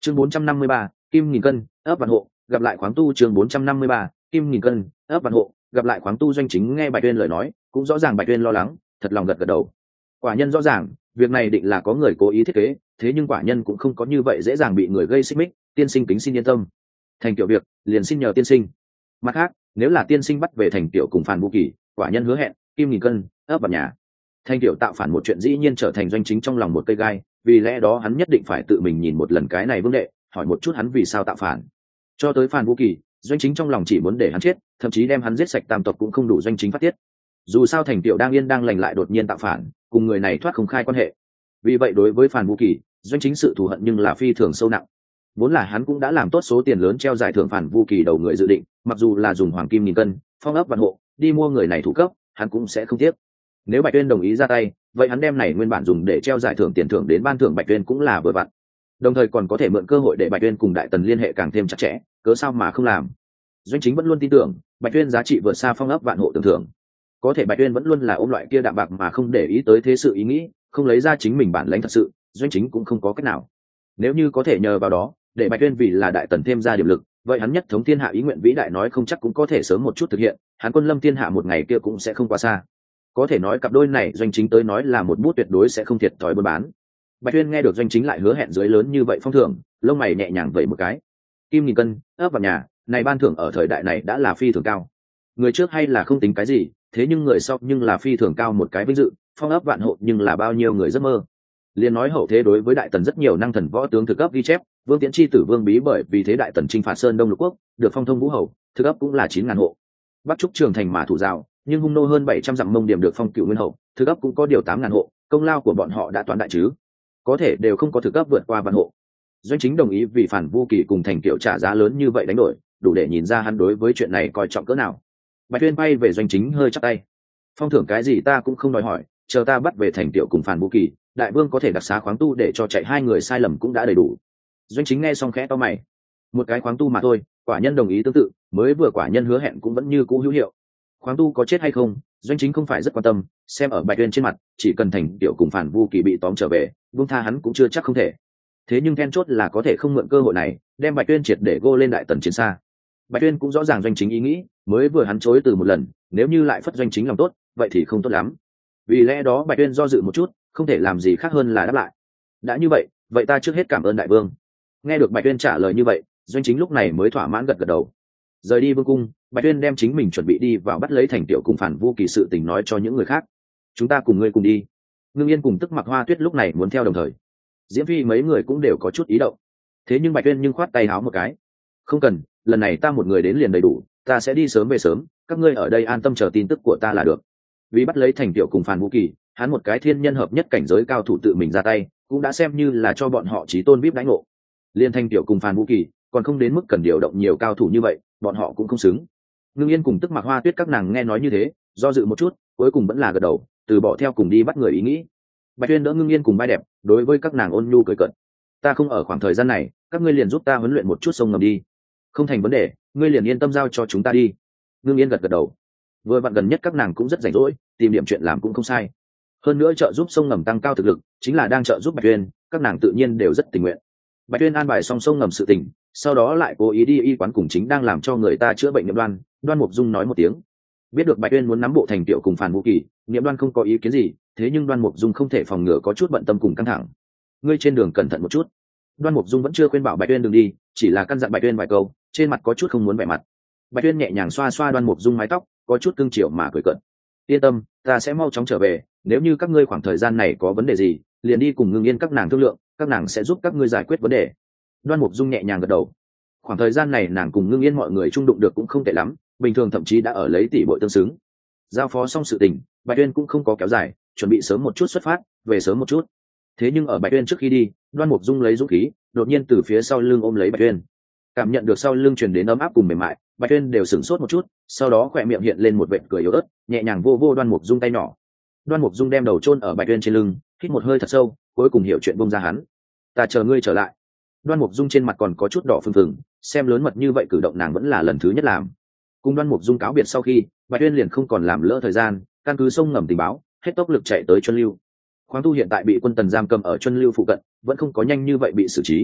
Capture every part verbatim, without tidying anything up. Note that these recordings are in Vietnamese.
chương bốn trăm năm mươi ba, kim nghìn cân ấp vạn hộ, gặp lại khoáng tu. chương bốn trăm năm mươi ba, kim nghìn cân ấp vạn hộ, gặp lại khoáng tu. Doanh chính nghe Bạch Tuyên lời nói cũng rõ ràng Bạch Tuyên lo lắng, thật lòng gật gật đầu. Quả nhân rõ ràng việc này định là có người cố ý thiết kế, thế nhưng quả nhân cũng không có như vậy dễ dàng bị người gây xích mích, tiên sinh kính xin yên tâm. Thành kiểu việc liền xin nhờ tiên sinh. Mặt khác, nếu là tiên sinh bắt về thành kiểu cùng Phản Vũ Kỳ, quả nhân hứa hẹn kim nghìn cân ấp vào nhà. Thành kiểu tạo phản một chuyện dĩ nhiên trở thành Doanh chính trong lòng một cây gai, vì lẽ đó hắn nhất định phải tự mình nhìn một lần cái này vương đệ, hỏi một chút hắn vì sao tạo phản. Cho tới Phản Vũ Kỳ, Doanh chính trong lòng chỉ muốn để hắn chết, thậm chí đem hắn giết sạch tam tộc cũng không đủ Doanh chính phát tiết. Dù sao thành tiểu đang yên đang lành lại đột nhiên tạo phản, cùng người này thoát không khai quan hệ. Vì vậy đối với Phản Vũ Kỳ, Doanh chính sự thù hận nhưng là phi thường sâu nặng. Vốn là hắn cũng đã làm tốt số tiền lớn treo giải thưởng Phản Vũ Kỳ đầu người dự định, mặc dù là dùng hoàng kim nghìn cân, phong ấp vạn hộ, đi mua người này thủ cấp, hắn cũng sẽ không tiếc. Nếu Bạch Tuyên đồng ý ra tay, vậy hắn đem này nguyên bản dùng để treo giải thưởng tiền thưởng đến ban thưởng Bạch Tuyên cũng là vừa vặn. Đồng thời còn có thể mượn cơ hội để Bạch Tuyên cùng Đại Tần liên hệ càng thêm chặt chẽ, cớ sao mà không làm. Doanh chính vẫn luôn tin tưởng, Bạch Tuyên giá trị vượt xa phong ấp vạn hộ tưởng thưởng. Có thể Bạch Tuyên vẫn luôn là ôm loại kia đạm bạc mà không để ý tới thế sự ý nghĩ, không lấy ra chính mình bản lãnh thật sự, Doanh chính cũng không có cách nào. Nếu như có thể nhờ vào đó, để Bạch Tuyên vì là Đại Tần thêm ra điểm lực, vậy hắn nhất thống thiên hạ ý nguyện vĩ đại nói không chắc cũng có thể sớm một chút thực hiện, hắn quân lâm thiên hạ một ngày kia cũng sẽ không quá xa. Có thể nói cặp đôi này Doanh chính tới nói là một bút tuyệt đối sẽ không thiệt thòi buôn bán. Bạch Tuyên nghe được Doanh chính lại hứa hẹn dưới lớn như vậy phong thưởng, lông mày nhẹ nhàng vẩy một cái. Kim nghìn cân ấp vào nhà, này ban thưởng ở thời đại này đã là phi thường cao. Người trước hay là không tính cái gì, thế nhưng người sau nhưng là phi thường cao một cái vinh dự, phong ấp vạn hộ nhưng là bao nhiêu người giấc mơ. Liên nói hậu thế đối với Đại Tần rất nhiều năng thần võ tướng thực cấp ghi chép, Vương Tiễn chi tử Vương Bí bởi vì thế Đại Tần chinh phạt Sơn Đông Lục Quốc, được phong thông vũ hầu, thực cấp cũng là chín ngàn hộ. Bắc trúc trường thành mà thủ rào, nhưng hung nô hơn bảy trăm dặm mông điểm được phong cựu nguyên hậu, thực cấp cũng có điều tám ngàn hộ, công lao của bọn họ đã toán đại chứ. Có thể đều không có thực cấp vượt qua vạn hộ. Doanh chính đồng ý vì Phản Vũ Kỳ cùng thành kiểu trả giá lớn như vậy đánh đổi, đủ để nhìn ra hắn đối với chuyện này coi trọng cỡ nào. Bạch Tuyên bay về Doanh chính hơi chắp tay. Phong thưởng cái gì ta cũng không đòi hỏi, chờ ta bắt về thành tiểu cùng Phản Vũ Kỳ, đại vương có thể đặc xá khoáng tu để cho chạy hai người sai lầm cũng đã đầy đủ. Doanh chính nghe xong khẽ to mày. Một cái khoáng tu mà thôi, quả nhân đồng ý tương tự, mới vừa quả nhân hứa hẹn cũng vẫn như cũ hữu hiệu. Khoáng tu có chết hay không, Doanh chính không phải rất quan tâm, xem ở Bạch Tuyên trên mặt, chỉ cần thành tiểu cùng Phản Vũ Kỳ bị tóm trở về, buông tha hắn cũng chưa chắc không thể. Thế nhưng then chốt là có thể không mượn cơ hội này, đem Bạch Tuyên triệt để gô lên Đại Tần chiến xa. Bạch Tuyên cũng rõ ràng Doanh chính ý nghĩ, mới vừa hắn chối từ một lần, nếu như lại phất Doanh chính lòng tốt, vậy thì không tốt lắm. Vì lẽ đó Bạch Tuyên do dự một chút, không thể làm gì khác hơn là đáp lại. Đã như vậy, vậy ta trước hết cảm ơn đại vương. Nghe được Bạch Tuyên trả lời như vậy, Doanh chính lúc này mới thỏa mãn gật gật đầu. Rời đi vương cung, Bạch Tuyên đem chính mình chuẩn bị đi vào bắt lấy thành tiểu cùng Phản Vũ Kỳ sự tình nói cho những người khác. Chúng ta cùng ngươi cùng đi. Ngưng Yên cùng Tức Mặc Hoa Tuyết lúc này muốn theo đồng thời. Diễm Phi mấy người cũng đều có chút ý động. Thế nhưng Bạch Tuyên nhưng khoát tay háo một cái. Không cần, lần này ta một người đến liền đầy đủ, ta sẽ đi sớm về sớm, các ngươi ở đây an tâm chờ tin tức của ta là được. Vì bắt lấy thành tiểu cùng Phản Vũ Kỳ, hắn một cái thiên nhân hợp nhất cảnh giới cao thủ tự mình ra tay, cũng đã xem như là cho bọn họ chí tôn vip đãi ngộ. Liên thành tiểu cùng Phản Vũ Kỳ, còn không đến mức cần điều động nhiều cao thủ như vậy, bọn họ cũng không xứng. Ngưng Yên cùng Tức Mặc Hoa Tuyết các nàng nghe nói như thế, do dự một chút, cuối cùng vẫn là gật đầu, từ bỏ theo cùng đi bắt người ý nghĩ. Bạch Tuyên đỡ Ngưng Yên cùng vai đẹp, đối với các nàng ôn nhu cười cợt. Ta không ở khoảng thời gian này, các ngươi liền giúp ta huấn luyện một chút sông ngầm đi. Không thành vấn đề, ngươi liền yên tâm giao cho chúng ta đi. Ngưng Yên gật gật đầu. Vừa vặn gần nhất các nàng cũng rất rảnh rỗi, tìm điểm chuyện làm cũng không sai. Hơn nữa trợ giúp sông ngầm tăng cao thực lực, chính là đang trợ giúp Bạch Tuyên, các nàng tự nhiên đều rất tình nguyện. Bạch Tuyên an bài xong sông ngầm sự tình, sau đó lại cố ý đi y quán cùng chính đang làm cho người ta chữa bệnh Niệm Đoan, Đoan Mục Dung nói một tiếng. Biết được Bạch Tuyên muốn nắm bộ thành tiểu cùng Phản Vũ Kỳ, Niệm Đoan không có ý kiến gì, thế nhưng Đoan Mục Dung không thể phòng ngừa có chút bận tâm cùng căng thẳng. Ngươi trên đường cẩn thận một chút. Đoan Mục Dung vẫn chưa khuyên bảo Bạch Tuyên đừng đi, chỉ là căn dặn Bạch Tuyên vài câu, trên mặt có chút không muốn vẻ mặt. Bạch Tuyên nhẹ nhàng xoa xoa Đoan Mục Dung mái tóc, có chút cưng chiều mà cười cợt. Yên tâm, ta sẽ mau chóng trở về, nếu như các ngươi khoảng thời gian này có vấn đề gì, liền đi cùng Ngưng Yên các nàng thương lượng, các nàng sẽ giúp các ngươi giải quyết vấn đề. Đoan Mục Dung nhẹ nhàng gật đầu. Khoảng thời gian này nàng cùng Ngưng Yên mọi người chung đụng được cũng không tệ lắm, bình thường thậm chí đã ở lấy tỷ bội tương xứng. Giao phó xong sự tình, Bạch Tuyên cũng không có kéo dài, chuẩn bị sớm một chút xuất phát, về sớm một chút. Thế nhưng ở Bạch Tuyên trước khi đi, Đoan Mục Dung lấy dũng khí, đột nhiên từ phía sau lưng ôm lấy Bạch Tuyên. Cảm nhận được sau lưng truyền đến ấm áp cùng mềm mại, Bạch Tuyên đều sửng sốt một chút, sau đó khỏe miệng hiện lên một vệt cười yếu ớt, nhẹ nhàng vô vô Đoan Mục Dung tay nhỏ. Đoan Mục Dung đem đầu chôn ở Bạch Tuyên trên lưng, hít một hơi thật sâu, cuối cùng hiểu chuyện buông ra hắn. Ta chờ ngươi trở lại. Đoan Mục Dung trên mặt còn có chút đỏ phừng phừng, xem lớn mật như vậy cử động nàng vẫn là lần thứ nhất làm. Cùng Đoan Mục Dung cáo biệt sau khi, Bạch Tuyên liền không còn làm lỡ thời gian, căn cứ sông ngầm tình báo, hết tốc lực chạy tới Chuân Lưu. Khoáng tu hiện tại bị quân Tần giam cầm ở Chuân Lưu phụ cận, vẫn không có nhanh như vậy bị xử trí.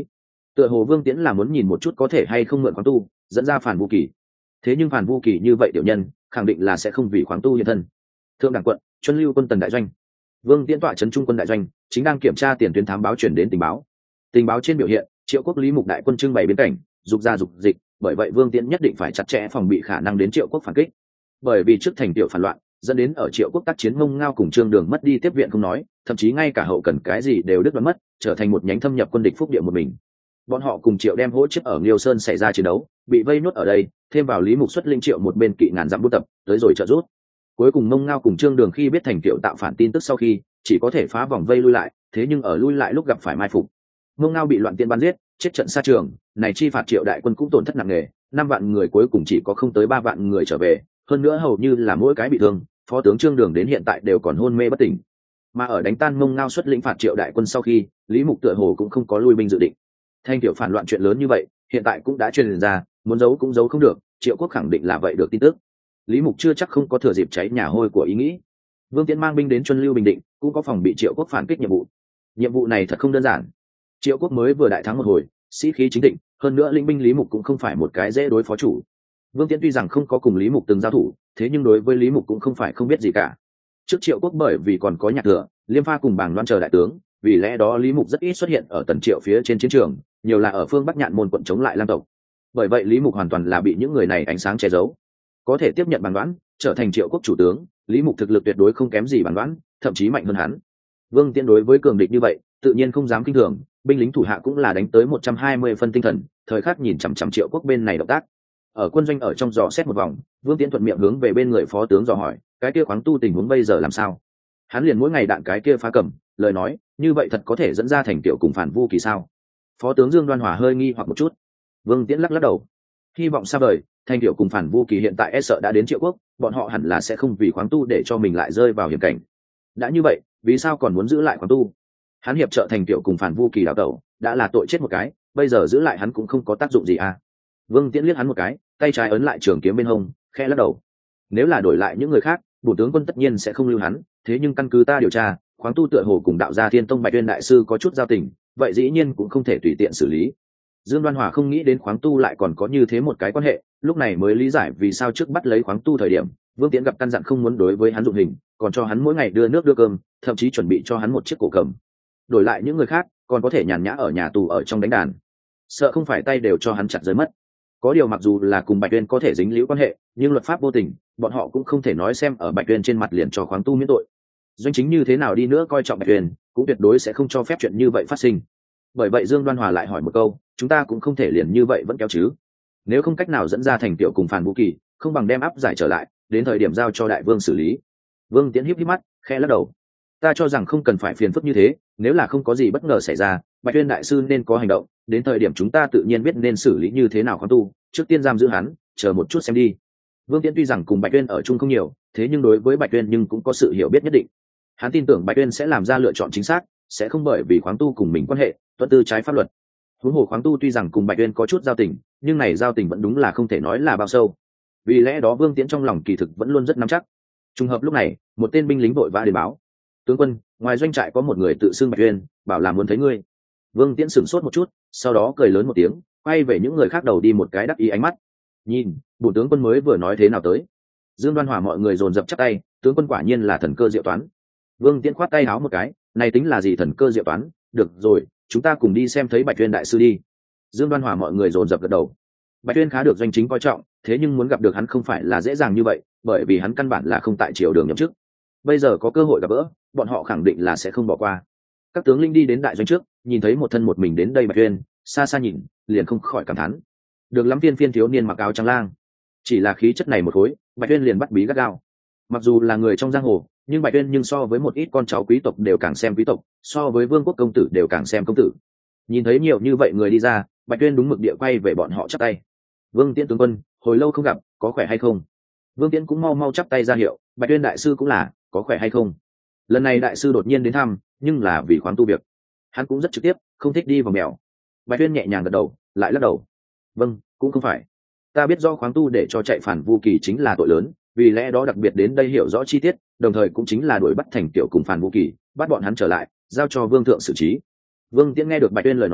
Tựa hồ Vương Tiễn là muốn nhìn một chút có thể hay không mượn khoáng tu dẫn ra Phản Vu Kỳ. Thế nhưng Phản Vu Kỳ như vậy tiểu nhân khẳng định là sẽ không vì khoáng tu hiện thân. Thượng đẳng quận, Chuân Lưu quân Tần đại doanh. Vương Tiễn tọa trấn trung quân đại doanh, chính đang kiểm tra tiền tuyến thám báo chuyển đến tình báo. Tình báo trên biểu hiện, Triệu Quốc Lý Mục đại quân trưng bày biến cảnh, dục ra dục dịch, bởi vậy Vương Tiễn nhất định phải chặt chẽ phòng bị khả năng đến Triệu Quốc phản kích. Bởi vì trước thành tiểu phản loạn, dẫn đến ở Triệu Quốc tác chiến Mông Ngao cùng Trương Đường mất đi tiếp viện không nói, thậm chí ngay cả hậu cần cái gì đều đứt đoạn mất, trở thành một nhánh thâm nhập quân địch phúc địa một mình. Bọn họ cùng Triệu đem hỗ chức ở Liêu Sơn xảy ra chiến đấu, bị vây nốt ở đây, thêm vào Lý Mục xuất linh Triệu một bên kỵ ngàn dặm buôn tập, tới rồi trợ rút. Cuối cùng Mông Ngao cùng Trương Đường khi biết thành tiểu tạo phản tin tức sau khi, chỉ có thể phá vòng vây lui lại, thế nhưng ở lui lại lúc gặp phải mai phục. Mông Ngao bị loạn tiên bắn giết, chết trận xa trường, này chi phạt Triệu đại quân cũng tổn thất nặng nề, năm vạn người cuối cùng chỉ có không tới ba vạn người trở về, hơn nữa hầu như là mỗi cái bị thương, phó tướng Trương Đường đến hiện tại đều còn hôn mê bất tỉnh. Mà ở đánh tan Mông Ngao xuất lĩnh phạt Triệu đại quân sau khi, Lý Mục tựa hồ cũng không có lui binh dự định. Thanh tiểu phản loạn chuyện lớn như vậy, hiện tại cũng đã truyền ra, muốn giấu cũng giấu không được, Triệu Quốc khẳng định là vậy được tin tức. Lý Mục chưa chắc không có thừa dịp cháy nhà hôi của ý nghĩ. Vương Tiễn mang binh đến Chuân Lưu bình định, cũng có phòng bị Triệu Quốc phản kích nhiệm vụ. Nhiệm vụ này thật không đơn giản. Triệu Quốc mới vừa đại thắng một hồi, sĩ khí chính thịnh, hơn nữa linh binh Lý Mục cũng không phải một cái dễ đối phó chủ. Vương Tiễn tuy rằng không có cùng Lý Mục từng giao thủ, thế nhưng đối với Lý Mục cũng không phải không biết gì cả. Trước Triệu Quốc bởi vì còn có Nhạc Thừa, Liêm Pha cùng Bàng Loan chờ đại tướng, vì lẽ đó Lý Mục rất ít xuất hiện ở Tần Triệu phía trên chiến trường, nhiều là ở phương Bắc Nhạn môn quận chống lại Lam tộc. Bởi vậy Lý Mục hoàn toàn là bị những người này ánh sáng che giấu. Có thể tiếp nhận Bàng Loan, trở thành Triệu Quốc chủ tướng, Lý Mục thực lực tuyệt đối không kém gì Bàng Loan, thậm chí mạnh hơn hắn. Vương Tiễn đối với cường địch như vậy, tự nhiên không dám kinh thường, binh lính thủ hạ cũng là đánh tới một trăm hai mươi phân tinh thần, thời khắc nhìn chằm chằm Triệu Quốc bên này động tác. Ở quân doanh ở trong dò xét một vòng, Vương Tiễn thuận miệng hướng về bên người phó tướng dò hỏi, cái kia khoáng tu tình huống bây giờ làm sao? Hắn liền mỗi ngày đạn cái kia phá cầm, lời nói, như vậy thật có thể dẫn ra thành tiểu cùng Phản Vu Kỳ sao? Phó tướng Dương Đoan Hòa hơi nghi hoặc một chút. Vương Tiễn lắc lắc đầu, hy vọng xa vời, thành tiểu cùng Phản Vu Kỳ hiện tại e sợ đã đến Triệu Quốc, bọn họ hẳn là sẽ không vì khoáng tu để cho mình lại rơi vào hiểm cảnh. Đã như vậy, vì sao còn muốn giữ lại khoáng tu? Hắn hiệp trợ thành tiểu cùng Phản Vu Kỳ đào tẩu, đã là tội chết một cái, bây giờ giữ lại hắn cũng không có tác dụng gì à? Vương Tiễn liếc hắn một cái, tay trái ấn lại trường kiếm bên hông, khẽ lắc đầu. Nếu là đổi lại những người khác, bổn tướng quân tất nhiên sẽ không lưu hắn, thế nhưng căn cứ ta điều tra, khoáng tu tựa hồ cùng đạo gia Thiên Tông Bạch Tuyên đại sư có chút giao tình, vậy dĩ nhiên cũng không thể tùy tiện xử lý. Dương Đoan Hòa không nghĩ đến khoáng tu lại còn có như thế một cái quan hệ, lúc này mới lý giải vì sao trước bắt lấy khoáng tu thời điểm, Vương Tiễn gặp căn dặn không muốn đối với hắn dụng hình, còn cho hắn mỗi ngày đưa nước đưa cơm, thậm chí chuẩn bị cho hắn một chiếc cổ cầm. Đổi lại những người khác, còn có thể nhàn nhã ở nhà tù ở trong đánh đàn, sợ không phải tay đều cho hắn chặt rơi mất. Có điều mặc dù là cùng Bạch Tuyên có thể dính líu quan hệ, nhưng luật pháp vô tình, bọn họ cũng không thể nói xem ở Bạch Tuyên trên mặt liền cho khoáng tu miễn tội. Doanh chính như thế nào đi nữa coi trọng Bạch Tuyên, cũng tuyệt đối sẽ không cho phép chuyện như vậy phát sinh. Bởi vậy Dương Đoan Hòa lại hỏi một câu, chúng ta cũng không thể liền như vậy vẫn kéo chứ? Nếu không cách nào dẫn ra thành tiểu cùng Phản Vu Kỳ, không bằng đem áp giải trở lại, đến thời điểm giao cho đại vương xử lý. Vương Tiễn híp híp mắt, khẽ lắc đầu. Ta cho rằng không cần phải phiền phức như thế, nếu là không có gì bất ngờ xảy ra, Bạch Tuyên đại sư nên có hành động, đến thời điểm chúng ta tự nhiên biết nên xử lý như thế nào khoáng tu, trước tiên giam giữ hắn, chờ một chút xem đi. Vương Tiễn tuy rằng cùng Bạch Tuyên ở chung không nhiều, thế nhưng đối với Bạch Tuyên nhưng cũng có sự hiểu biết nhất định. Hắn tin tưởng Bạch Tuyên sẽ làm ra lựa chọn chính xác, sẽ không bởi vì khoáng tu cùng mình quan hệ, tuân tư trái pháp luật. Huống hồ khoáng tu tuy rằng cùng Bạch Tuyên có chút giao tình, nhưng này giao tình vẫn đúng là không thể nói là bao sâu. Vì lẽ đó Vương Tiễn trong lòng kỳ thực vẫn luôn rất nắm chắc. Trùng hợp lúc này, một tên binh lính vội vã đến báo, tướng quân, ngoài doanh trại có một người tự xưng Bạch Tuyên, bảo là muốn thấy ngươi. Vương Tiễn sửng sốt một chút, sau đó cười lớn một tiếng, quay về những người khác đầu đi một cái đắc ý ánh mắt. Nhìn, bổn tướng quân mới vừa nói thế nào tới. Dương Đoan Hòa mọi người dồn dập chắp tay, tướng quân quả nhiên là thần cơ diệu toán. Vương Tiễn khoát tay háo một cái, này tính là gì thần cơ diệu toán, được rồi, chúng ta cùng đi xem thấy Bạch Tuyên đại sư đi. Dương Đoan Hòa mọi người dồn dập gật đầu. Bạch Tuyên khá được doanh chính coi trọng, thế nhưng muốn gặp được hắn không phải là dễ dàng như vậy, bởi vì hắn căn bản là không tại triều đường nhậm chức. Bây giờ có cơ hội gặp gỡ, bọn họ khẳng định là sẽ không bỏ qua. Các tướng linh đi đến đại doanh trước, nhìn thấy một thân một mình đến đây Bạch Tuyên, xa xa nhìn, liền không khỏi cảm thán. Được lắm phiên phiên thiếu niên mặc áo trắng lang. Chỉ là khí chất này một khối, Bạch Tuyên liền bắt bí gắt gao. Mặc dù là người trong giang hồ, nhưng Bạch Tuyên nhưng so với một ít con cháu quý tộc đều càng xem quý tộc, so với vương quốc công tử đều càng xem công tử. Nhìn thấy nhiều như vậy người đi ra, Bạch Tuyên đúng mực địa quay về bọn họ chắp tay. Vương Tiễn tướng quân, hồi lâu không gặp, có khỏe hay không? Vương Tiễn cũng mau mau chắp tay ra hiệu, Bạch Tuyên đại sư cũng là, có khỏe hay không? Lần này đại sư đột nhiên đến thăm, nhưng là vì khoáng tu việc. Hắn cũng rất trực tiếp, không thích đi vào mèo. Bạch Tuyên nhẹ nhàng gật đầu, lại lắc đầu. Vâng, cũng không phải. Ta biết do khoáng tu để cho chạy Phản Vu Kỳ chính là tội lớn, vì lẽ đó đặc biệt đến đây hiểu rõ chi tiết, đồng thời cũng chính là đuổi bắt thành tiểu cùng Phản Vu Kỳ, bắt bọn hắn trở lại, giao cho vương thượng xử trí. Vương Tiễn nghe được Bạch Tuyên lời nói,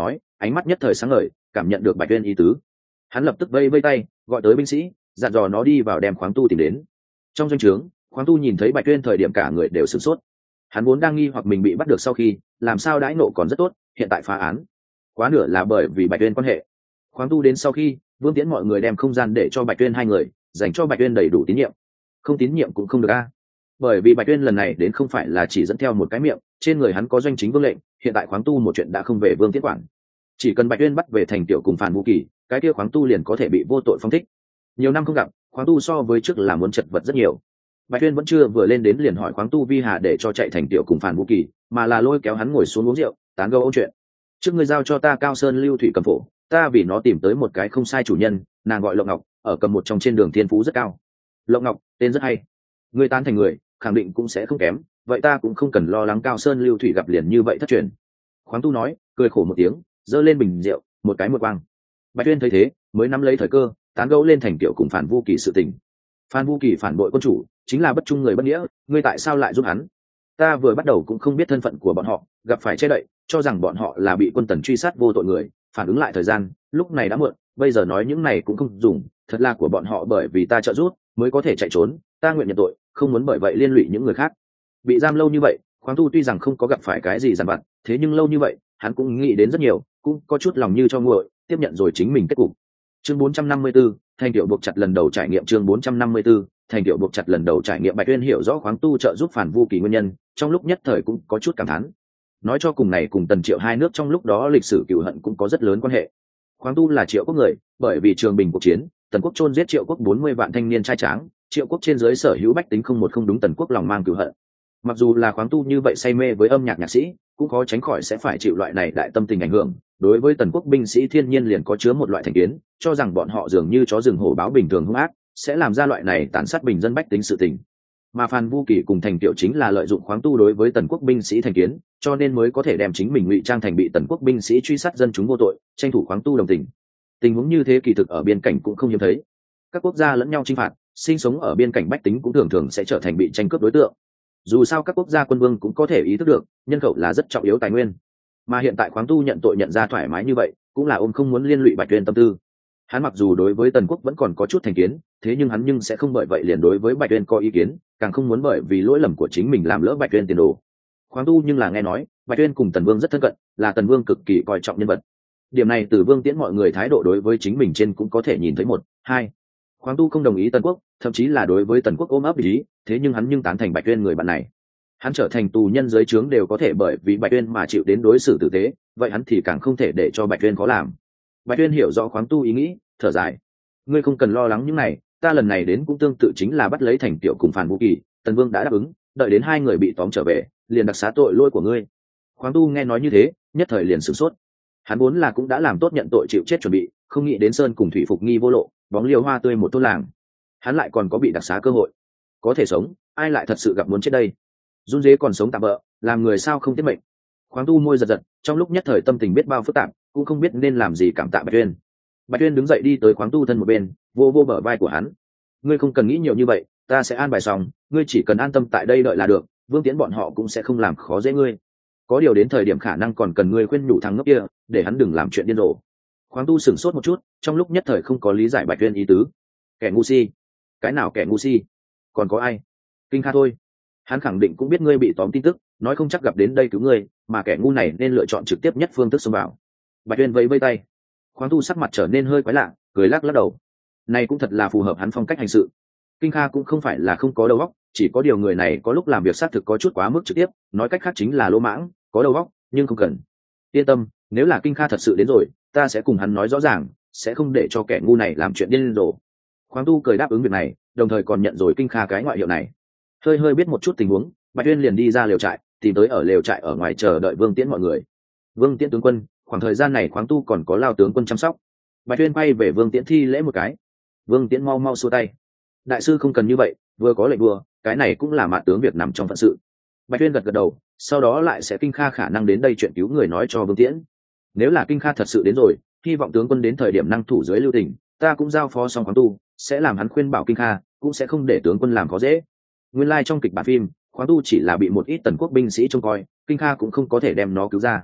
ánh mắt nhất thời sáng ngời, cảm nhận được Bạch Tuyên ý tứ, hắn lập tức vây vây tay gọi tới binh sĩ, dặn dò nó đi vào đem khoáng tu tìm đến. Trong doanh trướng, khoáng tu nhìn thấy Bạch Tuyên thời điểm cả người đều sửng sốt. Hắn vốn đang nghi hoặc mình bị bắt được sau khi làm sao đãi nộ còn rất tốt, hiện tại phá án quá nửa là bởi vì Bạch Tuyên quan hệ. Khoáng tu đến sau khi Vương Tiễn mọi người đem không gian để cho Bạch Tuyên hai người, dành cho Bạch Tuyên đầy đủ tín nhiệm. Không tín nhiệm cũng không được a, bởi vì Bạch Tuyên lần này đến không phải là chỉ dẫn theo một cái miệng, trên người hắn có doanh chính vương lệnh, hiện tại khoáng tu một chuyện đã không về Vương Tiễn quản, chỉ cần Bạch Tuyên bắt về thành tiểu cùng Phản Vũ Kỳ, cái kia khoáng tu liền có thể bị vô tội phong thích. Nhiều năm không gặp, khoáng tu so với trước là muốn chật vật rất nhiều. Bạch Tuyên vẫn chưa vừa lên đến liền hỏi khoáng tu vi hà để cho chạy thành tiểu cùng Phản Vũ Kỳ, mà là lôi kéo hắn ngồi xuống uống rượu, tán gẫu ôn chuyện. Trước ngươi giao cho ta Cao Sơn Lưu Thủy Cầm Phổ, ta vì nó tìm tới một cái không sai chủ nhân, nàng gọi Lộng Ngọc, ở cầm một trong trên đường thiên phú rất cao. Lộng Ngọc, tên rất hay. Ngươi tán thành người, khẳng định cũng sẽ không kém, vậy ta cũng không cần lo lắng Cao Sơn Lưu Thủy gặp liền như vậy thất truyền. Khoáng tu nói, cười khổ một tiếng, giơ lên bình rượu, một cái một quang. Bạch Tuyên thấy thế, mới nắm lấy thời cơ, tán gẫu lên thành tiểu cùng Phản Vũ Kỳ sự tình. Phan Vũ Kỳ phản bội quân chủ, chính là bất trung người bất nghĩa, ngươi tại sao lại giúp hắn? Ta vừa bắt đầu cũng không biết thân phận của bọn họ, gặp phải che đậy, cho rằng bọn họ là bị quân Tần truy sát vô tội người, phản ứng lại thời gian, lúc này đã muộn, bây giờ nói những này cũng không dùng, thật là của bọn họ bởi vì ta trợ giúp, mới có thể chạy trốn, ta nguyện nhận tội, không muốn bởi vậy liên lụy những người khác. Bị giam lâu như vậy, Khoáng tu tuy rằng không có gặp phải cái gì dằn vặt, thế nhưng lâu như vậy, hắn cũng nghĩ đến rất nhiều, cũng có chút lòng như cho nguội, tiếp nhận rồi chính mình kết cục. Chương bốn trăm năm mươi tư, thành tiểu buộc chặt lần đầu trải nghiệm chương bốn trăm năm mươi tư, thành tiểu buộc chặt lần đầu trải nghiệm Bạch Tuyên hiểu rõ khoáng tu trợ giúp Phản Vũ Kỳ nguyên nhân, trong lúc nhất thời cũng có chút cảm thán. Nói cho cùng này cùng Tần Triệu hai nước trong lúc đó lịch sử cừu hận cũng có rất lớn quan hệ. Khoáng tu là Triệu quốc người, bởi vì Trường Bình cuộc chiến, Tần quốc chôn giết Triệu quốc bốn mươi vạn thanh niên trai tráng, Triệu quốc trên dưới sở hữu bách tính không một không đúng Tần quốc lòng mang cừu hận. Mặc dù là khoáng tu như vậy say mê với âm nhạc nhạc sĩ, cũng khó tránh khỏi sẽ phải chịu loại này đại tâm tình ảnh hưởng. Đối với Tần quốc binh sĩ thiên nhiên liền có chứa một loại thành kiến, cho rằng bọn họ dường như chó rừng hổ báo bình thường hung ác, sẽ làm ra loại này tàn sát bình dân bách tính sự tình. Mà Phan Vũ Kỳ cùng thành tiểu chính là lợi dụng khoáng tu đối với Tần quốc binh sĩ thành kiến, cho nên mới có thể đem chính mình ngụy trang thành bị Tần quốc binh sĩ truy sát dân chúng vô tội, tranh thủ khoáng tu đồng tình. Tình huống như thế kỳ thực ở biên cảnh cũng không hiếm thấy. Các quốc gia lẫn nhau chinh phạt, sinh sống ở biên cảnh bách tính cũng thường thường sẽ trở thành bị tranh cướp đối tượng. Dù sao các quốc gia quân vương cũng có thể ý thức được, nhân khẩu là rất trọng yếu tài nguyên. Mà hiện tại khoáng tu nhận tội nhận ra thoải mái như vậy, cũng là ôm không muốn liên lụy Bạch Tuyên tâm tư. Hắn mặc dù đối với Tần quốc vẫn còn có chút thành kiến, thế nhưng hắn nhưng sẽ không bởi vậy liền đối với Bạch Tuyên có ý kiến, càng không muốn bởi vì lỗi lầm của chính mình làm lỡ Bạch Tuyên tiền đồ. Khoáng tu nhưng là nghe nói, Bạch Tuyên cùng Tần Vương rất thân cận, là Tần Vương cực kỳ coi trọng nhân vật. Điểm này từ Vương Tiễn mọi người thái độ đối với chính mình trên cũng có thể nhìn thấy một, hai. Khoáng tu không đồng ý Tần quốc, thậm chí là đối với Tần quốc ôm ấp ý, thế nhưng hắn nhưng tán thành Bạch Tuyên người bạn này. Hắn trở thành tù nhân dưới trướng đều có thể bởi vì Bạch Tuyên mà chịu đến đối xử tử tế, vậy hắn thì càng không thể để cho Bạch Tuyên khó làm. Bạch Tuyên hiểu rõ khoáng tu ý nghĩ, thở dài, ngươi không cần lo lắng những này, ta lần này đến cũng tương tự chính là bắt lấy thành tiểu cùng Phản Vũ Kỳ, Tần Vương đã đáp ứng, đợi đến hai người bị tóm trở về, liền đặc xá tội lỗi của ngươi. Khoáng tu nghe nói như thế, nhất thời liền sửng sốt. Hắn vốn là cũng đã làm tốt nhận tội chịu chết chuẩn bị, không nghĩ đến sơn cùng thủy phục nghi vô lộ, bóng liều hoa tươi một thôn làng, hắn lại còn có bị đặc xá cơ hội, có thể sống, ai lại thật sự gặp muốn chết đây? Run dế còn sống tạm bỡ, làm người sao không tiết mệnh. Khoáng tu môi giật giật, trong lúc nhất thời tâm tình biết bao phức tạp, cũng không biết nên làm gì cảm tạ Bạch Tuyên. Bạch Tuyên đứng dậy đi tới khoáng tu thân một bên, vô vô bờ vai của hắn, ngươi không cần nghĩ nhiều như vậy, ta sẽ an bài xong, ngươi chỉ cần an tâm tại đây đợi là được, Vương Tiễn bọn họ cũng sẽ không làm khó dễ ngươi. Có điều đến thời điểm khả năng còn cần ngươi khuyên nhủ thằng ngốc kia, để hắn đừng làm chuyện điên rồ. Khoáng tu sửng sốt một chút, trong lúc nhất thời không có lý giải Bạch Tuyên ý tứ. Kẻ ngu si? Cái nào kẻ ngu si? Còn có ai? Kinh Kha thôi. Hắn khẳng định cũng biết ngươi bị tóm tin tức, nói không chắc gặp đến đây cứu ngươi, mà kẻ ngu này nên lựa chọn trực tiếp nhất phương thức xông vào. Bạch Tuyên vẫy vẫy tay. Khoáng tu sắc mặt trở nên hơi quái lạ, cười lắc lắc đầu. Này cũng thật là phù hợp hắn phong cách hành sự. Kinh Kha cũng không phải là không có đầu óc, chỉ có điều người này có lúc làm việc xác thực có chút quá mức trực tiếp, nói cách khác chính là lỗ mãng, có đầu óc nhưng không cần. Yên tâm, nếu là Kinh Kha thật sự đến rồi, ta sẽ cùng hắn nói rõ ràng, sẽ không để cho kẻ ngu này làm chuyện điên rồ. Khoáng tu cười đáp ứng việc này, đồng thời còn nhận rồi Kinh Kha cái ngoại hiệu này. Hơi hơi biết một chút tình huống, Bạch Tuyên liền đi ra lều trại, tìm tới ở lều trại ở ngoài chờ đợi Vương Tiễn mọi người. Vương Tiễn tướng quân, khoảng thời gian này khoáng tu còn có Lao tướng quân chăm sóc. Bạch Tuyên quay về Vương Tiễn thi lễ một cái. Vương Tiễn mau mau xua tay. Đại sư không cần như vậy, vừa có lệnh vua, cái này cũng là mạ tướng việc nằm trong phận sự. Bạch Tuyên gật gật đầu, sau đó lại sẽ Kinh Kha khả năng đến đây chuyện cứu người nói cho Vương Tiễn. Nếu là Kinh Kha thật sự đến rồi, hy vọng tướng quân đến thời điểm năng thủ dưới lưu tình, ta cũng giao phó xong khoáng tu, sẽ làm hắn khuyên bảo Kinh Kha, cũng sẽ không để tướng quân làm khó dễ. Nguyên lai like trong kịch bản phim, khoáng tu chỉ là bị một ít Tần quốc binh sĩ trông coi, Kinh Kha cũng không có thể đem nó cứu ra.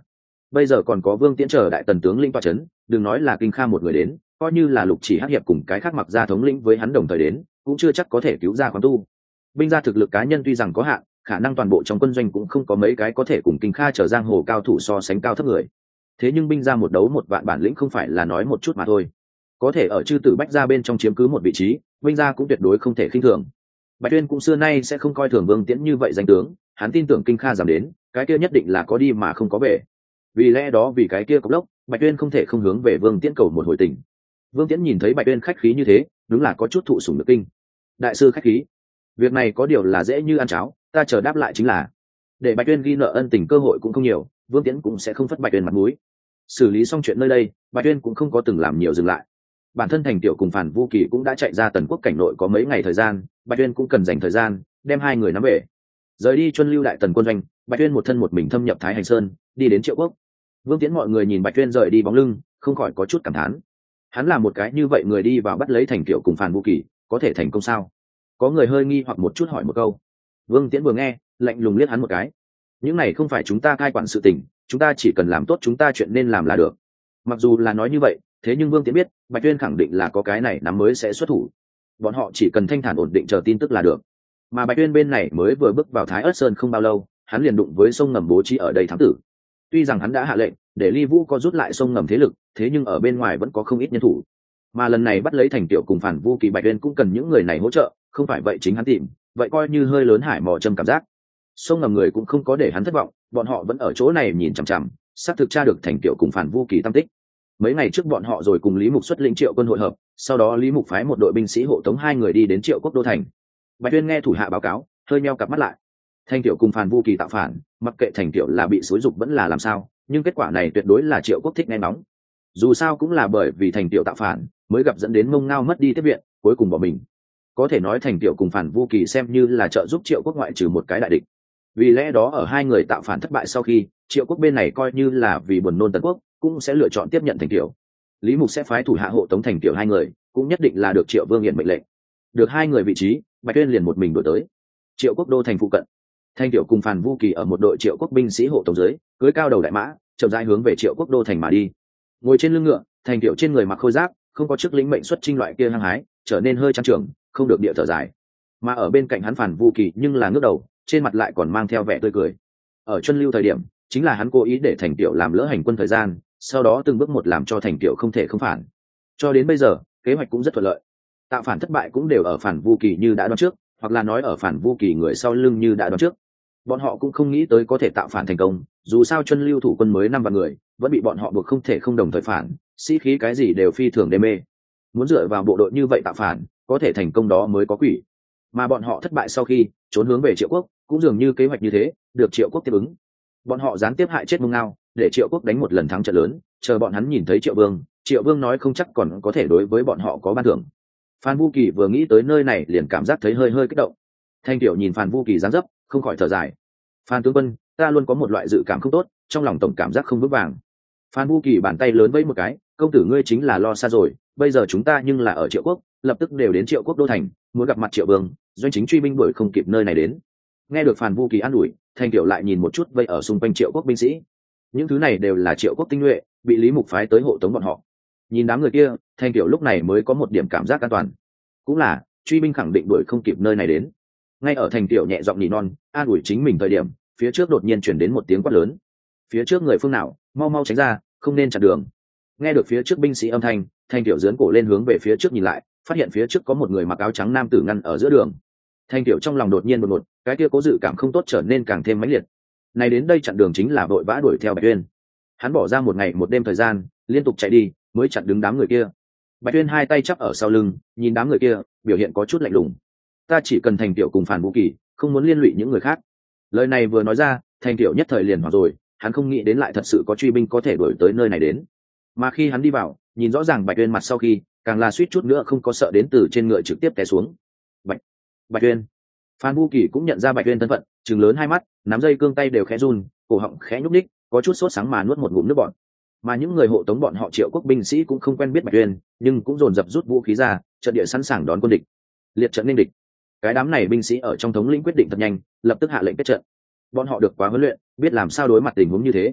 bây giờ còn có Vương Tiễn chờ đại tần tướng lĩnh toa chấn, đừng nói là Kinh Kha một người đến, coi như là Lục Chỉ Hắc hiệp cùng cái khác mặc gia thống lĩnh với hắn đồng thời đến, cũng chưa chắc có thể cứu ra khoáng tu. Binh gia thực lực cá nhân tuy rằng có hạn, khả năng toàn bộ trong quân doanh cũng không có mấy cái có thể cùng Kinh Kha trở giang hồ cao thủ so sánh cao thấp người. Thế nhưng binh gia một đấu một vạn bản lĩnh không phải là nói một chút mà thôi. Có thể ở chư tử bách gia bên trong chiếm cứ một vị trí, binh gia cũng tuyệt đối không thể khinh thường. Bạch Tuyên cũng xưa nay sẽ không coi thường Vương Tiễn như vậy danh tướng, hắn tin tưởng Kinh Kha dám đến, cái kia nhất định là có đi mà không có về. Vì lẽ đó vì cái kia cọc lốc, Bạch Tuyên không thể không hướng về Vương Tiễn cầu một hồi tình. Vương Tiễn nhìn thấy Bạch Tuyên khách khí như thế, đúng là có chút thụ sủng được kinh. Đại sư khách khí, việc này có điều là dễ như ăn cháo, ta chờ đáp lại chính là. Để Bạch Tuyên ghi nợ ân tình cơ hội cũng không nhiều, Vương Tiễn cũng sẽ không phất Bạch Tuyên mặt mũi. Xử lý xong chuyện nơi đây, Bạch Tuyên cũng không có từng làm nhiều dừng lại. Bản thân Thành Tiểu cùng Phản Vu Kỳ cũng đã chạy ra Tần Quốc cảnh nội có mấy ngày thời gian, Bạch Tuyên cũng cần dành thời gian đem hai người nắm về. Rời đi Chuân Lưu đại tần quân doanh, Bạch Tuyên một thân một mình thâm nhập Thái Hành Sơn, đi đến Triệu Quốc. Vương Tiễn mọi người nhìn Bạch Tuyên rời đi bóng lưng, không khỏi có chút cảm thán. Hắn là một cái như vậy người đi vào bắt lấy Thành Tiểu cùng Phản Vu Kỳ, có thể thành công sao? Có người hơi nghi hoặc một chút hỏi một câu. Vương Tiễn vừa nghe, lạnh lùng liếc hắn một cái. Những này không phải chúng ta cai quản sự tình, chúng ta chỉ cần làm tốt chúng ta chuyện nên làm là được. Mặc dù là nói như vậy, thế nhưng Vương Tiễn biết, Bạch Tuyên khẳng định là có cái này nắm mới sẽ xuất thủ. Bọn họ chỉ cần thanh thản ổn định chờ tin tức là được. Mà Bạch Tuyên bên này mới vừa bước vào Thái Ất Sơn không bao lâu, hắn liền đụng với sông ngầm bố trí ở đây thám tử. Tuy rằng hắn đã hạ lệnh để Ly Vũ có rút lại sông ngầm thế lực, thế nhưng ở bên ngoài vẫn có không ít nhân thủ. Mà lần này bắt lấy Thành Tiểu cùng Phản Vu Kỳ, Bạch Tuyên cũng cần những người này hỗ trợ, không phải vậy chính hắn tìm, vậy coi như hơi lớn hải mò châm cảm giác. Sông ngầm người cũng không có để hắn thất vọng, bọn họ vẫn ở chỗ này nhìn chằm chằm, xác thực tra được Thành Tiểu cùng Phản Vu Kỳ tâm tích. Mấy ngày trước bọn họ rồi cùng Lý Mục xuất lĩnh Triệu quân hội hợp, sau đó Lý Mục phái một đội binh sĩ hộ tống hai người đi đến Triệu Quốc đô thành. Bạch Tuyên nghe thủ hạ báo cáo, hơi meo cặp mắt lại. Thành Tiểu cùng Phản Vu Kỳ tạo phản, mặc kệ Thành Tiểu là bị xúi dục vẫn là làm sao, nhưng kết quả này tuyệt đối là Triệu Quốc thích nghe nóng. Dù sao cũng là bởi vì Thành Tiểu tạo phản, mới gặp dẫn đến Mông Ngao mất đi tiếp viện, cuối cùng bỏ mình. Có thể nói Thành Tiểu cùng Phản Vu Kỳ xem như là trợ giúp Triệu Quốc ngoại trừ một cái đại địch. Vì lẽ đó ở hai người tạo phản thất bại sau khi, Triệu Quốc bên này coi như là vì buồn nôn Tần Quốc, cũng sẽ lựa chọn tiếp nhận Thành Tiểu. Lý Mục sẽ phái thủ hạ hộ tống Thành Tiểu hai người, cũng nhất định là được Triệu Vương hiện mệnh lệnh. Được hai người vị trí, Bạch Tuyên liền một mình đuổi tới Triệu Quốc đô thành phụ cận. Thành Tiểu cùng Phản Vu Kỳ ở một đội Triệu Quốc binh sĩ hộ tống dưới, cưỡi cao đầu đại mã, chậm rãi hướng về Triệu Quốc đô thành mà đi. Ngồi trên lưng ngựa, Thành Tiểu trên người mặc khôi giáp, không có chức lĩnh mệnh xuất chinh loại kia hăng hái, trở nên hơi trang trưởng, không được địa thở dài. Mà ở bên cạnh hắn Phản Vu Kỳ nhưng là ngước đầu, trên mặt lại còn mang theo vẻ tươi cười. Ở Chuân Lưu thời điểm, chính là hắn cố ý để Thành Tiểu làm lỡ hành quân thời gian, sau đó từng bước một làm cho Thành Tiểu không thể không phản. Cho đến bây giờ, kế hoạch cũng rất thuận lợi. Tạo phản thất bại cũng đều ở Phản Vu Kỳ như đã đoán trước, hoặc là nói ở Phản Vu Kỳ người sau lưng như đã đoán trước. Bọn họ cũng không nghĩ tới có thể tạo phản thành công, dù sao Chuân Lưu thủ quân mới năm vạn người, vẫn bị bọn họ buộc không thể không đồng thời phản, sĩ khí cái gì đều phi thường đê mê. Muốn dựa vào bộ đội như vậy tạo phản, có thể thành công đó mới có quỷ. Mà bọn họ thất bại sau khi trốn hướng về Triệu Quốc, cũng dường như kế hoạch như thế, được Triệu Quốc tiếp ứng. Bọn họ gián tiếp hại chết Mông Ngao, để Triệu Quốc đánh một lần thắng trận lớn, chờ bọn hắn nhìn thấy Triệu Vương, Triệu Vương nói không chắc còn có thể đối với bọn họ có ban thưởng. Phan Vu Kỳ vừa nghĩ tới nơi này liền cảm giác thấy hơi hơi kích động. Thanh Tiểu nhìn Phan Vu Kỳ dáng dấp, không khỏi thở dài. Phan tướng quân, ta luôn có một loại dự cảm không tốt, trong lòng tổng cảm giác không vững vàng. Phan Vu Kỳ bàn tay lớn vẫy một cái, công tử ngươi chính là lo xa rồi, bây giờ chúng ta nhưng là ở Triệu Quốc, lập tức đều đến Triệu Quốc đô thành, muốn gặp mặt Triệu Vương, doanh chính truy binh đuổi không kịp nơi này đến. Nghe được Phan Vu Kỳ an ủi, Thanh Tiểu lại nhìn một chút vây ở xung quanh Triệu Quốc binh sĩ. Những thứ này đều là Triệu Quốc tinh nhuệ, bị Lý Mục phái tới hộ tống bọn họ. Nhìn đám người kia, Thanh Tiểu lúc này mới có một điểm cảm giác an toàn. Cũng là, truy binh khẳng định đuổi không kịp nơi này đến. Ngay ở Thanh Tiểu nhẹ giọng nỉ non, an ủi chính mình thời điểm, phía trước đột nhiên chuyển đến một tiếng quát lớn. Phía trước người phương nào, mau mau tránh ra, không nên chặn đường. Nghe được phía trước binh sĩ âm thanh, Thanh Tiểu giương cổ lên hướng về phía trước nhìn lại, phát hiện phía trước có một người mặc áo trắng nam tử ngăn ở giữa đường. Thanh Tiểu trong lòng đột nhiên đột ngột, cái kia cố dự cảm không tốt trở nên càng thêm mãnh liệt. Này đến đây chặn đường chính là vội vã đuổi theo Bạch Tuyên. Hắn bỏ ra một ngày một đêm thời gian, liên tục chạy đi, mới chặn đứng đám người kia. Bạch Tuyên hai tay chắp ở sau lưng, nhìn đám người kia, biểu hiện có chút lạnh lùng. Ta chỉ cần Thành Tiểu cùng Phản Vu Kỳ, không muốn liên lụy những người khác. Lời này vừa nói ra, Thành Tiểu nhất thời liền hoảng rồi, hắn không nghĩ đến lại thật sự có truy binh có thể đuổi tới nơi này đến. Mà khi hắn đi vào, nhìn rõ ràng Bạch Tuyên mặt sau khi, càng là suýt chút nữa không có sợ đến từ trên ngựa trực tiếp té xuống. Bạch, Bạch Tuyên. Phan Vu Kỳ cũng nhận ra Bạch Tuyên thân phận, trừng lớn hai mắt, nắm dây cương tay đều khẽ run, cổ họng khẽ nhúc nhích, có chút sốt sáng mà nuốt một ngụm nước bọt. Mà những người hộ tống bọn họ Triệu Quốc binh sĩ cũng không quen biết Bạch Tuyên, nhưng cũng dồn dập rút vũ khí ra, trận địa sẵn sàng đón quân địch. Liệt trận nên địch. Cái đám này binh sĩ ở trong thống lĩnh quyết định thật nhanh, lập tức hạ lệnh kết trận. Bọn họ được quá huấn luyện, biết làm sao đối mặt tình huống như thế.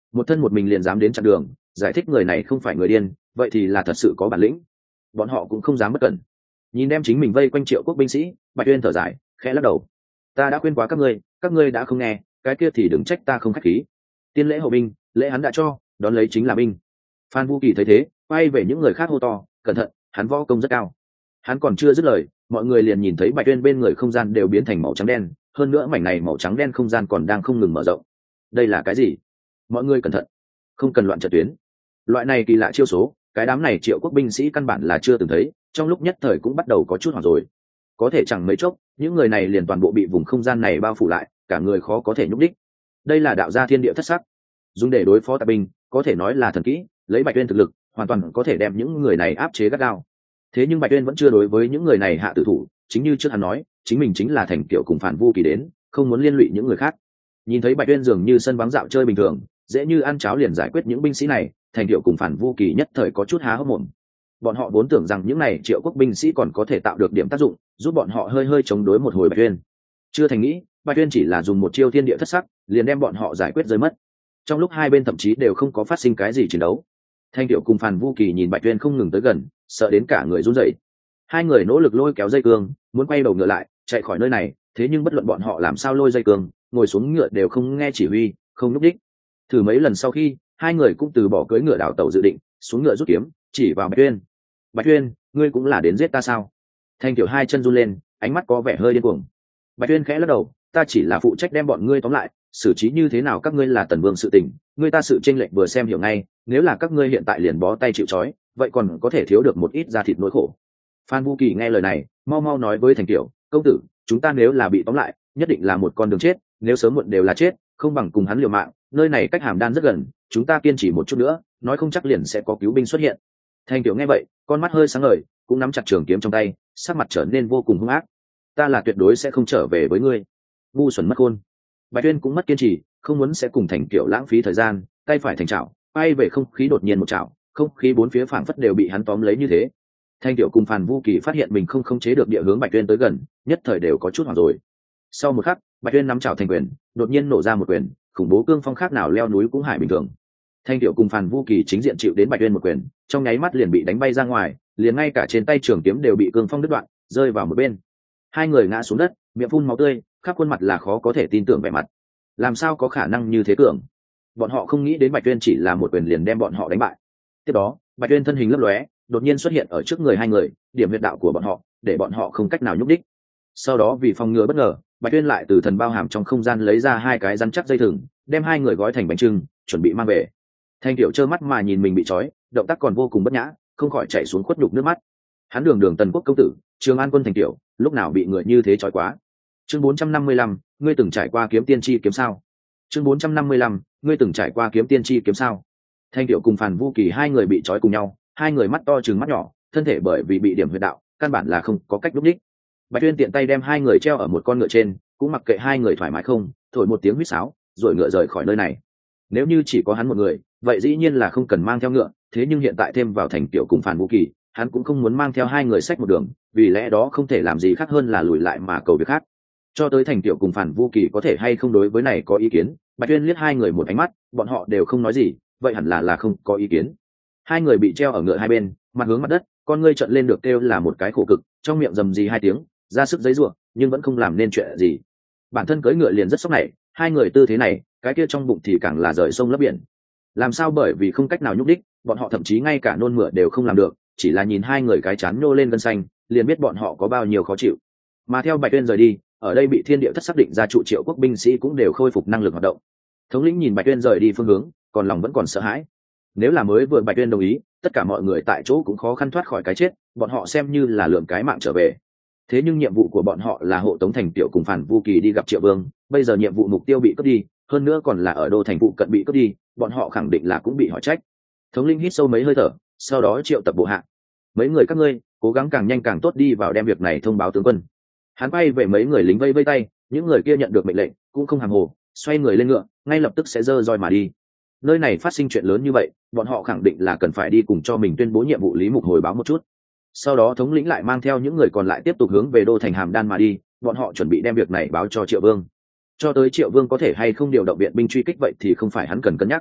một thân một mình liền dám đến chặn đường, giải thích người này không phải người điên, vậy thì là thật sự có bản lĩnh. Bọn họ cũng không dám bất cẩn. Nhìn đem chính mình vây quanh Triệu quốc binh sĩ, Bạch Uyên thở dài, khẽ lắc đầu. Ta đã khuyên quá các ngươi, các ngươi đã không nghe, cái kia thì đừng trách ta không khách khí. Tiên lễ hậu binh, lễ hắn đã cho, đón lấy chính là binh. Phan Vu Kỳ thấy thế, quay về những người khác hô to, cẩn thận, hắn võ công rất cao. Hắn còn chưa dứt lời, mọi người liền nhìn thấy Bạch Uyên bên người không gian đều biến thành màu trắng đen, hơn nữa mảnh này màu trắng đen không gian còn đang không ngừng mở rộng. Đây là cái gì? Mọi người cẩn thận, không cần loạn trận tuyến. Loại này kỳ lạ chiêu số, cái đám này Triệu quốc binh sĩ căn bản là chưa từng thấy, trong lúc nhất thời cũng bắt đầu có chút hoảng rồi. Có thể chẳng mấy chốc, những người này liền toàn bộ bị vùng không gian này bao phủ lại, cả người khó có thể nhúc đích. Đây là đạo gia thiên địa thất sắc, dùng để đối phó tà binh, có thể nói là thần kỹ, lấy Bạch Uyên thực lực, hoàn toàn có thể đem những người này áp chế gắt gao. Thế nhưng Bạch Uyên vẫn chưa đối với những người này hạ tử thủ, chính như trước hắn nói, chính mình chính là Thành Kiểu cùng Phản Vu Kỳ đến, không muốn liên lụy những người khác. Nhìn thấy Bạch Uyên dường như sân vắng dạo chơi bình thường, dễ như ăn cháo liền giải quyết những binh sĩ này, Thành Kiểu cùng Phản Vu Kỳ nhất thời có chút há hốc mồm. Bọn họ vốn tưởng rằng những này Triệu quốc binh sĩ còn có thể tạo được điểm tác dụng, giúp bọn họ hơi hơi chống đối một hồi Bạch Uyên. Chưa thành nghĩ, Bạch Uyên chỉ là dùng một chiêu thiên địa thất sắc, liền đem bọn họ giải quyết rơi mất. Trong lúc hai bên thậm chí đều không có phát sinh cái gì chiến đấu. Thanh Tiểu cùng Phàn Vu Kỳ nhìn Bạch Uyên không ngừng tới gần, sợ đến cả người run rẩy. Hai người nỗ lực lôi kéo dây cương, muốn quay đầu ngựa lại, chạy khỏi nơi này, thế nhưng bất luận bọn họ làm sao lôi dây cương, ngồi xuống ngựa đều không nghe chỉ huy, không núp đích. Thử mấy lần sau khi, hai người cũng từ bỏ cưỡi ngựa đảo tàu dự định, xuống ngựa rút kiếm, chỉ vào Bạch Uyên. Bạch Uyên, ngươi cũng là đến giết ta sao? Thanh Tiểu hai chân run lên, ánh mắt có vẻ hơi điên cuồng. Bạch Uyên khẽ lắc đầu, ta chỉ là phụ trách đem bọn ngươi tóm lại, xử trí như thế nào các ngươi là tần vương sự tình, ngươi ta sự chênh lệch vừa xem hiểu ngay, nếu là các ngươi hiện tại liền bó tay chịu trói, vậy còn có thể thiếu được một ít da thịt nỗi khổ. Phan Vu Kỳ nghe lời này, mau mau nói với Thành Tiểu, công tử, chúng ta nếu là bị tóm lại, nhất định là một con đường chết, nếu sớm muộn đều là chết, không bằng cùng hắn liều mạng, nơi này cách Hàm Đan rất gần, chúng ta kiên trì một chút nữa, nói không chắc liền sẽ có cứu binh xuất hiện. Thành Tiểu nghe vậy, con mắt hơi sáng ngời, cũng nắm chặt trường kiếm trong tay, sắc mặt trở nên vô cùng hung ác. Ta là tuyệt đối sẽ không trở về với ngươi. Ngu xuẩn mất khôn. Bạch Tuyên cũng mất kiên trì, không muốn sẽ cùng Thành Kiểu lãng phí thời gian, tay phải thành chảo, bay về không khí đột nhiên một chảo, không khí bốn phía phảng phất đều bị hắn tóm lấy như thế. Thành Kiểu cùng Phàn Vu Kỳ phát hiện mình không khống chế được địa hướng Bạch Tuyên tới gần, nhất thời đều có chút hoảng rồi. Sau một khắc, Bạch Tuyên nắm chảo thành quyền, đột nhiên nổ ra một quyền, khủng bố cương phong khác nào leo núi cũng hải bình thường. Thành Kiểu cùng Phàn Vu Kỳ chính diện chịu đến Bạch Tuyên một quyền, trong nháy mắt liền bị đánh bay ra ngoài, liền ngay cả trên tay trường kiếm đều bị cương phong đứt đoạn, rơi vào một bên. Hai người ngã xuống đất, miệng phun máu tươi, khắp khuôn mặt là khó có thể tin tưởng vẻ mặt. Làm sao có khả năng như thế cường? Bọn họ không nghĩ đến Bạch Tuyên chỉ là một quyền liền đem bọn họ đánh bại. Tiếp đó, Bạch Tuyên thân hình lấp lóe, đột nhiên xuất hiện ở trước người hai người, điểm huyệt đạo của bọn họ, để bọn họ không cách nào nhúc đích. Sau đó vì phòng ngừa bất ngờ, Bạch Tuyên lại từ thần bao hàm trong không gian lấy ra hai cái rắn chắc dây thừng, đem hai người gói thành bánh trưng, chuẩn bị mang về. Thanh Tiểu trơ mắt mà nhìn mình bị trói, động tác còn vô cùng bất nhã, không khỏi chảy xuống khuất nhục nước mắt. Hắn đường đường tần quốc công tử, Trường An quân Thành Tiểu, lúc nào bị người như thế trói quá. Chương bốn trăm năm mươi lăm, ngươi từng trải qua kiếm tiên chi kiếm sao? Chương bốn trăm năm mươi lăm, ngươi từng trải qua kiếm tiên chi kiếm sao? Thanh Tiểu cùng Phàn Vu Kỳ hai người bị trói cùng nhau, hai người mắt to trừng mắt nhỏ, thân thể bởi vì bị điểm huyệt đạo, căn bản là không có cách lúc đích. Bạch Tuyên tiện tay đem hai người treo ở một con ngựa trên, cũng mặc kệ hai người thoải mái không, thổi một tiếng huýt sáo, rồi ngựa rời khỏi nơi này. Nếu như chỉ có hắn một người, vậy dĩ nhiên là không cần mang theo ngựa, thế nhưng hiện tại thêm vào Thành Tiểu cùng Phàn Vu Kỳ, hắn cũng không muốn mang theo hai người xách một đường, vì lẽ đó không thể làm gì khác hơn là lùi lại mà cầu việc khác. Cho tới Thành Tiểu cùng Phàn Vu Kỳ có thể hay không đối với này có ý kiến, Bạch Tuyên liếc hai người một ánh mắt, bọn họ đều không nói gì, vậy hẳn là là không có ý kiến. Hai người bị treo ở ngựa hai bên, mặt hướng mặt đất, con ngươi trợn lên được kêu là một cái khổ cực, trong miệng rầm rì hai tiếng, ra sức giãy giụa, nhưng vẫn không làm nên chuyện gì. Bản thân cưỡi ngựa liền rất sốc này, hai người tư thế này, cái kia trong bụng thì càng là rời sông lấp biển. Làm sao bởi vì không cách nào nhúc đích, bọn họ thậm chí ngay cả nôn mửa đều không làm được, chỉ là nhìn hai người cái chán nhô lên gân xanh, liền biết bọn họ có bao nhiêu khó chịu. Mà theo Bạch Tuyên rời đi, ở đây bị thiên địa thất xác định ra trụ Triệu quốc binh sĩ cũng đều khôi phục năng lực hoạt động. Thống lĩnh nhìn Bạch Tuyên rời đi phương hướng, còn lòng vẫn còn sợ hãi. Nếu là mới vừa Bạch Tuyên đồng ý, tất cả mọi người tại chỗ cũng khó khăn thoát khỏi cái chết, bọn họ xem như là lượm cái mạng trở về. Thế nhưng nhiệm vụ của bọn họ là hộ tống Thành Tiểu cùng Phàn Vu Kỳ đi gặp Triệu Vương, bây giờ nhiệm vụ mục tiêu bị cướp đi, hơn nữa còn là ở đô thành vụ cận bị cướp đi, bọn họ khẳng định là cũng bị hỏi trách. Thống lĩnh hít sâu mấy hơi thở, sau đó triệu tập bộ hạ. Mấy người các ngươi, cố gắng càng nhanh càng tốt đi vào đem việc này thông báo tướng quân. Hắn bay về mấy người lính vây vây tay, những người kia nhận được mệnh lệnh, cũng không hàm hồ, xoay người lên ngựa, ngay lập tức sẽ giơ roi mà đi. Nơi này phát sinh chuyện lớn như vậy, bọn họ khẳng định là cần phải đi cùng cho mình tuyên bố nhiệm vụ Lý Mục hồi báo một chút. Sau đó thống lĩnh lại mang theo những người còn lại tiếp tục hướng về đô thành Hàm Đan mà đi, bọn họ chuẩn bị đem việc này báo cho Triệu Vương. Cho tới Triệu Vương có thể hay không điều động viện binh truy kích vậy thì không phải hắn cần cân nhắc.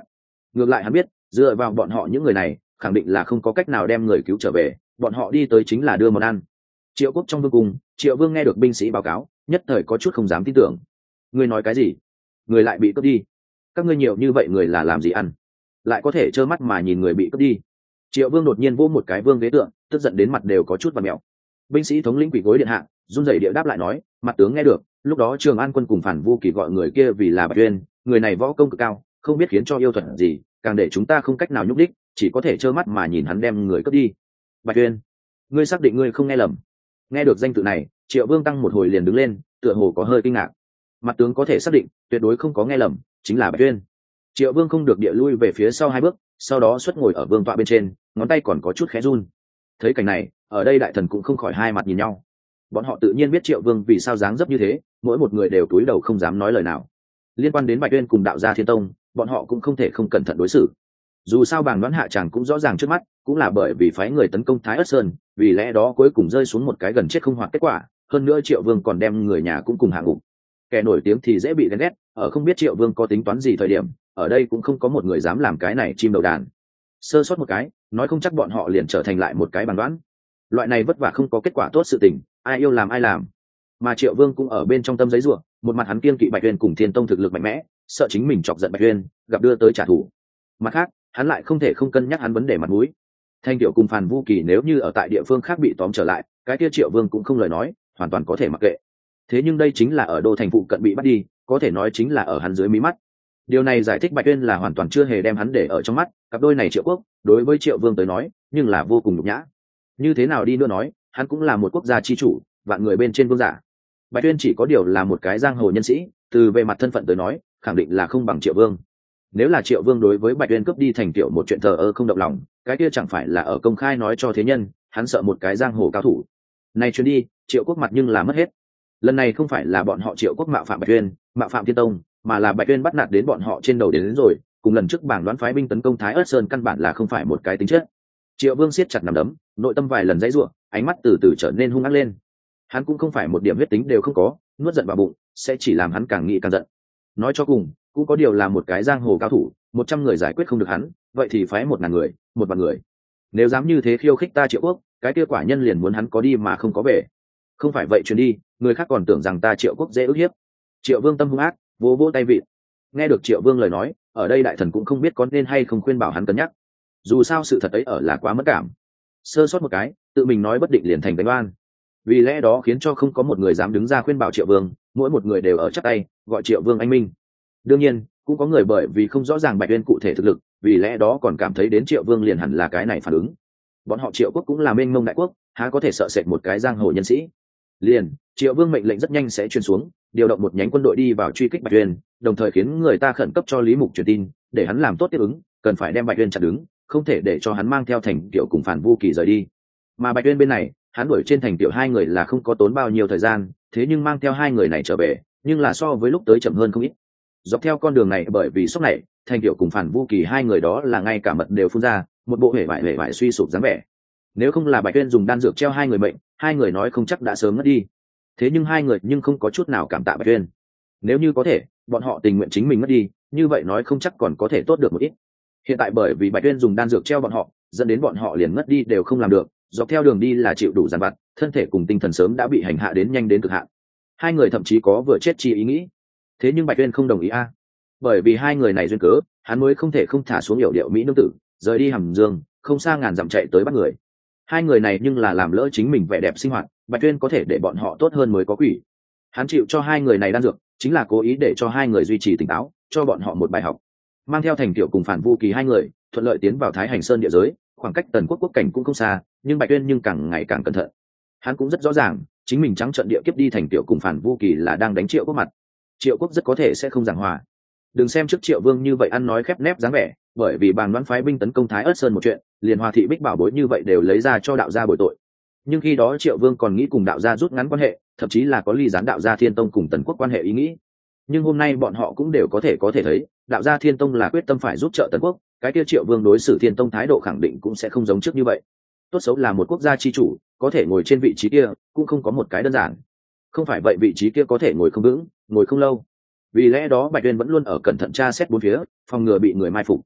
Ngược lại hắn biết dựa vào bọn họ những người này khẳng định là không có cách nào đem người cứu trở về, bọn họ đi tới chính là đưa món ăn. Triệu Quốc trong vương cung, Triệu Vương nghe được binh sĩ báo cáo nhất thời có chút không dám tin tưởng. Ngươi nói cái gì? Người lại bị cướp đi? Các ngươi nhiều như vậy người là làm gì ăn, lại có thể trơ mắt mà nhìn người bị cướp đi? Triệu Vương đột nhiên vỗ một cái vương ghế tượng, tức giận đến mặt đều có chút vặn mèo. Binh sĩ thống lĩnh quỳ gối điện hạ run rẩy địa đáp lại nói, mặt tướng nghe được lúc đó Trường An quân cùng Phản Vu Kỳ gọi người kia vì là Bạch Uyên, người này võ công cực cao, không biết khiến cho yêu thuật gì, càng để chúng ta không cách nào nhúc đích, chỉ có thể trơ mắt mà nhìn hắn đem người cướp đi. Bạch Uyên, ngươi xác định ngươi không nghe lầm? Nghe được danh tự này, Triệu Vương tăng một hồi liền đứng lên, tựa hồ có hơi kinh ngạc. Mặt tướng có thể xác định tuyệt đối không có nghe lầm, chính là Bạch Uyên. Triệu Vương không được địa lui về phía sau hai bước, sau đó xuất ngồi ở vương tọa bên trên, ngón tay còn có chút khẽ run. Thấy cảnh này, ở đây đại thần cũng không khỏi hai mặt nhìn nhau. Bọn họ tự nhiên biết Triệu Vương vì sao dáng dấp như thế, mỗi một người đều cúi đầu không dám nói lời nào. Liên quan đến Bạch Uyên cùng đạo gia Thiên Tông, bọn họ cũng không thể không cẩn thận đối xử. Dù sao bàng đoán hạ chàng cũng rõ ràng trước mắt, cũng là bởi vì phái người tấn công Thái Ất Sơn, vì lẽ đó cuối cùng rơi xuống một cái gần chết không hoạt kết quả. Hơn nữa Triệu Vương còn đem người nhà cũng cùng hạ ngục. Kẻ nổi tiếng thì dễ bị ghen ghét, ở không biết Triệu Vương có tính toán gì thời điểm, ở đây cũng không có một người dám làm cái này chim đầu đàn. Sơ sót một cái, nói không chắc bọn họ liền trở thành lại một cái bàn đoán. Loại này vất vả không có kết quả tốt sự tình, ai yêu làm ai làm. Mà Triệu Vương cũng ở bên trong tâm giấy ruộng, một mặt hắn kiên kỵ Bạch Uyên cùng Thiên Tông thực lực mạnh mẽ, sợ chính mình chọc giận Bạch Uyên, gặp đưa tới trả thù. Mặt khác, hắn lại không thể không cân nhắc hắn vấn đề mặt mũi. Thanh Tiểu cùng Phàn Vu Kỳ nếu như ở tại địa phương khác bị tóm trở lại, cái kia Triệu Vương cũng không lời nói, hoàn toàn có thể mặc kệ. Thế nhưng đây chính là ở đô thành phụ cận bị bắt đi, có thể nói chính là ở hắn dưới mí mắt. Điều này giải thích Bạch Uyên là hoàn toàn chưa hề đem hắn để ở trong mắt, cặp đôi này Triệu Quốc, đối với Triệu Vương tới nói, nhưng là vô cùng nhục nhã. Như thế nào đi nữa nói, hắn cũng là một quốc gia chi chủ, vạn người bên trên vương giả. Bạch Uyên chỉ có điều là một cái giang hồ nhân sĩ, từ về mặt thân phận tới nói, khẳng định là không bằng Triệu Vương. Nếu là Triệu Vương đối với Bạch Uyên cướp đi thành Tiểu một chuyện thờ ơ không động lòng, cái kia chẳng phải là ở công khai nói cho thế nhân, hắn sợ một cái giang hồ cao thủ. Nay chuyến đi, Triệu Quốc mặt nhưng là mất hết. Lần này không phải là bọn họ Triệu Quốc mạo phạm Bạch Uyên, mạo phạm Thiên Tông, mà là Bạch Uyên bắt nạt đến bọn họ trên đầu đến, đến rồi, cùng lần trước bảng đoán phái binh tấn công Thái Ất Sơn căn bản là không phải một cái tính chất. Triệu Vương siết chặt nắm đấm, nội tâm vài lần dãy rủa, ánh mắt từ từ trở nên hung ác lên. Hắn cũng không phải một điểm huyết tính đều không có, nuốt giận vào bụng sẽ chỉ làm hắn càng nghĩ càng giận. Nói cho cùng, cũng có điều là một cái giang hồ cao thủ, một trăm người giải quyết không được hắn, vậy thì phái một ngàn người, một vạn người. Nếu dám như thế khiêu khích ta Triệu Quốc, cái kia quả nhân liền muốn hắn có đi mà không có về. Không phải vậy chuyến đi, người khác còn tưởng rằng ta Triệu Quốc dễ ức hiếp. Triệu Vương tâm hung ác, vỗ vỗ tay vịn. Nghe được Triệu Vương lời nói, ở đây đại thần cũng không biết có nên hay không khuyên bảo hắn cân nhắc. Dù sao sự thật ấy ở là quá mất cảm, sơ sót một cái, tự mình nói bất định liền thành đánh oan. Vì lẽ đó khiến cho không có một người dám đứng ra khuyên bảo Triệu Vương, mỗi một người đều ở chắp tay gọi Triệu Vương anh minh. Đương nhiên, cũng có người bởi vì không rõ ràng Bạch Uyên cụ thể thực lực, vì lẽ đó còn cảm thấy đến Triệu Vương liền hẳn là cái này phản ứng. Bọn họ Triệu Quốc cũng là mênh mông đại quốc, há có thể sợ sệt một cái giang hồ nhân sĩ. Liền, Triệu Vương mệnh lệnh rất nhanh sẽ truyền xuống, điều động một nhánh quân đội đi vào truy kích Bạch Uyên, đồng thời khiến người ta khẩn cấp cho Lý Mục truyền tin, để hắn làm tốt tiếp ứng, cần phải đem Bạch Uyên chặn đứng, không thể để cho hắn mang theo Thành Tiểu cùng Phản Vu Kỳ rời đi. Mà Bạch Uyên bên này, hắn đuổi trên Thành Tiểu hai người là không có tốn bao nhiêu thời gian, thế nhưng mang theo hai người này trở về, nhưng là so với lúc tới chậm hơn không ít. Dọc theo con đường này bởi vì sốc này, Thành Tiểu cùng Phản Vu Kỳ hai người đó là ngay cả mật đều phun ra, một bộ hề bại hề bại suy sụp dáng vẻ. Nếu không là Bạch Uyên dùng đan dược treo hai người mệnh, hai người nói không chắc đã sớm ngất đi. Thế nhưng hai người nhưng không có chút nào cảm tạ Bạch Uyên. Nếu như có thể, bọn họ tình nguyện chính mình mất đi, như vậy nói không chắc còn có thể tốt được một ít. Hiện tại bởi vì Bạch Uyên dùng đan dược treo bọn họ, dẫn đến bọn họ liền ngất đi đều không làm được, dọc theo đường đi là chịu đủ dằn vặt, thân thể cùng tinh thần sớm đã bị hành hạ đến nhanh đến cực hạn. Hai người thậm chí có vừa chết chi ý nghĩ. Thế nhưng Bạch Uyên không đồng ý a. Bởi vì hai người này duyên cớ, hắn mới không thể không thả xuống hiểu điệu mỹ nương tử, rời đi Hàm Dương, không xa ngàn dặm chạy tới bắt người. Hai người này nhưng là làm lỡ chính mình vẻ đẹp sinh hoạt, Bạch Uyên có thể để bọn họ tốt hơn mới có quỷ. Hắn chịu cho hai người này đan dược, chính là cố ý để cho hai người duy trì tỉnh táo, cho bọn họ một bài học. Mang theo Thành Tiểu cùng Phản Vu Kỳ hai người, thuận lợi tiến vào Thái Hành Sơn địa giới, khoảng cách Tần Quốc quốc cảnh cũng không xa, nhưng Bạch Uyên nhưng càng ngày càng cẩn thận. Hắn cũng rất rõ ràng, chính mình trắng trận địa kiếp đi Thành Tiểu cùng Phản Vu Kỳ là đang đánh Triệu Quốc mặt. Triệu Quốc rất có thể sẽ không giảng hòa. Đừng xem trước Triệu Vương như vậy ăn nói khép nép dáng vẻ, bởi vì bàn đoán phái binh tấn công Thái Ất Sơn một chuyện, liền Hòa thị Bích Bảo bối như vậy đều lấy ra cho đạo gia bồi tội. Nhưng khi đó Triệu Vương còn nghĩ cùng đạo gia rút ngắn quan hệ, thậm chí là có ly gián đạo gia Thiên Tông cùng Tần Quốc quan hệ ý nghĩ. Nhưng hôm nay bọn họ cũng đều có thể có thể thấy, đạo gia Thiên Tông là quyết tâm phải giúp trợ Tần Quốc, cái kia Triệu Vương đối xử Thiên Tông thái độ khẳng định cũng sẽ không giống trước như vậy. Tốt xấu là một quốc gia chi chủ, có thể ngồi trên vị trí kia, cũng không có một cái đơn giản. Không phải vậy vị trí kia có thể ngồi không vững, ngồi không lâu. Vì lẽ đó Bạch Uyên vẫn luôn ở cẩn thận tra xét bốn phía, phòng ngừa bị người mai phục.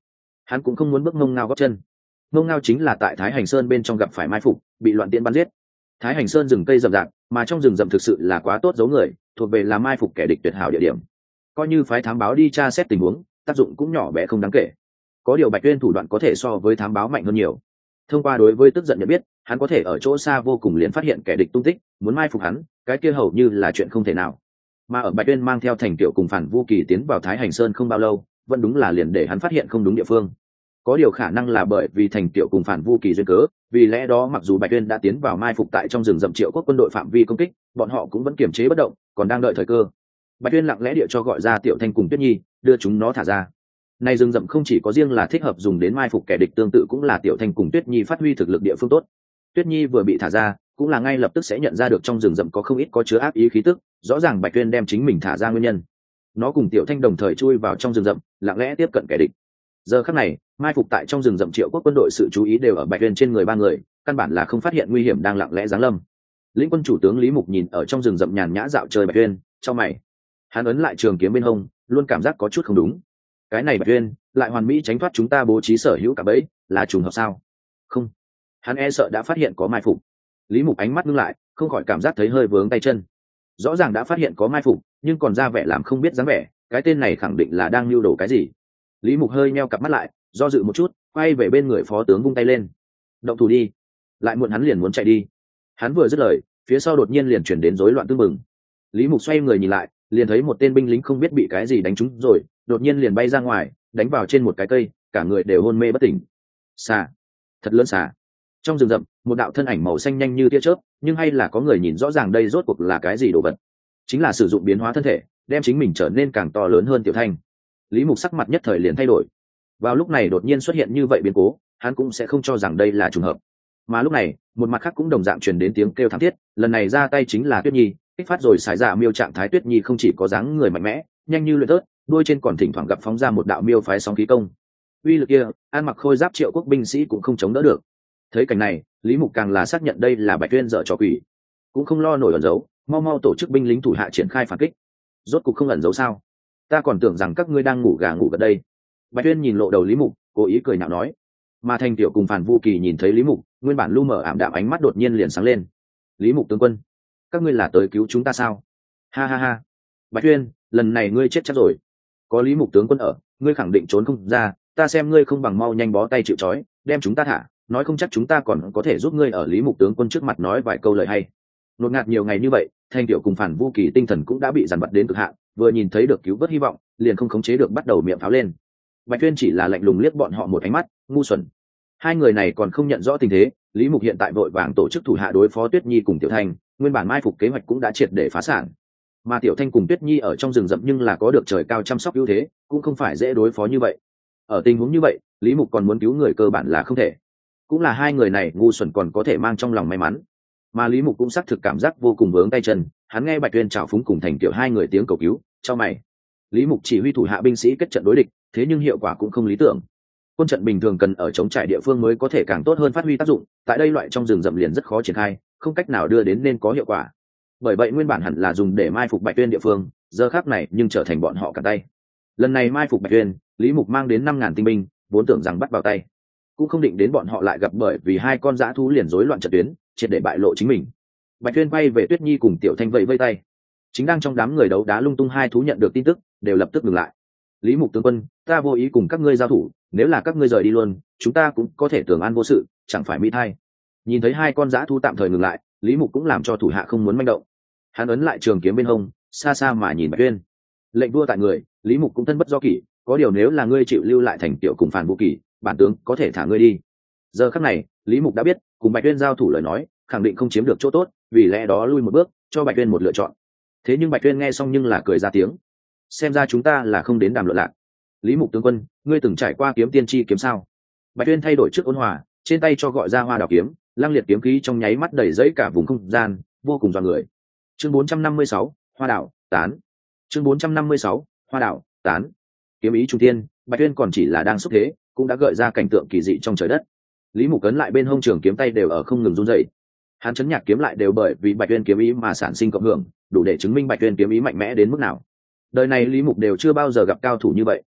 hắn cũng không muốn bước mông ngao góp chân. Mông ngao chính là tại Thái Hành Sơn bên trong gặp phải mai phục, bị loạn tiễn bắn giết. Thái Hành Sơn rừng cây rậm rạp, mà trong rừng rậm thực sự là quá tốt giấu người, thuộc về là mai phục kẻ địch tuyệt hảo địa điểm. Coi như phái thám báo đi tra xét tình huống, tác dụng cũng nhỏ bé không đáng kể. Có điều Bạch Tuyên thủ đoạn có thể so với thám báo mạnh hơn nhiều. Thông qua đối với tức giận nhận biết, hắn có thể ở chỗ xa vô cùng liền phát hiện kẻ địch tung tích, muốn mai phục hắn, cái kia hầu như là chuyện không thể nào. Mà ở Bạch Tuyên mang theo Thành Tiểu cùng Phản Vu Kỳ tiến vào Thái Hành Sơn không bao lâu, vẫn đúng là liền để hắn phát hiện không đúng địa phương. Có điều khả năng là bởi vì Thành Tiểu cùng Phản Vu Kỳ duyên cớ, vì lẽ đó mặc dù Bạch Tuyên đã tiến vào mai phục tại trong rừng rậm Triệu Quốc quân đội phạm vi công kích, bọn họ cũng vẫn kiềm chế bất động, còn đang đợi thời cơ. Bạch Tuyên lặng lẽ địa cho gọi ra Tiểu Thanh cùng Tuyết Nhi, đưa chúng nó thả ra. Này rừng rậm không chỉ có riêng là thích hợp dùng đến mai phục kẻ địch, tương tự cũng là Tiểu Thanh cùng Tuyết Nhi phát huy thực lực địa phương tốt. Tuyết Nhi vừa bị thả ra, cũng là ngay lập tức sẽ nhận ra được trong rừng rậm có không ít có chứa ác ý khí tức, rõ ràng Bạch Tuyên đem chính mình thả ra nguyên nhân. Nó cùng Tiểu Thanh đồng thời chui vào trong rừng rậm, lặng lẽ tiếp cận kẻ địch. Giờ khắc này, mai phục tại trong rừng rậm Triệu Quốc quân đội sự chú ý đều ở Bạch Tuyên trên người ba người, căn bản là không phát hiện nguy hiểm đang lặng lẽ giáng lâm. Lĩnh quân chủ tướng Lý Mục nhìn ở trong rừng rậm nhàn nhã dạo chơi Bạch Tuyên, chau mày. Hắn ấn lại trường kiếm bên hông, luôn cảm giác có chút không đúng. Cái này Bạch Tuyên lại hoàn mỹ tránh thoát chúng ta bố trí sở hữu cả bẫy, là trùng hợp sao? Không, hắn e sợ đã phát hiện có mai phục. Lý Mục ánh mắt ngưng lại, không khỏi cảm giác thấy hơi vướng tay chân. Rõ ràng đã phát hiện có mai phục, nhưng còn ra vẻ làm không biết dáng vẻ, cái tên này khẳng định là đang lưu đồ cái gì. Lý Mục hơi nheo cặp mắt lại, do dự một chút, quay về bên người phó tướng vung tay lên. Động thủ đi. Lại muộn hắn liền muốn chạy đi. Hắn vừa dứt lời, phía sau đột nhiên liền chuyển đến rối loạn tương mừng. Lý Mục xoay người nhìn lại, liền thấy một tên binh lính không biết bị cái gì đánh trúng rồi, đột nhiên liền bay ra ngoài, đánh vào trên một cái cây, cả người đều hôn mê bất tỉnh. Xà, thật lớn xà. Trong rừng rậm, một đạo thân ảnh màu xanh nhanh như tia chớp, nhưng hay là có người nhìn rõ ràng đây rốt cuộc là cái gì đồ vật. Chính là sử dụng biến hóa thân thể, đem chính mình trở nên càng to lớn hơn Tiểu Thanh. Lý Mục sắc mặt nhất thời liền thay đổi. Vào lúc này đột nhiên xuất hiện như vậy biến cố, hắn cũng sẽ không cho rằng đây là trùng hợp. Mà lúc này, một mặt khác cũng đồng dạng truyền đến tiếng kêu thảm thiết, lần này ra tay chính là Tuyết Nhi, kích phát rồi xài ra miêu trạng thái. Tuyết Nhi không chỉ có dáng người mạnh mẽ, nhanh như luyện tớt, đuôi trên còn thỉnh thoảng gặp phóng ra một đạo miêu phái sóng khí công. Uy lực kia, An mặc khôi giáp Triệu Quốc binh sĩ cũng không chống đỡ được. Thấy cảnh này, Lý Mục càng là xác nhận đây là Bạch Tuyên dở trò quỷ, cũng không lo nổi ẩn giấu, mau mau tổ chức binh lính thủ hạ triển khai phản kích. Rốt cục không ẩn giấu sao? Ta còn tưởng rằng các ngươi đang ngủ gà ngủ gật đây. Bạch Tuyên nhìn lộ đầu Lý Mục, cố ý cười nhạo nói. Mà Thành Tiểu cùng Phản Vu Kỳ nhìn thấy Lý Mục, nguyên bản lu mờ ảm đạm ánh mắt đột nhiên liền sáng lên. Lý Mục tướng quân, các ngươi là tới cứu chúng ta sao? Ha ha ha. Bạch Tuyên, lần này ngươi chết chắc rồi. Có Lý Mục tướng quân ở, ngươi khẳng định trốn không ra, ta xem ngươi không bằng mau nhanh bó tay chịu trói, đem chúng ta thả, nói không chắc chúng ta còn có thể giúp ngươi ở Lý Mục tướng quân trước mặt nói vài câu lời hay. Nột ngạt nhiều ngày như vậy, Thành Tiểu cùng Phản Vu Kỳ tinh thần cũng đã bị dằn vặt đến cực hạn, vừa nhìn thấy được cứu vớt hy vọng, liền không khống chế được bắt đầu miệng pháo lên. Bạch Tuyên chỉ là lạnh lùng liếc bọn họ một ánh mắt, ngu xuẩn. Hai người này còn không nhận rõ tình thế, Lý Mục hiện tại vội vàng tổ chức thủ hạ đối phó Tuyết Nhi cùng Tiểu Thanh, nguyên bản mai phục kế hoạch cũng đã triệt để phá sản. Mà Tiểu Thanh cùng Tuyết Nhi ở trong rừng rậm nhưng là có được trời cao chăm sóc ưu thế, cũng không phải dễ đối phó như vậy. Ở tình huống như vậy, Lý Mục còn muốn cứu người cơ bản là không thể. Cũng là hai người này ngu xuẩn còn có thể mang trong lòng may mắn. Mà Lý Mục cũng xác thực cảm giác vô cùng vướng tay chân, hắn nghe Bạch Tuyên chào phúng cùng Thành Tiểu hai người tiếng cầu cứu, cho mày. Lý Mục chỉ huy thủ hạ binh sĩ kết trận đối địch, thế nhưng hiệu quả cũng không lý tưởng. Quân trận bình thường cần ở chống trải địa phương mới có thể càng tốt hơn phát huy tác dụng, tại đây loại trong rừng rậm liền rất khó triển khai, không cách nào đưa đến nên có hiệu quả. Bởi vậy nguyên bản hẳn là dùng để mai phục Bạch Tuyên địa phương, giờ khắc này nhưng trở thành bọn họ cả tay. Lần này mai phục Bạch Tuyên, Lý Mục mang đến năm ngàn tinh binh, vốn tưởng rằng bắt vào tay, cũng không định đến bọn họ lại gặp bởi vì hai con dã thú liền rối loạn trận tuyến, triệt để bại lộ chính mình. Bạch Tuyên quay về Tuyết Nhi cùng Tiểu Thanh vẫy vây tay. Chính đang trong đám người đấu đá lung tung hai thú nhận được tin tức, đều lập tức dừng lại. Lý Mục tướng quân, ta vô ý cùng các ngươi giao thủ, nếu là các ngươi rời đi luôn, chúng ta cũng có thể tưởng an vô sự, chẳng phải mỹ thay. Nhìn thấy hai con dã thú tạm thời ngừng lại, Lý Mục cũng làm cho thủ hạ không muốn manh động. Hắn ấn lại trường kiếm bên hông, xa xa mà nhìn Bạch Tuyên. Lệnh vua tại người, Lý Mục cũng thân bất do kỷ, có điều nếu là ngươi chịu lưu lại Thành Tiểu cùng Phản Vu Kỳ, bản tướng có thể thả ngươi đi. Giờ khắc này, Lý Mục đã biết, cùng Bạch Tuyên giao thủ lời nói, khẳng định không chiếm được chỗ tốt, vì lẽ đó lui một bước, cho Bạch Tuyên một lựa chọn. Thế nhưng Bạch Tuyên nghe xong nhưng là cười ra tiếng. Xem ra chúng ta là không đến đàm luận lạc. Lý Mục tướng quân, ngươi từng trải qua kiếm tiên chi kiếm sao? Bạch Tuyên thay đổi trước ôn hòa, trên tay cho gọi ra hoa đào kiếm, lăng liệt kiếm khí trong nháy mắt đầy dẫy cả vùng không gian, vô cùng dọa người. Chương bốn trăm năm mươi sáu, hoa đào tán. Chương bốn trăm năm mươi sáu, hoa đào tán. Kiếm ý trung tiên, Bạch Tuyên còn chỉ là đang xúc thế, cũng đã gợi ra cảnh tượng kỳ dị trong trời đất. Lý Mục cấn lại bên hông trường kiếm tay đều ở không ngừng run rẩy. Hắn chấn nhạc kiếm lại đều bởi vì Bạch Tuyên kiếm ý mà sản sinh cộng hưởng, đủ để chứng minh Bạch Tuyên kiếm ý mạnh mẽ đến mức nào. Đời này Lý Mục đều chưa bao giờ gặp cao thủ như vậy.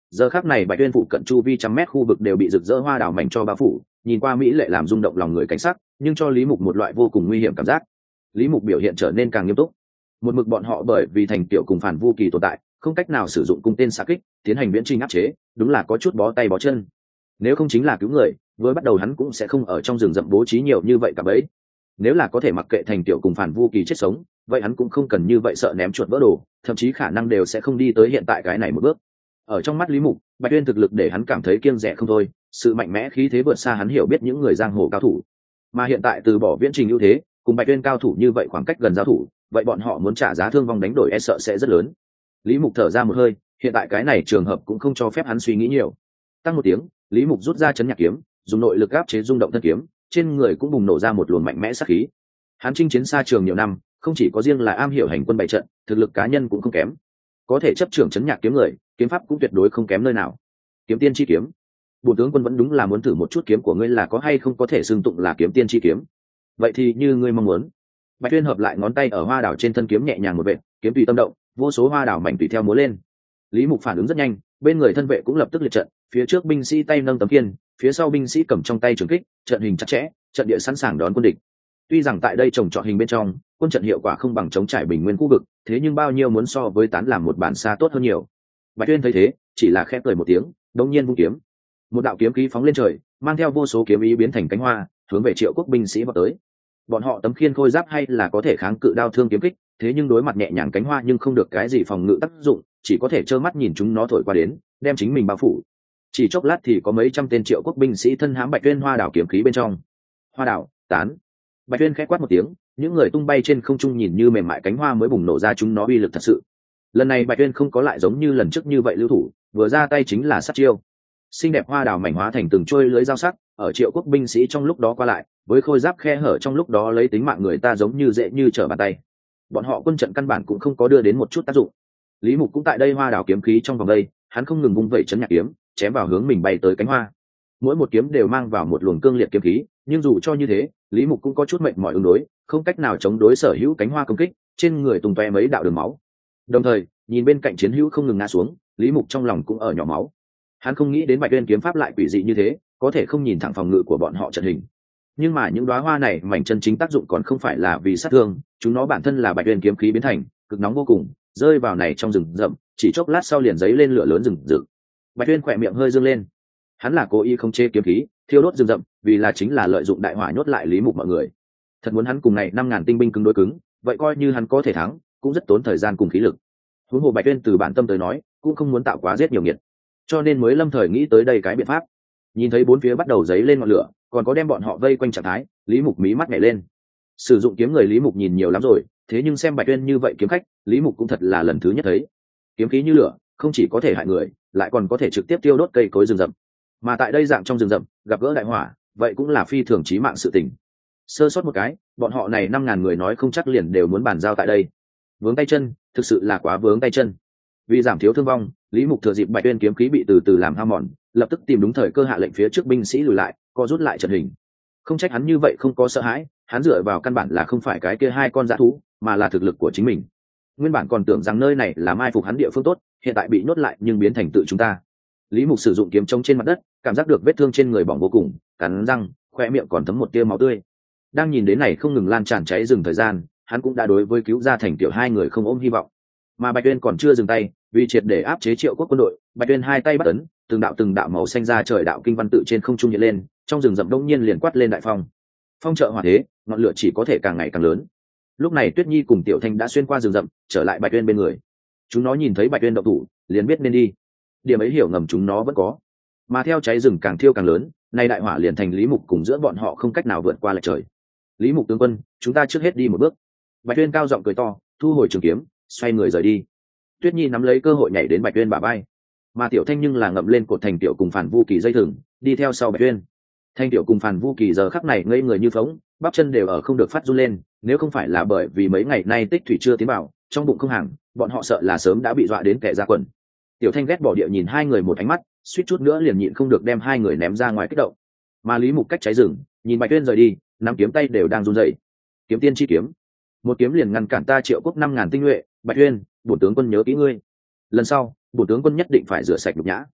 giờ khắc này bạch tuyên phụ cận chu vi trăm mét khu vực đều bị rực rỡ hoa đào mảnh cho bao phủ, nhìn qua mỹ lệ làm rung động lòng người cảnh sắc, nhưng cho lý mục một loại vô cùng nguy hiểm cảm giác. Lý mục biểu hiện trở nên càng nghiêm túc. Một mực bọn họ bởi vì thành tiểu cùng phản vu kỳ tồn tại, không cách nào sử dụng cung tên xạ kích tiến hành viễn trình áp chế, đúng là có chút bó tay bó chân. Nếu không chính là cứu người, với bắt đầu hắn cũng sẽ không ở trong rừng rậm bố trí nhiều như vậy cả bấy. Nếu là có thể mặc kệ thành tiểu cùng phản vu kỳ chết sống, vậy hắn cũng không cần như vậy sợ ném chuột vỡ đồ, thậm chí khả năng đều sẽ không đi tới hiện tại cái này một bước. Ở trong mắt Lý Mục, Bạch Uyên thực lực để hắn cảm thấy kiêng dè không thôi, sự mạnh mẽ khí thế vượt xa hắn hiểu biết những người giang hồ cao thủ. Mà hiện tại từ bỏ viễn trình ưu thế, cùng Bạch Uyên cao thủ như vậy khoảng cách gần giao thủ, vậy bọn họ muốn trả giá thương vong đánh đổi e sợ sẽ rất lớn. Lý Mục thở ra một hơi, hiện tại cái này trường hợp cũng không cho phép hắn suy nghĩ nhiều. Tăng một tiếng, Lý Mục rút ra chấn nhạc kiếm, dùng nội lực áp chế rung động thân kiếm, trên người cũng bùng nổ ra một luồng mạnh mẽ sát khí. Hắn chinh chiến xa trường nhiều năm, không chỉ có riêng là am hiểu hành quân bày trận, thực lực cá nhân cũng không kém. Có thể chấp trưởng chấn nhạc kiếm người, kiếm pháp cũng tuyệt đối không kém nơi nào. Kiếm tiên chi kiếm, bổn tướng quân vẫn đúng là muốn thử một chút kiếm của ngươi là có hay không có thể xưng tụng là kiếm tiên chi kiếm. Vậy thì như ngươi mong muốn. Bạch Tuyên hợp lại ngón tay ở hoa đảo trên thân kiếm nhẹ nhàng một vệt, kiếm tùy tâm động, vô số hoa đảo mảnh tùy theo múa lên. Lý Mục phản ứng rất nhanh, bên người thân vệ cũng lập tức liệt trận, phía trước binh sĩ tay nâng tấm kiên, phía sau binh sĩ cầm trong tay trường kích, trận hình chặt chẽ, trận địa sẵn sàng đón quân địch. Tuy rằng tại đây trồng trọt hình bên trong, quân trận hiệu quả không bằng chống trải bình nguyên khu vực, thế nhưng bao nhiêu muốn so với tán làm một bản xa tốt hơn nhiều. Bạch Tuyên thấy thế, chỉ là khẽ cười một tiếng, đống nhiên vung kiếm. Một đạo kiếm khí phóng lên trời, mang theo vô số kiếm ý biến thành cánh hoa, hướng về Triệu Quốc binh sĩ vọt tới. Bọn họ tấm khiên khôi giáp hay là có thể kháng cự đao thương kiếm kích, thế nhưng đối mặt nhẹ nhàng cánh hoa nhưng không được cái gì phòng ngự tác dụng, chỉ có thể trơ mắt nhìn chúng nó thổi qua đến, đem chính mình bao phủ. Chỉ chốc lát thì có mấy trăm tên Triệu Quốc binh sĩ thân hãm Bạch Tuyên hoa đảo kiếm khí bên trong. Hoa đảo, tán. Bạch Tuyên khẽ quát một tiếng, những người tung bay trên không trung nhìn như mềm mại cánh hoa mới bùng nổ ra chúng nó uy lực thật sự. Lần này Bạch Tuyên không có lại giống như lần trước như vậy lưu thủ, vừa ra tay chính là sát chiêu. Xinh đẹp hoa đào mảnh hóa thành từng trôi lưới dao sắc, ở Triệu Quốc binh sĩ trong lúc đó qua lại, với khôi giáp khe hở trong lúc đó lấy tính mạng người ta giống như dễ như trở bàn tay. Bọn họ quân trận căn bản cũng không có đưa đến một chút tác dụng. Lý Mục cũng tại đây hoa đào kiếm khí trong vòng đây, hắn không ngừng vung vẩy chấn nhạc kiếm, chém vào hướng mình bay tới cánh hoa. Mỗi một kiếm đều mang vào một luồng cương liệt kiếm khí, nhưng dù cho như thế, Lý Mục cũng có chút mệt mỏi ứng đối, không cách nào chống đối sở hữu cánh hoa công kích, trên người tung tóe mấy đạo đường máu. Đồng thời, nhìn bên cạnh chiến hữu không ngừng ngã xuống, Lý Mục trong lòng cũng ở nhỏ máu. Hắn không nghĩ đến Bạch Tuyên kiếm pháp lại quỷ dị như thế, có thể không nhìn thẳng phòng ngự của bọn họ trận hình. Nhưng mà những đóa hoa này mảnh chân chính tác dụng còn không phải là vì sát thương, chúng nó bản thân là Bạch Tuyên kiếm khí biến thành, cực nóng vô cùng, rơi vào này trong rừng rậm, chỉ chốc lát sau liền giấy lên lửa lớn rừng rực. Bạch Tuyên khỏe miệng hơi dương lên. Hắn là cố ý không chế kiếm khí, thiêu đốt rừng rậm, vì là chính là lợi dụng đại hỏa nhốt lại Lý Mục mọi người. Thật muốn hắn cùng này năm ngàn tinh binh cứng đối cứng, vậy coi như hắn có thể thắng, cũng rất tốn thời gian cùng khí lực. Huống hồ Bạch Tuyên từ bản tâm tới nói, cũng không muốn tạo quá giết nhiều nghiệt, cho nên mới lâm thời nghĩ tới đây cái biện pháp. Nhìn thấy bốn phía bắt đầu giấy lên ngọn lửa, còn có đem bọn họ vây quanh trạng thái, Lý Mục mí mắt nhảy lên. Sử dụng kiếm người Lý Mục nhìn nhiều lắm rồi, thế nhưng xem Bạch Tuyên như vậy kiếm khách, Lý Mục cũng thật là lần thứ nhất thấy. Kiếm khí như lửa, không chỉ có thể hại người, lại còn có thể trực tiếp tiêu đốt cây cối rừng rậm. Mà tại đây dạng trong rừng rậm, gặp gỡ đại hỏa, vậy cũng là phi thường chí mạng sự tình. Sơ sót một cái, bọn họ này năm ngàn người nói không chắc liền đều muốn bàn giao tại đây. Vướng tay chân, thực sự là quá vướng tay chân. Vì giảm thiếu thương vong, Lý Mục thừa dịp Bạch Tuyên kiếm khí bị từ từ làm hao mòn, lập tức tìm đúng thời cơ hạ lệnh phía trước binh sĩ lùi lại, co rút lại trận hình. Không trách hắn như vậy không có sợ hãi, hắn dựa vào căn bản là không phải cái kia hai con dã thú, mà là thực lực của chính mình. Nguyên bản còn tưởng rằng nơi này là mai phục hắn địa phương tốt, hiện tại bị nhốt lại nhưng biến thành tự chúng ta. Lý Mục sử dụng kiếm chống trên mặt đất, cảm giác được vết thương trên người bỏng vô cùng, cắn răng, khoe miệng còn thấm một tia máu tươi. Đang nhìn đến này không ngừng lan tràn cháy rừng thời gian, hắn cũng đã đối với cứu ra thành tiểu hai người không ôm hy vọng. Mà Bạch Tuyên còn chưa dừng tay, vì triệt để áp chế Triệu Quốc quân đội, Bạch Tuyên hai tay bắt ấn, từng đạo từng đạo màu xanh ra trời đạo kinh văn tự trên không trung hiện lên, trong rừng rậm đông nhiên liền quát lên đại phong. Phong trợ hỏa thế, ngọn lửa chỉ có thể càng ngày càng lớn. Lúc này Tuyết Nhi cùng Tiểu Thanh đã xuyên qua rừng rậm, trở lại Bạch Tuyên bên người. Chúng nó nhìn thấy Bạch Tuyên động thủ, liền biết nên đi. Điểm ấy hiểu ngầm chúng nó vẫn có. Mà theo cháy rừng càng thiêu càng lớn, nay đại hỏa liền thành Lý Mục cùng giữa bọn họ không cách nào vượt qua lệch trời. Lý Mục tướng quân, chúng ta trước hết đi một bước. Bạch Tuyên cao giọng cười to, thu hồi trường kiếm, xoay người rời đi. Tuyết Nhi nắm lấy cơ hội nhảy đến Bạch Tuyên bả vai, mà Tiểu Thanh nhưng là ngậm lên cột thành Tiểu cùng Phản Vu Kỳ dây thừng, đi theo sau Bạch Tuyên. Thanh Tiểu cùng Phản Vu Kỳ giờ khắc này ngây người như phóng, bắp chân đều ở không được phát run lên, nếu không phải là bởi vì mấy ngày nay tích thủy chưa tiến vào, trong bụng không hàng, bọn họ sợ là sớm đã bị dọa đến kẻ ra quần. Tiểu Thanh ghét bỏ địa nhìn hai người một ánh mắt, suýt chút nữa liền nhịn không được đem hai người ném ra ngoài kích động. Mà Lý Mục cách cháy rừng, nhìn Bạch Tuyên rời đi, nắm kiếm tay đều đang run rẩy. Kiếm tiên chi kiếm, một kiếm liền ngăn cản ta Triệu Quốc năm ngàn tinh nhuệ. Bạch Tuyên, bổn tướng quân nhớ kỹ ngươi, lần sau bổn tướng quân nhất định phải rửa sạch nhục nhã.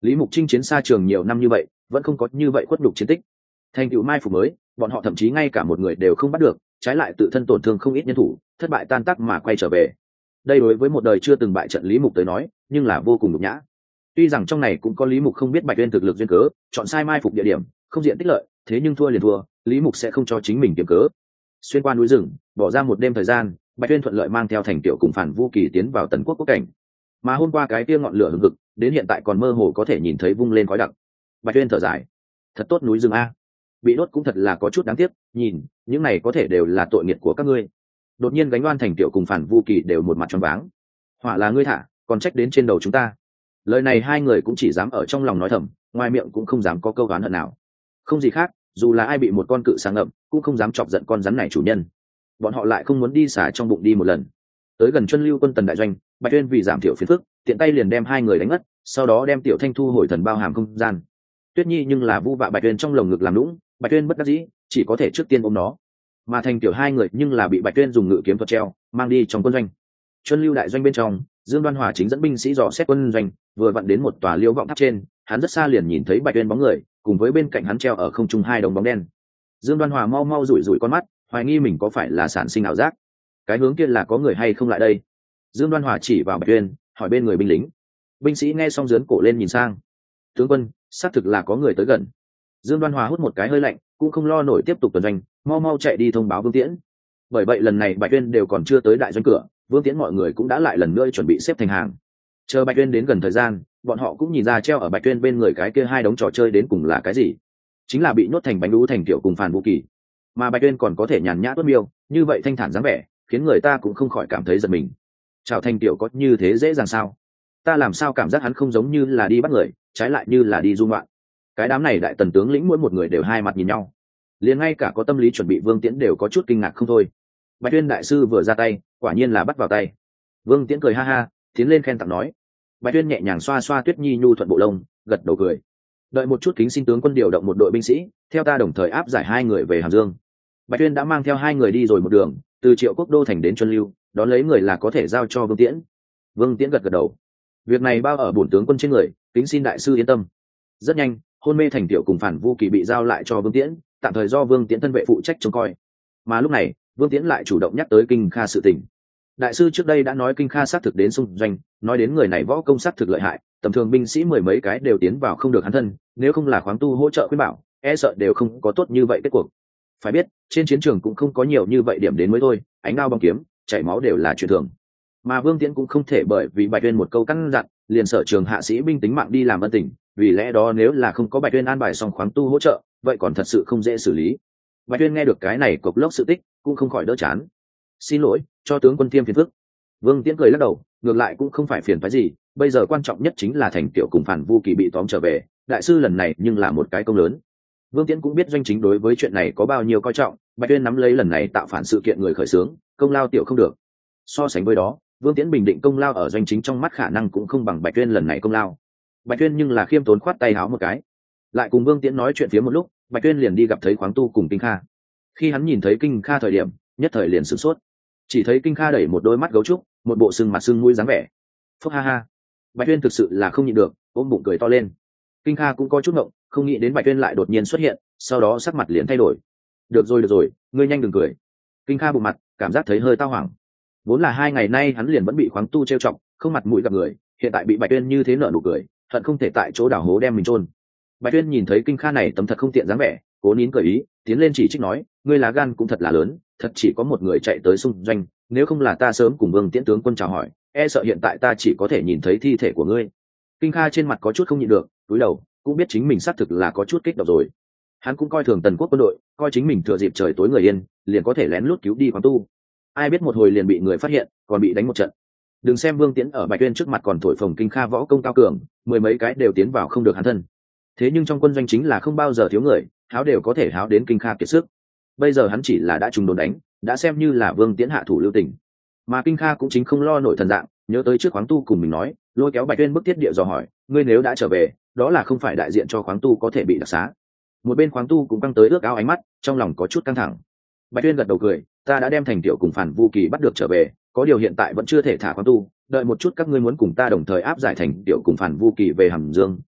Lý Mục chinh chiến xa trường nhiều năm như vậy vẫn không có như vậy khuất nhục chiến tích. Thành tựu mai phục mới, bọn họ thậm chí ngay cả một người đều không bắt được, trái lại tự thân tổn thương không ít nhân thủ, thất bại tan tác mà quay trở về. Đây đối với một đời chưa từng bại trận Lý Mục tới nói nhưng là vô cùng nhục nhã. Tuy rằng trong này cũng có Lý Mục không biết Bạch Uyên thực lực duyên cớ, chọn sai mai phục địa điểm, không diện tích lợi, thế nhưng thua liền thua, Lý Mục sẽ không cho chính mình kiếm cớ. Xuyên qua núi rừng, bỏ ra một đêm thời gian, Bạch Uyên thuận lợi mang theo thành tiểu cùng Phản Vu Kỳ tiến vào Tần Quốc quốc cảnh. Mà hôm qua cái kia ngọn lửa hừng hực, đến hiện tại còn mơ hồ có thể nhìn thấy vung lên khói đặc. Bạch Uyên thở dài, thật tốt núi rừng a, bị đốt cũng thật là có chút đáng tiếc, nhìn, những này có thể đều là tội nghiệp của các ngươi. Đột nhiên gánh oan thành tiểu cùng Phản Vu Kỳ đều một mặt choáng váng. Hỏa là ngươi thả, còn trách đến trên đầu chúng ta. Lời này hai người cũng chỉ dám ở trong lòng nói thầm, ngoài miệng cũng không dám có câu oán hận nào. Không gì khác, dù là ai bị một con cự sáng ngậm, cũng không dám chọc giận con rắn này chủ nhân. Bọn họ lại không muốn đi xả trong bụng đi một lần. Tới gần Chuân Lưu quân Tần đại doanh, Bạch Uyên vì giảm thiểu phiền phức, tiện tay liền đem hai người đánh ngất, sau đó đem Tiểu Thanh thu hồi thần bao hàm không gian. Tuyết Nhi nhưng là vu vạ Bạch Uyên trong lồng ngực làm lũng, Bạch Uyên bất đắc dĩ, chỉ có thể trước tiên ôm nó. Mà thành Tiểu hai người nhưng là bị Bạch Uyên dùng ngự kiếm thuật treo, mang đi trong quân doanh. Chuân Lưu đại doanh bên trong, Dương Đoan Hòa chính dẫn binh sĩ dò xét quân doanh, vừa vặn đến một tòa liễu vọng tháp trên, hắn rất xa liền nhìn thấy Bạch Uyên bóng người, cùng với bên cạnh hắn treo ở không trung hai đống bóng đen. Dương Đoan Hòa mau mau rủi rủi con mắt, hoài nghi mình có phải là sản sinh ảo giác. Cái hướng kia là có người hay không lại đây? Dương Đoan Hòa chỉ vào Bạch Uyên, hỏi bên người binh lính. Binh sĩ nghe xong giớn cổ lên nhìn sang. Tướng quân, xác thực là có người tới gần. Dương Đoan Hòa hút một cái hơi lạnh, cũng không lo nổi tiếp tục tuần doanh, mau mau chạy đi thông báo Vương Tiễn. Bởi vậy lần này Bạch Uyên đều còn chưa tới đại doanh cửa, Vương Tiễn mọi người cũng đã lại lần nữa chuẩn bị xếp thành hàng. Chờ Bạch Uyên đến gần thời gian, bọn họ cũng nhìn ra treo ở Bạch Uyên bên người cái kia hai đống trò chơi đến cùng là cái gì. Chính là bị nhốt thành bánh đú thành tiểu cùng Phản Vũ Kỳ. Mà Bạch Uyên còn có thể nhàn nhã tuất miêu, như vậy thanh thản dáng vẻ, khiến người ta cũng không khỏi cảm thấy giật mình. Chào thành tiểu có như thế dễ dàng sao? Ta làm sao cảm giác hắn không giống như là đi bắt người, trái lại như là đi du ngoạn. Cái đám này đại tần tướng lĩnh mỗi một người đều hai mặt nhìn nhau, liền ngay cả có tâm lý chuẩn bị Vương Tiễn đều có chút kinh ngạc không thôi. Bạch Uyên đại sư vừa ra tay, quả nhiên là bắt vào tay. Vương Tiễn cười ha ha, tiến lên khen tặng nói. Bạch Uyên nhẹ nhàng xoa xoa Tuyết Nhi nhu thuận bộ lông, gật đầu cười. Đợi một chút, kính xin tướng quân điều động một đội binh sĩ, theo ta đồng thời áp giải hai người về Hàm Dương. Bạch Uyên đã mang theo hai người đi rồi một đường, từ Triệu Quốc đô thành đến Chuân Lưu, đón lấy người là có thể giao cho Vương Tiễn. Vương Tiễn gật gật đầu. Việc này bao ở bổn tướng quân trên người, kính xin đại sư yên tâm. Rất nhanh, hôn mê thành tiểu cùng Phản Vu Kỳ bị giao lại cho Vương Tiễn, tạm thời do Vương Tiễn thân vệ phụ trách trông coi. Mà lúc này, Vương Tiễn lại chủ động nhắc tới Kinh Kha sự tình. Đại sư trước đây đã nói Kinh Kha xác thực đến xung doanh, nói đến người này võ công xác thực lợi hại, tầm thường binh sĩ mười mấy cái đều tiến vào không được hắn thân, nếu không là khoáng tu hỗ trợ khuyên bảo, e sợ đều không có tốt như vậy kết cuộc. Phải biết, trên chiến trường cũng không có nhiều như vậy điểm đến mới thôi, ánh đao băng kiếm, chảy máu đều là chuyện thường. Mà Vương Tiễn cũng không thể bởi vì Bạch Uyên một câu căn dặn, liền sở trường hạ sĩ binh tính mạng đi làm ân tình, vì lẽ đó nếu là không có Bạch Uyên an bài xong khoáng tu hỗ trợ, vậy còn thật sự không dễ xử lý. Bạch Uyên nghe được cái này cộc lốc sự tích, cũng không khỏi đỡ chán. Xin lỗi, cho tướng quân tiêm phiền phức. Vương Tiễn cười lắc đầu, ngược lại cũng không phải phiền phái gì, bây giờ quan trọng nhất chính là thành tiểu cùng Phản Vu Kỳ bị tóm trở về, đại sư lần này nhưng là một cái công lớn. Vương Tiễn cũng biết doanh chính đối với chuyện này có bao nhiêu coi trọng, Bạch Uyên nắm lấy lần này tạo phản sự kiện người khởi xướng, công lao tiểu không được. So sánh với đó, Vương Tiễn bình định công lao ở doanh chính trong mắt khả năng cũng không bằng Bạch Uyên lần này công lao. Bạch Uyên nhưng là khiêm tốn khoát tay háo một cái, lại cùng Vương Tiễn nói chuyện phía một lúc, Bạch Uyên liền đi gặp thấy khoáng tu cùng Kinh Kha. Khi hắn nhìn thấy Kinh Kha thời điểm, nhất thời liền sửng sốt, chỉ thấy Kinh Kha đẩy một đôi mắt gấu trúc, một bộ sưng mặt sưng mũi dáng vẻ. Phúc ha ha, Bạch Uyên thực sự là không nhịn được, ôm bụng cười to lên. Kinh Kha cũng có chút ngộng, không nghĩ đến Bạch Uyên lại đột nhiên xuất hiện, sau đó sắc mặt liền thay đổi. Được rồi được rồi, ngươi nhanh đừng cười. Kinh Kha bụng mặt, cảm giác thấy hơi tao hoảng. Vốn là hai ngày nay hắn liền vẫn bị khoáng tu trêu chọc, không mặt mũi gặp người, hiện tại bị Bạch Uyên như thế nở nụ cười, hận không thể tại chỗ đào hố đem mình chôn. Bạch Uyên nhìn thấy Kinh Kha này tấm thật không tiện dáng vẻ, cố nín cười ý, tiến lên chỉ trích nói, ngươi lá gan cũng thật là lớn, thật chỉ có một người chạy tới xung doanh, nếu không là ta sớm cùng Vương Tiễn tướng quân chào hỏi, e sợ hiện tại ta chỉ có thể nhìn thấy thi thể của ngươi. Kinh Kha trên mặt có chút không nhịn được, cúi đầu, cũng biết chính mình xác thực là có chút kích động rồi. Hắn cũng coi thường Tần Quốc quân đội, coi chính mình thừa dịp trời tối người yên, liền có thể lén lút cứu đi khoáng tu. Ai biết một hồi liền bị người phát hiện, còn bị đánh một trận. Đừng xem Vương Tiễn ở Bạch Uyên trước mặt còn thổi phồng Kinh Kha võ công cao cường, mười mấy cái đều tiến vào không được hắn thân. Thế nhưng trong quân doanh chính là không bao giờ thiếu người, háo đều có thể háo đến Kinh Kha kiệt sức. Bây giờ hắn chỉ là đã trùng đồn đánh, đã xem như là Vương Tiễn hạ thủ lưu tình. Mà Kinh Kha cũng chính không lo nổi thần dạng, nhớ tới trước khoáng tu cùng mình nói, lôi kéo Bạch Uyên bức thiết địa dò hỏi, ngươi nếu đã trở về, đó là không phải đại diện cho khoáng tu có thể bị đặc xá. Một bên khoáng tu cũng căng tới ước ao ánh mắt, trong lòng có chút căng thẳng. Bạch Uyên gật đầu cười, ta đã đem thành tiểu cùng Phản Vu Kỳ bắt được trở về, có điều hiện tại vẫn chưa thể thả khoáng tu, đợi một chút các ngươi muốn cùng ta đồng thời áp giải thành tiểu cùng Phản Vu Kỳ về Hàm Dương,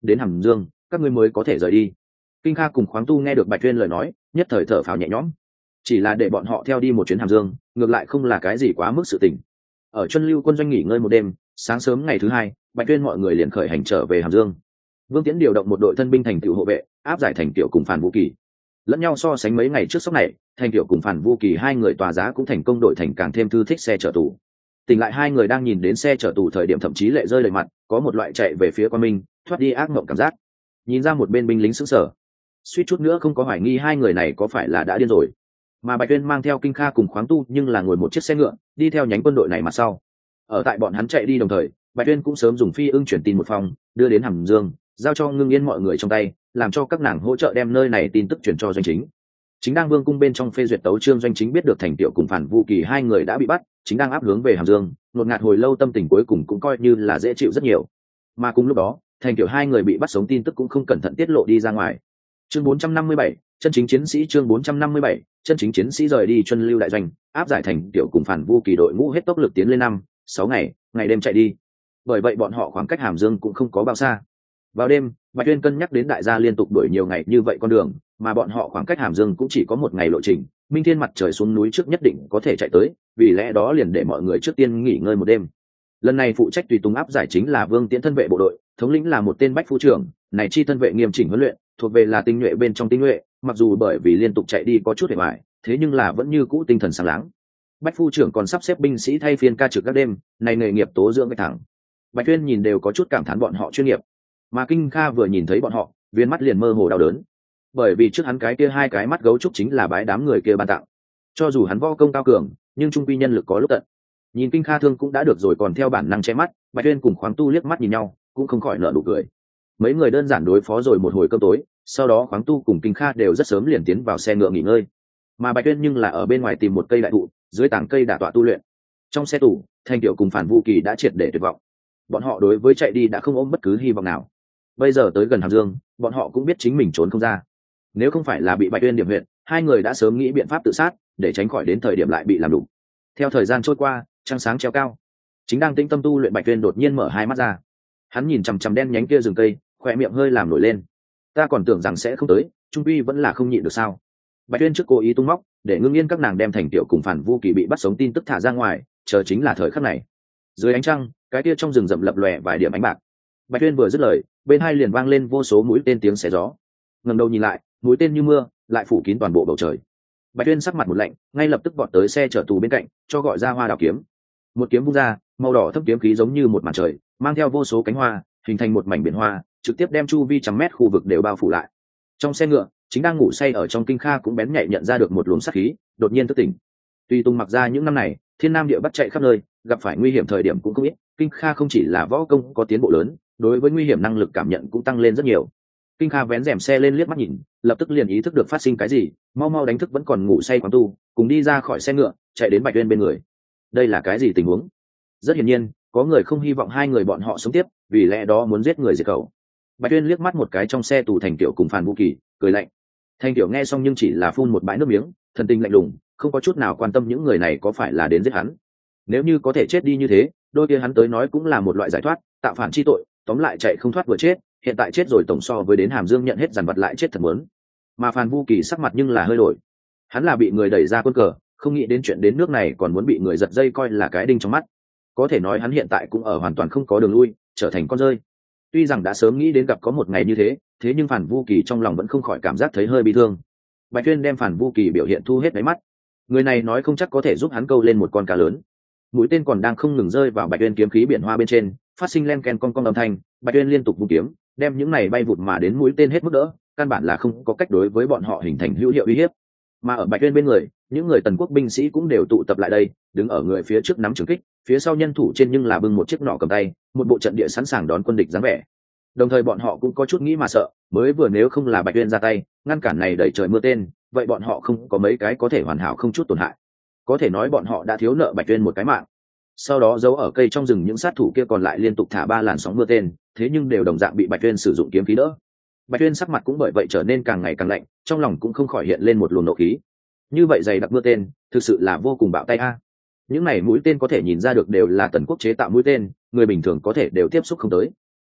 đến hàm dương các ngươi mới có thể rời đi. Kinh Kha cùng Khoáng Tu nghe được Bạch Tuyên lời nói, nhất thời thở phào nhẹ nhõm. Chỉ là để bọn họ theo đi một chuyến hàm dương, ngược lại không là cái gì quá mức sự tình. Ở Chuân Lưu quân doanh nghỉ ngơi một đêm, sáng sớm ngày thứ hai, Bạch Tuyên mọi người liền khởi hành trở về hàm dương. Vương Tiễn điều động một đội thân binh thành tiểu hộ vệ, áp giải Thành Tiểu cùng Phản Vũ Kỳ. Lẫn nhau so sánh mấy ngày trước sốc này, Thành Tiểu cùng Phản Vũ Kỳ hai người tòa giá cũng thành công đội thành càng thêm thư thích xe chở tù. Tỉnh lại hai người đang nhìn đến xe chở tù thời điểm thậm chí lệ rơi đầy mặt, có một loại chạy về phía Quan Minh, thoát đi ác mộng cảm giác. Nhìn ra một bên binh lính sững sờ, suýt chút nữa không có hoài nghi hai người này có phải là đã điên rồi. Mà Bạch Tuyên mang theo Kinh Kha cùng Khoáng Tu nhưng là ngồi một chiếc xe ngựa, đi theo nhánh quân đội này mặt sau. Ở tại bọn hắn chạy đi đồng thời, Bạch Tuyên cũng sớm dùng phi ưng chuyển tin một phòng, đưa đến hàm dương, giao cho Ngưng Yên mọi người trong tay, làm cho các nàng hỗ trợ đem nơi này tin tức truyền cho doanh chính. Chính đang vương cung bên trong phê duyệt tấu chương doanh chính biết được Thành Tiểu cùng Phản Vũ Kỳ hai người đã bị bắt, chính đang áp hướng về hàm dương, ngột ngạt hồi lâu tâm tình cuối cùng cũng coi như là dễ chịu rất nhiều. Mà cùng lúc đó, Thành Tiểu hai người bị bắt sống tin tức cũng không cẩn thận tiết lộ đi ra ngoài. Chương bốn trăm năm mươi bảy, chân chính chiến sĩ. Chương bốn trăm năm mươi bảy, chân chính chiến sĩ rời đi Chuân Lưu đại doanh, áp giải Thành Tiểu cùng Phản Vũ Kỳ đội ngũ hết tốc lực tiến lên năm, sáu ngày, ngày đêm chạy đi. Bởi vậy bọn họ khoảng cách hàm dương cũng không có bao xa. Vào đêm, Bạch Tuyên cân nhắc đến đại gia liên tục đuổi nhiều ngày như vậy con đường, mà bọn họ khoảng cách hàm dương cũng chỉ có một ngày lộ trình, minh thiên mặt trời xuống núi trước nhất định có thể chạy tới, vì lẽ đó liền để mọi người trước tiên nghỉ ngơi một đêm. Lần này phụ trách tùy tùng áp giải chính là Vương Tiễn thân vệ bộ đội, thống lĩnh là một tên bách phu trưởng, này chi thân vệ nghiêm chỉnh huấn luyện, thuộc về là tinh nhuệ bên trong tinh nhuệ, mặc dù bởi vì liên tục chạy đi có chút hề bại, thế nhưng là vẫn như cũ tinh thần sáng láng. Bách phu trưởng còn sắp xếp binh sĩ thay phiên ca trực các đêm, này nghề nghiệp tố dưỡng cái thẳng. Bạch Tuyên nhìn đều có chút cảm thán bọn họ chuyên nghiệp, mà Kinh Kha vừa nhìn thấy bọn họ, viên mắt liền mơ hồ đau đớn, bởi vì trước hắn cái kia hai cái mắt gấu trúc chính là bái đám người kia ban tặng. Cho dù hắn võ công cao cường, nhưng trung quy nhân lực có lúc tận. Nhìn Kinh Kha thương cũng đã được rồi còn theo bản năng che mắt, Bạch Tuyên cùng Khoáng Tu liếc mắt nhìn nhau, cũng không khỏi nở nụ cười. Mấy người đơn giản đối phó rồi một hồi cơm tối, sau đó Khoáng Tu cùng Kinh Kha đều rất sớm liền tiến vào xe ngựa nghỉ ngơi, mà Bạch Tuyên nhưng là ở bên ngoài tìm một cây đại thụ, dưới tảng cây đả tọa tu luyện. Trong xe tù, Thành Tiểu cùng Phản Vũ Kỳ đã triệt để tuyệt vọng, bọn họ đối với chạy đi đã không ôm bất cứ hy vọng nào. Bây giờ tới gần hàm dương, bọn họ cũng biết chính mình trốn không ra. Nếu không phải là bị Bạch Tuyên điểm huyệt, hai người đã sớm nghĩ biện pháp tự sát để tránh khỏi đến thời điểm lại bị làm đục. Theo thời gian trôi qua, trăng sáng treo cao, chính đang tĩnh tâm tu luyện Bạch Tuyên đột nhiên mở hai mắt ra. Hắn nhìn chằm chằm đen nhánh kia rừng cây, khỏe miệng hơi làm nổi lên. Ta còn tưởng rằng sẽ không tới, trung quy vẫn là không nhịn được sao? Bạch Tuyên trước cố ý tung móc để Ngưng Yên các nàng đem Thành Tiểu cùng Phản Vũ Kỳ bị bắt sống tin tức thả ra ngoài, chờ chính là thời khắc này. Dưới ánh trăng, cái kia trong rừng rậm lập lòe vài điểm ánh bạc. Bạch Tuyên vừa dứt lời, bên hai liền vang lên vô số mũi tên tiếng xé gió. Ngẩng đầu nhìn lại, mũi tên như mưa, lại phủ kín toàn bộ bầu trời. Bạch Tuyên sắc mặt một lạnh, ngay lập tức vọt tới xe chở tù bên cạnh, cho gọi ra Hoa Đào kiếm. Một kiếm vung ra, màu đỏ thâm kiếm khí giống như một màn trời, mang theo vô số cánh hoa, hình thành một mảnh biển hoa, trực tiếp đem chu vi trăm mét khu vực đều bao phủ lại. Trong xe ngựa, chính đang ngủ say ở trong Kinh Kha cũng bén nhạy nhận ra được một luồng sát khí, đột nhiên thức tỉnh. Tuy tung mặc ra những năm này, thiên nam địa bắc chạy khắp nơi, gặp phải nguy hiểm thời điểm cũng không ít, Kinh Kha không chỉ là võ công có tiến bộ lớn, đối với nguy hiểm năng lực cảm nhận cũng tăng lên rất nhiều. Kinh Kha vén rèm xe lên liếc mắt nhìn, lập tức liền ý thức được phát sinh cái gì, mau mau đánh thức vẫn còn ngủ say Khoáng Tu, cùng đi ra khỏi xe ngựa, chạy đến Bạch Tuyên bên người. Đây là cái gì tình huống? Rất hiển nhiên, có người không hy vọng hai người bọn họ sống tiếp, vì lẽ đó muốn giết người diệt khẩu. Bạch Tuyên liếc mắt một cái trong xe tù Thành Tiểu cùng Phản Vũ Kỳ, cười lạnh. Thành Tiểu nghe xong nhưng chỉ là phun một bãi nước miếng, thần tình lạnh lùng, không có chút nào quan tâm những người này có phải là đến giết hắn. Nếu như có thể chết đi như thế, đôi kia hắn tới nói cũng là một loại giải thoát, tạo phản chi tội, tóm lại chạy không thoát vừa chết, hiện tại chết rồi tổng so với đến hàm dương nhận hết dằn vặt lại chết thật muốn. Mà Phản Vũ Kỳ sắc mặt nhưng là hơi đổi, hắn là bị người đẩy ra quân cờ, không nghĩ đến chuyện đến nước này còn muốn bị người giật dây coi là cái đinh trong mắt. Có thể nói hắn hiện tại cũng ở hoàn toàn không có đường lui, trở thành con rơi. Tuy rằng đã sớm nghĩ đến gặp có một ngày như thế, thế nhưng Phản Vũ Kỳ trong lòng vẫn không khỏi cảm giác thấy hơi bi thương. Bạch Tuyên đem Phản Vũ Kỳ biểu hiện thu hết đáy mắt, người này nói không chắc có thể giúp hắn câu lên một con cá lớn. Mũi tên còn đang không ngừng rơi vào Bạch Tuyên kiếm khí biển hoa bên trên, phát sinh len ken con con âm thanh. Bạch Tuyên liên tục vung kiếm, đem những này bay vụt mà đến mũi tên hết mức đỡ, căn bản là không có cách đối với bọn họ hình thành hữu hiệu uy hiếp. Mà ở Bạch Tuyên bên người, những người tần quốc binh sĩ cũng đều tụ tập lại đây, đứng ở người phía trước nắm trường kích, phía sau nhân thủ trên nhưng là bưng một chiếc nỏ cầm tay, một bộ trận địa sẵn sàng đón quân địch dáng vẻ. Đồng thời bọn họ cũng có chút nghĩ mà sợ, mới vừa nếu không là Bạch Tuyên ra tay ngăn cản này đẩy trời mưa tên, vậy bọn họ không có mấy cái có thể hoàn hảo không chút tổn hại. Có thể nói bọn họ đã thiếu nợ Bạch Tuyên một cái mạng. Sau đó giấu ở cây trong rừng những sát thủ kia còn lại liên tục thả ba làn sóng mưa tên, thế nhưng đều đồng dạng bị Bạch Tuyên sử dụng kiếm khí đỡ. Bạch Tuyên sắc mặt cũng bởi vậy trở nên càng ngày càng lạnh, trong lòng cũng không khỏi hiện lên một luồng nộ khí. Như vậy dày đặc mưa tên, thực sự là vô cùng bạo tay a. Những này mũi tên có thể nhìn ra được đều là tần quốc chế tạo mũi tên, người bình thường có thể đều tiếp xúc không tới.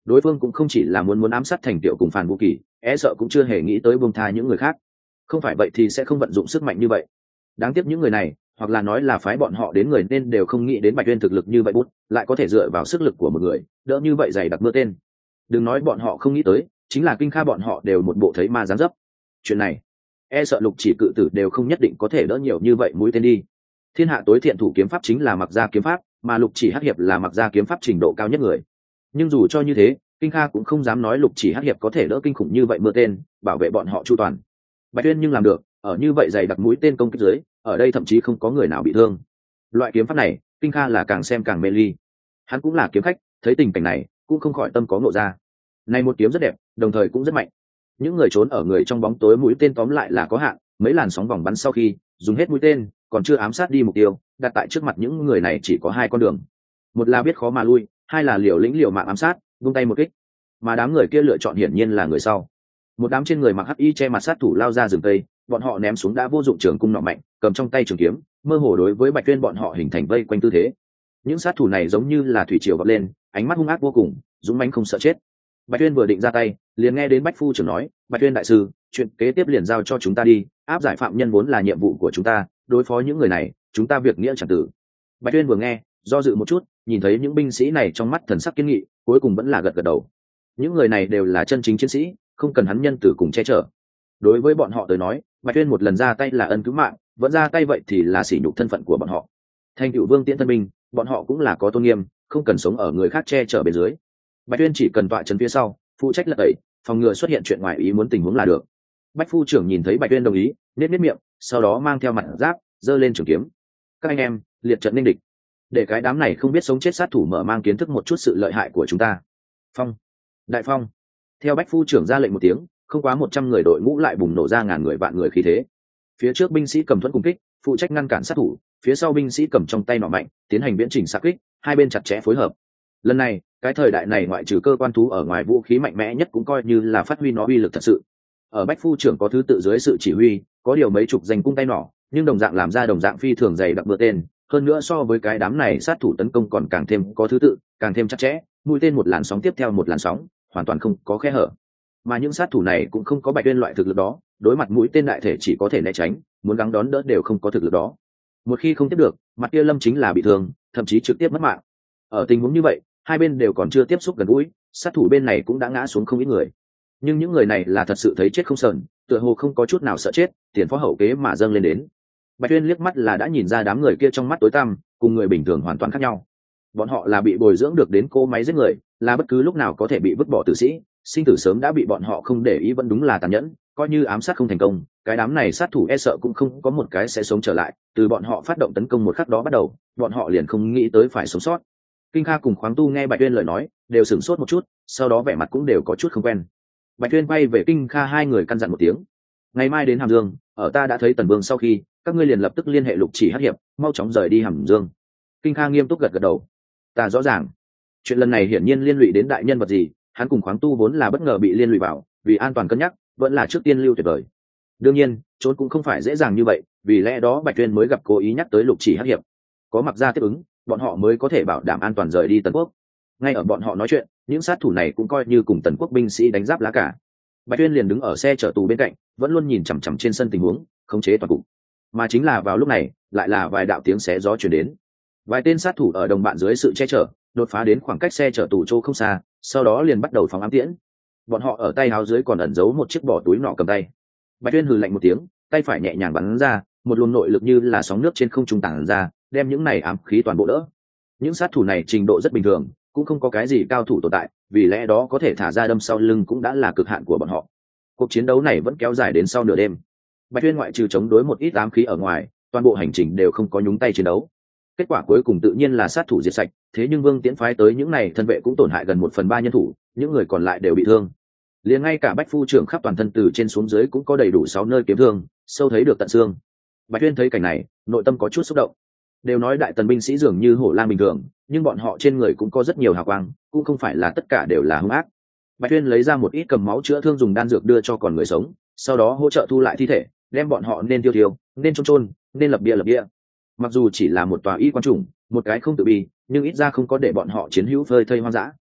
đối phương cũng không chỉ là muốn muốn ám sát Thành Tiểu cùng Phản Vũ Kỳ, e sợ cũng chưa hề nghĩ tới buông tha những người khác. Không phải vậy thì sẽ không vận dụng sức mạnh như vậy. Đáng tiếc những người này, hoặc là nói là phái bọn họ đến người nên đều không nghĩ đến Bạch Uyên thực lực như vậy bút, lại có thể dựa vào sức lực của một người, đỡ như vậy dày đặc mưa tên. Đừng nói bọn họ không nghĩ tới, chính là Kinh Kha bọn họ đều một bộ thấy ma dáng dấp. Chuyện này, e sợ Lục Chỉ cự tử đều không nhất định có thể đỡ nhiều như vậy mũi tên đi. Thiên hạ tối thiện thủ kiếm pháp chính là Mặc Gia kiếm pháp, mà Lục Chỉ Hắc Hiệp là Mặc Gia kiếm pháp trình độ cao nhất người. Nhưng dù cho như thế, Kinh Kha cũng không dám nói Lục Chỉ Hắc Hiệp có thể đỡ kinh khủng như vậy mưa tên, bảo vệ bọn họ chu toàn. Bạch Uyên nhưng làm được, ở như vậy dày đặc mũi tên công kích dưới, ở đây thậm chí không có người nào bị thương. Loại kiếm pháp này, Kinh Kha là càng xem càng mê ly. Hắn cũng là kiếm khách, thấy tình cảnh này, cũng không khỏi tâm có ngộ ra. Này một kiếm rất đẹp, đồng thời cũng rất mạnh. Những người trốn ở người trong bóng tối mũi tên tóm lại là có hạn, mấy làn sóng vòng bắn sau khi dùng hết mũi tên, còn chưa ám sát đi mục tiêu, đặt tại trước mặt những người này chỉ có hai con đường. Một là biết khó mà lui, hai là liều lĩnh liều mạng ám sát, vung tay một kích. Mà đám người kia lựa chọn hiển nhiên là người sau. Một đám trên người mặc hắc y che mặt sát thủ lao ra rừng tây, bọn họ ném xuống đã vô dụng trường cung nọ mạnh, cầm trong tay trường kiếm, mơ hồ đối với Bạch Tuyên bọn họ hình thành vây quanh tư thế. Những sát thủ này giống như là thủy triều vọt lên, ánh mắt hung ác vô cùng, dũng mãnh không sợ chết. Bạch Tuyên vừa định ra tay, liền nghe đến Bách Phu trưởng nói, Bạch Tuyên đại sư, chuyện kế tiếp liền giao cho chúng ta đi, áp giải phạm nhân vốn là nhiệm vụ của chúng ta, đối phó những người này, chúng ta việc nghĩa chẳng tử. Bạch Tuyên vừa nghe, do dự một chút, nhìn thấy những binh sĩ này trong mắt thần sắc kiên nghị, cuối cùng vẫn là gật gật đầu. Những người này đều là chân chính chiến sĩ, không cần hắn nhân tử cùng che chở. Đối với bọn họ tới nói, Bạch Tuyên một lần ra tay là ân cứu mạng, vẫn ra tay vậy thì là sỉ nhục thân phận của bọn họ. Thành Cựu Vương tiễn thân binh, bọn họ cũng là có tôn nghiêm, không cần sống ở người khác che chở bên dưới. Bạch Tuyên chỉ cần tọa trấn phía sau, phụ trách lật tẩy, phòng ngừa xuất hiện chuyện ngoài ý muốn tình huống là được. Bách Phu trưởng nhìn thấy Bạch Tuyên đồng ý, nết nết miệng, sau đó mang theo mặt giáp, giơ lên trường kiếm. Các anh em, liệt trận ninh địch, để cái đám này không biết sống chết sát thủ mở mang kiến thức một chút sự lợi hại của chúng ta. Phong, đại phong. Theo Bách Phu trưởng ra lệnh một tiếng, không quá một trăm người đội ngũ lại bùng nổ ra ngàn người vạn người khí thế. Phía trước binh sĩ cầm thuẫn cung kích, phụ trách ngăn cản sát thủ, phía sau binh sĩ cầm trong tay nỏ mạnh, tiến hành viễn trình xạ kích, hai bên chặt chẽ phối hợp. Lần này, cái thời đại này ngoại trừ cơ quan thú ở ngoài vũ khí mạnh mẽ nhất cũng coi như là phát huy nó uy lực thật sự. Ở Bách Phu trưởng có thứ tự dưới sự chỉ huy, có điều mấy chục danh cung tay nỏ, nhưng đồng dạng làm ra đồng dạng phi thường dày đặc mưa tên, hơn nữa so với cái đám này sát thủ tấn công còn càng thêm có thứ tự, càng thêm chặt chẽ, mũi tên một làn sóng tiếp theo một làn sóng, hoàn toàn không có khe hở. Mà những sát thủ này cũng không có Bạch Tuyên loại thực lực đó, đối mặt mũi tên đại thể chỉ có thể né tránh, muốn gắng đón đỡ đều không có thực lực đó. Một khi không tiếp được, mặt kia lâm chính là bị thương, thậm chí trực tiếp mất mạng. Ở tình huống như vậy, hai bên đều còn chưa tiếp xúc gần gũi, sát thủ bên này cũng đã ngã xuống không ít người. Nhưng những người này là thật sự thấy chết không sờn, tựa hồ không có chút nào sợ chết, tiền phó hậu kế mà dâng lên đến. Bạch Tuyên liếc mắt là đã nhìn ra đám người kia trong mắt tối tăm, cùng người bình thường hoàn toàn khác nhau. Bọn họ là bị bồi dưỡng được đến cỗ máy giết người, là bất cứ lúc nào có thể bị vứt bỏ tử sĩ, sinh tử sớm đã bị bọn họ không để ý vẫn đúng là tàn nhẫn, coi như ám sát không thành công, cái đám này sát thủ e sợ cũng không có một cái sẽ sống trở lại, từ bọn họ phát động tấn công một khắc đó bắt đầu, bọn họ liền không nghĩ tới phải sống sót. Kinh Kha cùng Khoáng Tu nghe Bạch Tuyên lời nói, đều sửng sốt một chút, sau đó vẻ mặt cũng đều có chút không quen. Bạch Tuyên quay về Kinh Kha hai người căn dặn một tiếng, ngày mai đến Hàm Dương, ở ta đã thấy Tần Vương sau khi, các ngươi liền lập tức liên hệ Lục Chỉ Hắc Hiệp, mau chóng rời đi Hàm Dương. Kinh Kha nghiêm túc gật gật đầu, ta rõ ràng. Chuyện lần này hiển nhiên liên lụy đến đại nhân vật gì, hắn cùng Khoáng Tu vốn là bất ngờ bị liên lụy vào, vì an toàn cân nhắc, vẫn là trước tiên lưu tuyệt vời. Đương nhiên, trốn cũng không phải dễ dàng như vậy, vì lẽ đó Bạch Tuyên mới gặp cố ý nhắc tới Lục Chỉ Hắc Hiệp. Có Mặc Gia tiếp ứng, bọn họ mới có thể bảo đảm an toàn rời đi Tần Quốc. Ngay ở bọn họ nói chuyện, những sát thủ này cũng coi như cùng Tần Quốc binh sĩ đánh giáp lá cả. Bạch Tuyên liền đứng ở xe chở tù bên cạnh, vẫn luôn nhìn chằm chằm trên sân tình huống, khống chế toàn cục. Mà chính là vào lúc này, lại là vài đạo tiếng xé gió truyền đến. Vài tên sát thủ ở đồng bạn dưới sự che chở, đột phá đến khoảng cách xe chở tù chỗ không xa, sau đó liền bắt đầu phóng ám tiễn. Bọn họ ở tay áo dưới còn ẩn giấu một chiếc bỏ túi nọ cầm tay. Bạch Tuyên hừ lạnh một tiếng, tay phải nhẹ nhàng bắn ra, một luồng nội lực như là sóng nước trên không trung tản ra, đem những này ám khí toàn bộ đỡ. Những sát thủ này trình độ rất bình thường, cũng không có cái gì cao thủ tồn tại, vì lẽ đó có thể thả ra đâm sau lưng cũng đã là cực hạn của bọn họ. Cuộc chiến đấu này vẫn kéo dài đến sau nửa đêm. Bạch Tuyên ngoại trừ chống đối một ít ám khí ở ngoài, toàn bộ hành trình đều không có nhúng tay chiến đấu. Kết quả cuối cùng tự nhiên là sát thủ diệt sạch, thế nhưng Vương Tiễn phái tới những này thân vệ cũng tổn hại gần một phần ba nhân thủ, những người còn lại đều bị thương. Liền ngay cả Bách Phu trưởng khắp toàn thân từ trên xuống dưới cũng có đầy đủ sáu nơi kiếm thương, sâu thấy được tận xương. Bạch Tuyên thấy cảnh này, nội tâm có chút xúc động. Đều nói đại tần binh sĩ dường như hổ lang bình thường, nhưng bọn họ trên người cũng có rất nhiều hào quang, cũng không phải là tất cả đều là hung ác. Bạch Tuyên lấy ra một ít cầm máu chữa thương dùng đan dược đưa cho còn người sống, sau đó hỗ trợ thu lại thi thể, đem bọn họ nên tiêu tiêu, nên chôn chôn, nên lập bia lập bia. Mặc dù chỉ là một tòa y quan chủng, một cái không tự bi, nhưng ít ra không có để bọn họ chiến hữu phơi thây hoang dã.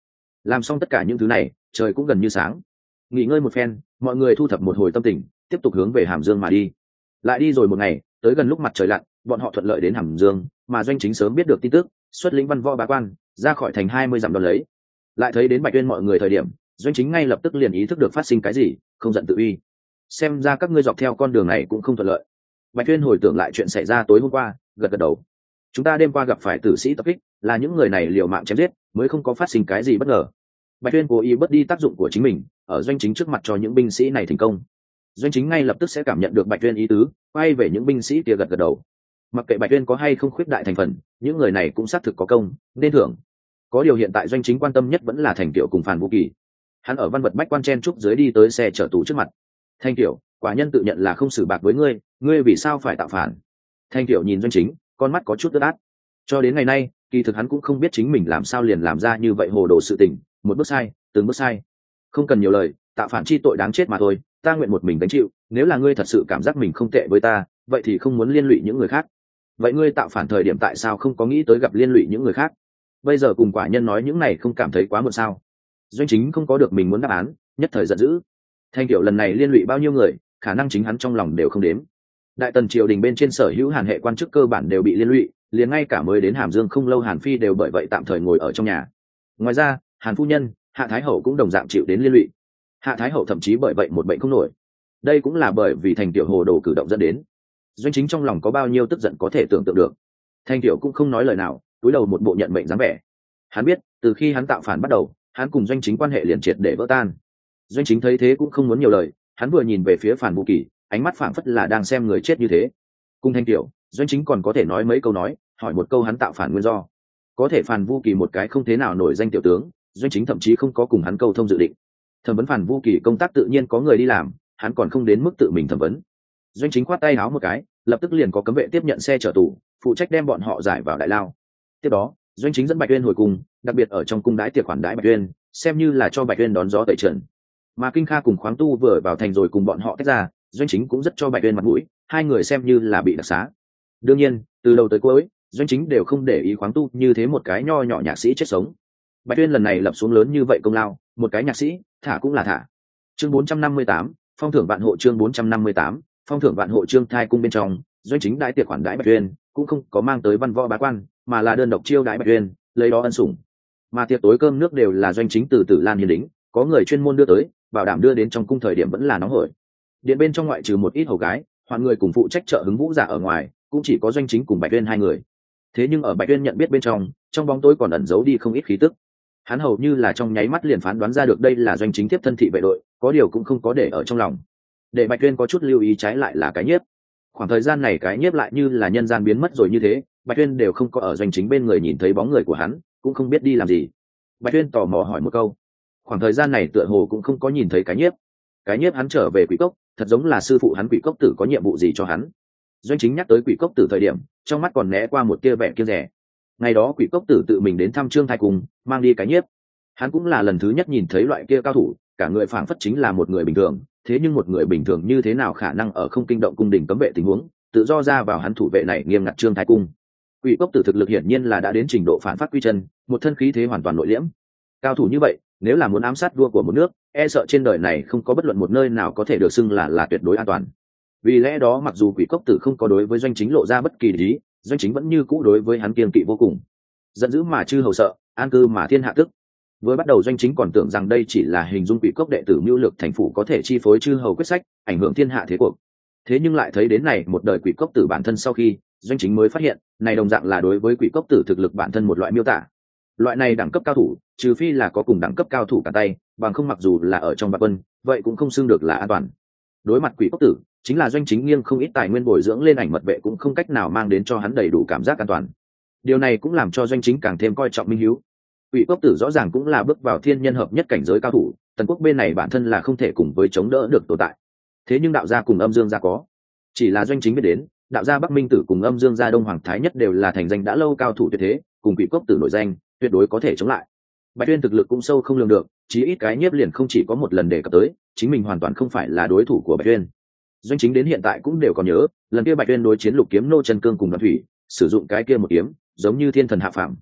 Làm xong tất cả những thứ này, trời cũng gần như sáng. Nghỉ ngơi một phen, mọi người thu thập một hồi tâm tình, tiếp tục hướng về Hàm Dương mà đi. Lại đi rồi một ngày, tới gần lúc mặt trời lặn, bọn họ thuận lợi đến Hàm Dương, mà Doanh Chính sớm biết được tin tức, xuất lĩnh văn võ bá quan ra khỏi thành hai mươi dặm đón lấy. Lại thấy đến Bạch Uyên mọi người thời điểm, Doanh Chính ngay lập tức liền ý thức được phát sinh cái gì, không giận tự uy. Xem ra các ngươi dọc theo con đường này cũng không thuận lợi. Bạch Uyên hồi tưởng lại chuyện xảy ra tối hôm qua, gật gật đầu. Chúng ta đêm qua gặp phải tử sĩ tập kích, là những người này liều mạng chém giết, mới không có phát sinh cái gì bất ngờ. Bạch Uyên cố ý bớt đi tác dụng của chính mình, ở Doanh Chính trước mặt cho những binh sĩ này thành công. Doanh Chính ngay lập tức sẽ cảm nhận được Bạch Uyên ý tứ, quay về những binh sĩ kia gật gật đầu. Mặc kệ Bạch Uyên có hay không khuyết đại thành phần, những người này cũng xác thực có công nên thưởng. Có điều hiện tại Doanh Chính quan tâm nhất vẫn là Thành Tiểu cùng Phàn Vũ Kỳ. Hắn ở văn vật bách quan chen trúc dưới đi tới xe chở tù trước mặt. Thanh Tiểu, quả nhân tự nhận là không xử bạc với ngươi, ngươi vì sao phải tạo phản? Thanh Tiểu nhìn Doanh Chính, con mắt có chút ướt át. Cho đến ngày nay, kỳ thực hắn cũng không biết chính mình làm sao liền làm ra như vậy hồ đồ sự tình, một bước sai, từng bước sai. Không cần nhiều lời, tạo phản chi tội đáng chết mà thôi, ta nguyện một mình gánh chịu, nếu là ngươi thật sự cảm giác mình không tệ với ta, vậy thì không muốn liên lụy những người khác. Vậy ngươi tạo phản thời điểm tại sao không có nghĩ tới gặp liên lụy những người khác? Bây giờ cùng quả nhân nói những này không cảm thấy quá muộn sao? Doanh Chính không có được mình muốn đáp án, nhất thời giận dữ. Thanh Tiểu lần này liên lụy bao nhiêu người, khả năng chính hắn trong lòng đều không đếm. Đại tần triều đình bên trên sở hữu Hàn hệ quan chức cơ bản đều bị liên lụy, liền ngay cả mới đến Hàm Dương không lâu Hàn Phi đều bởi vậy tạm thời ngồi ở trong nhà. Ngoài ra, Hàn phu nhân, Hạ Thái hậu cũng đồng dạng chịu đến liên lụy. Hạ Thái hậu thậm chí bởi vậy một bệnh không nổi. Đây cũng là bởi vì Thành Tiểu hồ đồ cử động dẫn đến. Doanh Chính trong lòng có bao nhiêu tức giận có thể tưởng tượng được. Thanh Tiểu cũng không nói lời nào, cúi đầu một bộ nhận mệnh dáng vẻ. Hắn biết, từ khi hắn tạo phản bắt đầu, hắn cùng Doanh Chính quan hệ liền triệt để vỡ tan. Doanh Chính thấy thế cũng không muốn nhiều lời, hắn vừa nhìn về phía Phàn Vũ Kỳ, ánh mắt phảng phất là đang xem người chết như thế. Cùng Thanh Tiểu, Doanh Chính còn có thể nói mấy câu nói, hỏi một câu hắn tạo phản nguyên do. Có thể Phàn Vũ Kỳ một cái không thế nào nổi danh tiểu tướng, Doanh Chính thậm chí không có cùng hắn câu thông dự định. Thẩm vấn Phàn Vũ Kỳ công tác tự nhiên có người đi làm, hắn còn không đến mức tự mình thẩm vấn. Doanh Chính khoát tay áo một cái, lập tức liền có cấm vệ tiếp nhận xe chở tù, phụ trách đem bọn họ giải vào đại lao. Tiếp đó, Doanh Chính dẫn Bạch Uyên hồi cung, đặc biệt ở trong cung đãi tiệc khoản đãi Bạch Uyên, xem như là cho Bạch Uyên đón gió tẩy trần. Mà Kinh Kha cùng Khoáng Tu vừa vào thành rồi cùng bọn họ tách ra, Doanh Chính cũng rất cho Bạch Uyên mặt mũi, hai người xem như là bị đặc xá. Đương nhiên, từ đầu tới cuối, Doanh Chính đều không để ý Khoáng Tu như thế một cái nho nhỏ nhạc sĩ chết sống. Bạch Uyên lần này lập xuống lớn như vậy công lao, một cái nhạc sĩ, thả cũng là thả. Chương bốn trăm năm mươi tám, phong thưởng vạn hộ chương bốn trăm năm mươi tám, phong thưởng vạn hộ trương thai cung bên trong, Doanh Chính đãi tiệc khoản đãi Bạch Uyên, cũng không có mang tới văn võ bá quan, mà là đơn độc chiêu đãi Bạch Uyên, lấy đó ân sủng. Mà tiệc tối cơm nước đều là Doanh Chính từ Tử Lan hiền đính, có người chuyên môn đưa tới, bảo đảm đưa đến trong cung thời điểm vẫn là nóng hổi. Điện bên trong ngoại trừ một ít hầu gái, hoàn người cùng phụ trách trợ hứng vũ giả ở ngoài, cũng chỉ có Doanh Chính cùng Bạch Uyên hai người. Thế nhưng ở Bạch Uyên nhận biết bên trong, trong bóng tối còn ẩn giấu đi không ít khí tức. Hắn hầu như là trong nháy mắt liền phán đoán ra được đây là Doanh Chính tiếp thân thị vệ đội, có điều cũng không có để ở trong lòng. Để Bạch Uyên có chút lưu ý trái lại là cái nhiếp. Khoảng thời gian này cái nhiếp lại như là nhân gian biến mất rồi như thế, Bạch Uyên đều không có ở Doanh Chính bên người nhìn thấy bóng người của hắn, cũng không biết đi làm gì. Bạch Uyên tò mò hỏi một câu. Khoảng thời gian này tựa hồ cũng không có nhìn thấy cái nhiếp. Cái nhiếp hắn trở về Quỷ Cốc, thật giống là sư phụ hắn Quỷ Cốc Tử có nhiệm vụ gì cho hắn. Doanh Chính nhắc tới Quỷ Cốc Tử thời điểm, trong mắt còn né qua một tia vẻ kiêng dè. Ngày đó Quỷ Cốc Tử tự mình đến thăm Trương Thái Cung, mang đi cái nhiếp. Hắn cũng là lần thứ nhất nhìn thấy loại kia cao thủ, cả người phảng phất chính là một người bình thường, thế nhưng một người bình thường như thế nào khả năng ở không kinh động cung đình cấm vệ tình huống, tự do ra vào hắn thủ vệ này nghiêm ngặt Trương Thái Cung. Quỷ Cốc Tử thực lực hiển nhiên là đã đến trình độ phản phát quy chân, một thân khí thế hoàn toàn nội liễm. Cao thủ như vậy, nếu là muốn ám sát vua của một nước, e sợ trên đời này không có bất luận một nơi nào có thể được xưng là là tuyệt đối an toàn. Vì lẽ đó mặc dù Quỷ Cốc Tử không có đối với Doanh Chính lộ ra bất kỳ ý, Doanh Chính vẫn như cũ đối với hắn kiêng kỵ vô cùng. Giận dữ mà chư hầu sợ, an cư mà thiên hạ tức. Vừa bắt đầu Doanh Chính còn tưởng rằng đây chỉ là hình dung Quỷ Cốc đệ tử mưu lược thành phủ có thể chi phối chư hầu quyết sách, ảnh hưởng thiên hạ thế cuộc. Thế nhưng lại thấy đến này một đời Quỷ Cốc Tử bản thân sau khi, Doanh Chính mới phát hiện, này đồng dạng là đối với Quỷ Cốc Tử thực lực bản thân một loại miêu tả. Loại này đẳng cấp cao thủ, trừ phi là có cùng đẳng cấp cao thủ cả tay, bằng không mặc dù là ở trong bạc quân, vậy cũng không xưng được là an toàn. Đối mặt Quỷ Cốc Tử, chính là Doanh Chính nghiêng không ít tài nguyên bồi dưỡng lên ảnh mật vệ cũng không cách nào mang đến cho hắn đầy đủ cảm giác an toàn. Điều này cũng làm cho Doanh Chính càng thêm coi trọng Minh Hiếu. Quỷ Cốc Tử rõ ràng cũng là bước vào thiên nhân hợp nhất cảnh giới cao thủ, tần quốc bên này bản thân là không thể cùng với chống đỡ được tồn tại. Thế nhưng đạo gia cùng âm dương gia có, chỉ là Doanh Chính biết đến, đạo gia Bắc Minh Tử cùng âm dương gia Đông Hoàng Thái Nhất đều là thành danh đã lâu cao thủ tuyệt thế, cùng Quỷ Cốc Tử nổi danh, tuyệt đối có thể chống lại. Bạch Uyên thực lực cũng sâu không lường được, chí ít cái nhiếp liền không chỉ có một lần đề cập tới, chính mình hoàn toàn không phải là đối thủ của Bạch Uyên. Doanh Chính đến hiện tại cũng đều còn nhớ, lần kia Bạch Uyên đối chiến Lục Kiếm Nô Chân Cương cùng Đoàn Thủy, sử dụng cái kia một kiếm, giống như thiên thần hạ phàm.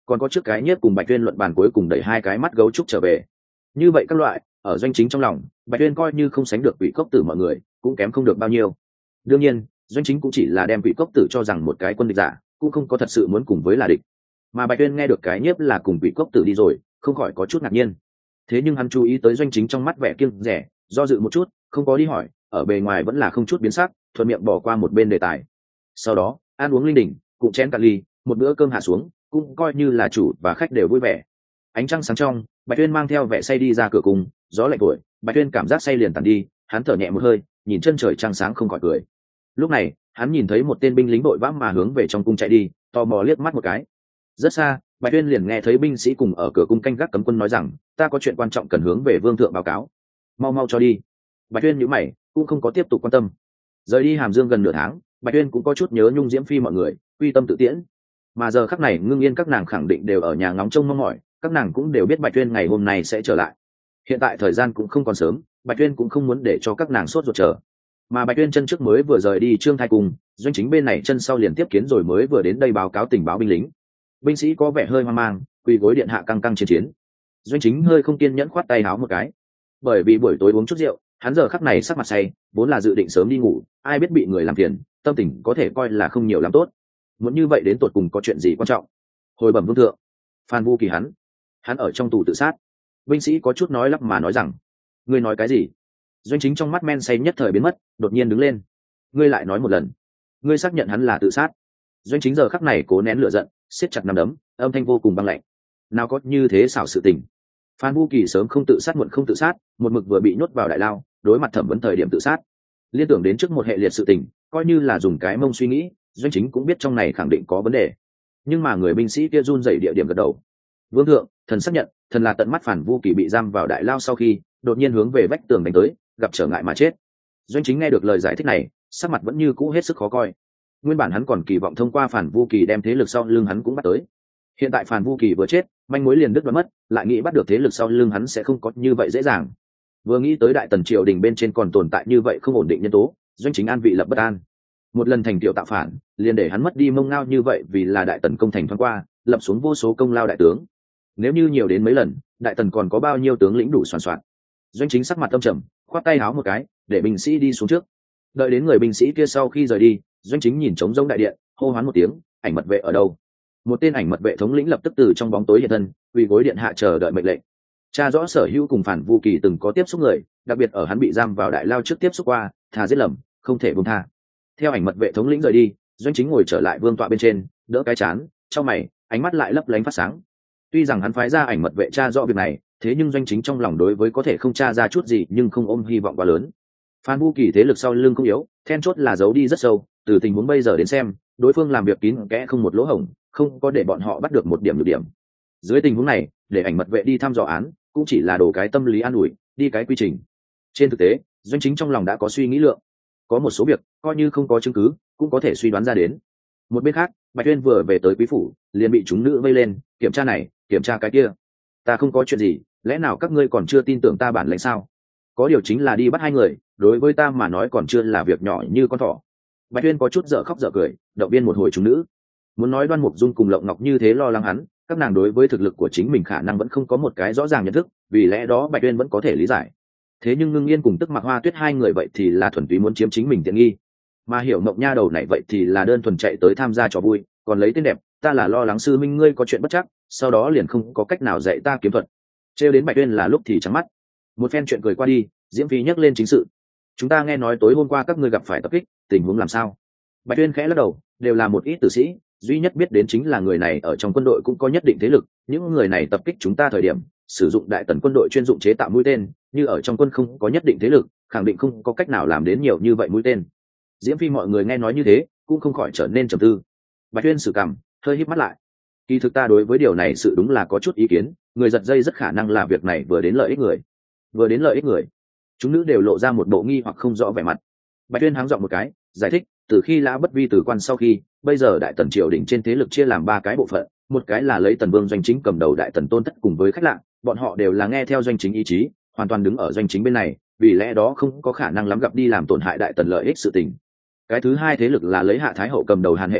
còn có trước cái nhiếp cùng Bạch Tuyên luận bàn cuối cùng đẩy hai cái mắt gấu trúc trở về. Như vậy các loại, ở doanh chính trong lòng, Bạch Tuyên coi như không sánh được Quỷ Cốc Tử mọi người, cũng kém không được bao nhiêu. Đương nhiên, doanh chính cũng chỉ là đem Quỷ Cốc Tử cho rằng một cái quân địch giả, cũng không có thật sự muốn cùng với là địch. Mà Bạch Tuyên nghe được cái nhiếp là cùng Quỷ Cốc Tử đi rồi, không khỏi có chút ngạc nhiên. Thế nhưng hắn chú ý tới doanh chính trong mắt vẻ kiêng dè, do dự một chút, không có đi hỏi, ở bề ngoài vẫn là không chút biến sắc, thuận miệng bỏ qua một bên đề tài. Sau đó, ăn uống linh đình, cùng chén cạn ly, một bữa cơm hạ xuống, cũng coi như là chủ và khách đều vui vẻ. Ánh trăng sáng trong, Bạch Tuyên mang theo vẻ say đi ra cửa cung, gió lạnh thổi, Bạch Tuyên cảm giác say liền tàn đi, hắn thở nhẹ một hơi, nhìn chân trời trăng sáng không khỏi cười. Lúc này, hắn nhìn thấy một tên binh lính đội vã mà hướng về trong cung chạy đi, tò mò liếc mắt một cái. Rất xa, Bạch Tuyên liền nghe thấy binh sĩ cùng ở cửa cung canh gác cấm quân nói rằng, ta có chuyện quan trọng cần hướng về vương thượng báo cáo. Mau mau cho đi. Bạch Tuyên nhíu mày, cũng không có tiếp tục quan tâm. Rời đi Hàm Dương gần nửa tháng, Bạch Tuyên cũng có chút nhớ Nhung Diễm Phi mọi người, quy tâm tự tiễn. Mà giờ khắc này Ngưng Yên các nàng khẳng định đều ở nhà ngóng trông mong mỏi, các nàng cũng đều biết Bạch Tuyên ngày hôm nay sẽ trở lại. Hiện tại thời gian cũng không còn sớm, Bạch Tuyên cũng không muốn để cho các nàng sốt ruột chờ. Mà Bạch Tuyên chân trước mới vừa rời đi Trương Thái Cung, doanh chính bên này chân sau liền tiếp kiến rồi mới vừa đến đây báo cáo tình báo binh lính. Binh sĩ có vẻ hơi hoang mang, quỳ gối điện hạ căng căng chiến chiến. Doanh chính hơi không kiên nhẫn khoát tay háo một cái, bởi vì buổi tối uống chút rượu, hắn giờ khắc này sắc mặt say, vốn là dự định sớm đi ngủ, ai biết bị người làm phiền, tâm tình có thể coi là không nhiều lắm tốt. Muốn như vậy đến tột cùng có chuyện gì quan trọng? Hồi bẩm vương thượng, Phan Vu Kỳ hắn, hắn ở trong tù tự sát. Binh sĩ có chút nói lắp mà nói rằng, ngươi nói cái gì? Doanh chính trong mắt men say nhất thời biến mất, đột nhiên đứng lên. Ngươi lại nói một lần, ngươi xác nhận hắn là tự sát? Doanh chính giờ khắc này cố nén lửa giận, siết chặt nắm đấm, âm thanh vô cùng băng lạnh. Nào có như thế xảo sự tình. Phan Vu Kỳ sớm không tự sát muộn không tự sát, một mực vừa bị nhốt vào đại lao, đối mặt thẩm vấn thời điểm tự sát. Liên tưởng đến trước một hệ liệt sự tình, coi như là dùng cái mông suy nghĩ, doanh chính cũng biết trong này khẳng định có vấn đề. Nhưng mà người binh sĩ kia run rẩy địa điểm gật đầu. Vương thượng, thần xác nhận, thần là tận mắt Phan Vu Kỳ bị giam vào đại lao sau khi, đột nhiên hướng về vách tường đánh tới, gặp trở ngại mà chết. Doanh chính nghe được lời giải thích này, sắc mặt vẫn như cũ hết sức khó coi. Nguyên bản hắn còn kỳ vọng thông qua Phan Vu Kỳ đem thế lực sau lưng hắn cũng bắt tới. Hiện tại Phan Vu Kỳ vừa chết, manh mối liền đứt đoạn mất, lại nghĩ bắt được thế lực sau lưng hắn sẽ không có như vậy dễ dàng. Vừa nghĩ tới đại tần triều đình bên trên còn tồn tại như vậy không ổn định nhân tố, doanh chính an vị lập bất an. Một lần thành tiểu tạo phản, liền để hắn mất đi mông ngao như vậy, vì là đại tần công thành thoáng qua, lập xuống vô số công lao đại tướng. Nếu như nhiều đến mấy lần, đại tần còn có bao nhiêu tướng lĩnh đủ soàn soạn. Doanh chính sắc mặt âm trầm, khoát tay háo một cái, để binh sĩ đi xuống trước. Đợi đến người binh sĩ kia sau khi rời đi, doanh chính nhìn trống rỗng đại điện, hô hoán một tiếng, ảnh mật vệ ở đâu? Một tên ảnh mật vệ thống lĩnh lập tức từ trong bóng tối hiện thân, quỳ gối điện hạ chờ đợi mệnh lệnh. Cha rõ sở hữu cùng Phan Vu Kỳ từng có tiếp xúc người, đặc biệt ở hắn bị giam vào đại lao trước tiếp xúc qua, thà giết lầm, không thể buông tha. Theo ảnh mật vệ thống lĩnh rời đi, doanh chính ngồi trở lại vương tọa bên trên, đỡ cái chán, trong mày, ánh mắt lại lấp lánh phát sáng. Tuy rằng hắn phái ra ảnh mật vệ tra rõ việc này, thế nhưng doanh chính trong lòng đối với có thể không tra ra chút gì, nhưng không ôm hy vọng quá lớn. Phan Vu Kỳ thế lực sau lưng không yếu, then chốt là giấu đi rất sâu, từ tình huống bây giờ đến xem, đối phương làm việc kín kẽ không một lỗ hổng, không có để bọn họ bắt được một điểm nhược điểm. Dưới tình huống này, để ảnh mật vệ đi thăm dò án, cũng chỉ là đồ cái tâm lý an ủi, đi cái quy trình. Trên thực tế, doanh chính trong lòng đã có suy nghĩ lượng, có một số việc coi như không có chứng cứ, cũng có thể suy đoán ra đến. Một bên khác, Bạch Tuyên vừa về tới quý phủ, liền bị chúng nữ vây lên, kiểm tra này, kiểm tra cái kia. Ta không có chuyện gì, lẽ nào các ngươi còn chưa tin tưởng ta bản lãnh sao? Có điều chính là đi bắt hai người, đối với ta mà nói còn chưa là việc nhỏ như con thỏ. Bạch Tuyên có chút dở khóc dở cười, động viên một hồi chúng nữ. Muốn nói Đoan Mục Dung cùng Lộng Ngọc như thế lo lắng hắn, các nàng đối với thực lực của chính mình khả năng vẫn không có một cái rõ ràng nhận thức, vì lẽ đó Bạch Tuyên vẫn có thể lý giải. Thế nhưng Ngưng Yên cùng Tức Mặc Hoa Tuyết hai người vậy thì là thuần túy muốn chiếm chính mình tiện nghi, mà Hiểu Mộng nha đầu này vậy thì là đơn thuần chạy tới tham gia trò vui, còn lấy tên đẹp, ta là lo lắng sư minh ngươi có chuyện bất chắc, sau đó liền không có cách nào dạy ta kiếm thuật. Trêu đến Bạch Tuyên là lúc thì trắng mắt. Một phen chuyện cười qua đi, Diễm Phi nhắc lên chính sự. Chúng ta nghe nói tối hôm qua các ngươi gặp phải tập kích, tình huống làm sao? Bạch Tuyên khẽ lắc đầu, đều là một ít tử sĩ, duy nhất biết đến chính là người này ở trong quân đội cũng có nhất định thế lực, những người này tập kích chúng ta thời điểm sử dụng đại tần quân đội chuyên dụng chế tạo mũi tên, như ở trong quân không có nhất định thế lực, khẳng định không có cách nào làm đến nhiều như vậy mũi tên. Diễm Phi mọi người nghe nói như thế, cũng không khỏi trở nên trầm tư. Bạch Tuyên sử cằm, hơi híp mắt lại. Kỳ thực ta đối với điều này sự đúng là có chút ý kiến, người giật dây rất khả năng là việc này vừa đến lợi ích người, vừa đến lợi ích người. Chúng nữ đều lộ ra một bộ nghi hoặc không rõ vẻ mặt. Bạch Tuyên háng giọng một cái, giải thích, từ khi Lã Bất Vi từ quan sau khi, bây giờ đại tần triều đình trên thế lực chia làm ba cái bộ phận, một cái là lấy tần vương doanh chính cầm đầu đại tần tôn thất cùng với khách lạ, bọn họ đều là nghe theo doanh chính ý chí, hoàn toàn đứng ở doanh chính bên này, vì lẽ đó không có khả năng lắm gặp đi làm tổn hại đại tần lợi ích sự tình. Cái thứ hai thế lực là lấy Hạ Thái Hậu cầm đầu Hàn hệ thế lực,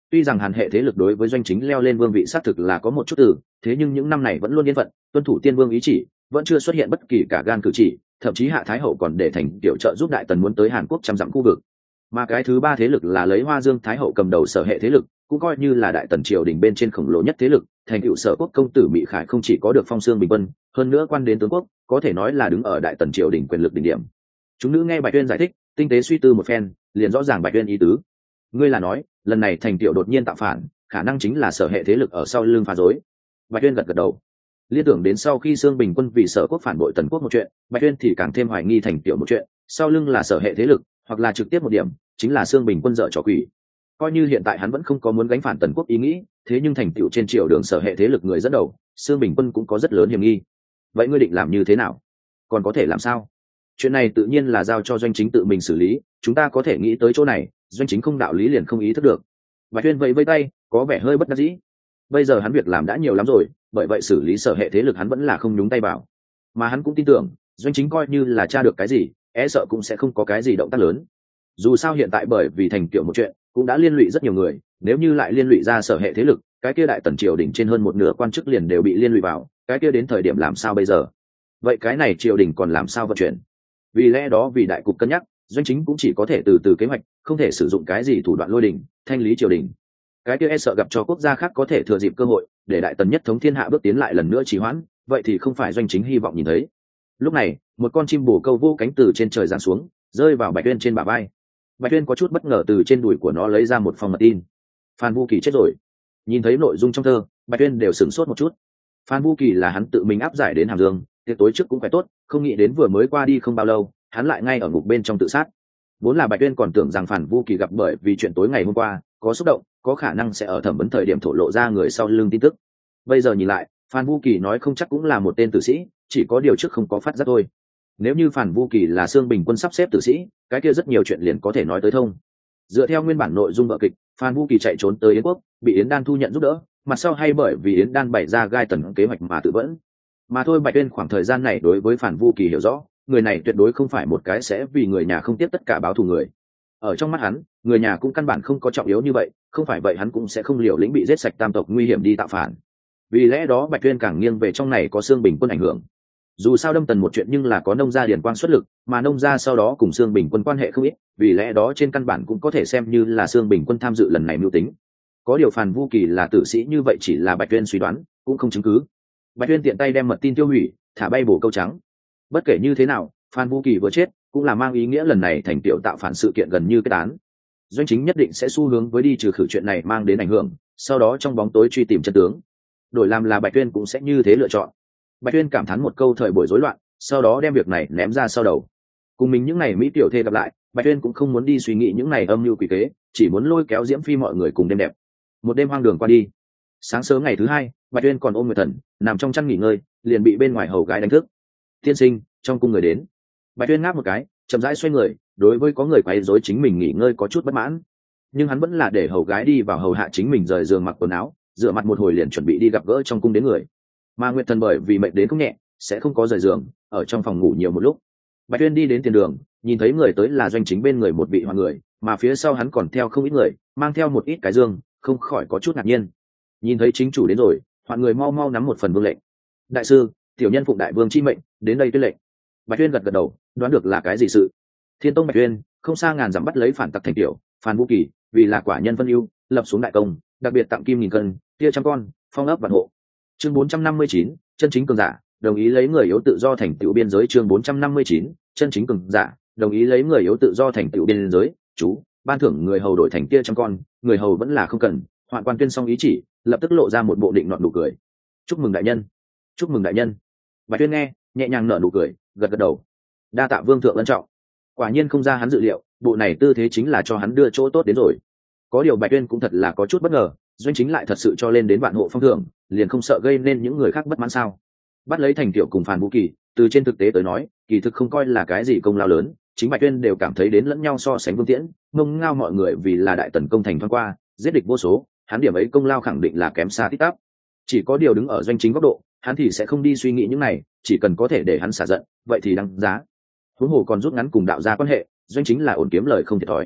Tuy rằng hàn hệ thế lực đối với doanh chính leo lên vương vị xác thực là có một chút từ, thế nhưng những năm này vẫn luôn yên phận, tuân thủ tiên vương ý chỉ, vẫn chưa xuất hiện bất kỳ cả gan cử chỉ, thậm chí hạ thái hậu còn để thành tiểu trợ giúp đại tần muốn tới Hàn Quốc trăm dặm khu vực. Mà cái thứ ba thế lực là lấy Hoa Dương thái hậu cầm đầu sở hệ thế lực, cũng coi như là đại tần triều đình bên trên khổng lồ nhất thế lực, thành cựu sở quốc công tử Mị Khải không chỉ có được phong xương bình quân, hơn nữa quan đến tướng quốc, có thể nói là đứng ở đại tần triều đình quyền lực đỉnh điểm. Chúng nữ nghe Bạch Tuyên giải thích, tinh tế suy tư một phen, liền rõ ràng Bạch Tuyên ý tứ. Ngươi là nói, lần này thành tiểu đột nhiên tạo phản, khả năng chính là sở hệ thế lực ở sau lưng phá rối. Bạch Tuyên gật gật đầu. Liên tưởng đến sau khi xương bình quân vì sở quốc phản bội tần quốc một chuyện, Bạch Tuyên thì càng thêm hoài nghi thành tiểu một chuyện, sau lưng là sở hệ thế lực, hoặc là trực tiếp một điểm, chính là xương bình quân dợ trò quỷ. Coi như hiện tại hắn vẫn không có muốn gánh phản tần quốc ý nghĩ, thế nhưng thành tựu trên triều đường sở hệ thế lực người dẫn đầu, xương bình quân cũng có rất lớn hiểm nghi. Vậy ngươi định làm như thế nào? Còn có thể làm sao? Chuyện này tự nhiên là giao cho doanh chính tự mình xử lý, chúng ta có thể nghĩ tới chỗ này, doanh chính không đạo lý liền không ý thức được. Bạch Tuyên vẫy vẫy tay, có vẻ hơi bất đắc dĩ. Bây giờ hắn việc làm đã nhiều lắm rồi, bởi vậy xử lý sở hệ thế lực hắn vẫn là không nhúng tay vào. Mà hắn cũng tin tưởng, doanh chính coi như là tra được cái gì, e sợ cũng sẽ không có cái gì động tác lớn. Dù sao hiện tại bởi vì thành kiểu một chuyện, cũng đã liên lụy rất nhiều người, nếu như lại liên lụy ra sở hệ thế lực, cái kia đại tần triều đình trên hơn một nửa quan chức liền đều bị liên lụy vào, cái kia đến thời điểm làm sao bây giờ? Vậy cái này triều đình còn làm sao vận chuyển? Vì lẽ đó vì đại cục cân nhắc, doanh chính cũng chỉ có thể từ từ kế hoạch, không thể sử dụng cái gì thủ đoạn lôi đình, thanh lý triều đình. Cái kia e sợ gặp cho quốc gia khác có thể thừa dịp cơ hội, để đại tần nhất thống thiên hạ bước tiến lại lần nữa trì hoãn, vậy thì không phải doanh chính hy vọng nhìn thấy. Lúc này, một con chim bồ câu vô cánh từ trên trời giáng xuống, rơi vào Bạch Tuyên trên bả vai. Bạch Tuyên có chút bất ngờ từ trên đùi của nó lấy ra một phong mật tin. Phan Vu Kỳ chết rồi. Nhìn thấy nội dung trong thơ, Bạch Tuyên đều sửng sốt một chút. Phan Vu Kỳ là hắn tự mình áp giải đến Hàm Dương, tiệc tối trước cũng phải tốt, không nghĩ đến vừa mới qua đi không bao lâu, hắn lại ngay ở ngục bên trong tự sát. Vốn là Bạch Tuyên còn tưởng rằng Phan Vu Kỳ gặp bởi vì chuyện tối ngày hôm qua có xúc động, có khả năng sẽ ở thẩm vấn thời điểm thổ lộ ra người sau lưng tin tức. Bây giờ nhìn lại, Phan Vu Kỳ nói không chắc cũng là một tên tử sĩ, chỉ có điều trước không có phát giác thôi. Nếu như Phan Vu Kỳ là xương bình quân sắp xếp tử sĩ, cái kia rất nhiều chuyện liền có thể nói tới thông. Dựa theo nguyên bản nội dung vở kịch, Phan Vu Kỳ chạy trốn tới Yến quốc, bị Yến Đan thu nhận giúp đỡ, mặt sau hay bởi vì Yến Đan bày ra gai tần kế hoạch mà tự vẫn. Mà thôi Bạch Tuyên khoảng thời gian này đối với Phan Vu Kỳ hiểu rõ, người này tuyệt đối không phải một cái sẽ vì người nhà không tiếp tất cả báo thù người. Ở trong mắt hắn, người nhà cũng căn bản không có trọng yếu như vậy, không phải vậy hắn cũng sẽ không liều lĩnh bị giết sạch tam tộc nguy hiểm đi tạo phản. Vì lẽ đó Bạch Tuyên càng nghiêng về trong này có xương bình quân ảnh hưởng. Dù sao đâm tần một chuyện nhưng là có nông gia điền quang xuất lực, mà nông gia sau đó cùng xương bình quân quan hệ không ít, vì lẽ đó trên căn bản cũng có thể xem như là xương bình quân tham dự lần này mưu tính. Có điều Phan Vu Kỳ là tử sĩ như vậy chỉ là Bạch Tuyên suy đoán, cũng không chứng cứ. Bạch Tuyên tiện tay đem mật tin tiêu hủy, thả bay bổ câu trắng. Bất kể như thế nào, Phan Vu Kỳ vừa chết, cũng là mang ý nghĩa lần này thành tiểu tạo phản sự kiện gần như kết án. Doanh chính nhất định sẽ xu hướng với đi trừ khử chuyện này mang đến ảnh hưởng, sau đó trong bóng tối truy tìm chân tướng. Đổi làm là Bạch Tuyên cũng sẽ như thế lựa chọn. Bạch Tuyên cảm thán một câu thời buổi rối loạn, sau đó đem việc này ném ra sau đầu. Cùng mình những ngày mỹ tiểu thê gặp lại, Bạch Tuyên cũng không muốn đi suy nghĩ những này âm mưu quỷ kế, chỉ muốn lôi kéo Diễm Phi mọi người cùng đêm đẹp. Một đêm hoang đường qua đi. Sáng sớm ngày thứ hai, Bạch Tuyên còn ôm Nguyệt Thần, nằm trong chăn nghỉ ngơi, liền bị bên ngoài hầu gái đánh thức. Tiên sinh, trong cung người đến. Bạch Tuyên ngáp một cái, chậm rãi xoay người, đối với có người quấy rối chính mình nghỉ ngơi có chút bất mãn, nhưng hắn vẫn là để hầu gái đi vào hầu hạ chính mình rời giường mặc quần áo, rửa mặt một hồi liền chuẩn bị đi gặp gỡ trong cung đến người. Mà Nguyệt Thần bởi vì mệt đến không nhẹ, sẽ không có rời giường, ở trong phòng ngủ nhiều một lúc. Bạch Tuyên đi đến tiền đường, nhìn thấy người tới là doanh chính bên người một vị hoàng người, mà phía sau hắn còn theo không ít người, mang theo một ít cái dương, không khỏi có chút ngạc nhiên. Nhìn thấy chính chủ đến rồi, hoàng người mau mau nắm một phần vương lệnh. Đại sư, tiểu nhân phụng đại vương chi mệnh, đến đây tuyên lệnh. Bạch Tuyên gật gật đầu, đoán được là cái gì sự. Thiên Tông Bạch Tuyên, không xa ngàn dặm bắt lấy phản tặc thành tiểu, Phan Vu Kỳ, vì là quả nhân phân ưu, lập xuống đại công, đặc biệt tặng kim nghìn cân, tia trăm con, phong ấp vạn hộ. Chương bốn trăm năm mươi chín, chân chính cường giả, đồng ý lấy người yếu tự do thành tựu biên giới. Chương bốn trăm năm mươi chín, chân chính cường giả, đồng ý lấy người yếu tự do thành tựu biên giới. Chú, ban thưởng người hầu đổi thành tia trăm con, người hầu vẫn là không cần. Hoạn quan tuyên xong ý chỉ, lập tức lộ ra một bộ định nọt nụ cười. Chúc mừng đại nhân, chúc mừng đại nhân. Bạch Tuyên nghe, nhẹ nhàng nở nụ cười, gật gật đầu. Đa tạ vương thượng ân trọng. Quả nhiên không ra hắn dự liệu, bộ này tư thế chính là cho hắn đưa chỗ tốt đến rồi. Có điều Bạch Tuyên cũng thật là có chút bất ngờ, doanh chính lại thật sự cho lên đến vạn hộ phong thưởng, liền không sợ gây nên những người khác bất mãn sao? Bắt lấy thành tiểu cùng Phan Vu Kỳ, từ trên thực tế tới nói, kỳ thực không coi là cái gì công lao lớn, chính Bạch Tuyên đều cảm thấy đến lẫn nhau so sánh Vương Tiễn, mông ngao mọi người vì là đại tần công thành thoáng qua, giết địch vô số, hắn điểm ấy công lao khẳng định là kém xa tít tắp. Chỉ có điều đứng ở doanh chính góc độ, hắn thì sẽ không đi suy nghĩ những này, chỉ cần có thể để hắn xả giận, vậy thì đáng giá. Huống hồ còn rút ngắn cùng đạo gia quan hệ, doanh chính là ổn kiếm lời không thiệt thòi.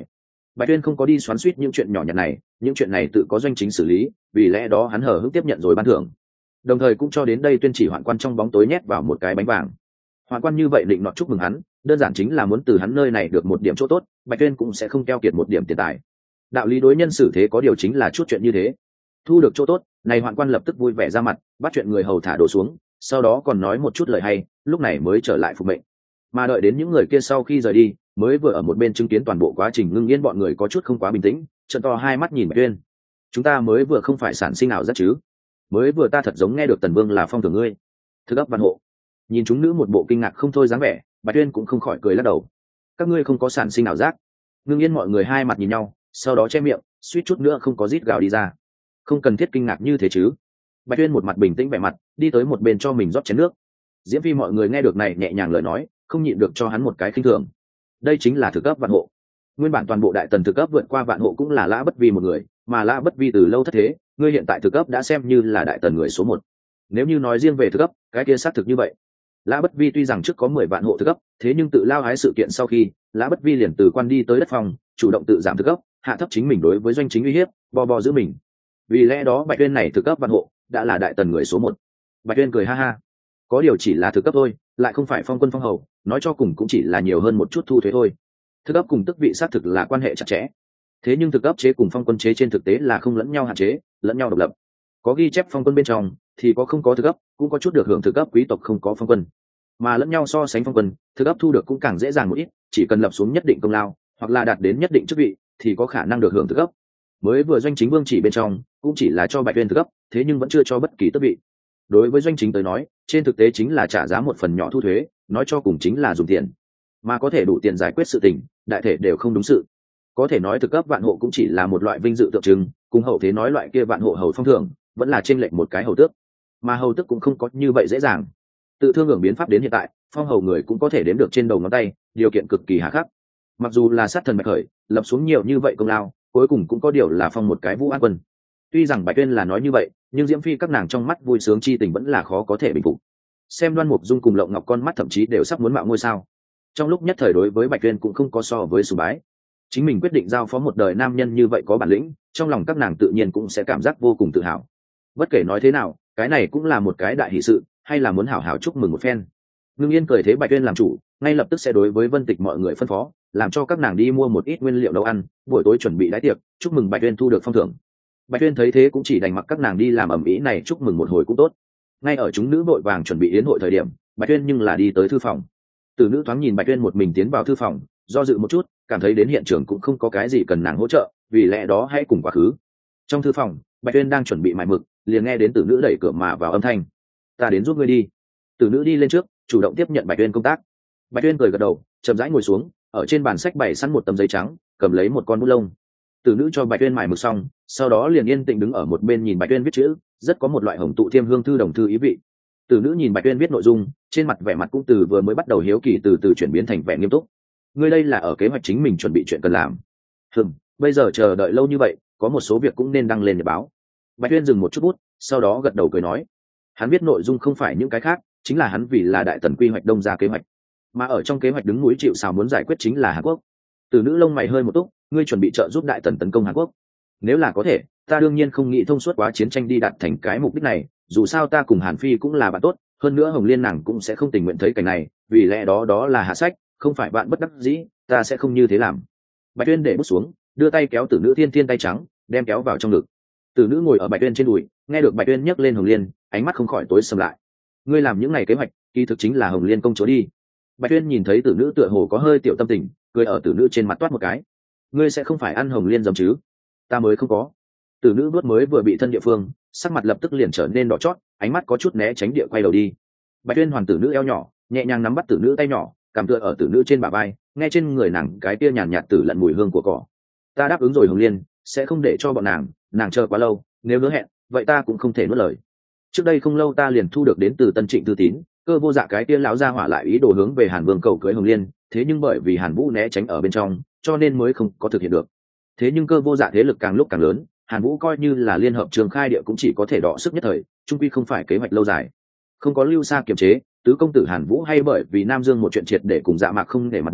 Bạch Tuyên không có đi xoắn xuýt những chuyện nhỏ nhặt này, những chuyện này tự có doanh chính xử lý, vì lẽ đó hắn hờ hững tiếp nhận rồi ban thưởng, đồng thời cũng cho đến đây tuyên chỉ hoạn quan trong bóng tối nhét vào một cái bánh vàng. Hoạn quan như vậy định nọ chúc mừng hắn, đơn giản chính là muốn từ hắn nơi này được một điểm chỗ tốt, Bạch Tuyên cũng sẽ không keo kiệt một điểm tiền tài. Đạo lý đối nhân xử thế có điều chính là chút chuyện như thế. Thu được chỗ tốt, này hoạn quan lập tức vui vẻ ra mặt, bắt chuyện người hầu thả đồ xuống, sau đó còn nói một chút lời hay, lúc này mới trở lại phục mệnh. Mà đợi đến những người kia sau khi rời đi, mới vừa ở một bên chứng kiến toàn bộ quá trình ngưng yên bọn người có chút không quá bình tĩnh, trợn to hai mắt nhìn Bạch Tuyên. Chúng ta mới vừa không phải sản sinh nào rất chứ? Mới vừa ta thật giống nghe được Tần Vương là phong thưởng ngươi. Thức ấp văn hộ. Nhìn chúng nữ một bộ kinh ngạc không thôi dáng vẻ, Bạch Tuyên cũng không khỏi cười lắc đầu. Các ngươi không có sản sinh nào giác? Ngưng yên mọi người hai mặt nhìn nhau, sau đó che miệng, suýt chút nữa không có rít gào đi ra. Không cần thiết kinh ngạc như thế chứ? Bạch Tuyên một mặt bình tĩnh vẻ mặt, đi tới một bên cho mình rót chén nước. Diễm Phi mọi người nghe được này nhẹ nhàng lời nói, không nhịn được cho hắn một cái khinh thường. Đây chính là thực cấp vạn hộ. Nguyên bản toàn bộ đại tần thực cấp vượt qua vạn hộ cũng là Lã Bất Vi một người, mà Lã Bất Vi từ lâu thất thế, ngươi hiện tại thực cấp đã xem như là đại tần người số một. Nếu như nói riêng về thực cấp, cái kia xác thực như vậy. Lã Bất Vi tuy rằng trước có mười vạn hộ thực cấp, thế nhưng tự lao hái sự kiện sau khi, Lã Bất Vi liền từ quan đi tới đất phòng, chủ động tự giảm thực cấp, hạ thấp chính mình đối với doanh chính uy hiếp, bò bò giữ mình. Vì lẽ đó Bạch Tuyên này thực cấp vạn hộ, đã là đại tần người số một. Bạch Tuyên cười ha ha. Có điều chỉ là thực cấp thôi, lại không phải phong quân phong hầu, nói cho cùng cũng chỉ là nhiều hơn một chút thu thuế thôi. Thực cấp cùng tước vị xác thực là quan hệ chặt chẽ. Thế nhưng thực cấp chế cùng phong quân chế trên thực tế là không lẫn nhau hạn chế, lẫn nhau độc lập. Có ghi chép phong quân bên trong, thì có không có thực cấp, cũng có chút được hưởng thực cấp quý tộc không có phong quân. Mà lẫn nhau so sánh phong quân, thực cấp thu được cũng càng dễ dàng một ít, chỉ cần lập xuống nhất định công lao, hoặc là đạt đến nhất định chức vị, thì có khả năng được hưởng thực cấp. Mới vừa doanh chính vương chỉ bên trong, cũng chỉ là cho Bạch Tuyên thực cấp, thế nhưng vẫn chưa cho bất kỳ tước vị. Đối với doanh chính tới nói, trên thực tế chính là trả giá một phần nhỏ thu thuế, nói cho cùng chính là dùng tiền, mà có thể đủ tiền giải quyết sự tình, đại thể đều không đúng sự. Có thể nói thực cấp vạn hộ cũng chỉ là một loại vinh dự tượng trưng, cùng hậu thế nói loại kia vạn hộ hầu phong thưởng, vẫn là trên lệch một cái hầu tước, mà hầu tước cũng không có như vậy dễ dàng. Tự thương hưởng biến pháp đến hiện tại, phong hầu người cũng có thể đếm được trên đầu ngón tay, điều kiện cực kỳ hà khắc. Mặc dù là sát thần Bạch Khởi, lập xuống nhiều như vậy công lao, cuối cùng cũng có điều là phong một cái Vũ An Quân. Tuy rằng Bạch Tuyên là nói như vậy, nhưng Diễm Phi các nàng trong mắt vui sướng chi tình vẫn là khó có thể bình phục. Xem Đoan Mục Dung cùng Lộng Ngọc con mắt thậm chí đều sắp muốn mạo ngôi sao. Trong lúc nhất thời đối với Bạch Tuyên cũng không có so với sùng bái. Chính mình quyết định giao phó một đời nam nhân như vậy có bản lĩnh, trong lòng các nàng tự nhiên cũng sẽ cảm giác vô cùng tự hào. Bất kể nói thế nào, cái này cũng là một cái đại hỷ sự, hay là muốn hảo hảo chúc mừng một phen. Ngưng Yên cười thế Bạch Tuyên làm chủ, ngay lập tức sẽ đối với Vân Tịch mọi người phân phó, làm cho các nàng đi mua một ít nguyên liệu nấu ăn, buổi tối chuẩn bị đãi tiệc, chúc mừng Bạch Tuyên thu được phong thưởng. Bạch Tuyên thấy thế cũng chỉ đành mặc các nàng đi làm ẩm ý này chúc mừng một hồi cũng tốt. Ngay ở chúng nữ vội vàng chuẩn bị yến hội thời điểm, Bạch Tuyên nhưng là đi tới thư phòng. Tử nữ thoáng nhìn Bạch Tuyên một mình tiến vào thư phòng, do dự một chút, cảm thấy đến hiện trường cũng không có cái gì cần nàng hỗ trợ, vì lẽ đó hãy cùng quá khứ. Trong thư phòng, Bạch Tuyên đang chuẩn bị mài mực, liền nghe đến Tử nữ đẩy cửa mà vào âm thanh. Ta đến giúp ngươi đi. Tử nữ đi lên trước, chủ động tiếp nhận Bạch Tuyên công tác. Bạch Tuyên cười gật đầu, chậm rãi ngồi xuống, ở trên bàn sách bày sẵn một tấm giấy trắng, cầm lấy một con bút lông. Tử nữ cho Bạch Tuyên mài mực xong, sau đó liền yên tĩnh đứng ở một bên nhìn Bạch Tuyên viết chữ, rất có một loại hồng tụ thiêm hương thư đồng thư ý vị. Tử nữ nhìn Bạch Tuyên viết nội dung, trên mặt vẻ mặt cũng từ vừa mới bắt đầu hiếu kỳ từ từ chuyển biến thành vẻ nghiêm túc. Ngươi đây là ở kế hoạch chính mình chuẩn bị chuyện cần làm. Hừm, bây giờ chờ đợi lâu như vậy, có một số việc cũng nên đăng lên để báo. Bạch Tuyên dừng một chút bút, sau đó gật đầu cười nói, hắn viết nội dung không phải những cái khác, chính là hắn vì là đại tần quy hoạch đông ra kế hoạch, mà ở trong kế hoạch đứng núi chịu sào muốn giải quyết chính là Hàn Quốc. Tử nữ lông mày hơi một túc, ngươi chuẩn bị trợ giúp đại tần tấn công Hàn Quốc? Nếu là có thể, ta đương nhiên không nghĩ thông suốt quá chiến tranh đi đạt thành cái mục đích này, dù sao ta cùng Hàn Phi cũng là bạn tốt, hơn nữa Hồng Liên nàng cũng sẽ không tình nguyện thấy cảnh này, vì lẽ đó đó là hạ sách, không phải bạn bất đắc dĩ, ta sẽ không như thế làm. Bạch Tuyên để bút xuống, đưa tay kéo Tử nữ thiên thiên tay trắng, đem kéo vào trong ngực. Tử nữ ngồi ở Bạch Tuyên trên đùi, nghe được Bạch Tuyên nhắc lên Hồng Liên, ánh mắt không khỏi tối sầm lại. Ngươi làm những ngày kế hoạch, kỳ thực chính là Hồng Liên công chúa đi. Bạch Tuyên nhìn thấy Tử nữ tựa hồ có hơi tiểu tâm tình, cười ở Tử nữ trên mặt toát một cái. Ngươi sẽ không phải ăn Hồng Liên giống chứ? Ta mới không có. Tử nữ vuốt mới vừa bị thân địa phương, sắc mặt lập tức liền trở nên đỏ chót, ánh mắt có chút né tránh địa quay đầu đi. Bạch Tuyên hoàn Tử nữ eo nhỏ, nhẹ nhàng nắm bắt Tử nữ tay nhỏ, cảm tựa ở Tử nữ trên bả vai, nghe trên người nàng cái kia nhàn nhạt tử lận mùi hương của cỏ. Ta đáp ứng rồi Hồng Liên, sẽ không để cho bọn nàng, nàng chờ quá lâu, nếu hứa hẹn, vậy ta cũng không thể nuốt lời. Trước đây không lâu ta liền thu được đến từ Tân Trịnh thư tín, Cơ Vô Dạ cái kia lão gia hỏa lại ý đồ hướng về Hàn Vương cầu cưới Hồng Liên, thế nhưng bởi vì Hàn Vũ né tránh ở bên trong, cho nên mới không có thực hiện được. Thế nhưng Cơ Vô Dạ thế lực càng lúc càng lớn, Hàn Vũ coi như là liên hợp trường khai địa cũng chỉ có thể đọ sức nhất thời, chung quy không phải kế hoạch lâu dài. Không có lưu xa kiềm chế, tứ công tử Hàn Vũ hay bởi vì Nam Dương một chuyện triệt để cùng Dạ Mạc không để mặt mũi,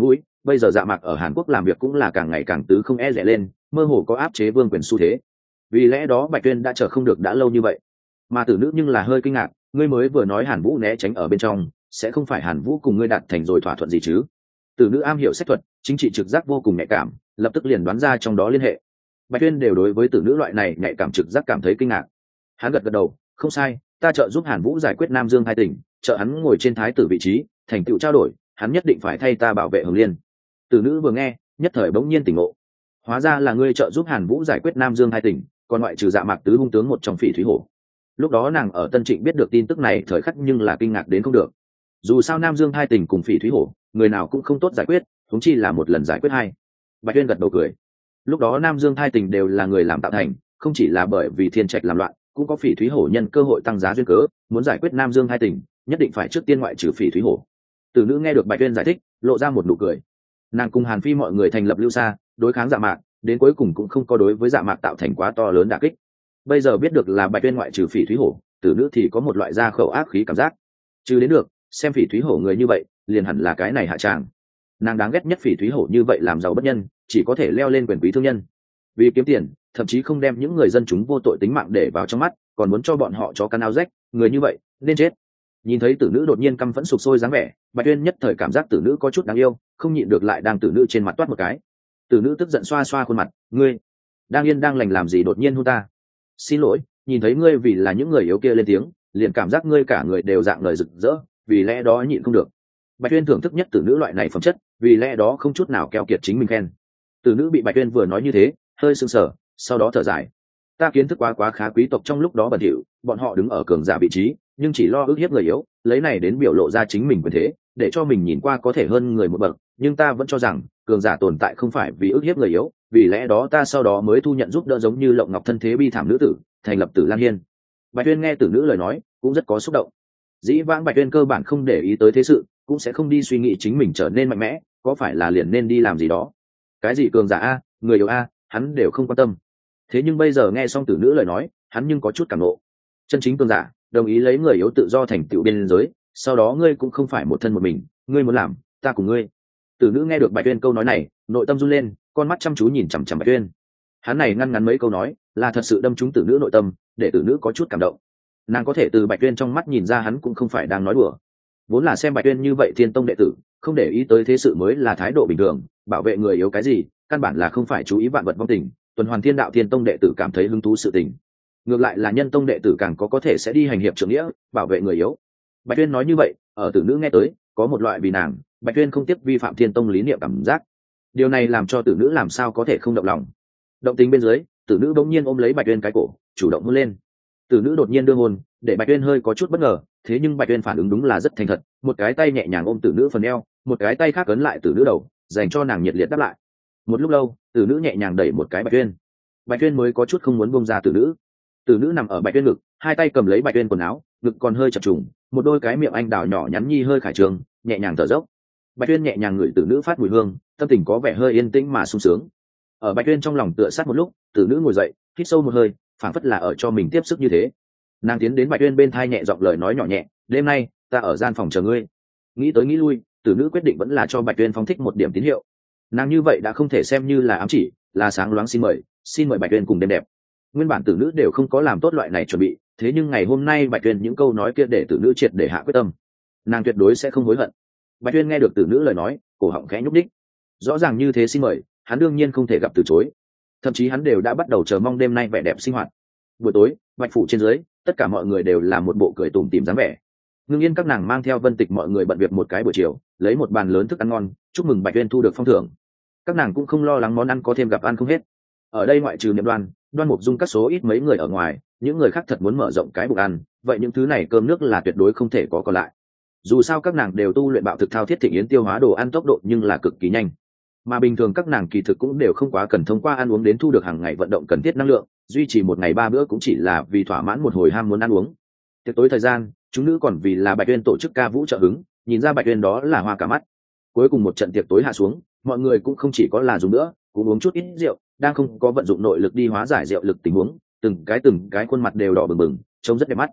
bây giờ Dạ Mạc ở Hàn Quốc làm việc cũng là càng ngày càng tứ không e rẻ lên, mơ hồ có áp chế vương quyền xu thế. Vì lẽ đó Bạch Tuyên đã chờ không được đã lâu như vậy. Mà Tử Nữ nhưng là hơi kinh ngạc, ngươi mới vừa nói Hàn Vũ né tránh ở bên trong, sẽ không phải Hàn Vũ cùng ngươi đạt thành rồi thỏa thuận gì chứ? Tử Nữ am hiểu sách thuật, chính trị trực giác vô cùng nhạy cảm, lập tức liền đoán ra trong đó liên hệ. Bạch Tuyên đều đối với Tử Nữ loại này nhạy cảm trực giác cảm thấy kinh ngạc. Hắn gật gật đầu, không sai, ta trợ giúp Hàn Vũ giải quyết Nam Dương hai tỉnh, trợ hắn ngồi trên thái tử vị trí, thành tựu trao đổi, hắn nhất định phải thay ta bảo vệ Hồng Liên. Tử Nữ vừa nghe, nhất thời bỗng nhiên tỉnh ngộ. Hóa ra là ngươi trợ giúp Hàn Vũ giải quyết Nam Dương hai tỉnh, còn ngoại trừ Dạ Mạc tứ hung tướng một trong Phỉ Thúy Hổ. Lúc đó nàng ở Tân Trịnh biết được tin tức này thời khắc nhưng là kinh ngạc đến không được. Dù sao Nam Dương hai tỉnh cùng Phỉ Thúy Hổ, người nào cũng không tốt giải quyết, huống chi là một lần giải quyết hai. Bạch Tuyên gật đầu cười. Lúc đó Nam Dương hai tỉnh đều là người làm tạo thành, không chỉ là bởi vì Thiên Trạch làm loạn, cũng có Phỉ Thúy Hổ nhân cơ hội tăng giá duyên cớ, muốn giải quyết Nam Dương hai tỉnh, nhất định phải trước tiên ngoại trừ Phỉ Thúy Hổ. Tử Nữ nghe được Bạch Tuyên giải thích, lộ ra một nụ cười. Nàng cùng Hàn Phi mọi người thành lập Lưu Sa, đối kháng Dạ Mạc, đến cuối cùng cũng không có đối với Dạ Mạc tạo thành quá to lớn đả kích. Bây giờ biết được là Bạch Tuyên ngoại trừ Phỉ Thúy Hổ, Tử Nữ thì có một loại ra khẩu ác khí cảm giác. Chứ đến được, xem Phỉ Thúy Hổ người như vậy, liền hẳn là cái này hạ tràng. Nàng đáng ghét nhất Phỉ Thúy Hổ như vậy làm giàu bất nhân, chỉ có thể leo lên quyền quý thương nhân. Vì kiếm tiền, thậm chí không đem những người dân chúng vô tội tính mạng để vào trong mắt, còn muốn cho bọn họ chó cắn áo rách, người như vậy nên chết. Nhìn thấy Tử Nữ đột nhiên căm phẫn sục sôi dáng vẻ, Bạch Tuyên nhất thời cảm giác Tử Nữ có chút đáng yêu, không nhịn được lại đang Tử Nữ trên mặt toát một cái. Tử Nữ tức giận xoa xoa khuôn mặt, ngươi đang yên đang lành làm gì đột nhiên hôn ta? Xin lỗi, nhìn thấy ngươi vì là những người yếu kia lên tiếng, liền cảm giác ngươi cả người đều dạng lời rực rỡ, vì lẽ đó nhịn không được. Bạch Tuyên thưởng thức nhất Tử Nữ loại này phẩm chất, vì lẽ đó không chút nào keo kiệt chính mình khen. Tử Nữ bị Bạch Tuyên vừa nói như thế, hơi sưng sờ, sau đó thở dài. Ta kiến thức quá quá khá quý tộc trong lúc đó bẩn thỉu, bọn họ đứng ở cường giả vị trí, nhưng chỉ lo ức hiếp người yếu, lấy này đến biểu lộ ra chính mình quyền thế, để cho mình nhìn qua có thể hơn người một bậc, nhưng ta vẫn cho rằng cường giả tồn tại không phải vì ức hiếp người yếu, vì lẽ đó ta sau đó mới thu nhận giúp đỡ giống như Lộng Ngọc thân thế bi thảm nữ tử, thành lập Tử Lan Hiên. Bạch Tuyên nghe Tử Nữ lời nói, cũng rất có xúc động. Dĩ vãng Bạch Tuyên cơ bản không để ý tới thế sự, cũng sẽ không đi suy nghĩ chính mình trở nên mạnh mẽ, có phải là liền nên đi làm gì đó. Cái gì cường giả a, người yếu a, hắn đều không quan tâm. Thế nhưng bây giờ nghe xong Tử Nữ lời nói, hắn nhưng có chút cảm nộ. Chân chính cường giả, đồng ý lấy người yếu tự do thành tựu biên giới, sau đó ngươi cũng không phải một thân một mình, ngươi muốn làm, ta cùng ngươi. Tử Nữ nghe được Bạch Tuyên câu nói này, nội tâm run lên, con mắt chăm chú nhìn chằm chằm Bạch Tuyên. Hắn này ngăn ngắn mấy câu nói, là thật sự đâm trúng Tử Nữ nội tâm, để Tử Nữ có chút cảm động. Nàng có thể từ Bạch Tuyên trong mắt nhìn ra hắn cũng không phải đang nói đùa. Vốn là xem Bạch Tuyên như vậy Thiên Tông đệ tử, không để ý tới thế sự mới là thái độ bình thường, bảo vệ người yếu cái gì, căn bản là không phải chú ý vạn vật vong tình, tuần hoàn Thiên Đạo Thiên Tông đệ tử cảm thấy hứng thú sự tình. Ngược lại là Nhân Tông đệ tử càng có có thể sẽ đi hành hiệp trưởng nghĩa, bảo vệ người yếu. Bạch Tuyên nói như vậy, ở Tử Nữ nghe tới, có một loại vì nàng, Bạch Tuyên không tiếp vi phạm Thiên Tông lý niệm cảm giác. Điều này làm cho Tử Nữ làm sao có thể không động lòng. Động tính bên dưới, Tử Nữ bỗng nhiên ôm lấy Bạch Tuyên cái cổ, chủ động hôn lên. Tử Nữ đột nhiên đưa hôn, để Bạch Tuyên hơi có chút bất ngờ, thế nhưng Bạch Tuyên phản ứng đúng là rất thành thật, một cái tay nhẹ nhàng ôm Tử Nữ phần eo, một cái tay khác ấn lại Tử Nữ đầu, dành cho nàng nhiệt liệt đáp lại. Một lúc lâu, Tử Nữ nhẹ nhàng đẩy một cái Bạch Tuyên. Bạch Tuyên mới có chút không muốn buông ra Tử Nữ. Tử Nữ nằm ở Bạch Tuyên ngực, hai tay cầm lấy Bạch Tuyên quần áo, ngực còn hơi chập trùng, một đôi cái miệng anh đào nhỏ nhắn nhi hơi khải trường, nhẹ nhàng thở dốc. Bạch Tuyên nhẹ nhàng ngửi Tử Nữ phát mùi hương, tâm tình có vẻ hơi yên tĩnh mà sung sướng. Ở Bạch Tuyên trong lòng tựa sát một lúc, Tử Nữ ngồi dậy, hít sâu một hơi, phảng phất là ở cho mình tiếp sức như thế. Nàng tiến đến Bạch Tuyên bên thai nhẹ giọng lời nói nhỏ nhẹ, đêm nay ta ở gian phòng chờ ngươi. Nghĩ tới nghĩ lui, Tử Nữ quyết định vẫn là cho Bạch Tuyên phóng thích một điểm tín hiệu. Nàng như vậy đã không thể xem như là ám chỉ, là sáng loáng xin mời, xin mời Bạch Tuyên cùng đêm đẹp. Nguyên bản Tử Nữ đều không có làm tốt loại này chuẩn bị, thế nhưng ngày hôm nay Bạch Tuyên những câu nói kia để Tử Nữ triệt để hạ quyết tâm. Nàng tuyệt đối sẽ không hối hận. Bạch Tuyên nghe được Tử Nữ lời nói, cổ họng khẽ nhúc nhích. Rõ ràng như thế xin mời, hắn đương nhiên không thể gặp từ chối. Thậm chí hắn đều đã bắt đầu chờ mong đêm nay vẻ đẹp sinh hoạt. Buổi tối, Bạch phủ trên dưới, tất cả mọi người đều là một bộ cười tủm tỉm dáng vẻ. Ngưng Yên các nàng mang theo Vân Tịch mọi người bận việc một cái buổi chiều, lấy một bàn lớn thức ăn ngon, chúc mừng Bạch Tuyên thu được phong thưởng. Các nàng cũng không lo lắng món ăn có thêm gặp ăn không hết. Ở đây ngoại trừ Niệm Đoan, Đoan Mục Dung các số ít mấy người ở ngoài, những người khác thật muốn mở rộng cái bụng ăn, vậy những thứ này cơm nước là tuyệt đối không thể có còn lại. Dù sao các nàng đều tu luyện bạo thực thao thiết thịnh yến tiêu hóa đồ ăn tốc độ nhưng là cực kỳ nhanh. Mà bình thường các nàng kỳ thực cũng đều không quá cần thông qua ăn uống đến thu được hàng ngày vận động cần thiết năng lượng, duy trì một ngày ba bữa cũng chỉ là vì thỏa mãn một hồi ham muốn ăn uống. Tiệc tối thời gian, chúng nữ còn vì là Bạch Tuyên tổ chức ca vũ trợ hứng, nhìn ra Bạch Tuyên đó là hoa cả mắt. Cuối cùng một trận tiệc tối hạ xuống, mọi người cũng không chỉ có là dùng nữa, cũng uống chút ít rượu, đang không có vận dụng nội lực đi hóa giải rượu lực tình huống, từng cái từng cái khuôn mặt đều đỏ bừng bừng, trông rất đẹp mắt.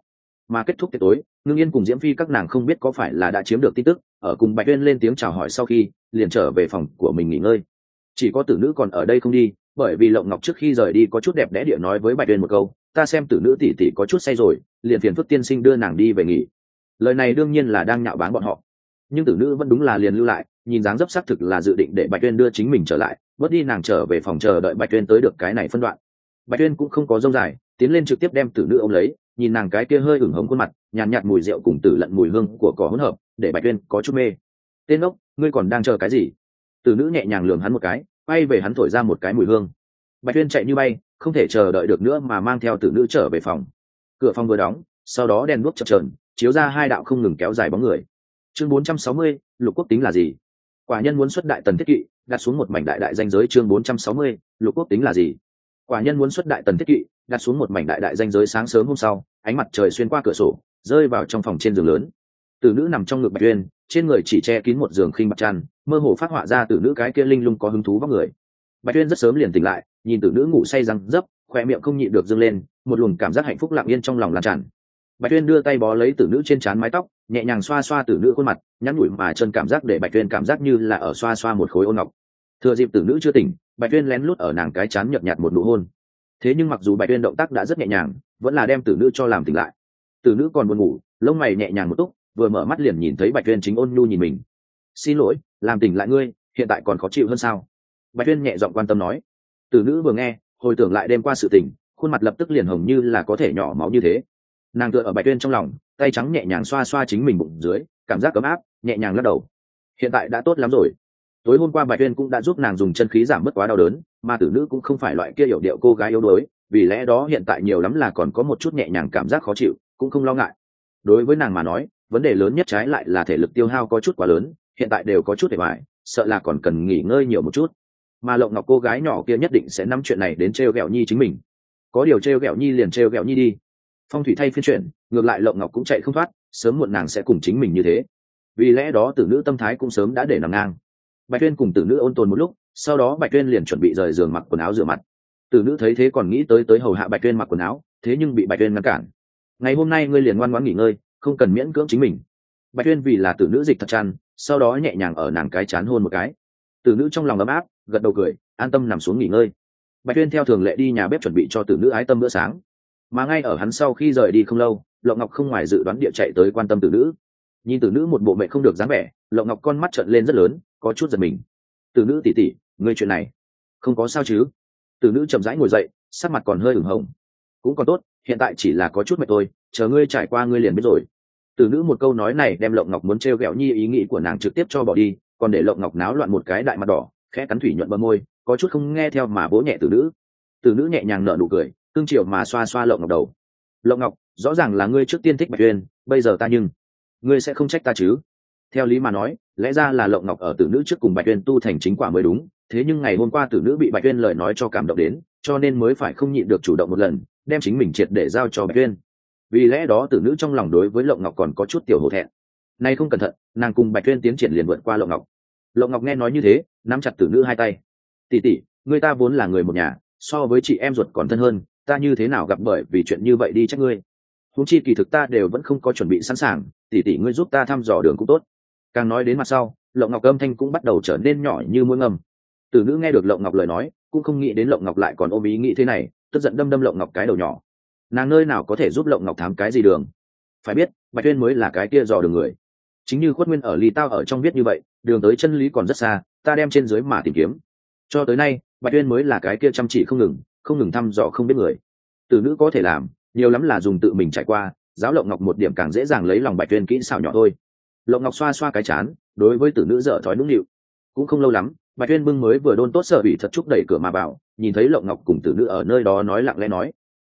Mà kết thúc tiệc tối, Ngưng Yên cùng Diễm Phi các nàng không biết có phải là đã chiếm được tin tức, ở cùng Bạch Uyên lên tiếng chào hỏi sau khi, liền trở về phòng của mình nghỉ ngơi. Chỉ có Tử Nữ còn ở đây không đi, bởi vì Lộng Ngọc trước khi rời đi có chút đẹp đẽ địa nói với Bạch Uyên một câu, ta xem Tử Nữ tỷ tỷ có chút say rồi, liền phiền phức tiên sinh đưa nàng đi về nghỉ. Lời này đương nhiên là đang nhạo báng bọn họ, nhưng Tử Nữ vẫn đúng là liền lưu lại, nhìn dáng dấp xác thực là dự định để Bạch Uyên đưa chính mình trở lại, bớt đi nàng trở về phòng chờ đợi Bạch Uyên tới được cái này phân đoạn. Bạch Uyên cũng không có dông dài, tiến lên trực tiếp đem Tử Nữ ôm lấy, nhìn nàng cái kia hơi ửng hồng khuôn mặt, nhàn nhạt, nhạt mùi rượu cùng tử lận mùi hương của cỏ hỗn hợp, để Bạch Uyên có chút mê. Tên ốc, ngươi còn đang chờ cái gì? Tử Nữ nhẹ nhàng lườm hắn một cái, bay về hắn thổi ra một cái mùi hương. Bạch Uyên chạy như bay, không thể chờ đợi được nữa mà mang theo Tử Nữ trở về phòng. Cửa phòng vừa đóng, sau đó đèn đuốc chập chờn, chiếu ra hai đạo không ngừng kéo dài bóng người. Chương bốn trăm sáu mươi, Lục Quốc tính là gì? Quả nhân muốn xuất đại tần thiết kỵ, đặt xuống một mảnh đại đại danh giới. Chương bốn trăm sáu mươi, Lục Quốc tính là gì? Quả nhân muốn xuất đại tần thiết kỵ, đặt xuống một mảnh đại đại danh giới. Sáng sớm hôm sau, ánh mặt trời xuyên qua cửa sổ, rơi vào trong phòng trên giường lớn. Tử Nữ nằm trong ngực Bạch Uyên, trên người chỉ che kín một giường khinh bạc chăn, mơ hồ phát họa ra Tử Nữ cái kia linh lung có hứng thú vóc người. Bạch Uyên rất sớm liền tỉnh lại, nhìn Tử Nữ ngủ say răng dấp, khóe miệng không nhịn được dương lên, một luồng cảm giác hạnh phúc lặng yên trong lòng lan tràn. Bạch Uyên đưa tay bó lấy Tử Nữ trên trán mái tóc, nhẹ nhàng xoa xoa Tử Nữ khuôn mặt, nhắn nhủi mà chân cảm giác để Bạch Uyên cảm giác như là ở xoa xoa một khối ôn ngọc. Thừa dịp Tử Nữ chưa tỉnh, Bạch Uyên lén lút ở nàng cái trán nhợt nhạt một nụ hôn. Thế nhưng mặc dù Bạch Uyên động tác đã rất nhẹ nhàng, vẫn là đem Tử Nữ cho làm tỉnh lại. Tử Nữ còn buồn ngủ, lông mày nhẹ nhàng một túc, vừa mở mắt liền nhìn thấy Bạch Uyên chính ôn nhu nhìn mình. Xin lỗi, làm tỉnh lại ngươi, hiện tại còn khó chịu hơn sao? Bạch Uyên nhẹ giọng quan tâm nói. Tử Nữ vừa nghe, hồi tưởng lại đêm qua sự tình, khuôn mặt lập tức liền hồng như là có thể nhỏ máu như thế. Nàng tựa ở Bạch Uyên trong lòng, tay trắng nhẹ nhàng xoa xoa chính mình bụng dưới, cảm giác ấm áp, nhẹ nhàng lắc đầu. Hiện tại đã tốt lắm rồi. Tối hôm qua Bạch Uyên cũng đã giúp nàng dùng chân khí giảm bớt quá đau đớn, mà Tử Nữ cũng không phải loại kia hiểu điệu cô gái yếu đuối, vì lẽ đó hiện tại nhiều lắm là còn có một chút nhẹ nhàng cảm giác khó chịu, cũng không lo ngại. Đối với nàng mà nói, vấn đề lớn nhất trái lại là thể lực tiêu hao có chút quá lớn, hiện tại đều có chút để bại, sợ là còn cần nghỉ ngơi nhiều một chút. Mà Lộng Ngọc cô gái nhỏ kia nhất định sẽ nắm chuyện này đến trêu ghẹo Nhi chính mình. Có điều trêu ghẹo Nhi liền trêu ghẹo Nhi đi. Phong thủy thay phiên chuyển, ngược lại Lộng Ngọc cũng chạy không thoát, sớm muộn nàng sẽ cùng chính mình như thế. Vì lẽ đó Tử Nữ tâm thái cũng sớm đã để nằm ngang. Bạch Uyên cùng Tử Nữ ôn tồn một lúc, sau đó Bạch Uyên liền chuẩn bị rời giường mặc quần áo rửa mặt. Tử Nữ thấy thế còn nghĩ tới tới hầu hạ Bạch Uyên mặc quần áo, thế nhưng bị Bạch Uyên ngăn cản. Ngày hôm nay ngươi liền ngoan ngoãn nghỉ ngơi, không cần miễn cưỡng chính mình. Bạch Uyên vì là Tử Nữ dịch thật chăn, sau đó nhẹ nhàng ở nàng cái chán hôn một cái. Tử Nữ trong lòng ấm áp, gật đầu cười, an tâm nằm xuống nghỉ ngơi. Bạch Uyên theo thường lệ đi nhà bếp chuẩn bị cho Tử Nữ ái tâm bữa sáng. Mà ngay ở hắn sau khi rời đi không lâu, Lộng Ngọc không ngoài dự đoán địa chạy tới quan tâm Tử Nữ. Nhìn Tử Nữ một bộ mệnh không được dáng vẻ, Lộng Ngọc con mắt trợn lên rất lớn, có chút giật mình. Tử Nữ tỷ tỷ, ngươi chuyện này không có sao chứ? Tử Nữ chậm rãi ngồi dậy, sắc mặt còn hơi ửng hồng. Cũng còn tốt, hiện tại chỉ là có chút mệt thôi, chờ ngươi trải qua ngươi liền biết rồi. Tử Nữ một câu nói này đem Lộng Ngọc muốn trêu ghẹo Nhi ý nghĩ của nàng trực tiếp cho bỏ đi, còn để Lộng Ngọc náo loạn một cái đại mặt đỏ, khẽ cắn thủy nhuận bờ môi, có chút không nghe theo mà vỗ nhẹ Tử Nữ. Tử Nữ nhẹ nhàng nở nụ cười, cương chiều mà xoa xoa Lộng Ngọc đầu. Lộng Ngọc, rõ ràng là ngươi trước tiên thích Bạch Uyên, bây giờ ta nhưng ngươi sẽ không trách ta chứ? Theo lý mà nói, lẽ ra là Lộng Ngọc ở Tử Nữ trước cùng Bạch Uyên tu thành chính quả mới đúng, thế nhưng ngày hôm qua Tử Nữ bị Bạch Uyên lời nói cho cảm động đến, cho nên mới phải không nhịn được chủ động một lần, đem chính mình triệt để giao cho Bạch Uyên. Vì lẽ đó Tử Nữ trong lòng đối với Lộng Ngọc còn có chút tiểu hổ thẹn. Nay không cẩn thận, nàng cùng Bạch Uyên tiến triển liền vượt qua Lộng Ngọc. Lộng Ngọc nghe nói như thế, nắm chặt Tử Nữ hai tay. Tỷ tỷ, người ta vốn là người một nhà, so với chị em ruột còn thân hơn, ta như thế nào gặp bởi vì chuyện như vậy đi trách ngươi? Huống chi kỳ thực ta đều vẫn không có chuẩn bị sẵn sàng, tỷ tỷ ngươi giúp ta thăm dò đường cũng tốt. Càng nói đến mặt sau, Lộng Ngọc âm thanh cũng bắt đầu trở nên nhỏ như muối ngầm. Tử Nữ nghe được Lộng Ngọc lời nói, cũng không nghĩ đến Lộng Ngọc lại còn ôm ý nghĩ thế này, tức giận đâm đâm Lộng Ngọc cái đầu nhỏ. Nàng nơi nào có thể giúp Lộng Ngọc thám cái gì đường? Phải biết, Bạch Uyên mới là cái kia dò đường người. Chính như Khuất Nguyên ở Ly Tao ở trong viết như vậy, đường tới chân lý còn rất xa, ta đem trên dưới mà tìm kiếm. Cho tới nay, Bạch Uyên mới là cái kia chăm chỉ không ngừng, không ngừng thăm dò không biết người. Tử Nữ có thể làm, nhiều lắm là dùng tự mình trải qua, giáo Lộng Ngọc một điểm càng dễ dàng lấy lòng Bạch Uyên kỹ xảo nhỏ thôi. Lộng Ngọc xoa xoa cái chán, đối với Tử Nữ dở thói nũng nịu. Cũng không lâu lắm, Bạch Uyên bưng mới vừa đôn tốt sở bị thật chúc đẩy cửa mà vào, nhìn thấy Lộng Ngọc cùng Tử Nữ ở nơi đó nói lặng lẽ nói: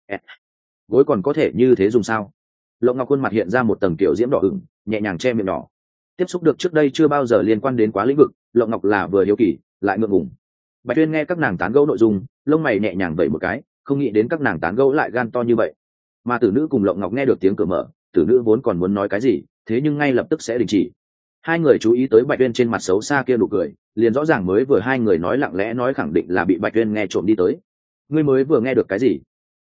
gối còn có thể như thế dùng sao? Lộng Ngọc khuôn mặt hiện ra một tầng kiểu diễm đỏ ửng, nhẹ nhàng che miệng nhỏ. Tiếp xúc được trước đây chưa bao giờ liên quan đến quá lĩnh vực, Lộng Ngọc là vừa hiếu kỳ lại ngượng ngùng. Bạch Uyên nghe các nàng tán gẫu nội dung, lông mày nhẹ nhàng vẩy một cái, không nghĩ đến các nàng tán gẫu lại gan to như vậy. Mà Tử Nữ cùng Lộng Ngọc nghe được tiếng cửa mở, Tử Nữ vốn còn muốn nói cái gì, thế nhưng ngay lập tức sẽ đình chỉ. Hai người chú ý tới Bạch Uyên trên mặt xấu xa kia nụ cười, liền rõ ràng mới vừa hai người nói lặng lẽ nói khẳng định là bị Bạch Uyên nghe trộm đi tới. Ngươi mới vừa nghe được cái gì?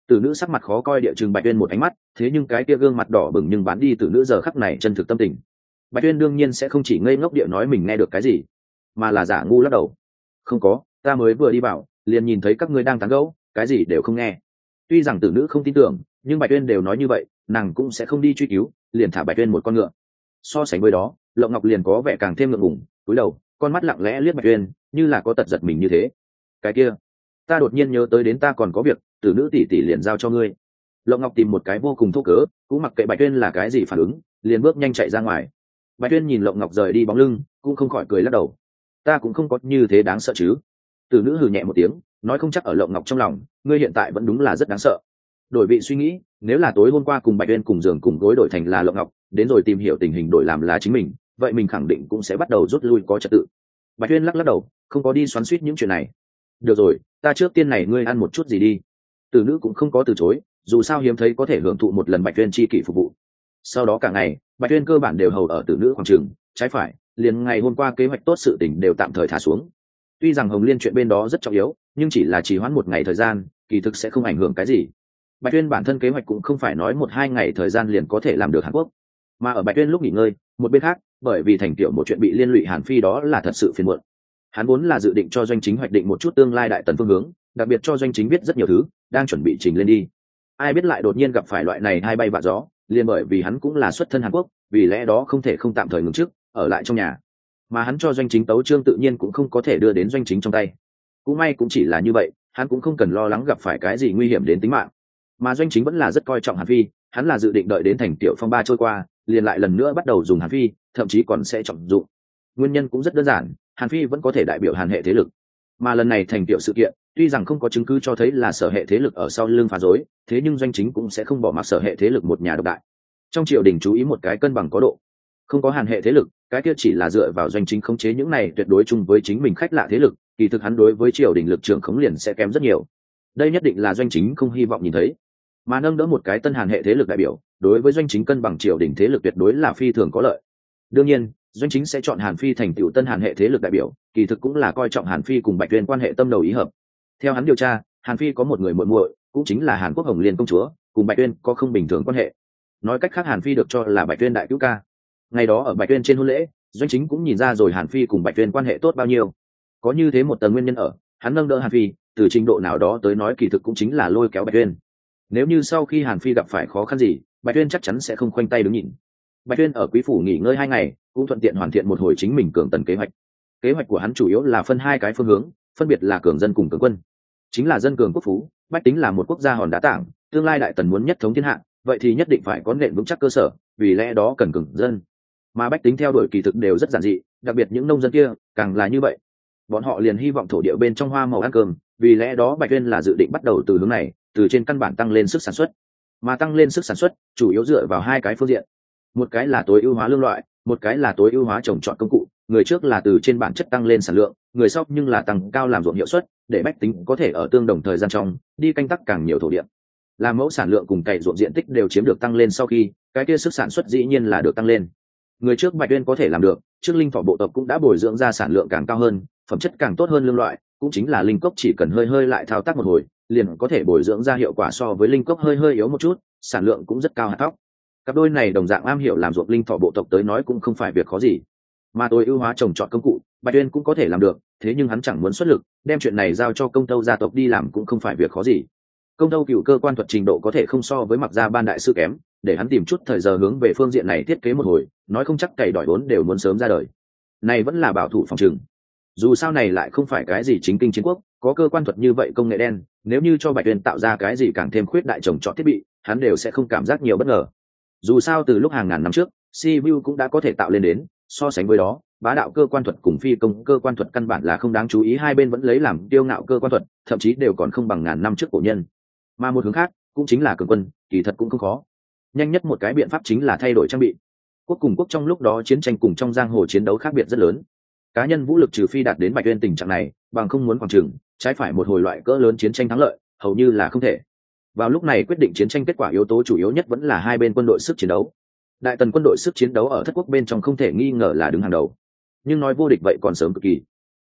Tử nữ sắc mặt khó coi địa chừng Bạch Uyên một ánh mắt, thế nhưng cái kia gương mặt đỏ bừng nhưng bán đi Tử nữ giờ khắc này chân thực tâm tình. Bạch Uyên đương nhiên sẽ không chỉ ngây ngốc địa nói mình nghe được cái gì, mà là giả ngu lắc đầu. Không có, ta mới vừa đi vào, liền nhìn thấy các ngươi đang tán gẫu, cái gì đều không nghe. Tuy rằng Tử nữ không tin tưởng, nhưng Bạch Uyên đều nói như vậy, nàng cũng sẽ không đi truy cứu, liền thả Bạch Uyên một con ngựa. So sánh với đó, Lộng Ngọc liền có vẻ càng thêm ngượng ngùng, cúi đầu, con mắt lặng lẽ liếc Bạch Uyên, như là có tật giật mình như thế. Cái kia, ta đột nhiên nhớ tới đến ta còn có việc, Tử nữ tỷ tỷ liền giao cho ngươi. Lộng Ngọc tìm một cái vô cùng thô cớ, cũng mặc kệ Bạch Uyên là cái gì phản ứng, liền bước nhanh chạy ra ngoài. Bạch Uyên nhìn Lộng Ngọc rời đi bóng lưng, cũng không khỏi cười lắc đầu. Ta cũng không có như thế đáng sợ chứ. Tử nữ hừ nhẹ một tiếng, nói không chắc ở Lộng Ngọc trong lòng, ngươi hiện tại vẫn đúng là rất đáng sợ. Đổi vị suy nghĩ, nếu là tối hôm qua cùng Bạch Uyên cùng giường cùng gối đổi thành là Lộng Ngọc, đến rồi tìm hiểu tình hình đổi làm là chính mình, vậy mình khẳng định cũng sẽ bắt đầu rút lui có trật tự. Bạch Uyên lắc lắc đầu, không có đi xoắn xuýt những chuyện này. Được rồi, ta trước tiên này ngươi ăn một chút gì đi. Tử nữ cũng không có từ chối, dù sao hiếm thấy có thể hưởng thụ một lần Bạch Uyên chi kỷ phục vụ. Sau đó cả ngày, Bạch Uyên cơ bản đều hầu ở Tử nữ khoảng trường, trái phải, liền ngày hôm qua kế hoạch tốt sự tình đều tạm thời thả xuống. Tuy rằng Hồng Liên chuyện bên đó rất trọng yếu, nhưng chỉ là trì hoãn một ngày thời gian, kỳ thực sẽ không ảnh hưởng cái gì. Bạch Uyên bản thân kế hoạch cũng không phải nói một hai ngày thời gian liền có thể làm được Hàn Quốc, mà ở Bạch Uyên lúc nghỉ ngơi, một bên khác, bởi vì thành tiểu một chuyện bị liên lụy Hàn Phi đó là thật sự phiền muộn. Hắn vốn là dự định cho doanh chính hoạch định một chút tương lai đại tần phương hướng, đặc biệt cho doanh chính biết rất nhiều thứ, đang chuẩn bị trình lên đi. Ai biết lại đột nhiên gặp phải loại này hai bay vạ gió, liền bởi vì hắn cũng là xuất thân Hàn Quốc, vì lẽ đó không thể không tạm thời ngừng trước, ở lại trong nhà. Mà hắn cho doanh chính tấu chương tự nhiên cũng không có thể đưa đến doanh chính trong tay. Cũng may cũng chỉ là như vậy, hắn cũng không cần lo lắng gặp phải cái gì nguy hiểm đến tính mạng. Mà doanh chính vẫn là rất coi trọng Hàn Phi, hắn là dự định đợi đến thành tiểu phong ba trôi qua, liền lại lần nữa bắt đầu dùng Hàn Phi, thậm chí còn sẽ trọng dụng. Nguyên nhân cũng rất đơn giản, Hàn Phi vẫn có thể đại biểu Hàn hệ thế lực. Mà lần này thành tiểu sự kiện, tuy rằng không có chứng cứ cho thấy là sở hệ thế lực ở sau lưng phá rối, thế nhưng doanh chính cũng sẽ không bỏ mặc sở hệ thế lực một nhà độc đại. Trong triều đình chú ý một cái cân bằng có độ, không có Hàn hệ thế lực, cái kia chỉ là dựa vào doanh chính khống chế những này tuyệt đối chung với chính mình khách lạ thế lực, kỳ thực hắn đối với triều đình lực trưởng khống liền sẽ kém rất nhiều. Đây nhất định là doanh chính không hy vọng nhìn thấy. Mà nâng đỡ một cái tân Hàn hệ thế lực đại biểu, đối với doanh chính cân bằng triều đình thế lực tuyệt đối là phi thường có lợi. Đương nhiên, doanh chính sẽ chọn Hàn Phi thành tựu tân Hàn hệ thế lực đại biểu, kỳ thực cũng là coi trọng Hàn Phi cùng Bạch Uyên quan hệ tâm đầu ý hợp. Theo hắn điều tra, Hàn Phi có một người muội muội, cũng chính là Hàn Quốc Hồng Liên công chúa, cùng Bạch Uyên có không bình thường quan hệ. Nói cách khác, Hàn Phi được cho là Bạch Uyên đại cứu ca. Ngày đó ở Bạch Uyên trên hôn lễ, doanh chính cũng nhìn ra rồi Hàn Phi cùng Bạch Uyên quan hệ tốt bao nhiêu. Có như thế một tầng nguyên nhân ở, hắn nâng đỡ Hàn Phi, từ trình độ nào đó tới nói kỳ thực cũng chính là lôi kéo Bạch Uyên. Nếu như sau khi Hàn Phi gặp phải khó khăn gì, Bạch Uyên chắc chắn sẽ không khoanh tay đứng nhìn. Bạch Uyên ở quý phủ nghỉ ngơi hai ngày, cũng thuận tiện hoàn thiện một hồi chính mình cường tần kế hoạch. Kế hoạch của hắn chủ yếu là phân hai cái phương hướng, phân biệt là cường dân cùng cường quân. Chính là dân cường quốc phú, bách tính là một quốc gia hòn đá tảng, tương lai đại tần muốn nhất thống thiên hạ, vậy thì nhất định phải có nền vững chắc cơ sở, vì lẽ đó cần cường dân. Mà bách tính theo đuổi kỳ thực đều rất giản dị, đặc biệt những nông dân kia, càng là như vậy. Bọn họ liền hy vọng thổ địa bên trong hoa màu ăn cơm, vì lẽ đó Bạch Uyên là dự định bắt đầu từ hướng này, từ trên căn bản tăng lên sức sản xuất. Mà tăng lên sức sản xuất, chủ yếu dựa vào hai cái phương diện. Một cái là tối ưu hóa lương loại, một cái là tối ưu hóa trồng trọt công cụ. Người trước là từ trên bản chất tăng lên sản lượng, người sau nhưng là tăng cao làm ruộng hiệu suất, để bách tính có thể ở tương đồng thời gian trong đi canh tác càng nhiều thổ địa. Làm mẫu sản lượng cùng cày ruộng diện tích đều chiếm được tăng lên sau khi, cái kia sức sản xuất dĩ nhiên là được tăng lên. Người trước Bạch Uyên có thể làm được, trước linh thọ bộ tộc cũng đã bồi dưỡng ra sản lượng càng cao hơn, phẩm chất càng tốt hơn lương loại, cũng chính là linh cốc chỉ cần hơi hơi lại thao tác một hồi, liền có thể bồi dưỡng ra hiệu quả so với linh cốc hơi hơi yếu một chút, sản lượng cũng rất cao hạt tóc. Cặp đôi này đồng dạng am hiểu làm ruộng linh thọ bộ tộc tới nói cũng không phải việc khó gì. Mà tối ưu hóa trồng trọt công cụ, Bạch Uyên cũng có thể làm được, thế nhưng hắn chẳng muốn xuất lực, đem chuyện này giao cho Công Tâu gia tộc đi làm cũng không phải việc khó gì. Công Tâu cựu cơ quan thuật trình độ có thể không so với Mặc gia ban đại sư kém, để hắn tìm chút thời giờ hướng về phương diện này thiết kế một hồi, nói không chắc cày đòi vốn đều muốn sớm ra đời. Này vẫn là bảo thủ phòng trừng. Dù sao này lại không phải cái gì chính kinh chiến quốc, có cơ quan thuật như vậy công nghệ đen, nếu như cho Bạch Uyên tạo ra cái gì càng thêm khuyết đại trồng trọt thiết bị, hắn đều sẽ không cảm giác nhiều bất ngờ. Dù sao từ lúc hàng ngàn năm trước, Sibiu cũng đã có thể tạo lên đến, so sánh với đó, bá đạo cơ quan thuật cùng phi công cơ quan thuật căn bản là không đáng chú ý, hai bên vẫn lấy làm tiêu ngạo cơ quan thuật, thậm chí đều còn không bằng ngàn năm trước cổ nhân. Mà một hướng khác, cũng chính là cường quân, kỳ thật cũng không khó. Nhanh nhất một cái biện pháp chính là thay đổi trang bị. Quốc cùng quốc trong lúc đó chiến tranh cùng trong giang hồ chiến đấu khác biệt rất lớn. Cá nhân vũ lực trừ phi đạt đến Bạch Uyên tình trạng này, bằng không muốn khoảng chừng, trái phải một hồi loại cỡ lớn chiến tranh thắng lợi, hầu như là không thể. Vào lúc này quyết định chiến tranh kết quả yếu tố chủ yếu nhất vẫn là hai bên quân đội sức chiến đấu. Đại tần quân đội sức chiến đấu ở thất quốc bên trong không thể nghi ngờ là đứng hàng đầu. Nhưng nói vô địch vậy còn sớm cực kỳ.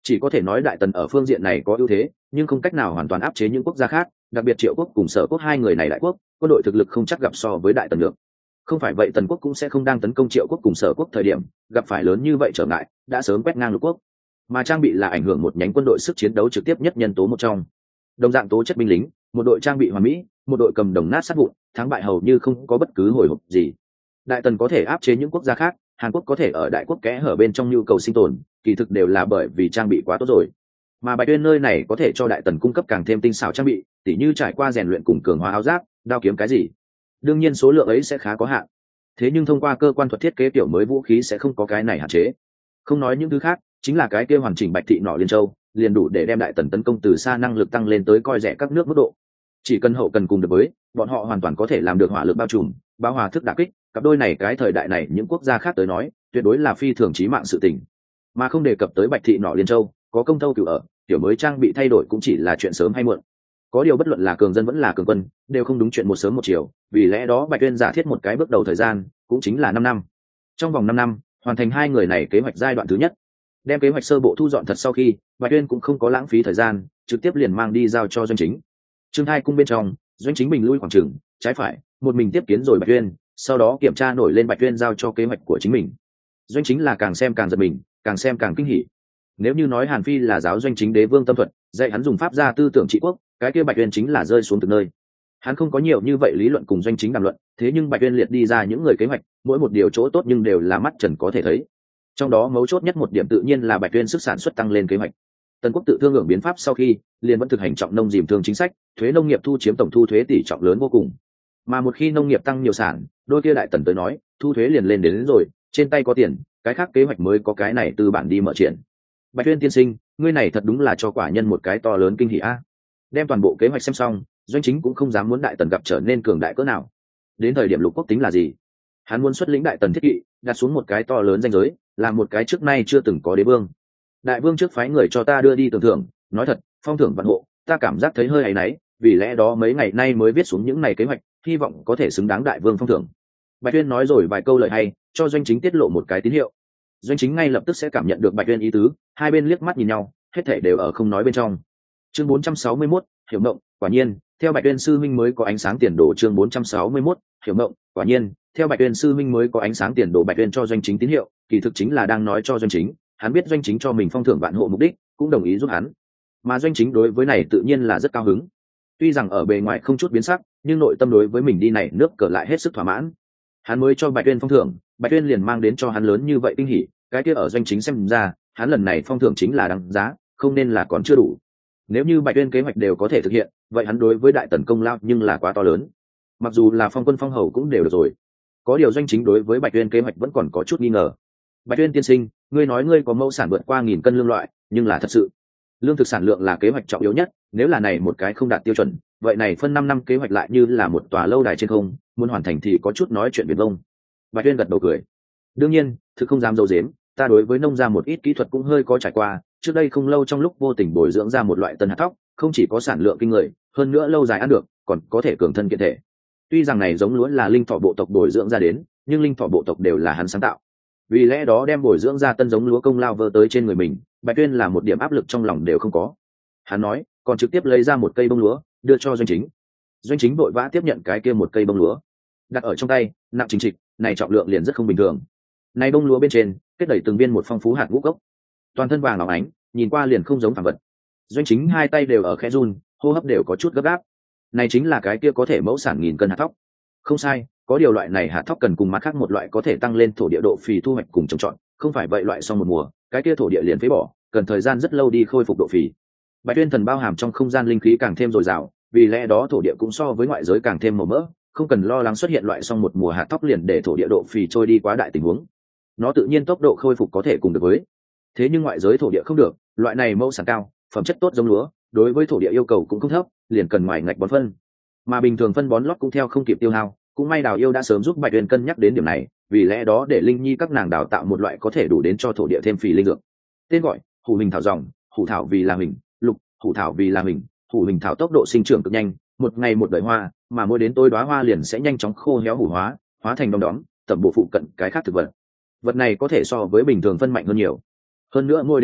Chỉ có thể nói Đại Tần ở phương diện này có ưu thế, nhưng không cách nào hoàn toàn áp chế những quốc gia khác, đặc biệt Triệu quốc cùng Sở quốc hai người này đại quốc, quân đội thực lực không chắc gặp so với Đại Tần được. Không phải vậy Tần quốc cũng sẽ không đang tấn công Triệu quốc cùng Sở quốc thời điểm gặp phải lớn như vậy trở ngại, đã sớm quét ngang lục quốc. Mà trang bị là ảnh hưởng một nhánh quân đội sức chiến đấu trực tiếp nhất nhân tố một trong. Đồng dạng tố chất binh lính, một đội trang bị hoàn mỹ, một đội cầm đồng nát sát vụn, thắng bại hầu như không có bất cứ hồi hộp gì. Đại Tần có thể áp chế những quốc gia khác, Hàn Quốc có thể ở đại quốc kẽ hở bên trong nhu cầu sinh tồn, kỳ thực đều là bởi vì trang bị quá tốt rồi. Mà Bạch Uyên nơi này có thể cho Đại Tần cung cấp càng thêm tinh xảo trang bị, tỉ như trải qua rèn luyện cùng cường hóa áo giáp, đao kiếm cái gì. Đương nhiên số lượng ấy sẽ khá có hạn. Thế nhưng thông qua cơ quan thuật thiết kế kiểu mới vũ khí sẽ không có cái này hạn chế. Không nói những thứ khác, chính là cái kia hoàn chỉnh Bạch thị nỏ liên châu, liền đủ để đem Đại Tần tấn công từ xa năng lực tăng lên tới coi rẻ các nước mức độ. Chỉ cần hậu cần cùng được với, bọn họ hoàn toàn có thể làm được hỏa lực bao trùm, bao hòa thức đả kích, cặp đôi này cái thời đại này những quốc gia khác tới nói, tuyệt đối là phi thường chí mạng sự tình. Mà không đề cập tới Bạch thị nỏ liên châu, có công thâu cửu ở, kiểu mới trang bị thay đổi cũng chỉ là chuyện sớm hay muộn. Có điều bất luận là cường dân vẫn là cường quân, đều không đúng chuyện một sớm một chiều, vì lẽ đó Bạch Uyên giả thiết một cái bước đầu thời gian, cũng chính là năm năm. Trong vòng năm năm, hoàn thành hai người này kế hoạch giai đoạn thứ nhất. Đem kế hoạch sơ bộ thu dọn thật sau khi, Bạch Uyên cũng không có lãng phí thời gian, trực tiếp liền mang đi giao cho Doanh Chính. Trương Hai cung bên trong, Doanh Chính bình lui khoảng chừng, trái phải, một mình tiếp kiến rồi Bạch Uyên, sau đó kiểm tra nổi lên Bạch Uyên giao cho kế hoạch của chính mình. Doanh Chính là càng xem càng giật mình, càng xem càng kinh hỉ. Nếu như nói Hàn Phi là giáo Doanh Chính đế vương tâm thuật, dạy hắn dùng pháp gia tư tưởng trị quốc, cái kia Bạch Uyên chính là rơi xuống từ nơi. Hắn không có nhiều như vậy lý luận cùng Doanh Chính đàm luận, thế nhưng Bạch Uyên liệt đi ra những người kế hoạch, mỗi một điều chỗ tốt nhưng đều là mắt trần có thể thấy. Trong đó mấu chốt nhất một điểm tự nhiên là Bạch Uyên sức sản xuất tăng lên kế hoạch. Tần quốc tự thương hưởng biến pháp sau khi, liền vẫn thực hành trọng nông dìm thương chính sách, thuế nông nghiệp thu chiếm tổng thu thuế tỷ trọng lớn vô cùng. Mà một khi nông nghiệp tăng nhiều sản, đôi kia Đại Tần tới nói, thu thuế liền lên đến, đến rồi, trên tay có tiền, cái khác kế hoạch mới có cái này từ bản đi mở triển. Bạch Uyên tiên sinh, ngươi này thật đúng là cho quả nhân một cái to lớn kinh hỉ a. Đem toàn bộ kế hoạch xem xong, Doanh Chính cũng không dám muốn Đại Tần gặp trở nên cường đại cỡ nào. Đến thời điểm lục quốc tính là gì? Hắn muốn xuất lĩnh Đại Tần thiết kỵ, đặt xuống một cái to lớn danh giới, làm một cái trước nay chưa từng có đế vương. Đại vương trước phái người cho ta đưa đi tưởng thưởng, nói thật, phong thưởng vạn hộ, ta cảm giác thấy hơi áy náy, vì lẽ đó mấy ngày nay mới viết xuống những này kế hoạch, hy vọng có thể xứng đáng đại vương phong thưởng. Bạch Uyên nói rồi vài câu lời hay, cho Doanh Chính tiết lộ một cái tín hiệu. Doanh Chính ngay lập tức sẽ cảm nhận được Bạch Uyên ý tứ, hai bên liếc mắt nhìn nhau, hết thảy đều ở không nói bên trong. Chương bốn trăm sáu mươi mốt, hiểu mộng, quả nhiên, theo Bạch Uyên sư minh mới có ánh sáng tiền đồ. Chương bốn trăm sáu mươi mốt, hiểu mộng, quả nhiên, theo Bạch Uyên sư minh mới có ánh sáng tiền đồ. Bạch Uyên cho Doanh Chính tín hiệu, kỳ thực chính là đang nói cho Doanh Chính, hắn biết Doanh Chính cho mình phong thưởng vạn hộ mục đích, cũng đồng ý giúp hắn. Mà Doanh Chính đối với này tự nhiên là rất cao hứng. Tuy rằng ở bề ngoài không chút biến sắc, nhưng nội tâm đối với mình đi này nước cờ lại hết sức thỏa mãn. Hắn mới cho Bạch Uyên phong thưởng, Bạch Uyên liền mang đến cho hắn lớn như vậy kinh hỉ, cái kia ở Doanh Chính xem ra, hắn lần này phong thưởng chính là đáng giá, không nên là còn chưa đủ. Nếu như Bạch Uyên kế hoạch đều có thể thực hiện, vậy hắn đối với Đại Tần công lao nhưng là quá to lớn. Mặc dù là phong quân phong hầu cũng đều được rồi. Có điều Doanh Chính đối với Bạch Uyên kế hoạch vẫn còn có chút nghi ngờ. Bạch Uyên tiên sinh, ngươi nói ngươi có mẫu sản vượt qua nghìn cân lương loại, nhưng là thật sự. Lương thực sản lượng là kế hoạch trọng yếu nhất, nếu là này một cái không đạt tiêu chuẩn, vậy này phân năm năm kế hoạch lại như là một tòa lâu đài trên không, muốn hoàn thành thì có chút nói chuyện viển vông. Bạch Uyên gật đầu cười. Đương nhiên, thực không dám dâu dếm, ta đối với nông gia một ít kỹ thuật cũng hơi có trải qua, trước đây không lâu trong lúc vô tình bồi dưỡng ra một loại tân hạt thóc, không chỉ có sản lượng kinh người, hơn nữa lâu dài ăn được, còn có thể cường thân kiện thể. Tuy rằng này giống lúa là linh thỏ bộ tộc bồi dưỡng ra đến, nhưng linh thỏ bộ tộc đều là hắn sáng tạo. Vì lẽ đó đem bồi dưỡng ra tân giống lúa công lao vơ tới trên người mình, Bạch Uyên là một điểm áp lực trong lòng đều không có. Hắn nói, còn trực tiếp lấy ra một cây bông lúa, đưa cho Doanh Chính. Doanh Chính vội vã tiếp nhận cái kia một cây bông lúa, đặt ở trong tay, nặng chính trịch, này trọng lượng liền rất không bình thường. Này bông lúa bên trên, kết đầy từng viên một phong phú hạt ngũ cốc, toàn thân vàng óng ánh, nhìn qua liền không giống phàm vật. Doanh Chính hai tay đều ở khẽ run, hô hấp đều có chút gấp gáp. Này chính là cái kia có thể mẫu sản nghìn cân hạt thóc. Không sai, có điều loại này hạt thóc cần cùng mặt khác một loại có thể tăng lên thổ địa độ phì thu hoạch cùng trồng trọt, không phải vậy loại sau một mùa, cái kia thổ địa liền phế bỏ, cần thời gian rất lâu đi khôi phục độ phì. Bạch Uyên thần bao hàm trong không gian linh khí càng thêm dồi dào, vì lẽ đó thổ địa cũng so với ngoại giới càng thêm màu mỡ, không cần lo lắng xuất hiện loại sau một mùa hạt thóc liền để thổ địa độ phì trôi đi quá đại tình huống. Nó tự nhiên tốc độ khôi phục có thể cùng được với. Thế nhưng ngoại giới thổ địa không được, loại này mẫu sản cao, phẩm chất tốt giống lúa, đối với thổ địa yêu cầu cũng không thấp, liền cần ngoài ngạch bón phân. Mà bình thường phân bón lót cũng theo không kịp tiêu hao, cũng may Đào Yêu đã sớm giúp Bạch Uyên cân nhắc đến điểm này, vì lẽ đó để Linh Nhi các nàng đào tạo một loại có thể đủ đến cho thổ địa thêm phì linh dược. Tên gọi: Hủ Hình Thảo Dòng, Hủ Thảo vì là hình, lục, Hủ Thảo vì là hình, Hủ Hình Thảo tốc độ sinh trưởng cực nhanh, một ngày một đời hoa, mà mỗi đến tối đóa hoa liền sẽ nhanh chóng khô héo hủ hóa, hóa thành đom đóm, tẩm bổ phụ cận cái khác thực vật. Vật này có thể so với bình thường phân mạnh hơn nhiều. Hơn nữa mỗi đến tối,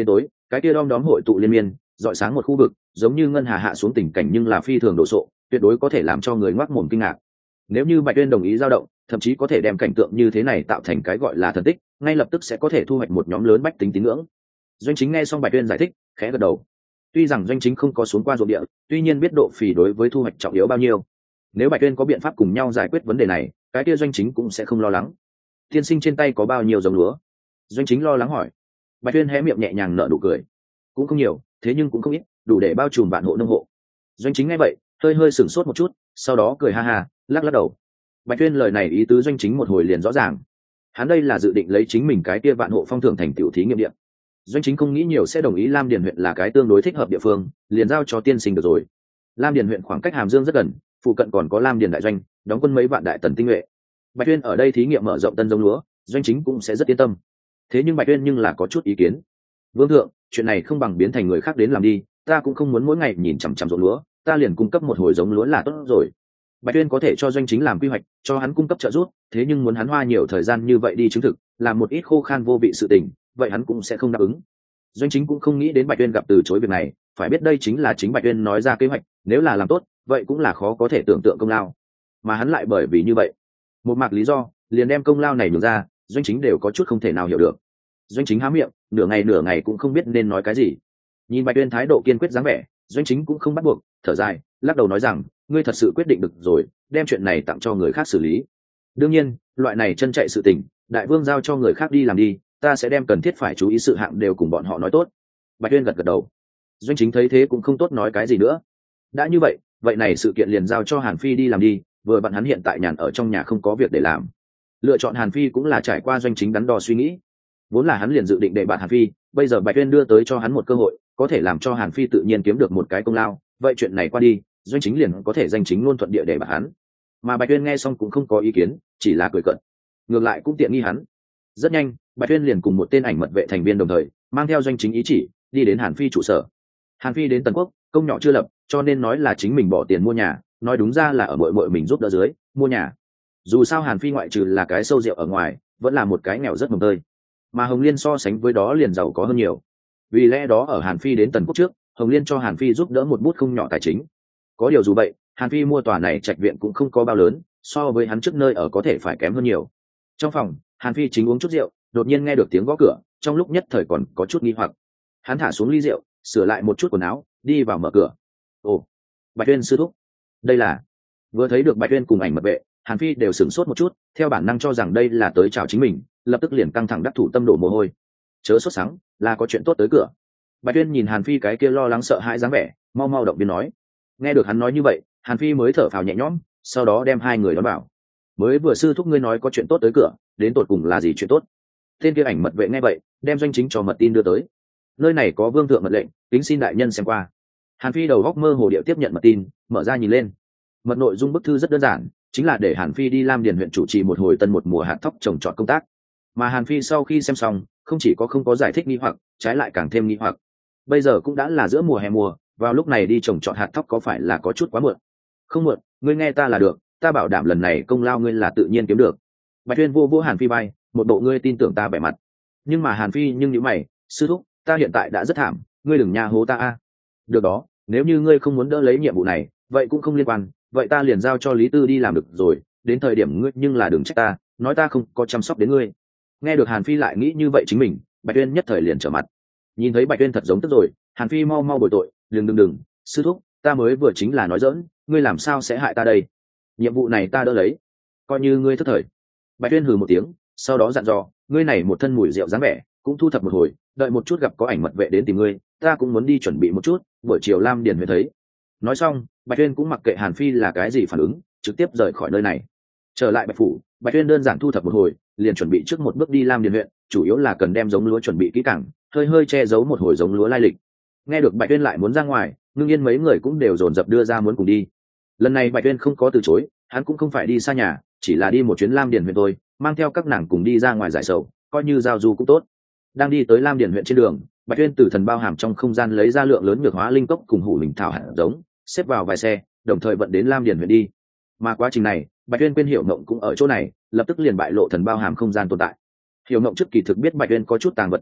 cái kia đom đóm hội tụ liên miên dọi sáng một khu vực, giống như ngân hà hạ xuống tình cảnh nhưng là phi thường đồ sộ, tuyệt đối có thể làm cho người ngoác mồm kinh ngạc. Nếu như Bạch Uyên đồng ý dao động, thậm chí có thể đem cảnh tượng như thế này tạo thành cái gọi là thần tích, ngay lập tức sẽ có thể thu hoạch một nhóm lớn bách tính tín ngưỡng. Doanh Chính nghe xong Bạch Uyên giải thích, khẽ gật đầu. Tuy rằng Doanh Chính không có xuống qua ruộng địa, tuy nhiên biết độ phì đối với thu hoạch trọng yếu bao nhiêu. Nếu Bạch Uyên có biện pháp cùng nhau giải quyết vấn đề này, cái kia Doanh Chính cũng sẽ không lo lắng. Tiên sinh trên tay có bao nhiêu giống lúa? Doanh Chính lo lắng hỏi. Bạch Uyên hé miệng nhẹ nhàng nở nụ cười. Cũng không nhiều, thế nhưng cũng không ít, đủ để bao trùm vạn hộ nông hộ. Doanh Chính nghe vậy, hơi hơi sửng sốt một chút, sau đó cười ha ha, lắc lắc đầu. Bạch Uyên lời này ý tứ Doanh Chính một hồi liền rõ ràng. Hắn đây là dự định lấy chính mình cái kia vạn hộ phong thưởng thành tiểu thí nghiệm địa. Doanh Chính không nghĩ nhiều sẽ đồng ý Lam Điền huyện là cái tương đối thích hợp địa phương, liền giao cho tiên sinh được rồi. Lam Điền huyện khoảng cách Hàm Dương rất gần, phụ cận còn có Lam Điền đại doanh, đóng quân mấy vạn đại tần tinh nhuệ. Bạch Uyên ở đây thí nghiệm mở rộng tân giống lúa, Doanh Chính cũng sẽ rất yên tâm. Thế nhưng Bạch Uyên nhưng là có chút ý kiến. Vương thượng, chuyện này không bằng biến thành người khác đến làm đi, ta cũng không muốn mỗi ngày nhìn chằm chằm ruộng lúa, ta liền cung cấp một hồi giống lúa là tốt rồi. Bạch Uyên có thể cho Doanh Chính làm quy hoạch, cho hắn cung cấp trợ giúp, thế nhưng muốn hắn hoa nhiều thời gian như vậy đi chứng thực, làm một ít khô khan vô vị sự tình, vậy hắn cũng sẽ không đáp ứng. Doanh Chính cũng không nghĩ đến Bạch Uyên gặp từ chối việc này, phải biết đây chính là chính Bạch Uyên nói ra kế hoạch, nếu là làm tốt, vậy cũng là khó có thể tưởng tượng công lao. Mà hắn lại bởi vì như vậy, một mạc lý do, liền đem công lao này nhường ra, Doanh Chính đều có chút không thể nào hiểu được. Doanh Chính há miệng, nửa ngày nửa ngày cũng không biết nên nói cái gì. Nhìn Bạch Uyên thái độ kiên quyết dáng vẻ, Doanh Chính cũng không bắt buộc, thở dài, lắc đầu nói rằng, ngươi thật sự quyết định được rồi, đem chuyện này tặng cho người khác xử lý. Đương nhiên, loại này chân chạy sự tình, đại vương giao cho người khác đi làm đi, ta sẽ đem cần thiết phải chú ý sự hạng đều cùng bọn họ nói tốt. Bạch Uyên gật gật đầu. Doanh Chính thấy thế cũng không tốt nói cái gì nữa. Đã như vậy, vậy này sự kiện liền giao cho Hàn Phi đi làm đi, vừa bạn hắn hiện tại nhàn ở trong nhà không có việc để làm. Lựa chọn Hàn Phi cũng là trải qua Doanh Chính đắn đo suy nghĩ. Vốn là hắn liền dự định để bạn Hàn Phi, bây giờ Bạch Uyên đưa tới cho hắn một cơ hội, có thể làm cho Hàn Phi tự nhiên kiếm được một cái công lao, vậy chuyện này qua đi, Doanh Chính liền có thể danh chính ngôn thuận địa để bạn hắn. Mà Bạch Uyên nghe xong cũng không có ý kiến, chỉ là cười cợt. Ngược lại cũng tiện nghi hắn. Rất nhanh, Bạch Uyên liền cùng một tên ảnh mật vệ thành viên đồng thời, mang theo Doanh Chính ý chỉ, đi đến Hàn Phi trụ sở. Hàn Phi đến Tần Quốc, công nhỏ chưa lập, cho nên nói là chính mình bỏ tiền mua nhà, nói đúng ra là ở muội muội mình giúp đỡ dưới mua nhà. Dù sao Hàn Phi ngoại trừ là cái sâu rượu ở ngoài, vẫn là một cái nghèo rất mồng tơi. Mà Hồng Liên so sánh với đó liền giàu có hơn nhiều. Vì lẽ đó ở Hàn Phi đến Tần Quốc trước, Hồng Liên cho Hàn Phi giúp đỡ một bút không nhỏ tài chính. Có điều dù vậy, Hàn Phi mua tòa này trạch viện cũng không có bao lớn, so với hắn trước nơi ở có thể phải kém hơn nhiều. Trong phòng, Hàn Phi chính uống chút rượu, đột nhiên nghe được tiếng gõ cửa, trong lúc nhất thời còn có chút nghi hoặc. Hắn thả xuống ly rượu, sửa lại một chút quần áo, đi vào mở cửa. Ồ, Bạch Uyên sư thúc, đây là. Vừa thấy được Bạch Uyên cùng ảnh mật vệ, Hàn Phi đều sửng sốt một chút, theo bản năng cho rằng đây là tới chào chính mình, lập tức liền căng thẳng đắc thủ tâm đổ mồ hôi. Chớ sốt sắng, là có chuyện tốt tới cửa. Bạch Uyên nhìn Hàn Phi cái kia lo lắng sợ hãi dáng vẻ, mau mau động viên nói. Nghe được hắn nói như vậy, Hàn Phi mới thở phào nhẹ nhõm, sau đó đem hai người đón bảo. Mới vừa sư thúc ngươi nói có chuyện tốt tới cửa, đến tột cùng là gì chuyện tốt? Tên kia ảnh mật vệ nghe vậy, đem Doanh Chính cho mật tin đưa tới. Nơi này có vương thượng mật lệnh, kính xin đại nhân xem qua. Hàn Phi đầu góc mơ hồ điệu tiếp nhận mật tin, mở ra nhìn lên. Mật nội dung bức thư rất đơn giản, chính là để Hàn Phi đi Lam Điền huyện chủ trì một hồi tân một mùa hạt thóc trồng trọt công tác. Mà Hàn Phi sau khi xem xong, không chỉ có không có giải thích nghi hoặc, trái lại càng thêm nghi hoặc. Bây giờ cũng đã là giữa mùa hè mùa, vào lúc này đi trồng trọt hạt thóc có phải là có chút quá muộn? Không muộn, ngươi nghe ta là được, ta bảo đảm lần này công lao ngươi là tự nhiên kiếm được. Bạch Uyên vô vô Hàn Phi bay, một bộ ngươi tin tưởng ta vẻ mặt. Nhưng mà Hàn Phi nhưng như mày, sư thúc, ta hiện tại đã rất thảm, ngươi đừng nha hố ta a. Được đó, nếu như ngươi không muốn đỡ lấy nhiệm vụ này, vậy cũng không liên quan, vậy ta liền giao cho Lý Tư đi làm được rồi, đến thời điểm ngươi nhưng là đừng trách ta, nói ta không có chăm sóc đến ngươi. Nghe được Hàn Phi lại nghĩ như vậy chính mình, Bạch Uyên nhất thời liền trở mặt. Nhìn thấy Bạch Uyên thật giống tức rồi, Hàn Phi mau mau bồi tội, đừng đừng đừng, sư thúc, ta mới vừa chính là nói giỡn, ngươi làm sao sẽ hại ta đây? Nhiệm vụ này ta đỡ lấy, coi như ngươi thất thời. Bạch Uyên hừ một tiếng, sau đó dặn dò, ngươi này một thân mùi rượu dáng vẻ, cũng thu thập một hồi, đợi một chút gặp có ảnh mật vệ đến tìm ngươi, ta cũng muốn đi chuẩn bị một chút, buổi chiều Lam Điền huyện thấy. Nói xong, Bạch Uyên cũng mặc kệ Hàn Phi là cái gì phản ứng, trực tiếp rời khỏi nơi này. Trở lại Bạch phủ, Bạch Uyên đơn giản thu thập một hồi, liền chuẩn bị trước một bước đi Lam Điền huyện, chủ yếu là cần đem giống lúa chuẩn bị kỹ càng, hơi hơi che giấu một hồi giống lúa lai lịch. Nghe được Bạch Uyên lại muốn ra ngoài, Ngưng Yên mấy người cũng đều dồn dập đưa ra muốn cùng đi. Lần này Bạch Uyên không có từ chối, hắn cũng không phải đi xa nhà, chỉ là đi một chuyến Lam Điền huyện thôi, mang theo các nàng cùng đi ra ngoài giải sầu, coi như giao du cũng tốt. Đang đi tới Lam Điền huyện trên đường, Bạch Uyên từ thần bao hàm trong không gian lấy ra lượng lớn nhược hóa linh cốc cùng hủ linh thảo hạt giống, xếp vào vài xe, đồng thời vận đến Lam Điền huyện đi. Mà quá trình này, Bạch Uyên quên Hiểu Mộng cũng ở chỗ này, lập tức liền bại lộ thần bao hàm không gian tồn tại. Hiểu Mộng trước kỳ thực biết Bạch Uyên có chút tàng vật thủ đoạn,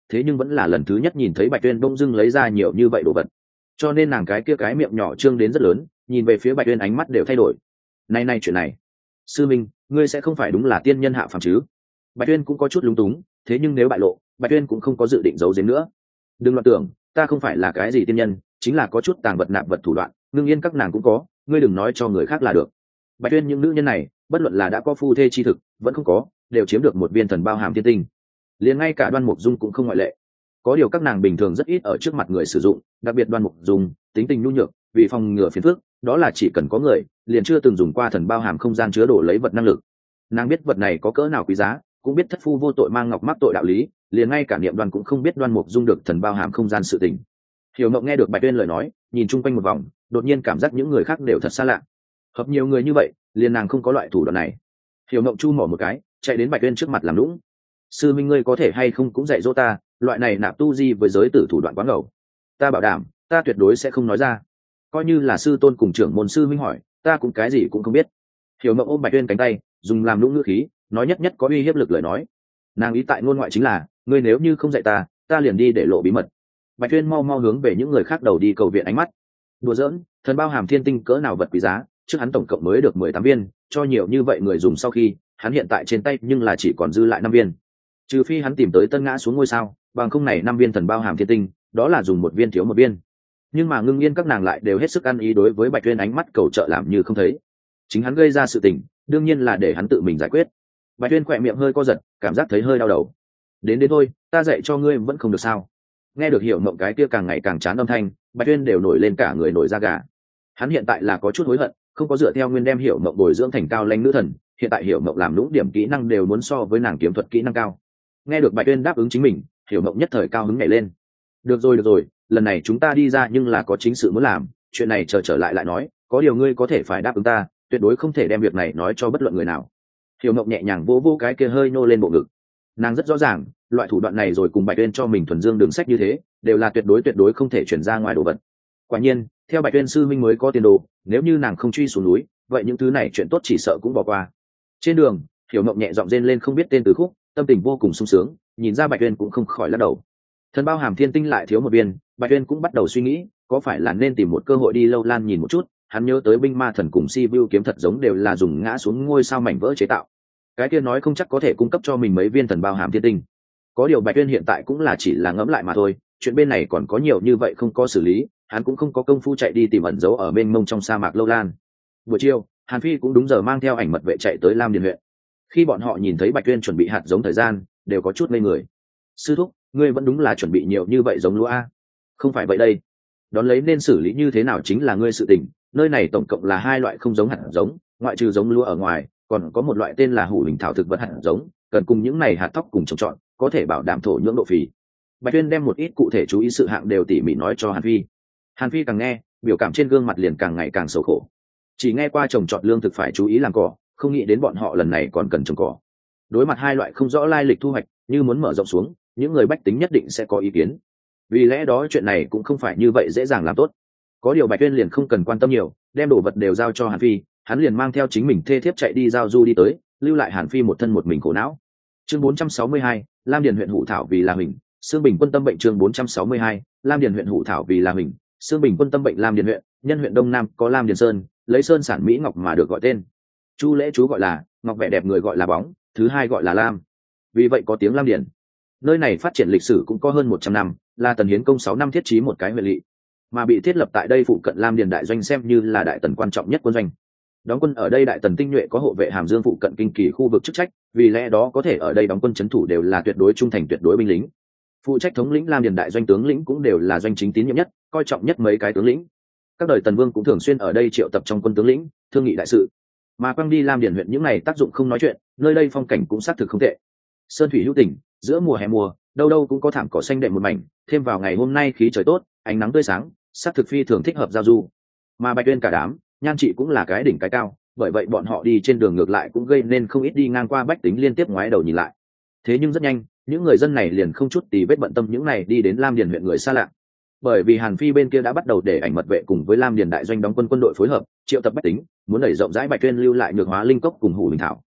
thế nhưng vẫn là lần thứ nhất nhìn thấy Bạch Tuyên bỗng dưng lấy ra nhiều như vậy đồ vật, cho nên nàng cái kia cái miệng nhỏ trương đến rất lớn, nhìn về phía Bạch Tuyên ánh mắt đều thay đổi. Này này chuyện này, sư minh, ngươi sẽ không phải đúng là tiên nhân hạ phàm chứ? Bạch Tuyên cũng có chút lúng túng, thế nhưng nếu bại lộ, Bạch Tuyên cũng không có dự định giấu giếm nữa. Đừng loạn tưởng, ta không phải là cái gì tiên nhân, chính là có chút tàng vật nạp vật thủ đoạn, Ngưng Yên các nàng cũng có, ngươi đừng nói cho người khác là được. Bạch Tuyên những nữ nhân này, bất luận là đã có phu thê chi thực, vẫn không có, đều chiếm được một viên thần bao hàm thiên tinh. Liền ngay cả Đoan Mục Dung cũng không ngoại lệ. Có điều các nàng bình thường rất ít ở trước mặt người sử dụng, đặc biệt Đoan Mục Dung, tính tình nhu nhược, vì phòng ngừa phiền phức, đó là chỉ cần có người, liền chưa từng dùng qua thần bao hàm không gian chứa đổ lấy vật năng lực. Nàng biết vật này có cỡ nào quý giá, cũng biết thất phu vô tội mang ngọc mắc tội đạo lý, liền ngay cả Niệm Đoan cũng không biết Đoan Mục Dung được thần bao hàm không gian sự tình. Hiểu Mộng nghe được Bạch Tuyên lời nói, nhìn chung quanh một vòng, đột nhiên cảm giác những người khác đều thật xa lạ. Hợp nhiều người như vậy, liền nàng không có loại thủ đoạn này. Hiểu Mộng chu mỏ một cái, chạy đến Bạch Tuyên trước mặt làm lũng. Sư minh ngươi có thể hay không cũng dạy dỗ ta, loại này nạp tu di với giới tử thủ đoạn quá ngầu. Ta bảo đảm, ta tuyệt đối sẽ không nói ra. Coi như là sư tôn cùng trưởng môn sư minh hỏi, ta cũng cái gì cũng không biết. Hiểu Mộng ôm Bạch Tuyên cánh tay, dùng làm lũng ngữ khí, nói nhất nhất có uy hiếp lực lời nói. Nàng ý tại ngôn ngoại chính là, ngươi nếu như không dạy ta, ta liền đi để lộ bí mật. Bạch Tuyên mau mau hướng về những người khác đầu đi cầu viện ánh mắt. Đùa giỡn, thần bao hàm thiên tinh cỡ nào vật quý giá, trước hắn tổng cộng mới được mười tám viên, cho nhiều như vậy người dùng sau khi, hắn hiện tại trên tay nhưng là chỉ còn dư lại năm viên. Trừ phi hắn tìm tới tân ngã xuống ngôi sao, bằng không này năm viên thần bao hàm thiên tinh, đó là dùng một viên thiếu một viên. Nhưng mà Ngưng Yên các nàng lại đều hết sức ăn ý đối với Bạch Tuyên ánh mắt cầu trợ làm như không thấy. Chính hắn gây ra sự tình, đương nhiên là để hắn tự mình giải quyết. Bạch Tuyên khỏe miệng hơi co giật, cảm giác thấy hơi đau đầu. Đến đến thôi, ta dạy cho ngươi vẫn không được sao? Nghe được Hiểu Mộng cái kia càng ngày càng chán âm thanh, Bạch Tuyên đều nổi lên cả người nổi da gà. Hắn hiện tại là có chút hối hận, không có dựa theo nguyên đem Hiểu Mộng bồi dưỡng thành cao lãnh nữ thần, hiện tại Hiểu Mộng làm lũng điểm kỹ năng đều muốn so với nàng kiếm thuật kỹ năng cao. Nghe được Bạch Tuyên đáp ứng chính mình, Hiểu Mộng nhất thời cao hứng nhảy lên. Được rồi được rồi, lần này chúng ta đi ra nhưng là có chính sự muốn làm, chuyện này chờ trở lại lại nói, có điều ngươi có thể phải đáp ứng ta, tuyệt đối không thể đem việc này nói cho bất luận người nào. Hiểu Mộng nhẹ nhàng vỗ vỗ cái kia hơi nô lên bộ ngực. Nàng rất rõ ràng, loại thủ đoạn này rồi cùng Bạch Tuyên cho mình thuần dương đường sách như thế, đều là tuyệt đối tuyệt đối không thể chuyển ra ngoài đồ vật. Quả nhiên, theo Bạch Tuyên sư minh mới có tiền đồ, nếu như nàng không truy xuống núi, vậy những thứ này chuyện tốt chỉ sợ cũng bỏ qua. Trên đường, Hiểu Mộng nhẹ giọng rên lên không biết tên từ khúc, tâm tình vô cùng sung sướng, nhìn ra Bạch Tuyên cũng không khỏi lắc đầu. Thần bao hàm thiên tinh lại thiếu một viên, Bạch Tuyên cũng bắt đầu suy nghĩ, có phải là nên tìm một cơ hội đi Lâu Lan nhìn một chút. Hắn nhớ tới binh ma thần cùng si vu kiếm thật giống đều là dùng ngã xuống ngôi sao mảnh vỡ chế tạo, cái kia nói không chắc có thể cung cấp cho mình mấy viên thần bao hàm thiên tinh. Có điều Bạch Tuyên hiện tại cũng là chỉ là ngẫm lại mà thôi, chuyện bên này còn có nhiều như vậy không có xử lý, hắn cũng không có công phu chạy đi tìm ẩn giấu ở bên mông trong sa mạc Lâu Lan. Buổi chiều, Hàn Phi cũng đúng giờ mang theo ảnh mật vệ chạy tới Lam Điền huyện. Khi bọn họ nhìn thấy Bạch Tuyên chuẩn bị hạt giống thời gian, đều có chút ngây người. Sư thúc, ngươi vẫn đúng là chuẩn bị nhiều như vậy giống lúa a? Không phải vậy đây, đón lấy nên xử lý như thế nào chính là ngươi sự tình. Nơi này tổng cộng là hai loại không giống hạt giống, ngoại trừ giống lúa ở ngoài, còn có một loại tên là hủ hình thảo thực vật hạt giống, cần cùng những này hạt thóc cùng trồng trọt, có thể bảo đảm thổ nhưỡng độ phì. Bạch Tuyên đem một ít cụ thể chú ý sự hạng đều tỉ mỉ nói cho Hàn Phi. Hàn Phi càng nghe, biểu cảm trên gương mặt liền càng ngày càng sầu khổ. Chỉ nghe qua trồng trọt lương thực phải chú ý làm cỏ, không nghĩ đến bọn họ lần này còn cần trồng cỏ. Đối mặt hai loại không rõ lai lịch thu hoạch, như muốn mở rộng xuống, những người bách tính nhất định sẽ có ý kiến. Vì lẽ đó chuyện này cũng không phải như vậy dễ dàng làm tốt. Có điều Bạch Tuyên liền không cần quan tâm nhiều, đem đồ vật đều giao cho Hàn Phi, hắn liền mang theo chính mình thê thiếp chạy đi giao du đi tới, lưu lại Hàn Phi một thân một mình khổ não. Chương bốn trăm sáu mươi hai, Lam Điền huyện Hủ Thảo vì là mình, Sương Bình quân tâm bệnh. Chương bốn trăm sáu mươi hai, Lam Điền huyện Hủ Thảo vì là mình, Sương Bình quân tâm bệnh. Lam Điền huyện, nhân huyện Đông Nam có Lam Điền Sơn, lấy sơn sản mỹ ngọc mà được gọi tên. Chu lễ chú gọi là ngọc, vẻ đẹp người gọi là bóng, thứ hai gọi là lam, vì vậy có tiếng Lam Điền. Nơi này phát triển lịch sử cũng có hơn một trăm năm, là Tần Hiến công sáu năm thiết trí một cái huyện lỵ, mà bị thiết lập tại đây phụ cận Lam Điền đại doanh xem như là đại tần quan trọng nhất quân doanh. Đóng quân ở đây đại tần tinh nhuệ có hộ vệ Hàm Dương phụ cận kinh kỳ khu vực chức trách, vì lẽ đó có thể ở đây đóng quân trấn thủ đều là tuyệt đối trung thành tuyệt đối binh lính. Phụ trách thống lĩnh Lam Điền đại doanh tướng lĩnh cũng đều là doanh chính tín nhiệm nhất, coi trọng nhất mấy cái tướng lĩnh. Các đời tần vương cũng thường xuyên ở đây triệu tập trong quân tướng lĩnh, thương nghị đại sự. Mà quang đi Lam Điền huyện những này tác dụng không nói chuyện, nơi đây phong cảnh cũng xác thực không tệ. Sơn thủy hữu tình, giữa mùa hè mùa, đâu đâu cũng có thảm cỏ xanh đệm một mảnh, thêm vào ngày hôm nay khí trời tốt, ánh nắng tươi sáng, xác thực phi thường thích hợp giao du. Mà Bạch Tuyên cả đám, nhan trị cũng là cái đỉnh cái cao, bởi vậy bọn họ đi trên đường ngược lại cũng gây nên không ít đi ngang qua bách tính liên tiếp ngoái đầu nhìn lại. Thế nhưng rất nhanh, những người dân này liền không chút tì vết bận tâm những này đi đến Lam Điền huyện người xa lạ, bởi vì Hàn Phi bên kia đã bắt đầu để ảnh mật vệ cùng với Lam Điền đại doanh đóng quân quân đội phối hợp triệu tập bách tính, muốn đẩy rộng rãi Bạch Tuyên lưu lại nhược hóa linh cốc cùng hủ linh thảo.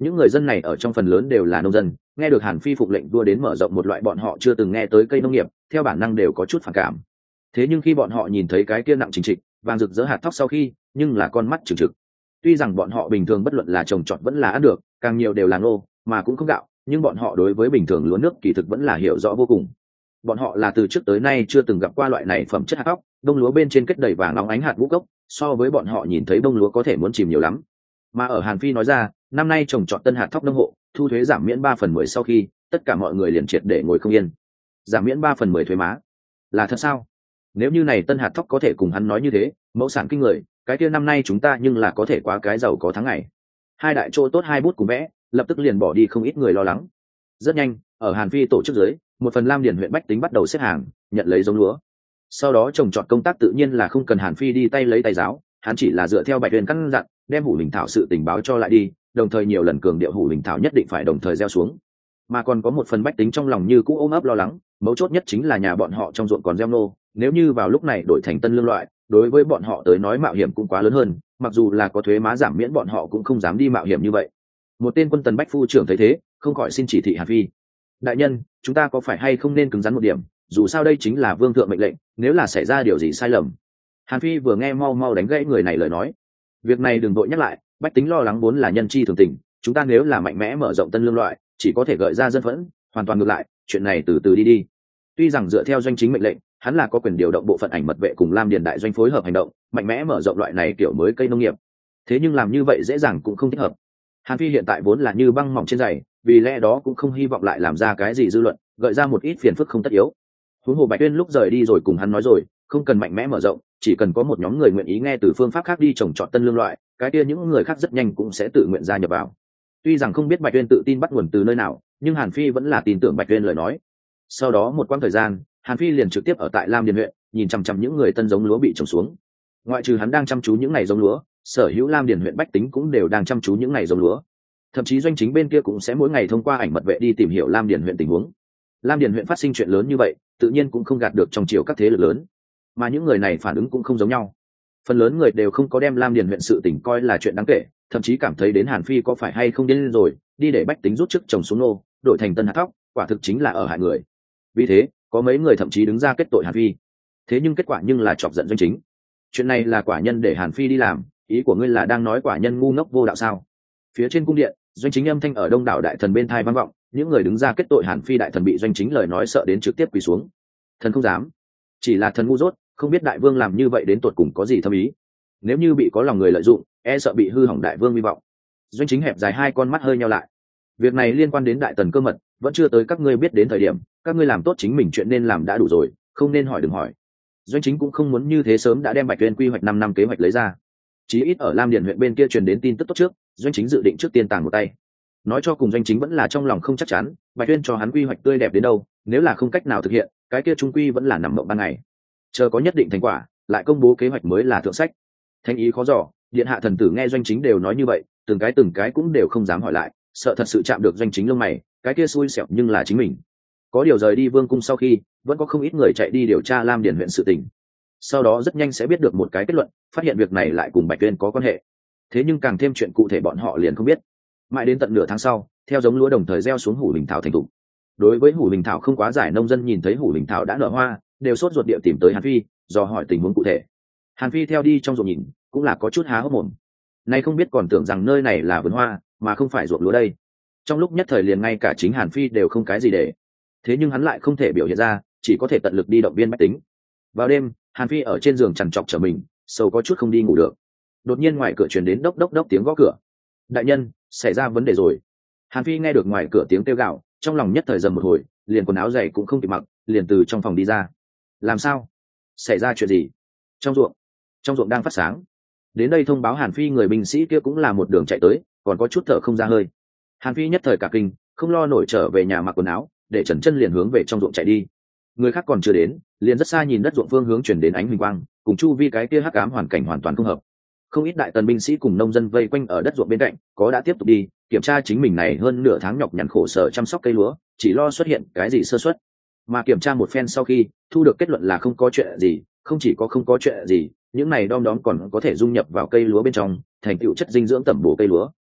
những người dân này ở trong phần lớn đều là nông dân, nghe được Hàn Phi phụng lệnh vua đến mở rộng một loại bọn họ chưa từng nghe tới cây nông nghiệp, theo bản năng đều có chút phản cảm. Thế nhưng khi bọn họ nhìn thấy cái kia nặng chính trịch vàng rực rỡ hạt thóc sau khi, nhưng là con mắt trừng trực. Tuy rằng bọn họ bình thường bất luận là trồng trọt vẫn là ăn được, càng nhiều đều là ngô, mà cũng không gạo, nhưng bọn họ đối với bình thường lúa nước kỳ thực vẫn là hiểu rõ vô cùng. Bọn họ là từ trước tới nay chưa từng gặp qua loại này phẩm chất hạt thóc, bông lúa bên trên kết đầy vàng óng ánh hạt ngũ cốc, so với bọn họ nhìn thấy bông lúa có thể muốn chìm nhiều lắm. Mà ở Hàn Phi nói ra, năm nay trồng trọt tân hạt thóc nông hộ, thu thuế giảm miễn ba phần mười sau khi, tất cả mọi người liền triệt để ngồi không yên. Giảm miễn ba phần mười thuế má, là thật sao? Nếu như này tân hạt thóc có thể cùng hắn nói như thế, mẫu sản kinh người, cái kia năm nay chúng ta nhưng là có thể quá cái giàu có tháng ngày. Hai đại chỗ tốt hai bút cùng vẽ, lập tức liền bỏ đi không ít người lo lắng. Rất nhanh, ở Hàn Phi tổ chức dưới, một phần Lam Điền huyện bách tính bắt đầu xếp hàng, nhận lấy giống lúa. Sau đó trồng trọt công tác tự nhiên là không cần Hàn Phi đi tay lấy tay giáo, hắn chỉ là dựa theo Bạch Uyên căn dặn, đem hủ hình thảo sự tình báo cho lại đi, đồng thời nhiều lần cường điệu hủ hình thảo nhất định phải đồng thời gieo xuống. Mà còn có một phần bách tính trong lòng như cũ ôm ấp lo lắng, mấu chốt nhất chính là nhà bọn họ trong ruộng còn gieo nô, nếu như vào lúc này đổi thành tân lương loại, đối với bọn họ tới nói mạo hiểm cũng quá lớn hơn, mặc dù là có thuế má giảm miễn bọn họ cũng không dám đi mạo hiểm như vậy. Một tên quân tần bách phu trưởng thấy thế, không khỏi xin chỉ thị Hàn Phi: đại nhân, chúng ta có phải hay không nên cứng rắn một điểm, dù sao đây chính là vương thượng mệnh lệnh, nếu là xảy ra điều gì sai lầm. Hàn Phi vừa nghe mau mau đánh gãy người này lời nói: việc này đừng vội nhắc lại, bách tính lo lắng vốn là nhân chi thường tình, chúng ta nếu là mạnh mẽ mở rộng tân lương loại, chỉ có thể gợi ra dân phẫn, hoàn toàn ngược lại, chuyện này từ từ đi đi. Tuy rằng dựa theo doanh chính mệnh lệnh, hắn là có quyền điều động bộ phận ảnh mật vệ cùng Lam Điền đại doanh phối hợp hành động, mạnh mẽ mở rộng loại này kiểu mới cây nông nghiệp. Thế nhưng làm như vậy dễ dàng cũng không thích hợp. Hàn Phi hiện tại vốn là như băng mỏng trên giày, vì lẽ đó cũng không hy vọng lại làm ra cái gì dư luận, gợi ra một ít phiền phức không tất yếu. Huống hồ Bạch Tuyên lúc rời đi rồi cùng hắn nói rồi, không cần mạnh mẽ mở rộng, chỉ cần có một nhóm người nguyện ý nghe từ phương pháp khác đi trồng trọt tân lương loại, cái kia những người khác rất nhanh cũng sẽ tự nguyện gia nhập vào. Tuy rằng không biết Bạch Tuyên tự tin bắt nguồn từ nơi nào, nhưng Hàn Phi vẫn là tin tưởng Bạch Tuyên lời nói. Sau đó một quãng thời gian, Hàn Phi liền trực tiếp ở tại Lam Điền huyện, nhìn chằm chằm những người tân giống lúa bị trồng xuống. Ngoại trừ hắn đang chăm chú những ngày giống lúa, sở hữu Lam Điền huyện bách tính cũng đều đang chăm chú những ngày giống lúa. Thậm chí doanh chính bên kia cũng sẽ mỗi ngày thông qua ảnh mật vệ đi tìm hiểu Lam Điền huyện tình huống. Lam Điền huyện phát sinh chuyện lớn như vậy, tự nhiên cũng không gạt được trong chiều các thế lực lớn. Mà những người này phản ứng cũng không giống nhau. Phần lớn người đều không có đem Lam Điền huyện sự tình coi là chuyện đáng kể, thậm chí cảm thấy đến Hàn Phi có phải hay không điên rồi, đi để bách tính rút chức trồng xuống nô, đổi thành tân hạt thóc, quả thực chính là ở hại người. Vì thế, có mấy người thậm chí đứng ra kết tội Hàn Phi. Thế nhưng kết quả nhưng là chọc giận doanh chính. Chuyện này là quả nhân để Hàn Phi đi làm, ý của ngươi là đang nói quả nhân ngu ngốc vô đạo sao? Phía trên cung điện, doanh chính âm thanh ở đông đảo đại thần bên thai vang vọng, những người đứng ra kết tội Hàn Phi đại thần bị doanh chính lời nói sợ đến trực tiếp quỳ xuống. Thần không dám, chỉ là thần ngu dốt, không biết đại vương làm như vậy đến tột cùng có gì thâm ý. Nếu như bị có lòng người lợi dụng, e sợ bị hư hỏng đại vương hy vọng. Doanh chính hẹp dài hai con mắt hơi nheo lại. Việc này liên quan đến đại tần cơ mật, vẫn chưa tới các ngươi biết đến thời điểm, các ngươi làm tốt chính mình chuyện nên làm đã đủ rồi, không nên hỏi đừng hỏi. Doanh chính cũng không muốn như thế sớm đã đem Bạch Tuyên quy hoạch năm năm kế hoạch lấy ra. Chí ít ở Lam Điền huyện bên kia truyền đến tin tức tốt trước, doanh chính dự định trước tiên tàng một tay. Nói cho cùng doanh chính vẫn là trong lòng không chắc chắn, Bạch Tuyên cho hắn quy hoạch tươi đẹp đến đâu, nếu là không cách nào thực hiện, cái kia trung quy vẫn là nằm mộng ban ngày. Chờ có nhất định thành quả, lại công bố kế hoạch mới là thượng sách. Thánh ý khó dò, điện hạ thần tử nghe doanh chính đều nói như vậy, từng cái từng cái cũng đều không dám hỏi lại, sợ thật sự chạm được doanh chính lông mày, cái kia xui xẻo nhưng là chính mình. Có điều rời đi vương cung sau khi, vẫn có không ít người chạy đi điều tra Lam Điền huyện sự tình. Sau đó rất nhanh sẽ biết được một cái kết luận, phát hiện việc này lại cùng Bạch Tuyên có quan hệ. Thế nhưng càng thêm chuyện cụ thể bọn họ liền không biết. Mãi đến tận nửa tháng sau, theo giống lúa đồng thời gieo xuống hủ bình thảo thành thục. Đối với hủ bình thảo không quá giải nông dân nhìn thấy hủ bình thảo đã nở hoa, đều sốt ruột địa tìm tới Hàn Phi, dò hỏi tình huống cụ thể. Hàn Phi theo đi trong ruộng nhìn, cũng là có chút há hốc mồm. Nay không biết còn tưởng rằng nơi này là vườn hoa, mà không phải ruộng lúa đây. Trong lúc nhất thời liền ngay cả chính Hàn Phi đều không cái gì để. Thế nhưng hắn lại không thể biểu hiện ra, chỉ có thể tận lực đi động viên bách tính. Vào đêm, Hàn Phi ở trên giường trằn trọc trở mình, sâu có chút không đi ngủ được. Đột nhiên ngoài cửa truyền đến đốc đốc đốc tiếng gõ cửa. Đại nhân, xảy ra vấn đề rồi. Hàn Phi nghe được ngoài cửa tiếng kêu gào, trong lòng nhất thời dầm một hồi, liền quần áo dày cũng không kịp mặc, liền từ trong phòng đi ra. Làm sao? Xảy ra chuyện gì? Trong ruộng, trong ruộng đang phát sáng. Đến đây thông báo Hàn Phi người binh sĩ kia cũng là một đường chạy tới, còn có chút thở không ra hơi. Hàn Phi nhất thời cả kinh, không lo nổi trở về nhà mặc quần áo, để chần chân liền hướng về trong ruộng chạy đi. Người khác còn chưa đến, liền rất xa nhìn đất ruộng phương hướng chuyển đến ánh huỳnh quang, cùng chu vi cái kia hắc ám hoàn cảnh hoàn toàn không hợp. Không ít đại tần binh sĩ cùng nông dân vây quanh ở đất ruộng bên cạnh, có đã tiếp tục đi kiểm tra chính mình này hơn nửa tháng nhọc nhằn khổ sở chăm sóc cây lúa, chỉ lo xuất hiện cái gì sơ suất. Mà kiểm tra một phen sau khi thu được kết luận là không có chuyện gì, không chỉ có không có chuyện gì, những này đom đóm còn có thể dung nhập vào cây lúa bên trong, thành tựu chất dinh dưỡng tẩm bổ cây lúa.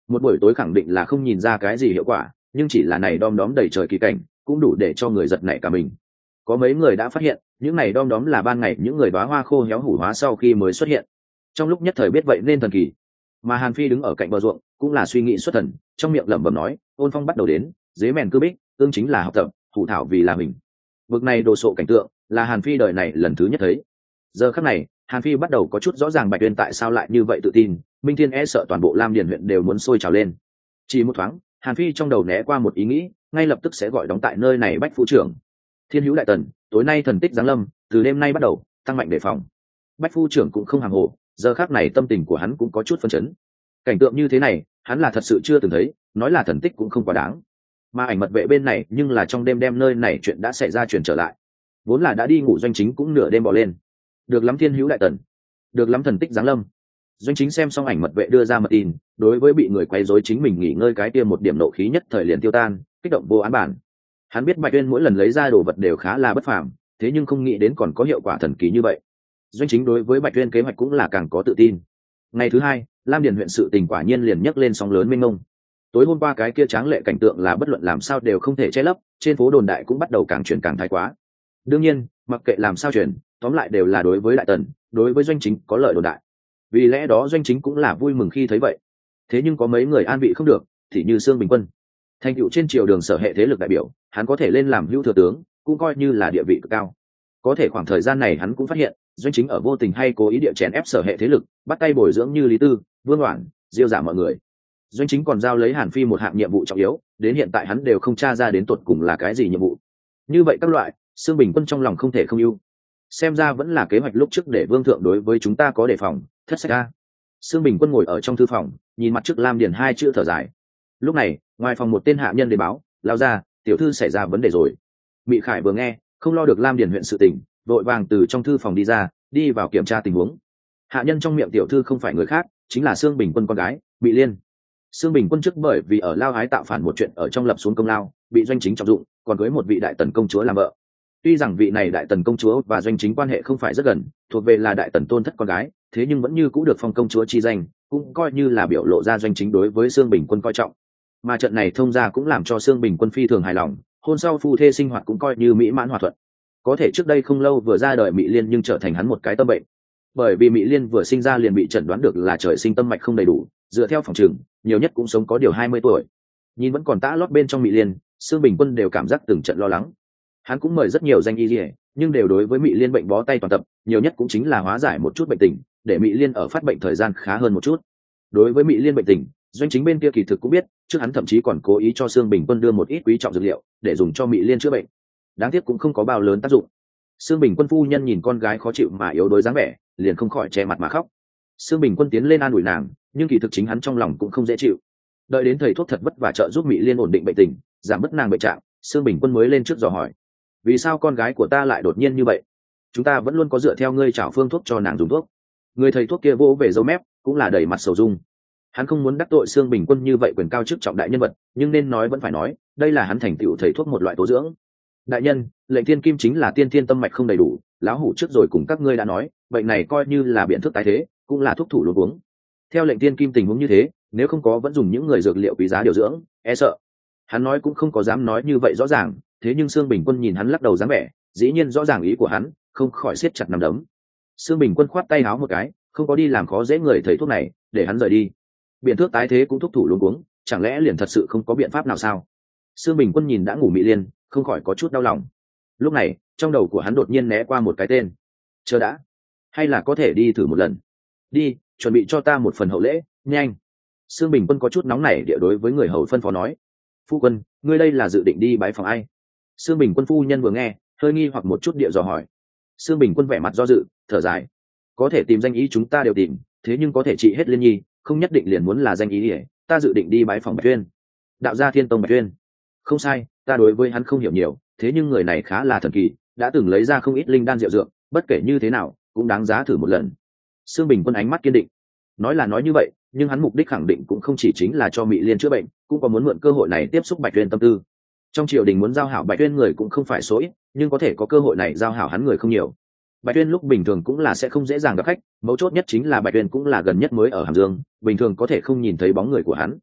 Một buổi tối khẳng định là không nhìn ra cái gì hiệu quả, nhưng chỉ là này đom đóm đầy trời kỳ cảnh cũng đủ để cho người giật nảy cả mình. Có mấy người đã phát hiện những này đom đóm là ban ngày những người đóa hoa khô héo hủ hóa sau khi mới xuất hiện. Trong lúc nhất thời biết vậy nên thần kỳ. Mà Hàn Phi đứng ở cạnh bờ ruộng cũng là suy nghĩ xuất thần, trong miệng lẩm bẩm nói, ôn phong bắt đầu đến, dế mèn cư bích, tương chính là học tập, thủ thảo vì là mình. Vực này đồ sộ cảnh tượng là Hàn Phi đời này lần thứ nhất thấy. Giờ khắc này Hàn Phi bắt đầu có chút rõ ràng Bạch Uyên tại sao lại như vậy tự tin, Minh Thiên e sợ toàn bộ Lam Điền huyện đều muốn sôi trào lên. Chỉ một thoáng Hàn Phi trong đầu né qua một ý nghĩ, ngay lập tức sẽ gọi đóng tại nơi này Bách Phu trưởng. Thiên hữu đại tần, tối nay thần tích giáng lâm, từ đêm nay bắt đầu tăng mạnh đề phòng. Bách Phu trưởng cũng không hàng hồ, giờ khắc này tâm tình của hắn cũng có chút phân chấn. Cảnh tượng như thế này hắn là thật sự chưa từng thấy, nói là thần tích cũng không quá đáng. Mà ảnh mật vệ bên này nhưng là trong đêm đêm nơi này chuyện đã xảy ra truyền trở lại, vốn là đã đi ngủ Doanh Chính cũng nửa đêm bỏ lên. Được lắm thiên hữu đại tần, được lắm thần tích giáng lâm. Doanh Chính xem xong ảnh mật vệ đưa ra mật tin, đối với bị người quấy rối chính mình nghỉ ngơi cái tiêm một điểm nộ khí nhất thời liền tiêu tan, kích động vô án bản. Hắn biết Bạch Uyên mỗi lần lấy ra đồ vật đều khá là bất phàm, thế nhưng không nghĩ đến còn có hiệu quả thần kỳ như vậy. Doanh Chính đối với Bạch Uyên kế hoạch cũng là càng có tự tin. Ngày thứ hai Lam Điền huyện sự tình quả nhiên liền nhấc lên sóng lớn mênh mông. Tối hôm qua cái kia tráng lệ cảnh tượng là bất luận làm sao đều không thể che lấp, trên phố đồn đại cũng bắt đầu càng chuyển càng thái quá. Đương nhiên mặc kệ làm sao chuyển, tóm lại đều là đối với đại tần, đối với Doanh Chính có lợi đồn đại. Vì lẽ đó Doanh Chính cũng là vui mừng khi thấy vậy. Thế nhưng có mấy người an vị không được, thì như Sương Bình Quân, thành tựu trên triều đường sở hệ thế lực đại biểu, hắn có thể lên làm hữu thừa tướng, cũng coi như là địa vị cực cao. Có thể khoảng thời gian này hắn cũng phát hiện Doanh Chính ở vô tình hay cố ý địa chèn ép sở hệ thế lực, bắt tay bồi dưỡng như Lý Tư, Vương Oản, Diêu Giả mọi người. Doanh Chính còn giao lấy Hàn Phi một hạng nhiệm vụ trọng yếu, đến hiện tại hắn đều không tra ra đến tột cùng là cái gì nhiệm vụ. Như vậy các loại, Sương Bình Quân trong lòng không thể không ưu. Xem ra vẫn là kế hoạch lúc trước để Vương thượng đối với chúng ta có đề phòng, thất sách a. Sương Bình Quân ngồi ở trong thư phòng, nhìn mặt trước Lam Điền hai chữ thở dài. Lúc này, ngoài phòng một tên hạ nhân đến báo, lao ra, tiểu thư xảy ra vấn đề rồi. Mị Khải vừa nghe, không lo được Lam Điền huyện sự tình, vội vàng từ trong thư phòng đi ra, đi vào kiểm tra tình huống. Hạ nhân trong miệng tiểu thư không phải người khác, chính là Sương Bình Quân con gái, Bị Liên. Sương Bình Quân trước bởi vì ở Lao Hái tạo phản một chuyện ở trong lập xuống công lao, bị Doanh Chính trọng dụng, còn cưới một vị đại tần công chúa làm vợ. Tuy rằng vị này đại tần công chúa và Doanh Chính quan hệ không phải rất gần, thuộc về là đại tần tôn thất con gái, thế nhưng vẫn như cũ được phong công chúa chi danh, cũng coi như là biểu lộ ra Doanh Chính đối với Sương Bình Quân coi trọng. Mà trận này thông ra cũng làm cho Sương Bình Quân phi thường hài lòng, hôn sau phu thê sinh hoạt cũng coi như mỹ mãn hòa thuận. Có thể trước đây không lâu vừa ra đời Mị Liên nhưng trở thành hắn một cái tâm bệnh, bởi vì Mị Liên vừa sinh ra liền bị chẩn đoán được là trời sinh tâm mạch không đầy đủ, dựa theo phòng trường nhiều nhất cũng sống có điều hai mươi tuổi. Nhìn vẫn còn tã lót bên trong Mị Liên, Sương Bình Quân đều cảm giác từng trận lo lắng. Hắn cũng mời rất nhiều danh y liễu, nhưng đều đối với Mị Liên bệnh bó tay toàn tập, nhiều nhất cũng chính là hóa giải một chút bệnh tình, để Mị Liên ở phát bệnh thời gian khá hơn một chút. Đối với Mị Liên bệnh tình, Doanh Chính bên kia kỳ thực cũng biết, trước hắn thậm chí còn cố ý cho Sương Bình Quân đưa một ít quý trọng dược liệu để dùng cho Mị Liên chữa bệnh. Đáng tiếc cũng không có bao lớn tác dụng. Sương Bình Quân phu nhân nhìn con gái khó chịu mà yếu đuối dáng vẻ, liền không khỏi che mặt mà khóc. Sương Bình Quân tiến lên an ủi nàng, nhưng kỳ thực chính hắn trong lòng cũng không dễ chịu. Đợi đến thầy thuốc thật vất vả trợ giúp Mị Liên ổn định bệnh tình, giảm bớt nàng bệnh trạng, Sương Bình Quân mới lên trước dò hỏi: vì sao con gái của ta lại đột nhiên như vậy? Chúng ta vẫn luôn có dựa theo ngươi trảo phương thuốc cho nàng dùng thuốc. Người thầy thuốc kia vỗ về dấu mép, cũng là đầy mặt sầu dung. Hắn không muốn đắc tội Sương Bình Quân như vậy quyền cao chức trọng đại nhân vật, nhưng nên nói vẫn phải nói, đây là hắn thành tựu thầy thuốc một loại tố dưỡng. Đại nhân, lệnh thiên kim chính là tiên thiên tâm mạch không đầy đủ, lão hủ trước rồi cùng các ngươi đã nói, bệnh này coi như là biện thức tái thế, cũng là thuốc thủ luống uống. Theo lệnh tiên kim tình huống như thế, nếu không có vẫn dùng những người dược liệu quý giá điều dưỡng, e sợ. Hắn nói cũng không có dám nói như vậy rõ ràng, thế nhưng Sương Bình Quân nhìn hắn lắc đầu dáng vẻ, dĩ nhiên rõ ràng ý của hắn, không khỏi siết chặt nắm đấm. Sương Bình Quân khoát tay áo một cái, không có đi làm khó dễ người thầy thuốc này, để hắn rời đi. Biện thuốc tái thế cũng thuốc thủ luống uống, chẳng lẽ liền thật sự không có biện pháp nào sao? Sương Bình Quân nhìn đã ngủ Mị Liên, không khỏi có chút đau lòng. Lúc này trong đầu của hắn đột nhiên né qua một cái tên. Chờ đã, hay là có thể đi thử một lần. Đi, chuẩn bị cho ta một phần hậu lễ, nhanh. Sương Bình Quân có chút nóng nảy địa đối với người hầu phân phó nói: phu quân, ngươi đây là dự định đi bái phòng ai? Sương Bình Quân phu nhân vừa nghe, hơi nghi hoặc một chút địa dò hỏi. Sương Bình Quân vẻ mặt do dự, thở dài: có thể tìm danh ý chúng ta đều tìm, thế nhưng có thể trị hết Liên Nhi, không nhất định liền muốn là danh ý ỉa. Ta dự định đi bái phòng Bạch Uyên, đạo gia Thiên Tông Bạch Uyên. Không sai, ta đối với hắn không hiểu nhiều, thế nhưng người này khá là thần kỳ, đã từng lấy ra không ít linh đan diệu dược, bất kể như thế nào cũng đáng giá thử một lần. Sương Bình Quân ánh mắt kiên định. Nói là nói như vậy, nhưng hắn mục đích khẳng định cũng không chỉ chính là cho Mị Liên chữa bệnh, cũng có muốn mượn cơ hội này tiếp xúc Bạch Uyên tâm tư. Trong triều đình muốn giao hảo Bạch Uyên người cũng không phải số ít, nhưng có thể có cơ hội này giao hảo hắn người không nhiều. Bạch Uyên lúc bình thường cũng là sẽ không dễ dàng gặp khách, mấu chốt nhất chính là Bạch Uyên cũng là gần nhất mới ở Hàm Dương, bình thường có thể không nhìn thấy bóng người của hắn.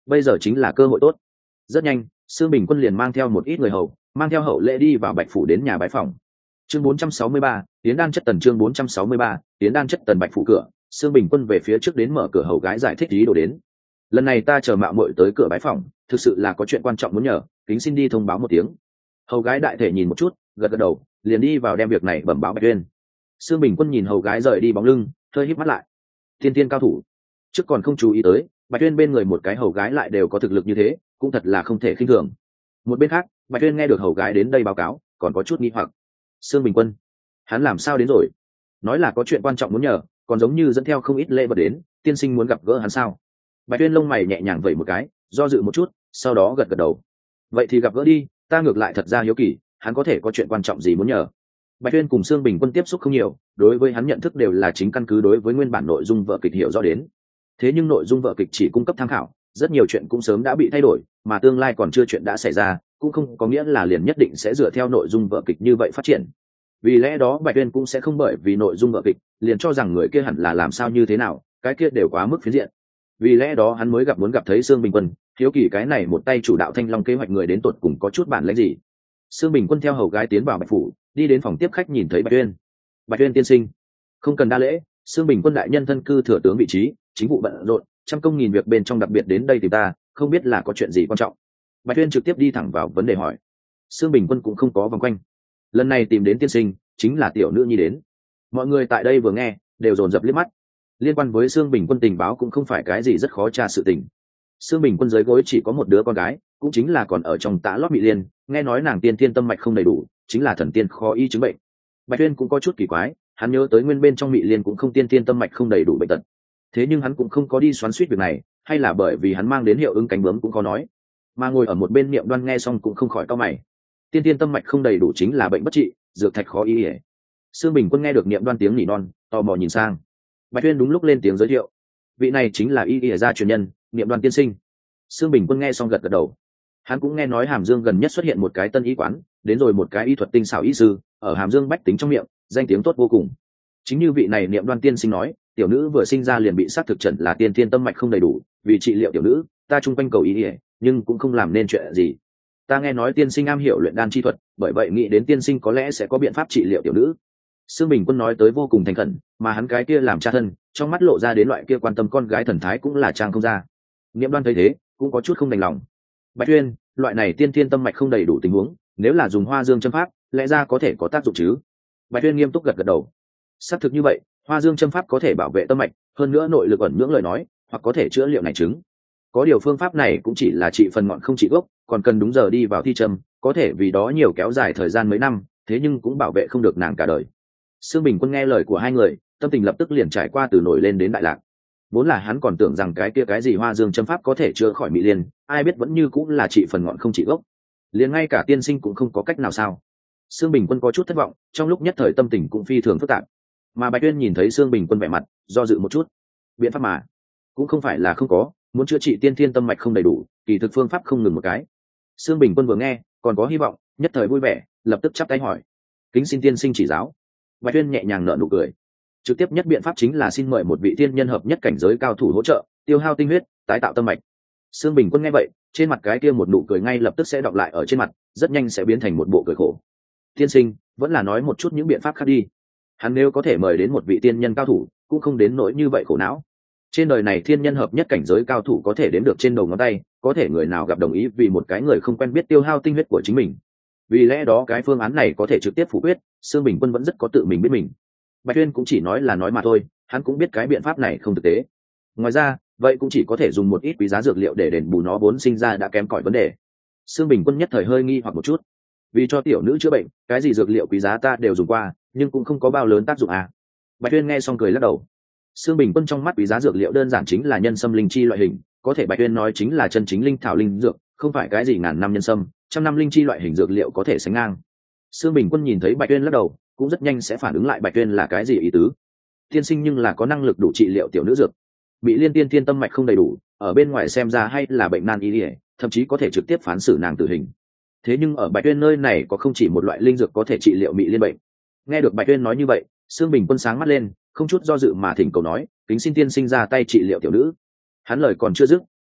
bây giờ chính là cơ hội tốt. Rất nhanh, Sương Bình Quân liền mang theo một ít người hầu, mang theo hậu lễ đi vào Bạch phủ đến nhà bái phòng. Chương bốn trăm sáu mươi ba, Tiến Đan chất tần chương bốn trăm sáu mươi ba, Tiến Đan chất tần Bạch phủ cửa, Sương Bình Quân về phía trước đến mở cửa, hầu gái giải thích ý đồ đến. Lần này ta chờ mạo muội tới cửa bái phòng, thực sự là có chuyện quan trọng muốn nhờ, kính xin đi thông báo một tiếng. Hầu gái đại thể nhìn một chút, gật gật đầu, liền đi vào đem việc này bẩm báo Bạch Uyên. Sương Bình Quân nhìn hầu gái rời đi bóng lưng, hơi híp mắt lại. Tiên tiên cao thủ, trước còn không chú ý tới, Bạch Uyên bên người một cái hầu gái lại đều có thực lực như thế, cũng thật là không thể khinh thường. Một bên khác, Bạch Uyên nghe được hầu gái đến đây báo cáo, còn có chút nghi hoặc. Sương Bình Quân, hắn làm sao đến rồi? Nói là có chuyện quan trọng muốn nhờ, còn giống như dẫn theo không ít lễ vật đến, tiên sinh muốn gặp gỡ hắn sao? Bạch Uyên lông mày nhẹ nhàng vẩy một cái, do dự một chút, sau đó gật gật đầu. Vậy thì gặp gỡ đi, ta ngược lại thật ra hiếu kỳ, hắn có thể có chuyện quan trọng gì muốn nhờ. Bạch Uyên cùng Sương Bình Quân tiếp xúc không nhiều, đối với hắn nhận thức đều là chính căn cứ đối với nguyên bản nội dung vở kịch hiểu rõ đến. Thế nhưng nội dung vở kịch chỉ cung cấp tham khảo, rất nhiều chuyện cũng sớm đã bị thay đổi, mà tương lai còn chưa chuyện đã xảy ra, cũng không có nghĩa là liền nhất định sẽ dựa theo nội dung vở kịch như vậy phát triển. Vì lẽ đó Bạch Uyên cũng sẽ không bởi vì nội dung vở kịch liền cho rằng người kia hẳn là làm sao như thế nào, cái kia đều quá mức phiến diện. Vì lẽ đó hắn mới gặp muốn gặp thấy Sương Bình Quân, hiếu kỳ cái này một tay chủ đạo Thanh Long kế hoạch người đến tột cùng có chút bản lĩnh gì. Sương Bình Quân theo hầu gái tiến vào Bạch phủ, đi đến phòng tiếp khách nhìn thấy Bạch Uyên. Bạch Uyên tiên sinh, không cần đa lễ, Sương Bình Quân đại nhân thân cư thừa tướng vị trí, chính vụ bận rộn, trăm công nghìn việc bên trong, đặc biệt đến đây tìm ta, không biết là có chuyện gì quan trọng. Bạch Uyên trực tiếp đi thẳng vào vấn đề hỏi. Sương Bình Quân cũng không có vòng quanh, lần này tìm đến tiên sinh chính là tiểu nữ nhi đến. Mọi người tại đây vừa nghe đều dồn dập liếc mắt. Liên quan với Sương Bình Quân tình báo cũng không phải cái gì rất khó tra sự tình. Sương Bình Quân dưới gối chỉ có một đứa con gái, cũng chính là còn ở trong tã lót Mị Liên, nghe nói nàng tiên thiên tâm mạch không đầy đủ, chính là thần tiên khó y chứng bệnh. Bạch Uyên cũng có chút kỳ quái, hắn nhớ tới nguyên bên trong Mị Liên cũng không tiên thiên tâm mạch không đầy đủ bệnh tật. Thế nhưng hắn cũng không có đi xoắn xuýt việc này, hay là bởi vì hắn mang đến hiệu ứng cánh bướm cũng có nói. Mà ngồi ở một bên Niệm Đoan nghe xong cũng không khỏi cau mày. Tiên thiên tâm mạch không đầy đủ chính là bệnh bất trị, dược thạch khó y. Sương Bình Quân nghe được Niệm Đoan tiếng nỉ non, tò mò nhìn sang. Bạch Uyên đúng lúc lên tiếng giới thiệu, vị này chính là y y gia truyền nhân, Niệm Đoan tiên sinh. Sương Bình Quân nghe xong gật gật đầu. Hắn cũng nghe nói Hàm Dương gần nhất xuất hiện một cái tân y quán, đến rồi một cái y thuật tinh xảo y sư, ở Hàm Dương bách tính trong miệng, danh tiếng tốt vô cùng. Chính như vị này Niệm Đoan tiên sinh nói, tiểu nữ vừa sinh ra liền bị xác thực chẩn là tiên thiên tâm mạch không đầy đủ, vì trị liệu tiểu nữ, ta chung quanh cầu y y, nhưng cũng không làm nên chuyện gì. Ta nghe nói tiên sinh am hiểu luyện đan chi thuật, bởi vậy nghĩ đến tiên sinh có lẽ sẽ có biện pháp trị liệu tiểu nữ. Sương Bình Quân nói tới vô cùng thành khẩn, mà hắn cái kia làm cha thân, trong mắt lộ ra đến loại kia quan tâm con gái thần thái cũng là trang không ra. Niệm Đoan thấy thế, cũng có chút không đành lòng. Bạch Uyên, loại này tiên thiên tâm mạch không đầy đủ tình huống, nếu là dùng Hoa Dương châm pháp, lẽ ra có thể có tác dụng chứ? Bạch Uyên nghiêm túc gật gật đầu. Xác thực như vậy, Hoa Dương châm pháp có thể bảo vệ tâm mạch, hơn nữa nội lực ẩn nhưỡng lời nói, hoặc có thể chữa liệu này chứng. Có điều phương pháp này cũng chỉ là trị phần ngọn không trị gốc, còn cần đúng giờ đi vào thi châm, có thể vì đó nhiều kéo dài thời gian mấy năm, thế nhưng cũng bảo vệ không được nàng cả đời. Sương Bình Quân nghe lời của hai người, tâm tình lập tức liền trải qua từ nổi lên đến đại lạc. Vốn là hắn còn tưởng rằng cái kia cái gì Hoa Dương châm pháp có thể chữa khỏi Mị Liên, ai biết vẫn như cũng là trị phần ngọn không trị gốc, liền ngay cả tiên sinh cũng không có cách nào sao? Sương Bình Quân có chút thất vọng, trong lúc nhất thời tâm tình cũng phi thường phức tạp. Mà Bạch Uyên nhìn thấy Sương Bình Quân vẻ mặt, do dự một chút. Biện pháp mà, cũng không phải là không có, muốn chữa trị tiên thiên tâm mạch không đầy đủ, kỳ thực phương pháp không ngừng một cái. Sương Bình Quân vừa nghe, còn có hy vọng, nhất thời vui vẻ, lập tức chắp tay hỏi: "Kính xin tiên sinh chỉ giáo." Bạch Uyên nhẹ nhàng nở nụ cười. Trực tiếp nhất biện pháp chính là xin mời một vị thiên nhân hợp nhất cảnh giới cao thủ hỗ trợ, tiêu hao tinh huyết, tái tạo tâm mạch. Sương Bình Quân nghe vậy, trên mặt cái kia một nụ cười ngay lập tức sẽ đọng lại ở trên mặt, rất nhanh sẽ biến thành một bộ cười khổ. "Tiên sinh, vẫn là nói một chút những biện pháp khác đi. Hắn nếu có thể mời đến một vị tiên nhân cao thủ, cũng không đến nỗi như vậy khổ não. Trên đời này thiên nhân hợp nhất cảnh giới cao thủ có thể đến được trên đầu ngón tay, có thể người nào gặp đồng ý vì một cái người không quen biết tiêu hao tinh huyết của chính mình. Vì lẽ đó cái phương án này có thể trực tiếp phủ quyết." Sương Bình Quân vẫn rất có tự mình biết mình. Bạch Uyên cũng chỉ nói là nói mà thôi, hắn cũng biết cái biện pháp này không thực tế. Ngoài ra, vậy cũng chỉ có thể dùng một ít quý giá dược liệu để đền bù nó vốn sinh ra đã kém cỏi vấn đề. Sương Bình Quân nhất thời hơi nghi hoặc một chút. Vì cho tiểu nữ chữa bệnh, cái gì dược liệu quý giá ta đều dùng qua, nhưng cũng không có bao lớn tác dụng à? Bạch Uyên nghe xong cười lắc đầu. Sương Bình Quân trong mắt quý giá dược liệu đơn giản chính là nhân sâm linh chi loại hình, có thể Bạch Uyên nói chính là chân chính linh thảo linh dược, không phải cái gì ngàn năm nhân sâm, trăm năm linh chi loại hình dược liệu có thể sánh ngang. Sương Bình Quân nhìn thấy Bạch Uyên lắc đầu, cũng rất nhanh sẽ phản ứng lại Bạch Uyên là cái gì ý tứ. Tiên sinh nhưng là có năng lực đủ trị liệu tiểu nữ dược. Bị liên tiên thiên tâm mạch không đầy đủ, ở bên ngoài xem ra hay là bệnh nan y liễu, thậm chí có thể trực tiếp phán xử nàng tử hình. Thế nhưng ở Bạch Uyên nơi này có không chỉ một loại linh dược có thể trị liệu Mị Liên bệnh. Nghe được Bạch Uyên nói như vậy, Sương Bình Quân sáng mắt lên, không chút do dự mà thỉnh cầu nói: "Kính xin tiên sinh ra tay trị liệu tiểu nữ." Hắn lời còn chưa dứt,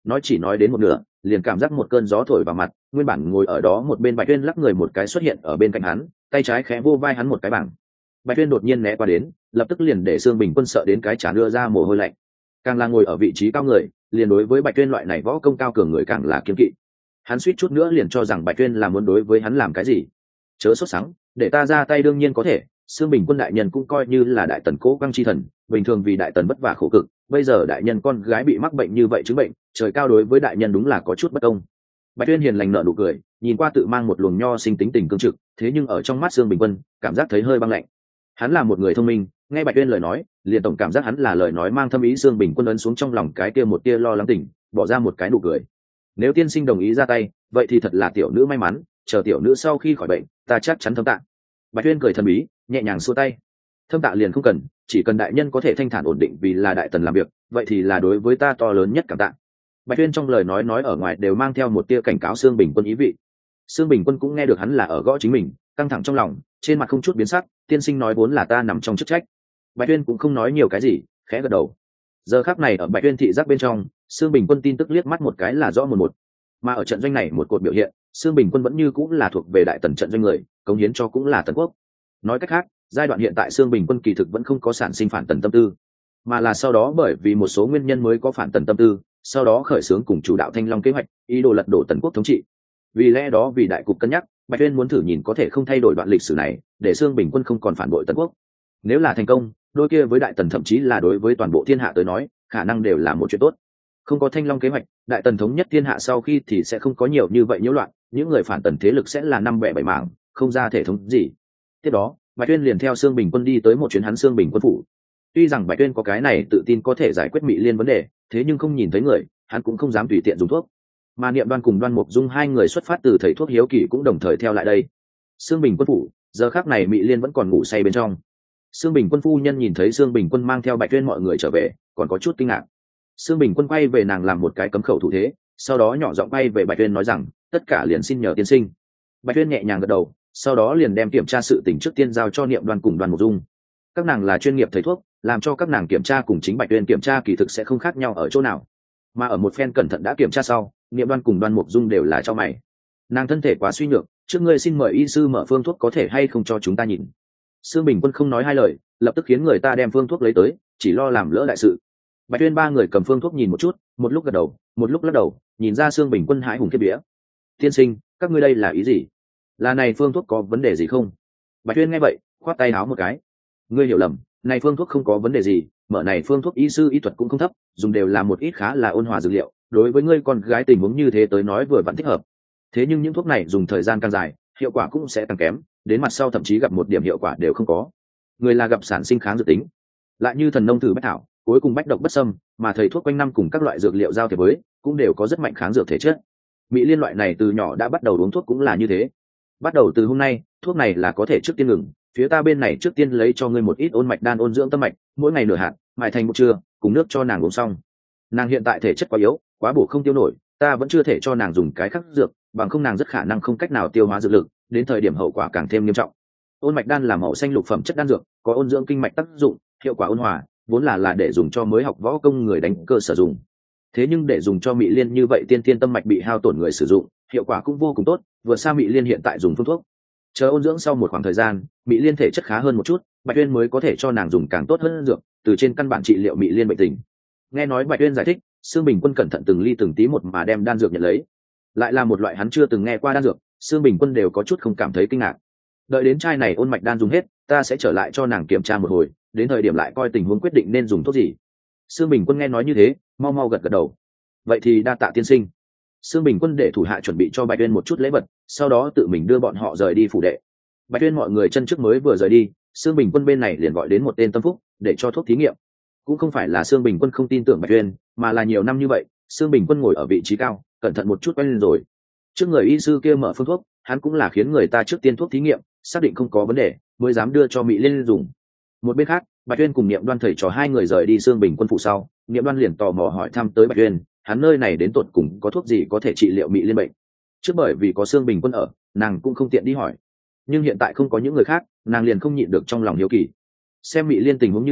nói chỉ nói đến một nửa liền cảm giác một cơn gió thổi vào mặt, nguyên bản ngồi ở đó một bên Bạch Tuyên lắc người một cái xuất hiện ở bên cạnh hắn, tay trái khẽ vô vai hắn một cái bảng. Bạch Tuyên đột nhiên né qua đến, lập tức liền để Sương Bình Quân sợ đến cái trán đưa ra mồ hôi lạnh. Càng là ngồi ở vị trí cao người, liền đối với Bạch Tuyên loại này võ công cao cường người càng là kiêng kỵ. Hắn suýt chút nữa liền cho rằng Bạch Tuyên là muốn đối với hắn làm cái gì. Chớ sốt sắng, để ta ra tay đương nhiên có thể, Sương Bình Quân đại nhân cũng coi như là đại tần cố quang chi thần, bình thường vì đại tần vất vả khổ cực, bây giờ đại nhân con gái bị mắc bệnh như vậy chứng bệnh, trời cao đối với đại nhân đúng là có chút bất công. Bạch Tuyên hiền lành nở nụ cười, nhìn qua tự mang một luồng nho sinh tính tình cương trực, thế nhưng ở trong mắt Sương Bình Quân, cảm giác thấy hơi băng lạnh. Hắn là một người thông minh, nghe Bạch Tuyên lời nói, liền tổng cảm giác hắn là lời nói mang thâm ý. Sương Bình Quân ấn xuống trong lòng cái kia một tia lo lắng tỉnh, bỏ ra một cái nụ cười. Nếu tiên sinh đồng ý ra tay, vậy thì thật là tiểu nữ may mắn, chờ tiểu nữ sau khi khỏi bệnh, ta chắc chắn thâm tạ. Bạch Tuyên cười thần bí, nhẹ nhàng xua tay. Thâm tạ liền không cần, chỉ cần đại nhân có thể thanh thản ổn định vì là đại tần làm việc, vậy thì là đối với ta to lớn nhất cảm tạ. Bạch Tuyên trong lời nói nói ở ngoài đều mang theo một tia cảnh cáo Sương Bình Quân ý vị. Sương Bình Quân cũng nghe được hắn là ở gõ chính mình, căng thẳng trong lòng, trên mặt không chút biến sắc. Tiên sinh nói vốn là ta nằm trong chức trách. Bạch Tuyên cũng không nói nhiều cái gì, khẽ gật đầu. Giờ khắc này ở Bạch Tuyên thị giác bên trong, Sương Bình Quân tin tức liếc mắt một cái là rõ một một. Mà ở trận doanh này một cột biểu hiện, Sương Bình Quân vẫn như cũng là thuộc về đại tần trận doanh người, cống hiến cho cũng là tần quốc. Nói cách khác, giai đoạn hiện tại Sương Bình Quân kỳ thực vẫn không có sản sinh phản tần tâm tư, mà là sau đó bởi vì một số nguyên nhân mới có phản tần tâm tư, sau đó khởi xướng cùng chủ đạo Thanh Long kế hoạch, ý đồ lật đổ tần quốc thống trị. Vì lẽ đó vì đại cục cân nhắc, Bạch Tuyên muốn thử nhìn có thể không thay đổi đoạn lịch sử này, để Sương Bình Quân không còn phản bội tần quốc. Nếu là thành công, đôi kia với đại tần thậm chí là đối với toàn bộ thiên hạ tới nói, khả năng đều là một chuyện tốt. Không có Thanh Long kế hoạch, đại tần thống nhất thiên hạ sau khi thì sẽ không có nhiều như vậy nhiễu loạn, những người phản tần thế lực sẽ là năm bẻ bảy mảng, không ra thể thống gì. Tiếp đó, Bạch Tuyên liền theo Sương Bình Quân đi tới một chuyến hắn Sương Bình Quân phủ. Tuy rằng Bạch Tuyên có cái này tự tin có thể giải quyết Mị Liên vấn đề, thế nhưng không nhìn thấy người, hắn cũng không dám tùy tiện dùng thuốc. Mà Niệm Đoan cùng Đoan Mục Dung hai người xuất phát từ thầy thuốc hiếu kỳ cũng đồng thời theo lại đây. Sương Bình Quân phủ, giờ khắc này Mị Liên vẫn còn ngủ say bên trong. Sương Bình Quân phu nhân nhìn thấy Sương Bình Quân mang theo Bạch Tuyên mọi người trở về, còn có chút kinh ngạc. Sương Bình Quân quay về nàng làm một cái cấm khẩu thủ thế, sau đó nhỏ giọng quay về Bạch Tuyên nói rằng, tất cả liền xin nhờ tiên sinh. Bạch Tuyên nhẹ nhàng gật đầu, sau đó liền đem kiểm tra sự tình trước tiên giao cho Niệm Đoan cùng Đoan Mục Dung. Các nàng là chuyên nghiệp thầy thuốc, làm cho các nàng kiểm tra cùng chính Bạch Tuyên kiểm tra kỳ thực sẽ không khác nhau ở chỗ nào. Mà ở một phen cẩn thận đã kiểm tra sau, Niệm Đoan cùng Đoan Mục Dung đều là cho mày. Nàng thân thể quá suy nhược, trước ngươi xin mời y sư mở phương thuốc có thể hay không cho chúng ta nhìn. Sương Bình Quân không nói hai lời, lập tức khiến người ta đem phương thuốc lấy tới, chỉ lo làm lỡ đại sự. Bạch Tuyên ba người cầm phương thuốc nhìn một chút, một lúc gật đầu, một lúc lắc đầu, nhìn ra Sương Bình Quân hãi hùng khiếp vía. Tiên sinh, các ngươi đây là ý gì? Là này phương thuốc có vấn đề gì không? Bạch Tuyên nghe vậy, khoát tay áo một cái. Ngươi hiểu lầm, này phương thuốc không có vấn đề gì, mở này phương thuốc y sư y thuật cũng không thấp, dùng đều là một ít khá là ôn hòa dược liệu, đối với ngươi con gái tình huống như thế tới nói vừa vẫn thích hợp. Thế nhưng những thuốc này dùng thời gian càng dài, hiệu quả cũng sẽ càng kém, đến mặt sau thậm chí gặp một điểm hiệu quả đều không có. Người là gặp sản sinh kháng dược tính, lại như thần nông thử bách thảo, cuối cùng bách độc bất xâm, mà thầy thuốc quanh năm cùng các loại dược liệu giao thiệp với, cũng đều có rất mạnh kháng dược thể chất. Mỹ Liên loại này từ nhỏ đã bắt đầu uống thuốc cũng là như thế. Bắt đầu từ hôm nay, thuốc này là có thể trước tiên ngừng, phía ta bên này trước tiên lấy cho ngươi một ít ôn mạch đan ôn dưỡng tâm mạch, mỗi ngày nửa hạt, mài thành một trưa, cùng nước cho nàng uống xong. Nàng hiện tại thể chất quá yếu, quá bổ không tiêu nổi, ta vẫn chưa thể cho nàng dùng cái khác dược, bằng không nàng rất khả năng không cách nào tiêu hóa dược lực, đến thời điểm hậu quả càng thêm nghiêm trọng. Ôn mạch đan là màu xanh lục phẩm chất đan dược, có ôn dưỡng kinh mạch tác dụng, hiệu quả ôn hòa, vốn là là để dùng cho mới học võ công người đánh cơ sử dụng. Thế nhưng để dùng cho Mị Liên như vậy tiên tiên tâm mạch bị hao tổn người sử dụng, hiệu quả cũng vô cùng tốt, vừa xa Mị Liên hiện tại dùng phương thuốc. Chờ ôn dưỡng sau một khoảng thời gian, Mị Liên thể chất khá hơn một chút, Bạch Uyên mới có thể cho nàng dùng càng tốt hơn dược, từ trên căn bản trị liệu Mị Liên bệnh tình. Nghe nói Bạch Uyên giải thích, Sương Bình Quân cẩn thận từng ly từng tí một mà đem đan dược nhận lấy, lại là một loại hắn chưa từng nghe qua đan dược, Sương Bình Quân đều có chút không cảm thấy kinh ngạc. Đợi đến chai này ôn mạch đan dùng hết, ta sẽ trở lại cho nàng kiểm tra một hồi, đến thời điểm lại coi tình huống quyết định nên dùng thuốc gì. Sương Bình Quân nghe nói như thế, mau mau gật gật đầu. Vậy thì đa tạ tiên sinh. Sương Bình Quân để thủ hạ chuẩn bị cho Bạch Uyên một chút lễ vật, sau đó tự mình đưa bọn họ rời đi phủ đệ. Bạch Uyên mọi người chân trước mới vừa rời đi, Sương Bình Quân bên này liền gọi đến một tên tâm phúc để cho thuốc thí nghiệm. Cũng không phải là Sương Bình Quân không tin tưởng Bạch Uyên, mà là nhiều năm như vậy, Sương Bình Quân ngồi ở vị trí cao, cẩn thận một chút quen lên rồi. Trước người y sư kia mở phương thuốc, hắn cũng là khiến người ta trước tiên thuốc thí nghiệm, xác định không có vấn đề, mới dám đưa cho Mị Liên dùng. Một bên khác, Bạch Uyên cùng Niệm Đoan thầy trò hai người rời đi Sương Bình Quân phủ sau, Niệm Đoan liền tò mò hỏi thăm tới Bạch Uyên, hắn nơi này đến tột cùng có thuốc gì có thể trị liệu Mị Liên bệnh. Trước bởi vì có Sương Bình Quân ở, nàng cũng không tiện đi hỏi. Nhưng hiện tại không có những người khác, nàng liền không nhịn được trong lòng hiếu kỳ. Xem Mị Liên tình huống như thế,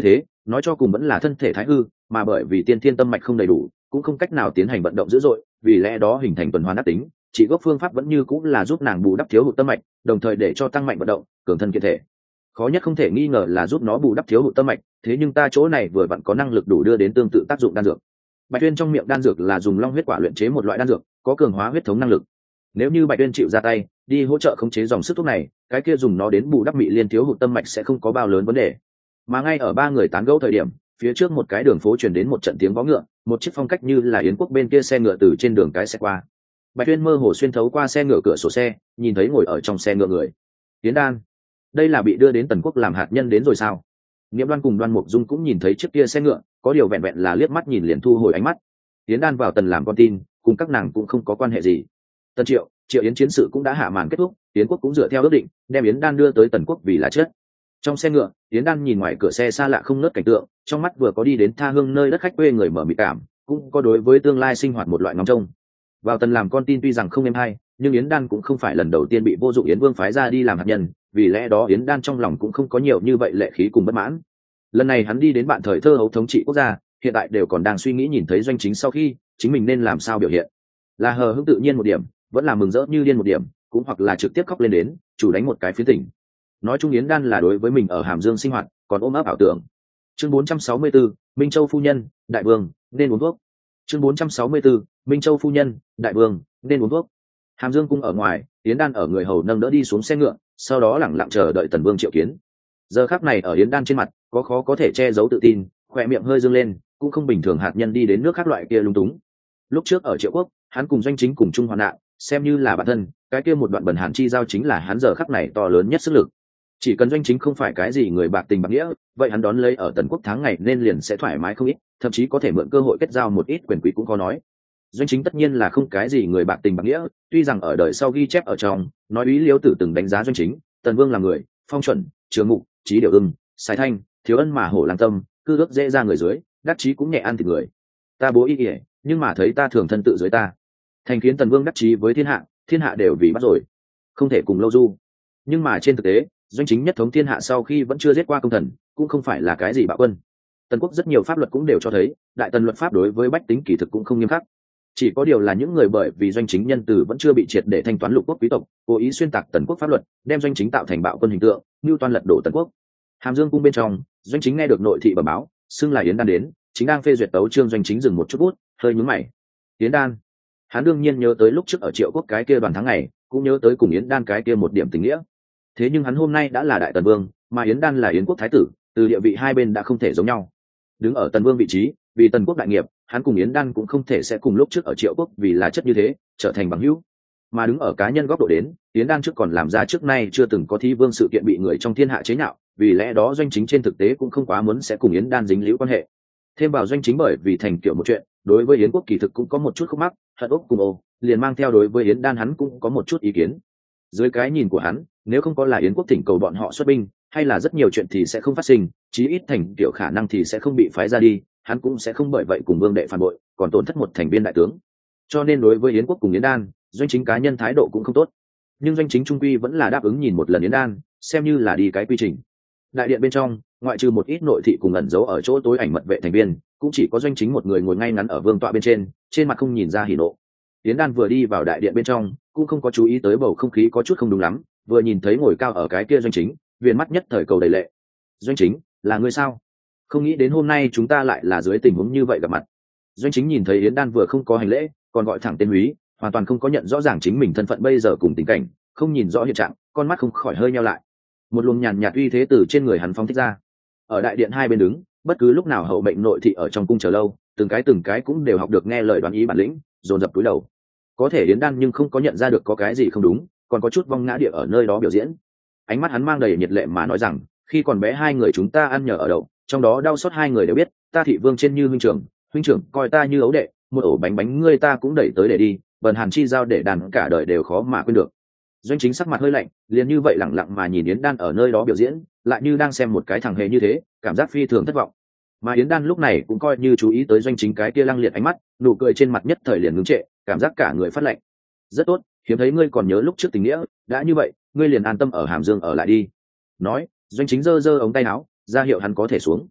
nói cho cùng vẫn là thân thể thái hư, mà bởi vì tiên thiên tâm mạch không đầy đủ cũng không cách nào tiến hành vận động dữ dội, vì lẽ đó hình thành tuần hoàn ác tính. Chỉ gốc phương pháp vẫn như cũng là giúp nàng bù đắp thiếu hụt tâm mạch, đồng thời để cho tăng mạnh vận động, cường thân kiện thể. Khó nhất không thể nghi ngờ là giúp nó bù đắp thiếu hụt tâm mạch, thế nhưng ta chỗ này vừa vặn có năng lực đủ đưa đến tương tự tác dụng đan dược. Bạch Tuyên trong miệng đan dược là dùng long huyết quả luyện chế một loại đan dược, có cường hóa huyết thống năng lực. Nếu như Bạch Tuyên chịu ra tay, đi hỗ trợ khống chế dòng sức thuốc này, cái kia dùng nó đến bù đắp mị liên thiếu hụt tâm mạch sẽ không có bao lớn vấn đề. Mà ngay ở ba người tán gẫu thời điểm, phía trước một cái đường phố truyền đến một trận tiếng vó ngựa, một chiếc phong cách như là yến quốc bên kia xe ngựa từ trên đường cái xe qua. Bạch Tuyên mơ hồ xuyên thấu qua xe ngựa cửa sổ xe, nhìn thấy ngồi ở trong xe ngựa người. Yến Đan, đây là bị đưa đến Tần Quốc làm hạt nhân đến rồi sao? Niệm Đoan cùng Đoan Mục Dung cũng nhìn thấy chiếc kia xe ngựa, có điều vẹn vẹn là liếc mắt nhìn liền thu hồi ánh mắt. Yến Đan vào Tần làm con tin, cùng các nàng cũng không có quan hệ gì. Tần Triệu, Triệu Yến chiến sự cũng đã hạ màn kết thúc, Yến Quốc cũng dựa theo ước định, đem Yến Đan đưa tới Tần Quốc vì là chết. Trong xe ngựa, Yến Đan nhìn ngoài cửa xe xa lạ không ngớt cảnh tượng, trong mắt vừa có đi đến tha hương nơi đất khách quê người mở mịt cảm, cũng có đối với tương lai sinh hoạt một loại ngóng trông. Vào Tần làm con tin tuy rằng không êm hay, nhưng Yến Đan cũng không phải lần đầu tiên bị vô dụng Yến Vương phái ra đi làm hạt nhân, vì lẽ đó Yến Đan trong lòng cũng không có nhiều như vậy lệ khí cùng bất mãn. Lần này hắn đi đến bạn thời thơ hấu thống trị quốc gia, hiện tại đều còn đang suy nghĩ nhìn thấy doanh chính sau khi chính mình nên làm sao biểu hiện, là hờ hững tự nhiên một điểm, vẫn là mừng rỡ như điên một điểm, cũng hoặc là trực tiếp khóc lên đến chủ đánh một cái phiến tỉnh. Nói chung Yến Đan là đối với mình ở Hàm Dương sinh hoạt còn ôm ấp ảo tưởng. Chương bốn trăm sáu mươi tư, Minh Châu phu nhân, đại vương nên uống thuốc. Chương bốn trăm sáu mươi tư, Minh Châu phu nhân, đại vương nên uống thuốc. Hàm Dương cung ở ngoài, Yến Đan ở người hầu nâng đỡ đi xuống xe ngựa, sau đó lẳng lặng chờ đợi Tần Vương triệu kiến. Giờ khắc này ở Yến Đan trên mặt có khó có thể che giấu tự tin, khỏe miệng hơi dương lên, cũng không bình thường hạt nhân đi đến nước khác loại kia lung túng. Lúc trước ở Triệu Quốc, hắn cùng doanh chính cùng chung hoạn nạn, xem như là bạn thân, cái kia một đoạn bần hàn chi giao chính là hắn giờ khắc này to lớn nhất sức lực. Chỉ cần doanh chính không phải cái gì người bạc tình bạc nghĩa, vậy hắn đón lấy ở Tần Quốc tháng ngày nên liền sẽ thoải mái không ít, thậm chí có thể mượn cơ hội kết giao một ít quyền quý cũng có nói. Doanh chính tất nhiên là không cái gì người bạc tình bạc nghĩa, tuy rằng ở đời sau ghi chép ở trong nói Úy Liêu Tử từng đánh giá doanh chính, Tần Vương là người phong chuẩn, trường mục, trí điều ưng, sái thanh, thiếu ân mà hổ lang tâm, cư ước dễ ra người dưới, đắc chí cũng nhẹ ăn thịt người. Ta bố ý ỉa, nhưng mà thấy ta thường thân tự dưới ta, thành khiến Tần Vương đắc chí với thiên hạ, thiên hạ đều vì bắt rồi, không thể cùng lâu du. Nhưng mà trên thực tế, doanh chính nhất thống thiên hạ sau khi vẫn chưa giết qua công thần, cũng không phải là cái gì bạo quân. Tần Quốc rất nhiều pháp luật cũng đều cho thấy, đại tần luật pháp đối với bách tính kỳ thực cũng không nghiêm khắc. Chỉ có điều là những người bởi vì doanh chính nhân từ vẫn chưa bị triệt để thanh toán lục quốc quý tộc, cố ý xuyên tạc Tần Quốc pháp luật, đem doanh chính tạo thành bạo quân hình tượng, mưu toan lật đổ Tần Quốc. Hàm Dương cung bên trong, doanh chính nghe được nội thị bẩm báo, xưng là Yến Đan đến, chính đang phê duyệt tấu chương. Doanh chính dừng một chút bút, hơi nhướng mày. Yến Đan, hắn đương nhiên nhớ tới lúc trước ở Triệu Quốc cái kia đoàn tháng ngày, cũng nhớ tới cùng Yến Đan cái kia một điểm tình nghĩa. Thế nhưng hắn hôm nay đã là đại tần vương, mà Yến Đan là Yến quốc thái tử, từ địa vị hai bên đã không thể giống nhau. Đứng ở tần vương vị trí, vì tần quốc đại nghiệp, hắn cùng Yến Đan cũng không thể sẽ cùng lúc trước ở Triệu Quốc vì là chất như thế trở thành bằng hữu. Mà đứng ở cá nhân góc độ đến, Yến Đan trước còn làm ra trước nay chưa từng có thi vương sự kiện bị người trong thiên hạ chế nhạo, vì lẽ đó doanh chính trên thực tế cũng không quá muốn sẽ cùng Yến Đan dính líu quan hệ. Thêm vào doanh chính bởi vì thành kiểu một chuyện, đối với Yến quốc kỳ thực cũng có một chút khúc mắc, hận ốc cùng ô, liền mang theo đối với Yến Đan hắn cũng có một chút ý kiến. Dưới cái nhìn của hắn, nếu không có là Yến quốc thỉnh cầu bọn họ xuất binh, hay là rất nhiều chuyện thì sẽ không phát sinh, chí ít thành kiểu khả năng thì sẽ không bị phái ra đi, hắn cũng sẽ không bởi vậy cùng vương đệ phản bội, còn tổn thất một thành viên đại tướng. Cho nên đối với Yến quốc cùng Yến Đan, doanh chính cá nhân thái độ cũng không tốt. Nhưng doanh chính trung quy vẫn là đáp ứng nhìn một lần Yến Đan, xem như là đi cái quy trình. Đại điện bên trong, ngoại trừ một ít nội thị cùng ẩn giấu ở chỗ tối ảnh mật vệ thành viên, cũng chỉ có doanh chính một người ngồi ngay ngắn ở vương tọa bên trên, trên mặt không nhìn ra hỉ nộ. Yến Đan vừa đi vào đại điện bên trong, cũng không có chú ý tới bầu không khí có chút không đúng lắm, vừa nhìn thấy ngồi cao ở cái kia doanh chính, viền mắt nhất thời cầu đầy lệ. Doanh chính, là ngươi sao? Không nghĩ đến hôm nay chúng ta lại là dưới tình huống như vậy gặp mặt. Doanh chính nhìn thấy Yến Đan vừa không có hành lễ, còn gọi thẳng tên Úy, hoàn toàn không có nhận rõ ràng chính mình thân phận bây giờ cùng tình cảnh, không nhìn rõ hiện trạng, con mắt không khỏi hơi nheo lại. Một luồng nhàn nhạt uy thế từ trên người hắn phóng thích ra. Ở đại điện hai bên đứng, bất cứ lúc nào hậu mệnh nội thị ở trong cung chờ lâu, từng cái từng cái cũng đều học được nghe lời đoán ý bản lĩnh, dồn dập cúi đầu. Có thể Yến Đan nhưng không có nhận ra được có cái gì không đúng, còn có chút vong ngã địa ở nơi đó biểu diễn. Ánh mắt hắn mang đầy nhiệt lệ mà nói rằng, khi còn bé hai người chúng ta ăn nhờ ở đậu, trong đó đau xót hai người đều biết, ta thị vương trên như huynh trưởng, huynh trưởng coi ta như ấu đệ, một ổ bánh bánh ngươi ta cũng đẩy tới để đi, bần hàn chi giao để đàn cả đời đều khó mà quên được. Doanh chính sắc mặt hơi lạnh, liền như vậy lẳng lặng mà nhìn Yến Đan ở nơi đó biểu diễn, lại như đang xem một cái thằng hề như thế, cảm giác phi thường thất vọng. Mà Yến Đan lúc này cũng coi như chú ý tới doanh chính cái kia lăng liệt ánh mắt, nụ cười trên mặt nhất thời liền ngưng trệ, cảm giác cả người phát lạnh. Rất tốt, hiếm thấy ngươi còn nhớ lúc trước tình nghĩa, đã như vậy, ngươi liền an tâm ở Hàm Dương ở lại đi. Nói, doanh chính giơ giơ ống tay áo, ra hiệu hắn có thể xuống.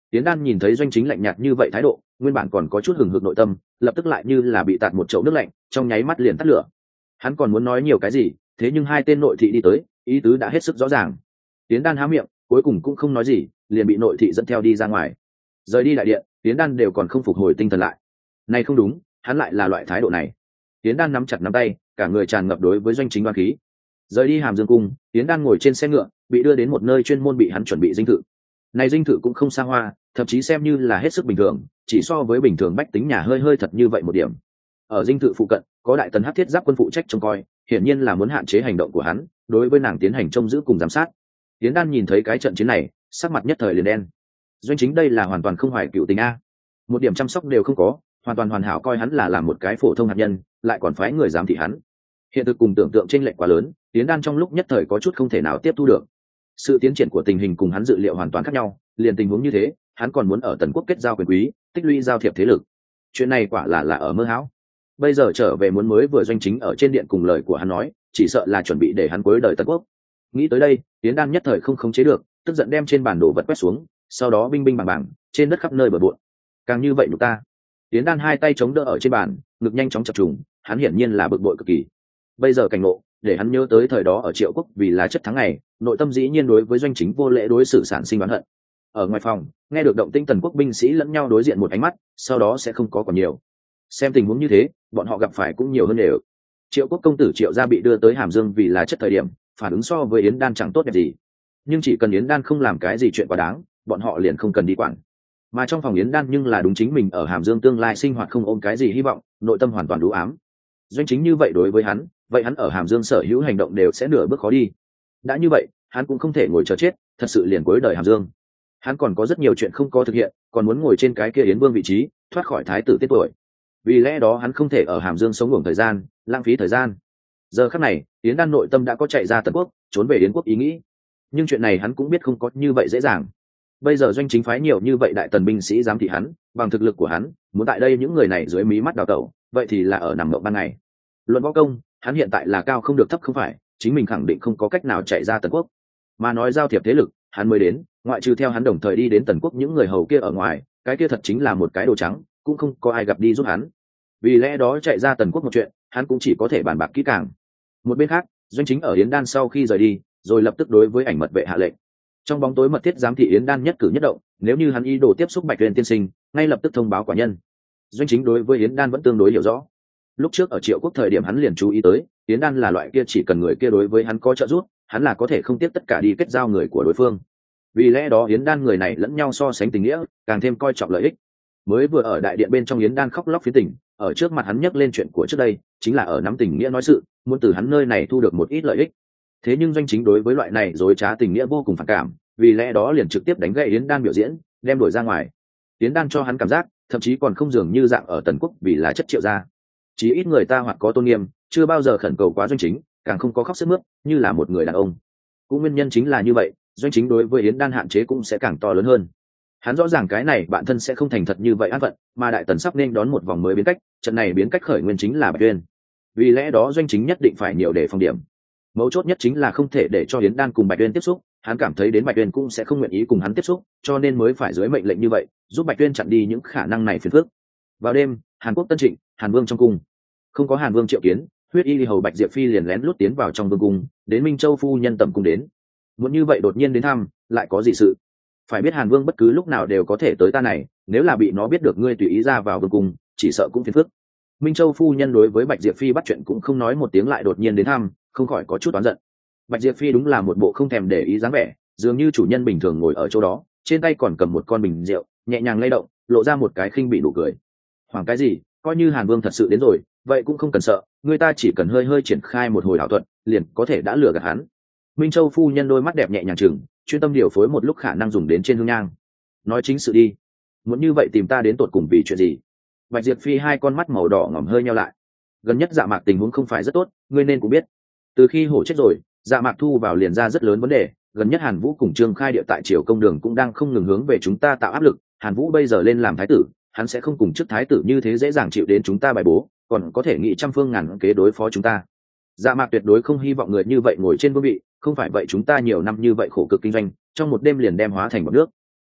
Tiến Đan nhìn thấy doanh chính lạnh nhạt như vậy thái độ, nguyên bản còn có chút hừng hực nội tâm, lập tức lại như là bị tạt một chậu nước lạnh, trong nháy mắt liền tắt lửa. Hắn còn muốn nói nhiều cái gì, thế nhưng hai tên nội thị đi tới, ý tứ đã hết sức rõ ràng. Tiến Đan há miệng, cuối cùng cũng không nói gì, liền bị nội thị dẫn theo đi ra ngoài. Rời đi đại điện, Tiến Đan đều còn không phục hồi tinh thần lại. Này không đúng, hắn lại là loại thái độ này. Tiến Đan nắm chặt nắm tay, cả người tràn ngập đối với doanh chính đoan khí. Rời đi Hàm Dương cung, Tiến Đan ngồi trên xe ngựa, bị đưa đến một nơi chuyên môn bị hắn chuẩn bị dinh thự. Này dinh thự cũng không xa hoa, thậm chí xem như là hết sức bình thường, chỉ so với bình thường bách tính nhà hơi hơi thật như vậy một điểm. Ở dinh thự phụ cận, có đại tần hắc thiết giáp quân phụ trách trông coi, hiển nhiên là muốn hạn chế hành động của hắn, đối với nàng tiến hành trông giữ cùng giám sát. Tiến Đan nhìn thấy cái trận chiến này, sắc mặt nhất thời liền đen. Doanh chính đây là hoàn toàn không hoài cựu tình a, một điểm chăm sóc đều không có, hoàn toàn hoàn hảo coi hắn là làm một cái phổ thông hạt nhân, lại còn phái người giám thị hắn. Hiện thực cùng tưởng tượng chênh lệch quá lớn, Tiến Đan trong lúc nhất thời có chút không thể nào tiếp thu được. Sự tiến triển của tình hình cùng hắn dự liệu hoàn toàn khác nhau, liền tình huống như thế, hắn còn muốn ở Tần Quốc kết giao quyền quý, tích lũy giao thiệp thế lực. Chuyện này quả là là ở mơ hão. Bây giờ trở về muốn mới vừa doanh chính ở trên điện cùng lời của hắn nói, chỉ sợ là chuẩn bị để hắn cuối đời Tần Quốc. Nghĩ tới đây, Tiến Đan nhất thời không khống chế được, tức giận đem trên bàn đồ vật quét xuống, sau đó binh binh bàng bàng, trên đất khắp nơi bừa bộn. Càng như vậy nhục ta. Tiến Đan hai tay chống đỡ ở trên bàn, ngực nhanh chóng chập trùng, hắn hiển nhiên là bực bội cực kỳ. Bây giờ cảnh ngộ, để hắn nhớ tới thời đó ở Triệu Quốc vì là chất thắng ngày, nội tâm dĩ nhiên đối với doanh chính vô lễ đối xử sản sinh oán hận. Ở ngoài phòng, nghe được động tĩnh Tần Quốc binh sĩ lẫn nhau đối diện một ánh mắt, sau đó sẽ không có còn nhiều. Xem tình huống như thế, bọn họ gặp phải cũng nhiều hơn đều. Triệu Quốc công tử Triệu gia bị đưa tới Hàm Dương vì là chất thời điểm, phản ứng so với Yến Đan chẳng tốt đẹp gì. Nhưng chỉ cần Yến Đan không làm cái gì chuyện quá đáng, bọn họ liền không cần đi quản. Mà trong phòng Yến Đan nhưng là đúng chính mình ở Hàm Dương tương lai sinh hoạt không ôm cái gì hy vọng, nội tâm hoàn toàn đủ ám. Doanh chính như vậy đối với hắn, vậy hắn ở Hàm Dương sở hữu hành động đều sẽ nửa bước khó đi. Đã như vậy, hắn cũng không thể ngồi chờ chết, thật sự liền cuối đời Hàm Dương. Hắn còn có rất nhiều chuyện không có thực hiện, còn muốn ngồi trên cái kia Yến Vương vị trí, thoát khỏi thái tử tiết tuổi. Vì lẽ đó hắn không thể ở Hàm Dương sống ngủ thời gian, lãng phí thời gian. Giờ khắc này, Yến Đan nội tâm đã có chạy ra Tần Quốc, trốn về Yến Quốc ý nghĩ. Nhưng chuyện này hắn cũng biết không có như vậy dễ dàng. Bây giờ doanh chính phái nhiều như vậy đại tần binh sĩ giám thị hắn, bằng thực lực của hắn, muốn tại đây những người này dưới mí mắt đào tẩu, vậy thì là ở nằm mộng ban ngày. Luận võ công, hắn hiện tại là cao không được thấp không phải, chính mình khẳng định không có cách nào chạy ra Tần Quốc. Mà nói giao thiệp thế lực, hắn mới đến, ngoại trừ theo hắn đồng thời đi đến Tần Quốc những người hầu kia ở ngoài, cái kia thật chính là một cái đồ trắng, cũng không có ai gặp đi giúp hắn. Vì lẽ đó chạy ra Tần Quốc một chuyện, hắn cũng chỉ có thể bàn bạc kỹ càng. Một bên khác, doanh chính ở Yến Đan sau khi rời đi, rồi lập tức đối với ảnh mật vệ hạ lệnh. Trong bóng tối mật thiết giám thị Yến Đan nhất cử nhất động, nếu như hắn ý đồ tiếp xúc Bạch Uyên tiên sinh, ngay lập tức thông báo quả nhân. Doanh chính đối với Yến Đan vẫn tương đối hiểu rõ. Lúc trước ở Triệu Quốc thời điểm hắn liền chú ý tới, Yến Đan là loại kia chỉ cần người kia đối với hắn có trợ giúp, hắn là có thể không tiếp tất cả đi kết giao người của đối phương. Vì lẽ đó Yến Đan người này lẫn nhau so sánh tình nghĩa, càng thêm coi trọng lợi ích. Mới vừa ở đại điện bên trong Yến Đan khóc lóc phía tỉnh, ở trước mặt hắn nhắc lên chuyện của trước đây, chính là ở nắm tình nghĩa nói sự, muốn từ hắn nơi này thu được một ít lợi ích. Thế nhưng doanh chính đối với loại này dối trá tình nghĩa vô cùng phản cảm, vì lẽ đó liền trực tiếp đánh gậy Yến Đan biểu diễn, đem đuổi ra ngoài. Yến Đan cho hắn cảm giác, thậm chí còn không dường như dạng ở Tần Quốc vì là chất Triệu gia. Chỉ ít người ta hoặc có tôn nghiêm, chưa bao giờ khẩn cầu quá doanh chính, càng không có khóc sướt mướt, như là một người đàn ông. Cũng nguyên nhân chính là như vậy, doanh chính đối với Yến Đan hạn chế cũng sẽ càng to lớn hơn. Hắn rõ ràng cái này bản thân sẽ không thành thật như vậy an phận, mà đại tần sắp nên đón một vòng mới biến cách, trận này biến cách khởi nguyên chính là Bạch Uyên. Vì lẽ đó doanh chính nhất định phải nhiều để phòng điểm. Mấu chốt nhất chính là không thể để cho Yến Đan cùng Bạch Uyên tiếp xúc, hắn cảm thấy đến Bạch Uyên cũng sẽ không nguyện ý cùng hắn tiếp xúc, cho nên mới phải dưới mệnh lệnh như vậy, giúp Bạch Uyên chặn đi những khả năng này phiền phức. Vào đêm, Hàn Quốc Tân Trịnh, Hàn Vương trong cung. Không có Hàn Vương triệu kiến, huyết y hầu Bạch Diệp Phi liền lén lút tiến vào trong vương cung, đến Minh Châu phu nhân tầm cung đến. Muốn như vậy đột nhiên đến thăm, lại có gì sự? Phải biết Hàn Vương bất cứ lúc nào đều có thể tới ta này, nếu là bị nó biết được ngươi tùy ý ra vào vương cung, chỉ sợ cũng phiền phức. Minh Châu phu nhân đối với Bạch Diệp Phi bắt chuyện cũng không nói một tiếng lại đột nhiên đến thăm, không khỏi có chút oán giận. Bạch Diệp Phi đúng là một bộ không thèm để ý dáng vẻ, dường như chủ nhân bình thường ngồi ở chỗ đó, trên tay còn cầm một con bình rượu, nhẹ nhàng lay động, lộ ra một cái khinh bị nụ cười. Hoảng cái gì, coi như Hàn Vương thật sự đến rồi, vậy cũng không cần sợ, người ta chỉ cần hơi hơi triển khai một hồi ảo thuật, liền có thể đã lừa gạt hắn. Minh Châu phu nhân đôi mắt đẹp nhẹ nhàng chừng, chuyên tâm điều phối một lúc khả năng dùng đến trên hương nhang. Nói chính sự đi, muốn như vậy tìm ta đến tột cùng vì chuyện gì? Bạch Diệp Phi hai con mắt màu đỏ ngỏm hơi nheo lại. Gần nhất Dạ Mạc tình huống không phải rất tốt, ngươi nên cũng biết. Từ khi hổ chết rồi, Dạ Mạc thu vào liền ra rất lớn vấn đề. Gần nhất Hàn Vũ cùng Trương Khai địa tại triều công đường cũng đang không ngừng hướng về chúng ta tạo áp lực. Hàn Vũ bây giờ lên làm thái tử, hắn sẽ không cùng chức thái tử như thế dễ dàng chịu đến chúng ta bài bố, còn có thể nghĩ trăm phương ngàn kế đối phó chúng ta. Dạ Mạc tuyệt đối không hy vọng người như vậy ngồi trên vương vị, không phải vậy chúng ta nhiều năm như vậy khổ cực kinh doanh, trong một đêm liền đem hóa thành một nước.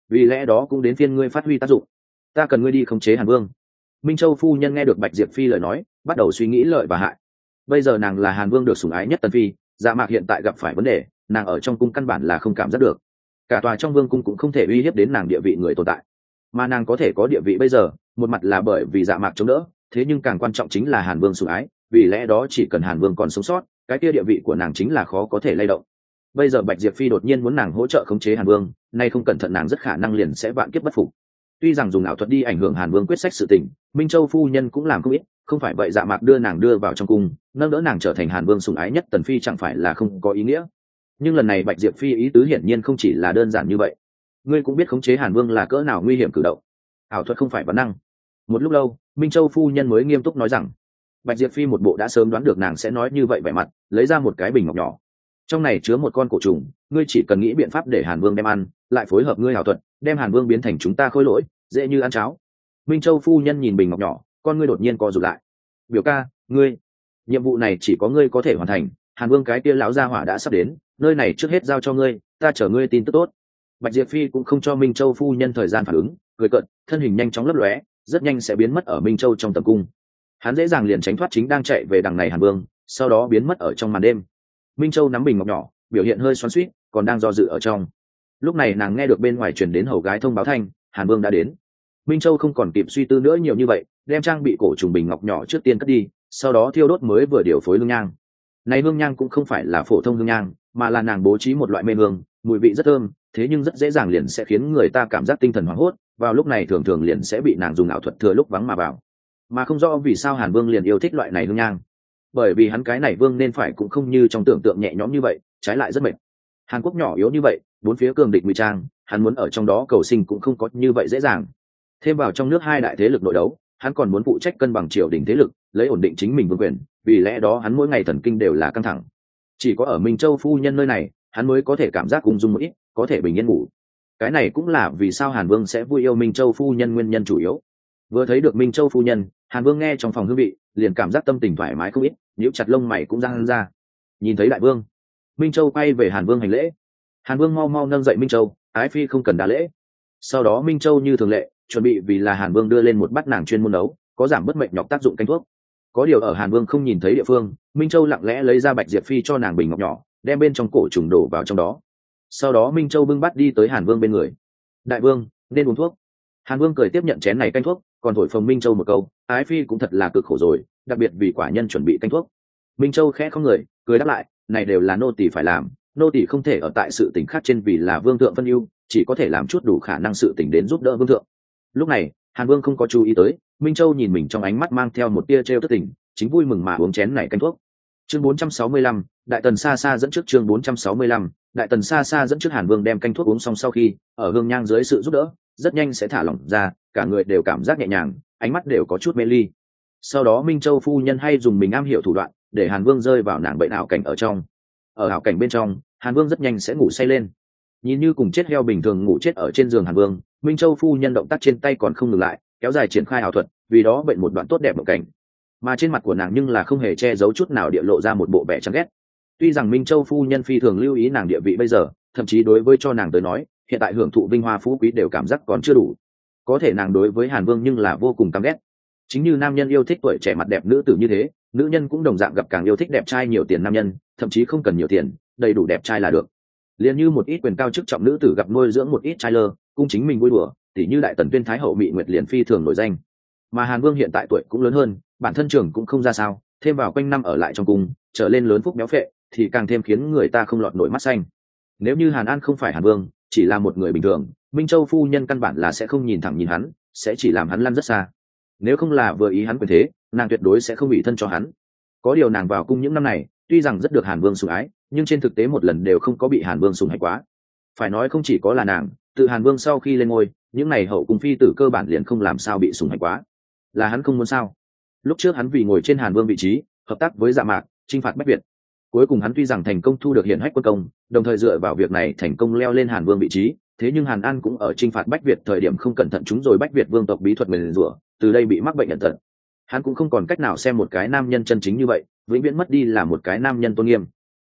vì lẽ đó cũng đến phiên ngươi phát huy tác dụng. Ta cần ngươi đi khống chế Hàn Vương. Minh Châu phu nhân nghe được Bạch Diệp Phi lời nói, bắt đầu suy nghĩ lợi và hại. Bây giờ nàng là Hàn Vương được sủng ái nhất tần phi, Dạ Mạc hiện tại gặp phải vấn đề, nàng ở trong cung căn bản là không cảm giác được. Cả tòa trong vương cung cũng không thể uy hiếp đến nàng địa vị người tồn tại. Mà nàng có thể có địa vị bây giờ, một mặt là bởi vì Dạ Mạc chống đỡ, thế nhưng càng quan trọng chính là Hàn Vương sủng ái, vì lẽ đó chỉ cần Hàn Vương còn sống sót, cái kia địa vị của nàng chính là khó có thể lay động. Bây giờ Bạch Diệp Phi đột nhiên muốn nàng hỗ trợ khống chế Hàn Vương, nay không cẩn thận nàng rất khả năng liền sẽ vạn kiếp bất phục. Tuy rằng dùng ảo thuật đi ảnh hưởng Hàn Vương quyết sách sự tình, Minh Châu phu nhân cũng làm không ít, không phải vậy Dạ Mạc đưa nàng đưa vào trong cung, nâng đỡ nàng trở thành Hàn Vương sủng ái nhất tần phi chẳng phải là không có ý nghĩa. Nhưng lần này Bạch Diệp Phi ý tứ hiển nhiên không chỉ là đơn giản như vậy. Ngươi cũng biết khống chế Hàn Vương là cỡ nào nguy hiểm cử động. Ảo thuật không phải vấn năng. Một lúc lâu, Minh Châu phu nhân mới nghiêm túc nói rằng, Bạch Diệp Phi một bộ đã sớm đoán được nàng sẽ nói như vậy vẻ mặt, lấy ra một cái bình ngọc nhỏ. Trong này chứa một con cổ trùng, ngươi chỉ cần nghĩ biện pháp để Hàn Vương đem ăn, lại phối hợp ngươi ảo thuật, đem Hàn Vương biến thành chúng ta khôi lỗi, dễ như ăn cháo. Minh Châu phu nhân nhìn bình ngọc nhỏ, con ngươi đột nhiên co rụt lại. Biểu ca, ngươi, nhiệm vụ này chỉ có ngươi có thể hoàn thành, Hàn Vương cái kia lão gia hỏa đã sắp đến, nơi này trước hết giao cho ngươi, ta chờ ngươi tin tức tốt. Bạch Diệp Phi cũng không cho Minh Châu phu nhân thời gian phản ứng, cười cợt, thân hình nhanh chóng lấp lóe, rất nhanh sẽ biến mất ở Minh Châu trong tầm cung. Hắn dễ dàng liền tránh thoát chính đang chạy về đằng này Hàn Vương, sau đó biến mất ở trong màn đêm. Minh Châu nắm bình ngọc nhỏ, biểu hiện hơi xoắn xuýt, còn đang do dự ở trong. Lúc này nàng nghe được bên ngoài truyền đến hầu gái thông báo thanh, Hàn Vương đã đến. Minh Châu không còn kịp suy tư nữa nhiều như vậy, đem trang bị cổ trùng bình ngọc nhỏ trước tiên cất đi, sau đó thiêu đốt mới vừa điều phối hương nhang. Này hương nhang cũng không phải là phổ thông hương nhang, mà là nàng bố trí một loại mê hương, mùi vị rất thơm, thế nhưng rất dễ dàng liền sẽ khiến người ta cảm giác tinh thần hoảng hốt, vào lúc này thường thường liền sẽ bị nàng dùng ảo thuật thừa lúc vắng mà vào. Mà không rõ vì sao Hàn Vương liền yêu thích loại này hương nhang. Bởi vì hắn cái này vương nên phải cũng không như trong tưởng tượng nhẹ nhõm như vậy, trái lại rất mệt. Hàn Quốc nhỏ yếu như vậy, bốn phía cường địch ngụy trang, hắn muốn ở trong đó cầu sinh cũng không có như vậy dễ dàng. Thêm vào trong nước hai đại thế lực nội đấu, hắn còn muốn phụ trách cân bằng triều đình thế lực, lấy ổn định chính mình vương quyền, vì lẽ đó hắn mỗi ngày thần kinh đều là căng thẳng. Chỉ có ở Minh Châu phu nhân nơi này, hắn mới có thể cảm giác ung dung một ít, có thể bình yên ngủ. Cái này cũng là vì sao Hàn Vương sẽ vui yêu Minh Châu phu nhân nguyên nhân chủ yếu. Vừa thấy được Minh Châu phu nhân, Hàn Vương nghe trong phòng hương vị, liền cảm giác tâm tình thoải mái không ít, nhíu chặt lông mày cũng răng ra. Nhìn thấy đại vương, Minh Châu quay về Hàn Vương hành lễ. Hàn Vương mau mau nâng dậy Minh Châu, ái phi không cần đa lễ. Sau đó Minh Châu như thường lệ, chuẩn bị vì là Hàn Vương đưa lên một bát nàng chuyên môn nấu, có giảm bất mệt nhọc tác dụng canh thuốc. Có điều ở Hàn Vương không nhìn thấy địa phương, Minh Châu lặng lẽ lấy ra Bạch Diệp Phi cho nàng bình ngọc nhỏ, đem bên trong cổ trùng đổ vào trong đó. Sau đó Minh Châu bưng bát đi tới Hàn Vương bên người. Đại vương, nên uống thuốc. Hàn Vương cười tiếp nhận chén này canh thuốc, còn thổi phồng Minh Châu một câu, ái phi cũng thật là cực khổ rồi, đặc biệt vì quả nhân chuẩn bị canh thuốc. Minh Châu khẽ không người, cười đáp lại, này đều là nô tỳ phải làm, nô tỳ không thể ở tại sự tình khác trên vì là vương thượng phân ưu, chỉ có thể làm chút đủ khả năng sự tình đến giúp đỡ vương thượng. Lúc này, Hàn Vương không có chú ý tới, Minh Châu nhìn mình trong ánh mắt mang theo một tia trêu tức tình, chính vui mừng mà uống chén này canh thuốc. Chương bốn trăm sáu mươi lăm, Đại Tần xa xa dẫn trước chương bốn trăm sáu mươi lăm, Đại Tần xa xa dẫn trước Hàn Vương đem canh thuốc uống xong sau khi, ở hương nhang dưới sự giúp đỡ, rất nhanh sẽ thả lỏng ra, cả người đều cảm giác nhẹ nhàng, ánh mắt đều có chút mê ly. Sau đó Minh Châu phu nhân hay dùng mình am hiểu thủ đoạn, để Hàn Vương rơi vào nàng bệnh ảo cảnh ở trong. Ở ảo cảnh bên trong, Hàn Vương rất nhanh sẽ ngủ say lên. Nhìn như cùng chết heo bình thường ngủ chết ở trên giường Hàn Vương, Minh Châu phu nhân động tác trên tay còn không ngừng lại, kéo dài triển khai ảo thuật, vì đó bệnh một đoạn tốt đẹp mộng cảnh. Mà trên mặt của nàng nhưng là không hề che giấu chút nào địa lộ ra một bộ vẻ chán ghét. Tuy rằng Minh Châu phu nhân phi thường lưu ý nàng địa vị bây giờ, thậm chí đối với cho nàng tới nói, hiện tại hưởng thụ vinh hoa phú quý đều cảm giác còn chưa đủ. Có thể nàng đối với Hàn Vương nhưng là vô cùng căm ghét. Chính như nam nhân yêu thích tuổi trẻ mặt đẹp nữ tử như thế, nữ nhân cũng đồng dạng gặp càng yêu thích đẹp trai nhiều tiền nam nhân, thậm chí không cần nhiều tiền, đầy đủ đẹp trai là được. Liên như một ít quyền cao chức trọng nữ tử gặp nuôi dưỡng một ít trai lơ, cung chính mình vui đùa, tỉ như Đại Tần Tuyên Thái hậu Mị Nguyệt liền phi thường nổi danh. Mà Hàn Vương hiện tại tuổi cũng lớn hơn, bản thân trưởng cũng không ra sao, thêm vào quanh năm ở lại trong cung, trở lên lớn phúc béo phệ, thì càng thêm khiến người ta không lọt nổi mắt xanh. Nếu như Hàn An không phải Hàn Vương, chỉ là một người bình thường, Minh Châu phu nhân căn bản là sẽ không nhìn thẳng nhìn hắn, sẽ chỉ làm hắn lăn rất xa. Nếu không là vừa ý hắn quyền thế, nàng tuyệt đối sẽ không bị thân cho hắn. Có điều nàng vào cung những năm này, tuy rằng rất được Hàn Vương sủng ái, nhưng trên thực tế một lần đều không có bị Hàn Vương sủng hạnh quá. Phải nói không chỉ có là nàng, tự Hàn Vương sau khi lên ngôi, những này hậu cung phi tử cơ bản liền không làm sao bị sủng hạnh quá. Là hắn không muốn sao? Lúc trước hắn vì ngồi trên Hàn Vương vị trí, hợp tác với Dạ Mạc, chinh phạt Bách Việt. Cuối cùng hắn tuy rằng thành công thu được hiển hách quân công, đồng thời dựa vào việc này thành công leo lên Hàn Vương vị trí, thế nhưng Hàn An cũng ở chinh phạt Bách Việt thời điểm không cẩn thận chúng rồi Bách Việt vương tộc bí thuật nguyền rủa, từ đây bị mắc bệnh nhận tật. Hắn cũng không còn cách nào xem một cái nam nhân chân chính như vậy, vĩnh viễn mất đi là một cái nam nhân tôn nghiêm.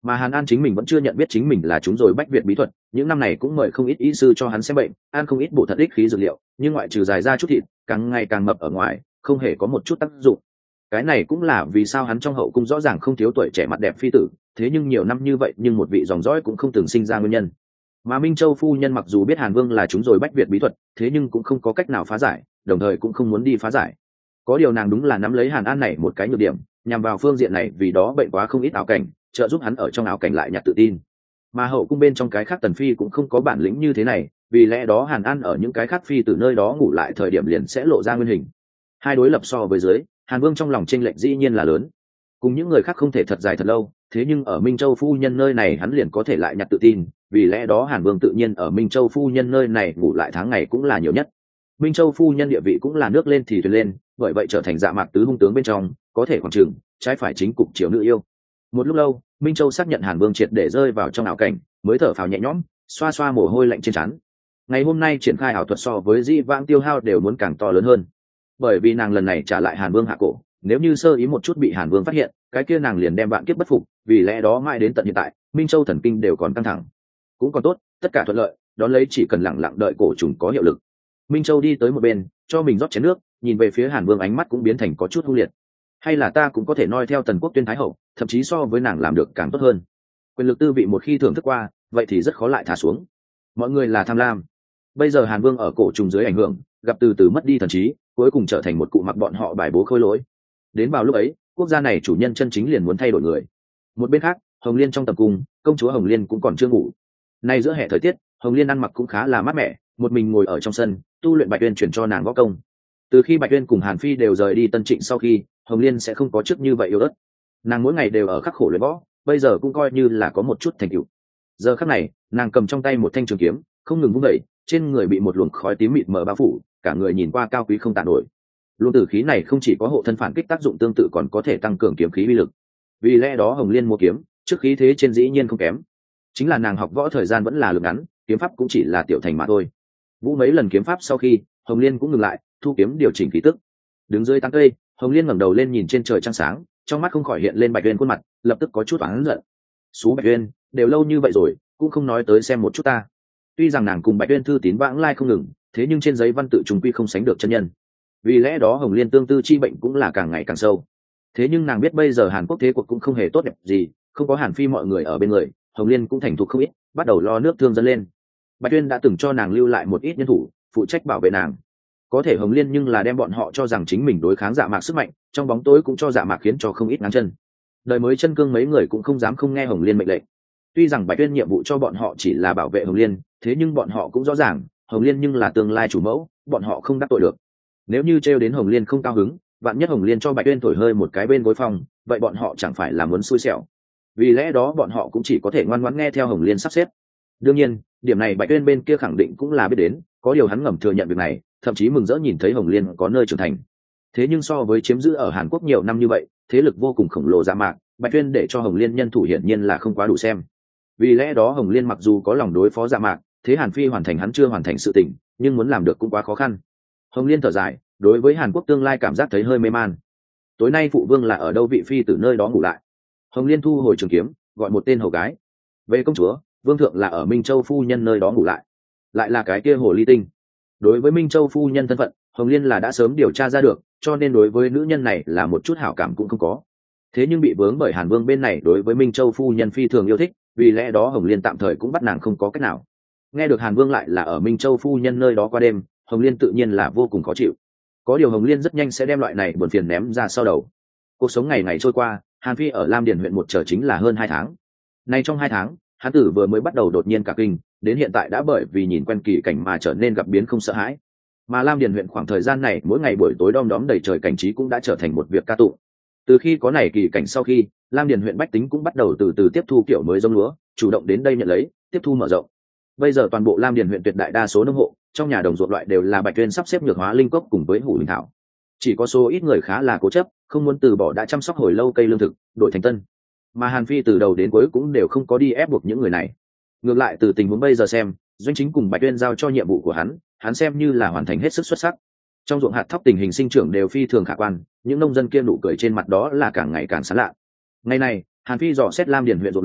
Mà Hàn An chính mình vẫn chưa nhận biết chính mình là chúng rồi bách việt bí thuật, những năm này cũng mời không ít y sư cho hắn xem bệnh, ăn không ít bổ thận ích khí dược liệu, nhưng ngoại trừ dài ra chút thịt, càng ngày càng mập ở ngoài, không hề có một chút tác dụng. Cái này cũng là vì sao hắn trong hậu cung rõ ràng không thiếu tuổi trẻ mặt đẹp phi tử, thế nhưng nhiều năm như vậy nhưng một vị dòng dõi cũng không từng sinh ra nguyên nhân. Mà Minh Châu phu nhân mặc dù biết Hàn Vương là chúng rồi bách việt bí thuật, thế nhưng cũng không có cách nào phá giải, đồng thời cũng không muốn đi phá giải. Có điều nàng đúng là nắm lấy Hàn An này một cái nhược điểm, nhằm vào phương diện này, vì đó bệnh quá không ít ảo cảnh, trợ giúp hắn ở trong ảo cảnh lại nhặt tự tin. Mà hậu cung bên trong cái khác tần phi cũng không có bản lĩnh như thế này, vì lẽ đó Hàn An ở những cái khác phi từ nơi đó ngủ lại thời điểm liền sẽ lộ ra nguyên hình. Hai đối lập so với dưới, Hàn Vương trong lòng chênh lệch dĩ nhiên là lớn. Cùng những người khác không thể thật dài thật lâu, thế nhưng ở Minh Châu phu nhân nơi này hắn liền có thể lại nhặt tự tin, vì lẽ đó Hàn Vương tự nhiên ở Minh Châu phu nhân nơi này ngủ lại tháng ngày cũng là nhiều nhất. Minh Châu phu nhân địa vị cũng là nước lên thì thuyền lên, bởi vậy trở thành dạ mạc tứ hung tướng bên trong, có thể khoảng chừng trái phải chính cục triều nữ yêu. Một lúc lâu, Minh Châu xác nhận Hàn Vương triệt để rơi vào trong ảo cảnh, mới thở phào nhẹ nhõm, xoa xoa mồ hôi lạnh trên trán. Ngày hôm nay triển khai ảo thuật so với Di vãng tiêu hao đều muốn càng to lớn hơn, bởi vì nàng lần này trả lại Hàn Vương hạ cổ, nếu như sơ ý một chút bị Hàn Vương phát hiện, cái kia nàng liền đem bạn kiếp bất phục, vì lẽ đó mãi đến tận hiện tại, Minh Châu thần kinh đều còn căng thẳng. Cũng còn tốt, tất cả thuận lợi, đón lấy chỉ cần lặng lặng đợi cổ trùng có hiệu lực. Minh Châu đi tới một bên, cho mình rót chén nước, nhìn về phía Hàn Vương, ánh mắt cũng biến thành có chút hung liệt. Hay là ta cũng có thể noi theo Tần Quốc Tuyên Thái hậu, thậm chí so với nàng làm được càng tốt hơn. Quyền lực tư vị một khi thưởng thức qua, vậy thì rất khó lại thả xuống. Mọi người là tham lam. Bây giờ Hàn Vương ở cổ trùng dưới ảnh hưởng, gặp từ từ mất đi thần trí, cuối cùng trở thành một cụ mặc bọn họ bài bố khôi lỗi. Đến vào lúc ấy, quốc gia này chủ nhân chân chính liền muốn thay đổi người. Một bên khác, Hồng Liên trong tầm cung, công chúa Hồng Liên cũng còn chưa ngủ. Nay giữa hè thời tiết, Hồng Liên ăn mặc cũng khá là mát mẻ, một mình ngồi ở trong sân, tu luyện Bạch Uyên chuyển cho nàng võ công. Từ khi Bạch Uyên cùng Hàn Phi đều rời đi Tân Trịnh sau khi, Hồng Liên sẽ không có trước như vậy yếu ớt. Nàng mỗi ngày đều ở khắc khổ luyện võ, bây giờ cũng coi như là có một chút thành tựu. Giờ khắc này, nàng cầm trong tay một thanh trường kiếm, không ngừng vung đẩy, trên người bị một luồng khói tím mịt mờ bao phủ, cả người nhìn qua cao quý không tàn nổi. Luồng tử khí này không chỉ có hộ thân phản kích tác dụng tương tự, còn có thể tăng cường kiếm khí uy lực. Vì lẽ đó Hồng Liên mua kiếm, trước khí thế trên dĩ nhiên không kém. Chính là nàng học võ thời gian vẫn là lượng ngắn, kiếm pháp cũng chỉ là tiểu thành mà thôi. Vũ mấy lần kiếm pháp sau khi, Hồng Liên cũng ngừng lại, thu kiếm điều chỉnh khí tức. Đứng dưới tán cây, Hồng Liên ngẩng đầu lên nhìn trên trời trăng sáng, trong mắt không khỏi hiện lên Bạch Uyên khuôn mặt, lập tức có chút oán giận. "Sú Bạch Uyên, đều lâu như vậy rồi, cũng không nói tới xem một chút ta." Tuy rằng nàng cùng Bạch Uyên thư tín vãng lai không ngừng, thế nhưng trên giấy văn tự trùng quy không sánh được chân nhân. Vì lẽ đó Hồng Liên tương tư chi bệnh cũng là càng ngày càng sâu. Thế nhưng nàng biết bây giờ Hàn Quốc thế cuộc cũng không hề tốt đẹp gì, không có Hàn Phi mọi người ở bên người, Hồng Liên cũng thành thục không ít, bắt đầu lo nước thương dân lên. Bạch Uyên đã từng cho nàng lưu lại một ít nhân thủ, phụ trách bảo vệ nàng. Có thể Hồng Liên nhưng là đem bọn họ cho rằng chính mình đối kháng Dạ Mạc sức mạnh, trong bóng tối cũng cho Dạ Mạc khiến cho không ít ngáng chân. Đời mới chân cương mấy người cũng không dám không nghe Hồng Liên mệnh lệnh. Tuy rằng Bạch Uyên nhiệm vụ cho bọn họ chỉ là bảo vệ Hồng Liên, thế nhưng bọn họ cũng rõ ràng, Hồng Liên nhưng là tương lai chủ mẫu, bọn họ không đắc tội được. Nếu như trêu đến Hồng Liên không cao hứng, vạn nhất Hồng Liên cho Bạch Uyên thổi hơi một cái bên gối phòng, vậy bọn họ chẳng phải là muốn xui xẻo. Vì lẽ đó bọn họ cũng chỉ có thể ngoan ngoãn nghe theo Hồng Liên sắp xếp. Đương nhiên, điểm này Bạch Uyên bên kia khẳng định cũng là biết đến, có điều hắn ngầm thừa nhận việc này, thậm chí mừng rỡ nhìn thấy Hồng Liên có nơi trưởng thành. Thế nhưng so với chiếm giữ ở Hàn Quốc nhiều năm như vậy, thế lực vô cùng khổng lồ Dạ Mạc, Bạch Uyên để cho Hồng Liên nhân thủ hiển nhiên là không quá đủ xem. Vì lẽ đó Hồng Liên mặc dù có lòng đối phó Dạ Mạc, thế Hàn Phi hoàn thành hắn chưa hoàn thành sự tình, nhưng muốn làm được cũng quá khó khăn. Hồng Liên thở dài, đối với Hàn Quốc tương lai cảm giác thấy hơi mê man. Tối nay phụ vương là ở đâu vị phi từ nơi đó ngủ lại. Hồng Liên thu hồi trường kiếm, gọi một tên hầu gái. Về công chúa, vương thượng là ở Minh Châu phu nhân nơi đó ngủ lại. Lại là cái kia hồ ly tinh. Đối với Minh Châu phu nhân thân phận, Hồng Liên là đã sớm điều tra ra được, cho nên đối với nữ nhân này là một chút hảo cảm cũng không có. Thế nhưng bị vướng bởi Hàn Vương bên này đối với Minh Châu phu nhân phi thường yêu thích, vì lẽ đó Hồng Liên tạm thời cũng bắt nàng không có cách nào. Nghe được Hàn Vương lại là ở Minh Châu phu nhân nơi đó qua đêm, Hồng Liên tự nhiên là vô cùng khó chịu. Có điều Hồng Liên rất nhanh sẽ đem loại này buồn phiền ném ra sau đầu. Cuộc sống ngày ngày trôi qua, Hàn Phi ở Lam Điền huyện một chờ chính là hơn hai tháng. Nay trong hai tháng, Hán tử vừa mới bắt đầu đột nhiên cả kinh, đến hiện tại đã bởi vì nhìn quen kỳ cảnh mà trở nên gặp biến không sợ hãi. Mà Lam Điền huyện khoảng thời gian này mỗi ngày buổi tối đom đóm đầy trời cảnh trí cũng đã trở thành một việc ca tụng. Từ khi có này kỳ cảnh sau khi, Lam Điền huyện bách tính cũng bắt đầu từ từ tiếp thu kiểu mới giống lúa, chủ động đến đây nhận lấy, tiếp thu mở rộng. Bây giờ toàn bộ Lam Điền huyện tuyệt đại đa số nông hộ, trong nhà đồng ruộng loại đều là Bạch Tuyên sắp xếp nhược hóa linh cốc cùng với hủ linh thảo. Chỉ có số ít người khá là cố chấp, không muốn từ bỏ đã chăm sóc hồi lâu cây lương thực, đổi thành tân. Mà Hàn Phi từ đầu đến cuối cũng đều không có đi ép buộc những người này. Ngược lại từ tình huống bây giờ xem, doanh chính cùng Bạch Tuyên giao cho nhiệm vụ của hắn, hắn xem như là hoàn thành hết sức xuất sắc. Trong ruộng hạt thóc tình hình sinh trưởng đều phi thường khả quan, những nông dân kia nụ cười trên mặt đó là càng ngày càng sán lạ. Ngày này, Hàn Phi dò xét Lam Điền huyện ruộng lúa,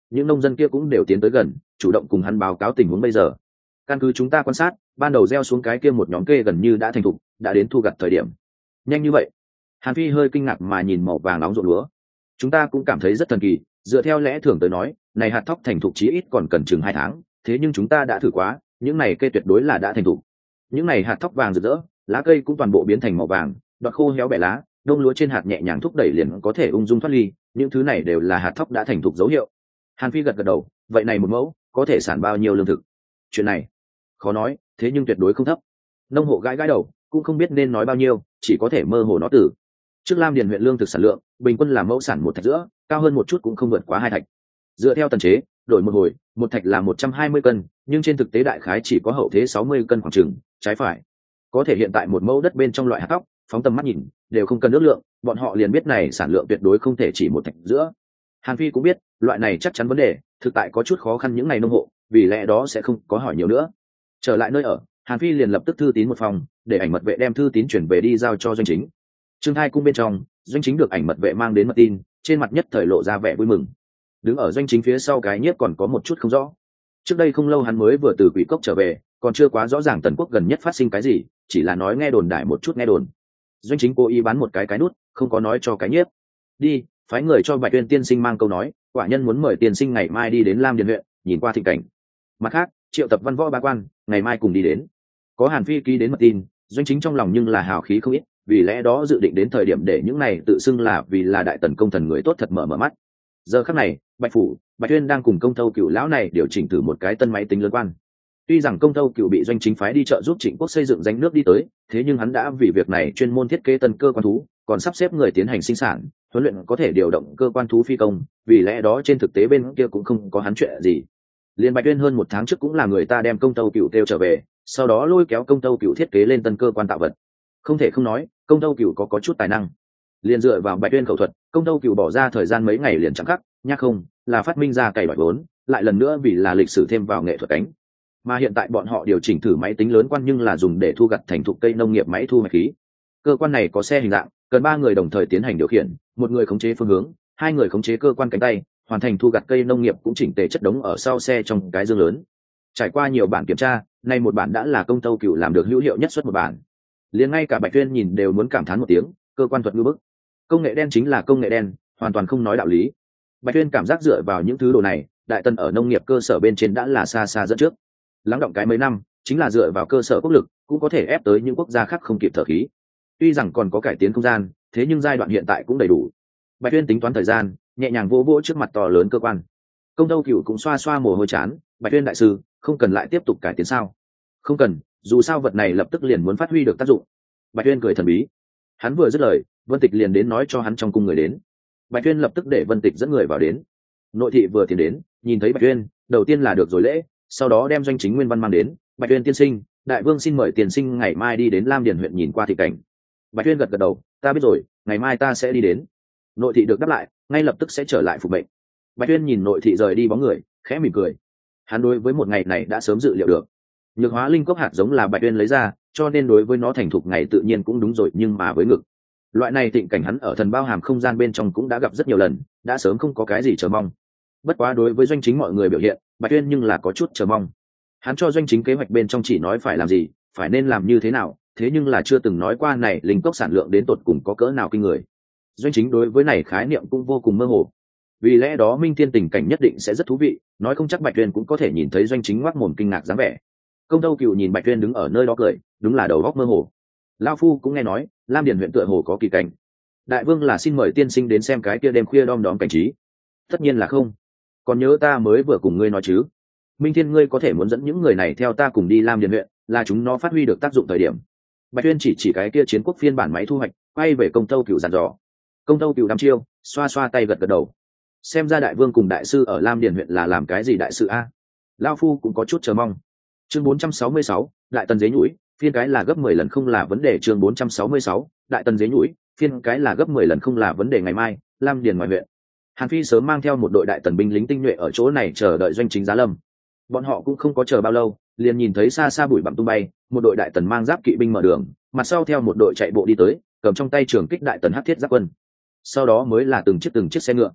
những nông dân kia cũng đều tiến tới gần, chủ động cùng hắn báo cáo tình huống bây giờ. Căn cứ chúng ta quan sát, ban đầu gieo xuống cái kia một nhóm kê gần như đã thành thục, đã đến thu gặt thời điểm. Nhanh như vậy? Hàn Phi hơi kinh ngạc mà nhìn màu vàng nóng ruộng lúa. Chúng ta cũng cảm thấy rất thần kỳ, dựa theo lẽ thường tới nói, này hạt thóc thành thục chí ít còn cần chừng hai tháng, thế nhưng chúng ta đã thử quá, những này cây tuyệt đối là đã thành thục. Những này hạt thóc vàng rực rỡ, lá cây cũng toàn bộ biến thành màu vàng, đoạt khô héo bẻ lá, đông lúa trên hạt nhẹ nhàng thúc đẩy liền có thể ung dung thoát ly, những thứ này đều là hạt thóc đã thành thục dấu hiệu. Hàn Phi gật gật đầu, vậy này một mẫu có thể sản bao nhiêu lương thực? Chuyện này khó nói, thế nhưng tuyệt đối không thấp. Nông hộ gãi gãi đầu, cũng không biết nên nói bao nhiêu, chỉ có thể mơ hồ nói từ. Trước Lam Điền huyện lương thực sản lượng bình quân là mẫu sản một thạch giữa, cao hơn một chút cũng không vượt quá hai thạch. Dựa theo tần chế, đổi một hồi, một thạch là một trăm hai mươi cân, nhưng trên thực tế đại khái chỉ có hậu thế sáu mươi cân khoảng chừng, trái phải. Có thể hiện tại một mẫu đất bên trong loại hạt thóc, phóng tầm mắt nhìn, đều không cần nước lượng, bọn họ liền biết này sản lượng tuyệt đối không thể chỉ một thạch giữa. Hàn Phi cũng biết, loại này chắc chắn vấn đề, thực tại có chút khó khăn những ngày nông hộ, vì lẽ đó sẽ không có hỏi nhiều nữa. Trở lại nơi ở, Hàn Phi liền lập tức thư tín một phòng, để ảnh mật vệ đem thư tín chuyển về đi giao cho doanh chính. Trương Thai cung bên trong, doanh chính được ảnh mật vệ mang đến mật tin, trên mặt nhất thời lộ ra vẻ vui mừng. Đứng ở doanh chính phía sau cái nhiếp còn có một chút không rõ. Trước đây không lâu hắn mới vừa từ Quỷ Cốc trở về, còn chưa quá rõ ràng Tần Quốc gần nhất phát sinh cái gì, chỉ là nói nghe đồn đại một chút nghe đồn. Doanh chính cố ý bán một cái cái nút, không có nói cho cái nhiếp. Đi, phái người cho Bạch Tuyên tiên sinh mang câu nói, quả nhân muốn mời tiên sinh ngày mai đi đến Lam Điền huyện, nhìn qua thịnh cảnh. Mặt khác, triệu tập văn võ ba quan, ngày mai cùng đi đến. Có Hàn Phi ký đến mật tin, doanh chính trong lòng nhưng là hào khí không ít, vì lẽ đó dự định đến thời điểm để những này tự xưng là vì là đại tần công thần người tốt thật mở mở mắt. Giờ khắc này, Bạch phủ, Bạch Tuyên đang cùng Công Thâu Cựu lão này điều chỉnh thử một cái tân máy tính lớn quan. Tuy rằng Công Thâu Cựu bị doanh chính phái đi trợ giúp Trịnh Quốc xây dựng danh nước đi tới, thế nhưng hắn đã vì việc này chuyên môn thiết kế tân cơ quan thú, còn sắp xếp người tiến hành sinh sản, huấn luyện có thể điều động cơ quan thú phi công, vì lẽ đó trên thực tế bên kia cũng không có hắn chuyện gì. Liên Bạch Tuyên hơn một tháng trước cũng là người ta đem Công Thâu Cựu kêu trở về, sau đó lôi kéo Công Thâu Cựu thiết kế lên tân cơ quan tạo vật. Không thể không nói, Công Thâu Cựu có có chút tài năng. Liên dựa vào Bạch Tuyên khẩu thuật, Công Thâu Cựu bỏ ra thời gian mấy ngày liền chẳng khắc, nhắc không, là phát minh ra cày đòi vốn, lại lần nữa vì là lịch sử thêm vào nghệ thuật cánh. Mà hiện tại bọn họ điều chỉnh thử máy tính lớn quan nhưng là dùng để thu gặt thành thục cây nông nghiệp máy thu hoạch khí. Cơ quan này có xe hình dạng, cần ba người đồng thời tiến hành điều khiển, một người khống chế phương hướng, hai người khống chế cơ quan cánh tay, hoàn thành thu gặt cây nông nghiệp cũng chỉnh tề chất đống ở sau xe trong cái dương lớn. Trải qua nhiều bản kiểm tra, nay một bản đã là Công Thâu Cựu làm được hữu hiệu nhất suất một bản. Liền ngay cả Bạch Tuyên nhìn đều muốn cảm thán một tiếng, cơ quan thuật ngữ bức. Công nghệ đen chính là công nghệ đen, hoàn toàn không nói đạo lý. Bạch Tuyên cảm giác dựa vào những thứ đồ này, đại tần ở nông nghiệp cơ sở bên trên đã là xa xa dẫn trước. Lắng động cái mấy năm, chính là dựa vào cơ sở quốc lực, cũng có thể ép tới những quốc gia khác không kịp thở khí. Tuy rằng còn có cải tiến không gian, thế nhưng giai đoạn hiện tại cũng đầy đủ. Bạch Tuyên tính toán thời gian, nhẹ nhàng vỗ vỗ trước mặt to lớn cơ quan. Công Thâu Cựu cũng xoa xoa mồ hôi chán, Bạch Tuyên đại sư, không cần lại tiếp tục cải tiến sao? Không cần, dù sao vật này lập tức liền muốn phát huy được tác dụng. Bạch Tuyên cười thần bí. Hắn vừa dứt lời, Vân Tịch liền đến nói cho hắn trong cung người đến. Bạch Tuyên lập tức để Vân Tịch dẫn người vào đến. Nội thị vừa tiến đến, nhìn thấy Bạch Tuyên, đầu tiên là được rồi lễ, sau đó đem doanh chính nguyên văn mang đến. Bạch Tuyên tiên sinh, đại vương xin mời tiên sinh ngày mai đi đến Lam Điền huyện nhìn qua thị cảnh. Bạch Tuyên gật gật đầu, ta biết rồi, ngày mai ta sẽ đi đến. Nội thị được đáp lại, ngay lập tức sẽ trở lại phục mệnh. Bạch Tuyên nhìn nội thị rời đi bóng người, khẽ mỉm cười. Hắn đối với một ngày này đã sớm dự liệu được. Nhược hóa linh cốc hạt giống là Bạch Tuyên lấy ra, cho nên đối với nó thành thục ngày tự nhiên cũng đúng rồi, nhưng mà với ngực. Loại này thịnh cảnh hắn ở thần bao hàm không gian bên trong cũng đã gặp rất nhiều lần, đã sớm không có cái gì chờ mong. Bất quá đối với doanh chính mọi người biểu hiện, Bạch Tuyên nhưng là có chút chờ mong. Hắn cho doanh chính kế hoạch bên trong chỉ nói phải làm gì, phải nên làm như thế nào, thế nhưng là chưa từng nói qua này linh cốc sản lượng đến tột cùng có cỡ nào kinh người. Doanh chính đối với này khái niệm cũng vô cùng mơ hồ. Vì lẽ đó Minh Thiên tình cảnh nhất định sẽ rất thú vị, nói không chắc Bạch Tuyên cũng có thể nhìn thấy doanh chính ngoác mồm kinh ngạc dáng vẻ. Công Thâu Cựu nhìn Bạch Tuyên đứng ở nơi đó cười, đúng là đầu óc mơ hồ. Lão phu cũng nghe nói, Lam Điền huyện tựa hồ có kỳ cảnh. Đại vương là xin mời tiên sinh đến xem cái kia đêm khuya đom đóm cảnh trí. Tất nhiên là không. Còn nhớ ta mới vừa cùng ngươi nói chứ? Minh Thiên ngươi có thể muốn dẫn những người này theo ta cùng đi Lam Điền huyện, là chúng nó phát huy được tác dụng thời điểm. Bạch Tuyên chỉ chỉ cái kia chiến quốc phiên bản máy thu hoạch, quay về Công Thâu Cựu dặn dò. Công Thâu Cựu đăm chiêu, xoa xoa tay gật gật đầu. Xem ra đại vương cùng đại sư ở Lam Điền huyện là làm cái gì đại sự a? Lão phu cũng có chút chờ mong. Chương bốn trăm sáu mươi sáu, đại tần dế nhũi, phiên cái là gấp mười lần không là vấn đề. Chương bốn trăm sáu mươi sáu, đại tần dế nhũi, phiên cái là gấp mười lần không là vấn đề. Ngày mai, Lam Điền ngoài huyện, Hàn Phi sớm mang theo một đội đại tần binh lính tinh nhuệ ở chỗ này chờ đợi doanh chính giá lâm. Bọn họ cũng không có chờ bao lâu, liền nhìn thấy xa xa bụi bặm tung bay, một đội đại tần mang giáp kỵ binh mở đường, mặt sau theo một đội chạy bộ đi tới, cầm trong tay trường kích đại tần hắc thiết giáp quân. Sau đó mới là từng chiếc từng chiếc xe ngựa.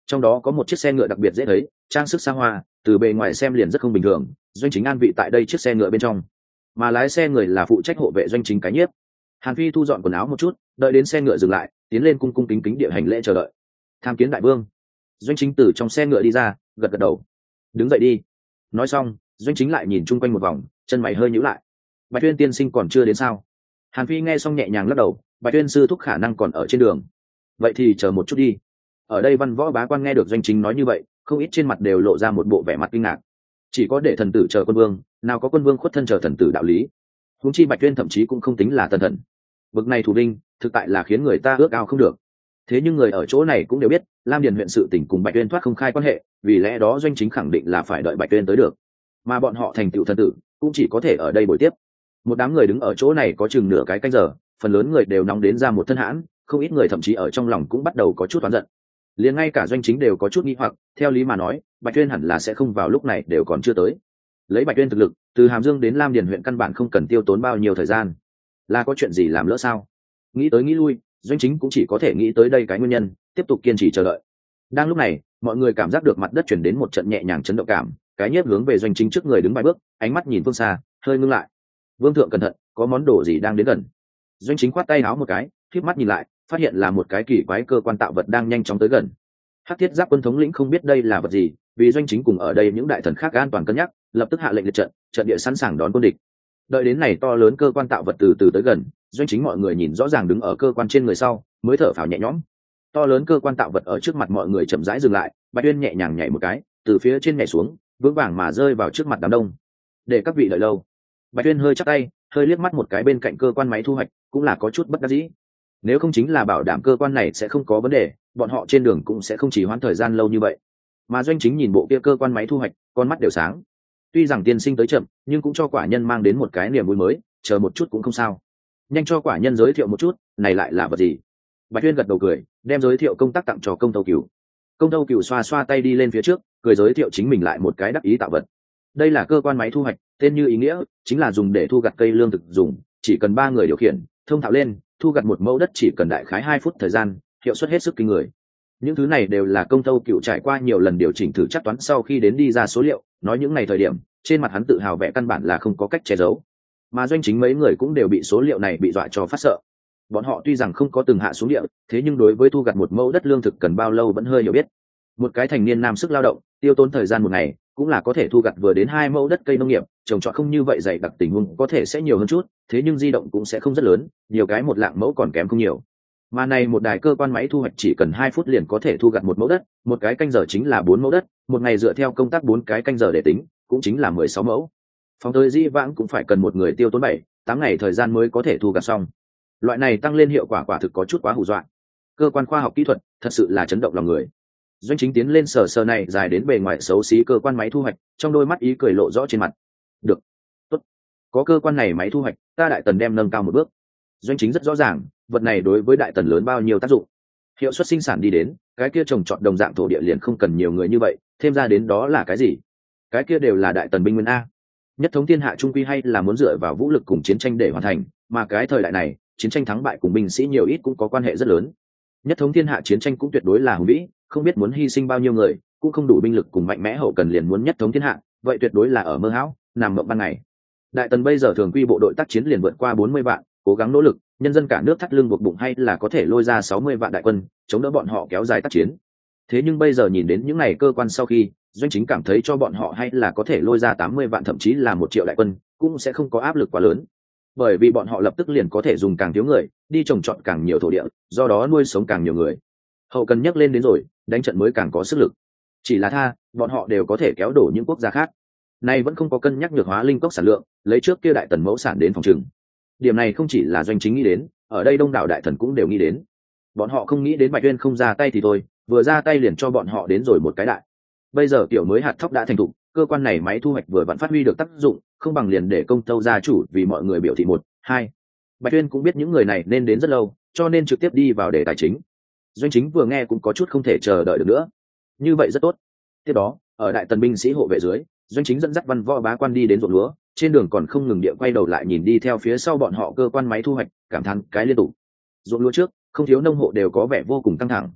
trong đó có một chiếc xe ngựa đặc biệt dễ thấy, trang sức xa hoa, từ bề ngoài xem liền rất không bình thường. Doanh chính an vị tại đây chiếc xe ngựa bên trong, mà lái xe người là phụ trách hộ vệ doanh chính cái nhiếp. Hàn Phi thu dọn quần áo một chút, đợi đến xe ngựa dừng lại, tiến lên cung cung kính kính địa hành lễ chờ đợi. Tham kiến đại vương. Doanh chính từ trong xe ngựa đi ra, gật gật đầu. Đứng dậy đi. Nói xong, doanh chính lại nhìn chung quanh một vòng, chân mày hơi nhíu lại. Bạch Tuyên tiên sinh còn chưa đến sao? Hàn Phi nghe xong nhẹ nhàng lắc đầu, Bạch Tuyên sư thúc khả năng còn ở trên đường. Vậy thì chờ một chút đi. Ở đây văn võ bá quan nghe được doanh chính nói như vậy, không ít trên mặt đều lộ ra một bộ vẻ mặt kinh ngạc. Chỉ có để thần tử chờ quân vương, nào có quân vương khuất thân chờ thần tử đạo lý. Huống chi Bạch Tuyên thậm chí cũng không tính là thần thần. Bực này thủ binh, thực tại là khiến người ta ước ao không được. Thế nhưng người ở chỗ này cũng đều biết, Lam Điền huyện sự tỉnh cùng Bạch Tuyên thoát không khai quan hệ, vì lẽ đó doanh chính khẳng định là phải đợi Bạch Tuyên tới được. Mà bọn họ thành tựu thần tử, cũng chỉ có thể ở đây buổi tiếp. Một đám người đứng ở chỗ này có chừng nửa cái canh giờ, phần lớn người đều nóng đến ra một thân hãn, không ít người thậm chí ở trong lòng cũng bắt đầu có chút oán giận. Liền ngay cả doanh chính đều có chút nghi hoặc, theo lý mà nói, Bạch Tuyên hẳn là sẽ không vào lúc này đều còn chưa tới. Lấy Bạch Tuyên thực lực, từ Hàm Dương đến Lam Điền huyện căn bản không cần tiêu tốn bao nhiêu thời gian. Là có chuyện gì làm lỡ sao? Nghĩ tới nghĩ lui, doanh chính cũng chỉ có thể nghĩ tới đây cái nguyên nhân, tiếp tục kiên trì chờ đợi. Đang lúc này, mọi người cảm giác được mặt đất chuyển đến một trận nhẹ nhàng chấn động cảm, cái nhiếp hướng về doanh chính trước người đứng vài bước, ánh mắt nhìn phương xa, hơi ngưng lại. Vương thượng cẩn thận, có món đồ gì đang đến gần. Doanh chính khoát tay áo một cái, khép mắt nhìn lại, phát hiện là một cái kỳ quái cơ quan tạo vật đang nhanh chóng tới gần. Hắc Thiết Giáp quân thống lĩnh không biết đây là vật gì, vì doanh chính cùng ở đây những đại thần khác an toàn cân nhắc, lập tức hạ lệnh liệt trận, trận địa sẵn sàng đón quân địch. Đợi đến này to lớn cơ quan tạo vật từ từ tới gần, doanh chính mọi người nhìn rõ ràng đứng ở cơ quan trên người sau, mới thở phào nhẹ nhõm. To lớn cơ quan tạo vật ở trước mặt mọi người chậm rãi dừng lại, Bạch Uyên nhẹ nhàng nhảy một cái, từ phía trên nhảy xuống, vững vàng mà rơi vào trước mặt đám đông. Để các vị đợi lâu. Bạch Uyên hơi chắp tay, hơi liếc mắt một cái bên cạnh cơ quan máy thu hoạch, cũng là có chút bất đắc dĩ. Nếu không chính là bảo đảm cơ quan này sẽ không có vấn đề, bọn họ trên đường cũng sẽ không chỉ hoãn thời gian lâu như vậy. Mà doanh chính nhìn bộ kia cơ quan máy thu hoạch, con mắt đều sáng. Tuy rằng tiên sinh tới chậm, nhưng cũng cho quả nhân mang đến một cái niềm vui mới, chờ một chút cũng không sao. Nhanh cho quả nhân giới thiệu một chút, này lại là vật gì? Bạch Uyên gật đầu cười, đem giới thiệu công tác tặng cho Công Tâu Cửu. Công Tâu Cửu xoa xoa tay đi lên phía trước, cười giới thiệu chính mình lại một cái đắc ý tạo vật. Đây là cơ quan máy thu hoạch, tên như ý nghĩa, chính là dùng để thu gặt cây lương thực dùng, chỉ cần ba người điều khiển, thông thạo lên, thu gặt một mẫu đất chỉ cần đại khái hai phút thời gian, hiệu suất hết sức kinh người. Những thứ này đều là Công Tâu Cửu trải qua nhiều lần điều chỉnh thử chắc toán sau khi đến đi ra số liệu, nói những ngày thời điểm, trên mặt hắn tự hào vẻ căn bản là không có cách che giấu. Mà doanh chính mấy người cũng đều bị số liệu này bị dọa cho phát sợ. Bọn họ tuy rằng không có từng hạ xuống địa, thế nhưng đối với thu gặt một mẫu đất lương thực cần bao lâu vẫn hơi hiểu biết. Một cái thành niên nam sức lao động, tiêu tốn thời gian một ngày, cũng là có thể thu gặt vừa đến hai mẫu đất cây nông nghiệp, trồng trọt không như vậy dày đặc tình huống có thể sẽ nhiều hơn chút, thế nhưng di động cũng sẽ không rất lớn, nhiều cái một lạng mẫu còn kém không nhiều. Mà này một đài cơ quan máy thu hoạch chỉ cần hai phút liền có thể thu gặt một mẫu đất, một cái canh giờ chính là bốn mẫu đất, một ngày dựa theo công tác bốn cái canh giờ để tính, cũng chính là mười sáu mẫu. Phòng tới di vãng cũng phải cần một người tiêu tốn bảy, tám ngày thời gian mới có thể thu gặt xong. Loại này tăng lên hiệu quả quả thực có chút quá hù dọa. Cơ quan khoa học kỹ thuật thật sự là chấn động lòng người. Doanh chính tiến lên sờ sờ này dài đến bề ngoài xấu xí cơ quan máy thu hoạch, trong đôi mắt ý cười lộ rõ trên mặt. Được, tốt, có cơ quan này máy thu hoạch, ta đại tần đem nâng cao một bước. Doanh chính rất rõ ràng, vật này đối với đại tần lớn bao nhiêu tác dụng. Hiệu suất sinh sản đi đến, cái kia trồng trọt đồng dạng thổ địa liền không cần nhiều người như vậy, thêm ra đến đó là cái gì? Cái kia đều là đại tần binh nguyên a. Nhất thống thiên hạ trung quy hay là muốn dựa vào vũ lực cùng chiến tranh để hoàn thành, mà cái thời đại này, chiến tranh thắng bại cùng binh sĩ nhiều ít cũng có quan hệ rất lớn. Nhất thống thiên hạ chiến tranh cũng tuyệt đối là hùng vĩ, không biết muốn hy sinh bao nhiêu người, cũng không đủ binh lực cùng mạnh mẽ hậu cần liền muốn nhất thống thiên hạ, vậy tuyệt đối là ở mơ hão, nằm mộng ban ngày. Đại tần bây giờ thường quy bộ đội tác chiến liền vượt qua bốn mươi vạn, cố gắng nỗ lực, nhân dân cả nước thắt lưng buộc bụng hay là có thể lôi ra sáu mươi vạn đại quân, chống đỡ bọn họ kéo dài tác chiến. Thế nhưng bây giờ nhìn đến những này cơ quan sau khi, doanh chính cảm thấy cho bọn họ hay là có thể lôi ra tám mươi vạn thậm chí là một triệu đại quân, cũng sẽ không có áp lực quá lớn. Bởi vì bọn họ lập tức liền có thể dùng càng thiếu người, đi trồng trọt càng nhiều thổ địa, do đó nuôi sống càng nhiều người. Hậu cần nhắc lên đến rồi, đánh trận mới càng có sức lực. Chỉ là tha, bọn họ đều có thể kéo đổ những quốc gia khác. Nay vẫn không có cân nhắc nhược hóa linh cốc sản lượng, lấy trước kia đại tần mẫu sản đến phòng trừng. Điểm này không chỉ là doanh chính nghĩ đến, ở đây đông đảo đại thần cũng đều nghĩ đến. Bọn họ không nghĩ đến Bạch Uyên không ra tay thì thôi, vừa ra tay liền cho bọn họ đến rồi một cái đại. Bây giờ tiểu mới hạt thóc đã thành thục, cơ quan này máy thu hoạch vừa vặn phát huy được tác dụng, không bằng liền để Công Tâu gia chủ vì mọi người biểu thị một, hai. Bạch Uyên cũng biết những người này nên đến rất lâu, cho nên trực tiếp đi vào đề tài chính. Doanh chính vừa nghe cũng có chút không thể chờ đợi được nữa. Như vậy rất tốt. Tiếp đó, ở đại tần binh sĩ hộ vệ dưới, doanh chính dẫn dắt văn võ bá quan đi đến ruộng lúa, trên đường còn không ngừng địa quay đầu lại nhìn đi theo phía sau bọn họ cơ quan máy thu hoạch, cảm thán cái liên tục. Ruộng lúa trước, không thiếu nông hộ đều có vẻ vô cùng căng thẳng.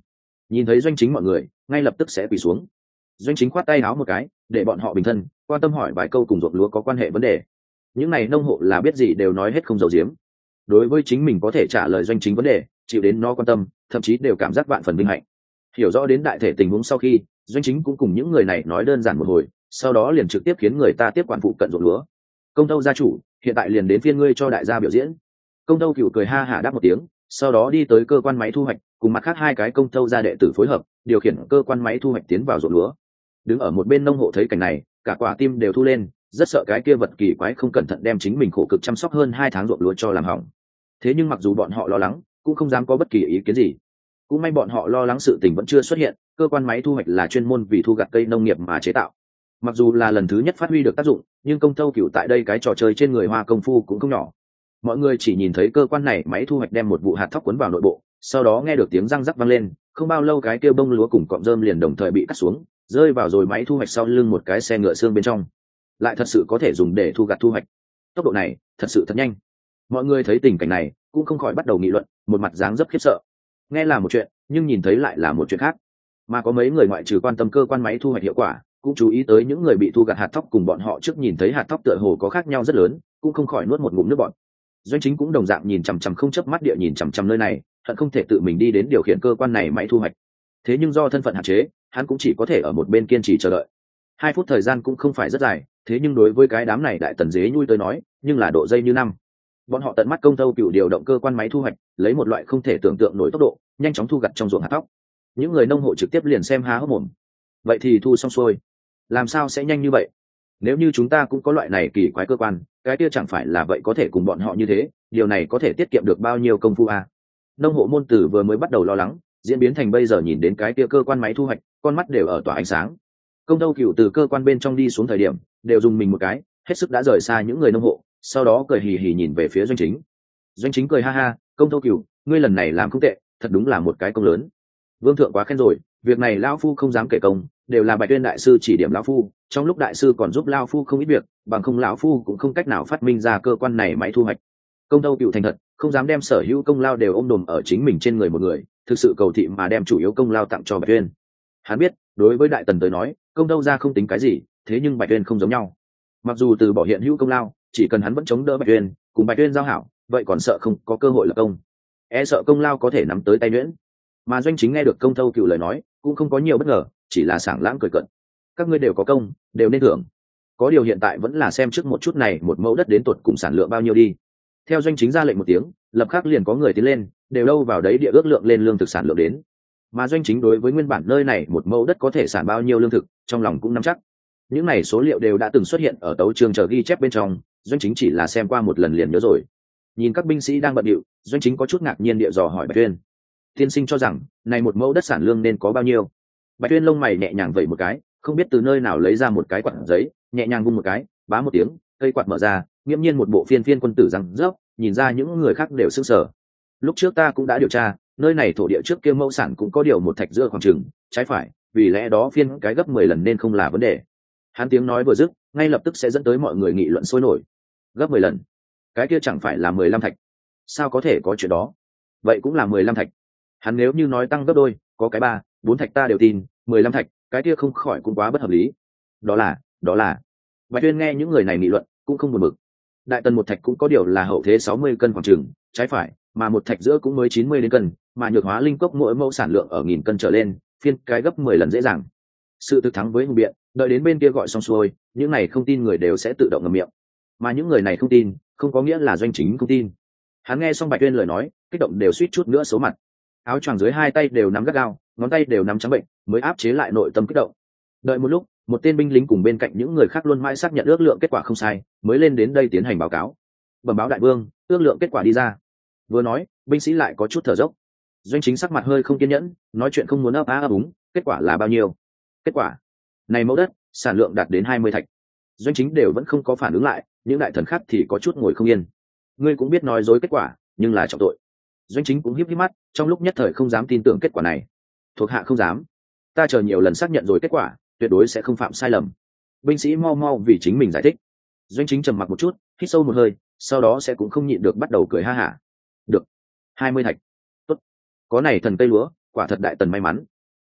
Nhìn thấy doanh chính mọi người ngay lập tức sẽ quỳ xuống. Doanh chính khoát tay áo một cái để bọn họ bình thân, quan tâm hỏi vài câu cùng ruộng lúa có quan hệ vấn đề. Những này nông hộ là biết gì đều nói hết không giấu giếm. Đối với chính mình có thể trả lời doanh chính vấn đề, chịu đến nó quan tâm, thậm chí đều cảm giác vạn phần vinh hạnh. Hiểu rõ đến đại thể tình huống sau khi, doanh chính cũng cùng những người này nói đơn giản một hồi, sau đó liền trực tiếp khiến người ta tiếp quản phụ cận ruộng lúa. Công Tâu gia chủ, hiện tại liền đến phiên ngươi cho đại gia biểu diễn. Công Tâu Cửu cười ha hả đáp một tiếng, sau đó đi tới cơ quan máy thu hoạch, cùng mặt khác hai cái Công Tâu gia đệ tử phối hợp, điều khiển cơ quan máy thu hoạch tiến vào ruộng lúa. Đứng ở một bên nông hộ thấy cảnh này, cả quả tim đều thu lên, rất sợ cái kia vật kỳ quái không cẩn thận đem chính mình khổ cực chăm sóc hơn hai tháng ruộng lúa cho làm hỏng. Thế nhưng mặc dù bọn họ lo lắng, cũng không dám có bất kỳ ý kiến gì. Cũng may bọn họ lo lắng sự tình vẫn chưa xuất hiện, cơ quan máy thu hoạch là chuyên môn vì thu gặt cây nông nghiệp mà chế tạo. Mặc dù là lần thứ nhất phát huy được tác dụng, nhưng Công Tâu Cửu tại đây cái trò chơi trên người hoa công phu cũng không nhỏ. Mọi người chỉ nhìn thấy cơ quan này máy thu hoạch đem một vụ hạt thóc cuốn vào nội bộ, sau đó nghe được tiếng răng rắc vang lên, không bao lâu cái kia bông lúa cùng cọng rơm liền đồng thời bị cắt xuống, rơi vào rồi máy thu hoạch sau lưng một cái xe ngựa xương bên trong. Lại thật sự có thể dùng để thu gặt thu hoạch. Tốc độ này thật sự thật nhanh. Mọi người thấy tình cảnh này cũng không khỏi bắt đầu nghị luận, một mặt dáng dấp khiếp sợ. Nghe là một chuyện, nhưng nhìn thấy lại là một chuyện khác. Mà có mấy người ngoại trừ quan tâm cơ quan máy thu hoạch hiệu quả, cũng chú ý tới những người bị thu gặt hạt thóc cùng bọn họ trước nhìn thấy hạt thóc tựa hồ có khác nhau rất lớn, cũng không khỏi nuốt một ngụm nước bọt. Doanh chính cũng đồng dạng nhìn chằm chằm không chớp mắt địa nhìn chằm chằm nơi này, hận không thể tự mình đi đến điều khiển cơ quan này máy thu hoạch. Thế nhưng do thân phận hạn chế, hắn cũng chỉ có thể ở một bên kiên trì chờ đợi. Hai phút thời gian cũng không phải rất dài, thế nhưng đối với cái đám này đại tần dế nhui tới nói, nhưng là độ dây như năm. Bọn họ tận mắt Công Tâu Cửu điều động cơ quan máy thu hoạch, lấy một loại không thể tưởng tượng nổi tốc độ, nhanh chóng thu gặt trong ruộng hạt thóc. Những người nông hộ trực tiếp liền xem há hốc mồm. Vậy thì thu xong xuôi, làm sao sẽ nhanh như vậy? Nếu như chúng ta cũng có loại này kỳ quái cơ quan, cái kia chẳng phải là vậy có thể cùng bọn họ như thế, điều này có thể tiết kiệm được bao nhiêu công phu à? Nông hộ môn tử vừa mới bắt đầu lo lắng, diễn biến thành bây giờ nhìn đến cái kia cơ quan máy thu hoạch, con mắt đều ở tỏa ánh sáng. Công Tâu Cửu từ cơ quan bên trong đi xuống thời điểm, đều dùng mình một cái, hết sức đã rời xa những người nông hộ, sau đó cười hì hì nhìn về phía doanh chính. Doanh chính cười ha ha, Công Tâu Cửu, ngươi lần này làm không tệ, thật đúng là một cái công lớn. Vương thượng quá khen rồi, việc này lão phu không dám kể công, đều là Bạch Tuyên đại sư chỉ điểm lão phu, trong lúc đại sư còn giúp lão phu không ít việc, bằng không lão phu cũng không cách nào phát minh ra cơ quan này máy thu hoạch. Công Tâu Cửu thành thật, không dám đem sở hữu công lao đều ôm đồm ở chính mình trên người một người, thực sự cầu thị mà đem chủ yếu công lao tặng cho Bạch Tuyên. Hắn biết, đối với đại tần tới nói, công Tâu gia không tính cái gì, thế nhưng Bạch Tuyên không giống nhau. Mặc dù từ bỏ hiện hữu công lao, chỉ cần hắn vẫn chống đỡ Bạch Tuyên, cùng Bạch Tuyên giao hảo, vậy còn sợ không có cơ hội lập công. E sợ công lao có thể nắm tới tay nhuyễn. Mà doanh chính nghe được Công Tâu Cửu lời nói, cũng không có nhiều bất ngờ, chỉ là sảng lãng cười cợt. Các ngươi đều có công, đều nên thưởng. Có điều hiện tại vẫn là xem trước một chút này, một mẫu đất đến tuột cùng sản lượng bao nhiêu đi. Theo doanh chính ra lệnh một tiếng, lập khắc liền có người tiến lên, đều đâu vào đấy địa ước lượng lên lương thực sản lượng đến. Mà doanh chính đối với nguyên bản nơi này một mẫu đất có thể sản bao nhiêu lương thực, trong lòng cũng nắm chắc. Những này số liệu đều đã từng xuất hiện ở tấu chương chờ ghi chép bên trong, doanh chính chỉ là xem qua một lần liền nhớ rồi. Nhìn các binh sĩ đang bận điệu, doanh chính có chút ngạc nhiên địa dò hỏi Bạch Tuyên. Tiên sinh cho rằng, này một mẫu đất sản lương nên có bao nhiêu? Bạch Tuyên lông mày nhẹ nhàng vẩy một cái, không biết từ nơi nào lấy ra một cái quạt giấy, nhẹ nhàng vung một cái, bá một tiếng, cây quạt mở ra, nghiêm nhiên một bộ phiên phiên quân tử răng rớp, nhìn ra những người khác đều sững sờ. Lúc trước ta cũng đã điều tra, nơi này thổ địa trước kia mẫu sản cũng có điều một thạch giữa khoảng chừng, trái phải, vì lẽ đó phiên cái gấp mười lần nên không là vấn đề. Hắn tiếng nói vừa dứt, ngay lập tức sẽ dẫn tới mọi người nghị luận sôi nổi. Gấp mười lần, cái kia chẳng phải là mười lăm thạch? Sao có thể có chuyện đó? Vậy cũng là mười lăm thạch. Hắn nếu như nói tăng gấp đôi, có cái ba, bốn thạch ta đều tin, mười lăm thạch, cái kia không khỏi cũng quá bất hợp lý. Đó là, đó là. Bạch Tuyên nghe những người này nghị luận, cũng không buồn bực. Đại tần một thạch cũng có điều là hậu thế sáu mươi cân khoảng chừng, trái phải, mà một thạch giữa cũng mới chín mươi đến cân, mà nhược hóa linh cốc mỗi mẫu sản lượng ở nghìn cân trở lên, phiên cái gấp mười lần dễ dàng. Sự thực thắng với hùng biện, đợi đến bên kia gọi xong xuôi, những này không tin người đều sẽ tự động ngậm miệng. Mà những người này không tin, không có nghĩa là doanh chính không tin. Hắn nghe xong Bạch Tuyên lời nói, kích động đều suýt chút nữa số mặt. Áo choàng dưới hai tay đều nắm gắt gao, ngón tay đều nắm trắng bệnh, mới áp chế lại nội tâm kích động. Đợi một lúc, một tên binh lính cùng bên cạnh những người khác luôn mãi xác nhận ước lượng kết quả không sai, mới lên đến đây tiến hành báo cáo. Bẩm báo đại vương, ước lượng kết quả đi ra. Vừa nói, binh sĩ lại có chút thở dốc. Doanh chính sắc mặt hơi không kiên nhẫn, nói chuyện không muốn ấp á ấp úng. Kết quả là bao nhiêu? Kết quả này mẫu đất sản lượng đạt đến hai mươi thạch. Doanh chính đều vẫn không có phản ứng lại, những đại thần khác thì có chút ngồi không yên. Ngươi cũng biết nói dối kết quả, nhưng là trọng tội. Doanh chính cũng híp híp mắt, trong lúc nhất thời không dám tin tưởng kết quả này. Thuộc hạ không dám. Ta chờ nhiều lần xác nhận rồi kết quả, tuyệt đối sẽ không phạm sai lầm. Binh sĩ mau mau vì chính mình giải thích. Doanh chính trầm mặc một chút, hít sâu một hơi, sau đó sẽ cũng không nhịn được bắt đầu cười ha hả. Được, hai mươi thạch. Tốt. Có này thần cây lúa, quả thật đại tần may mắn.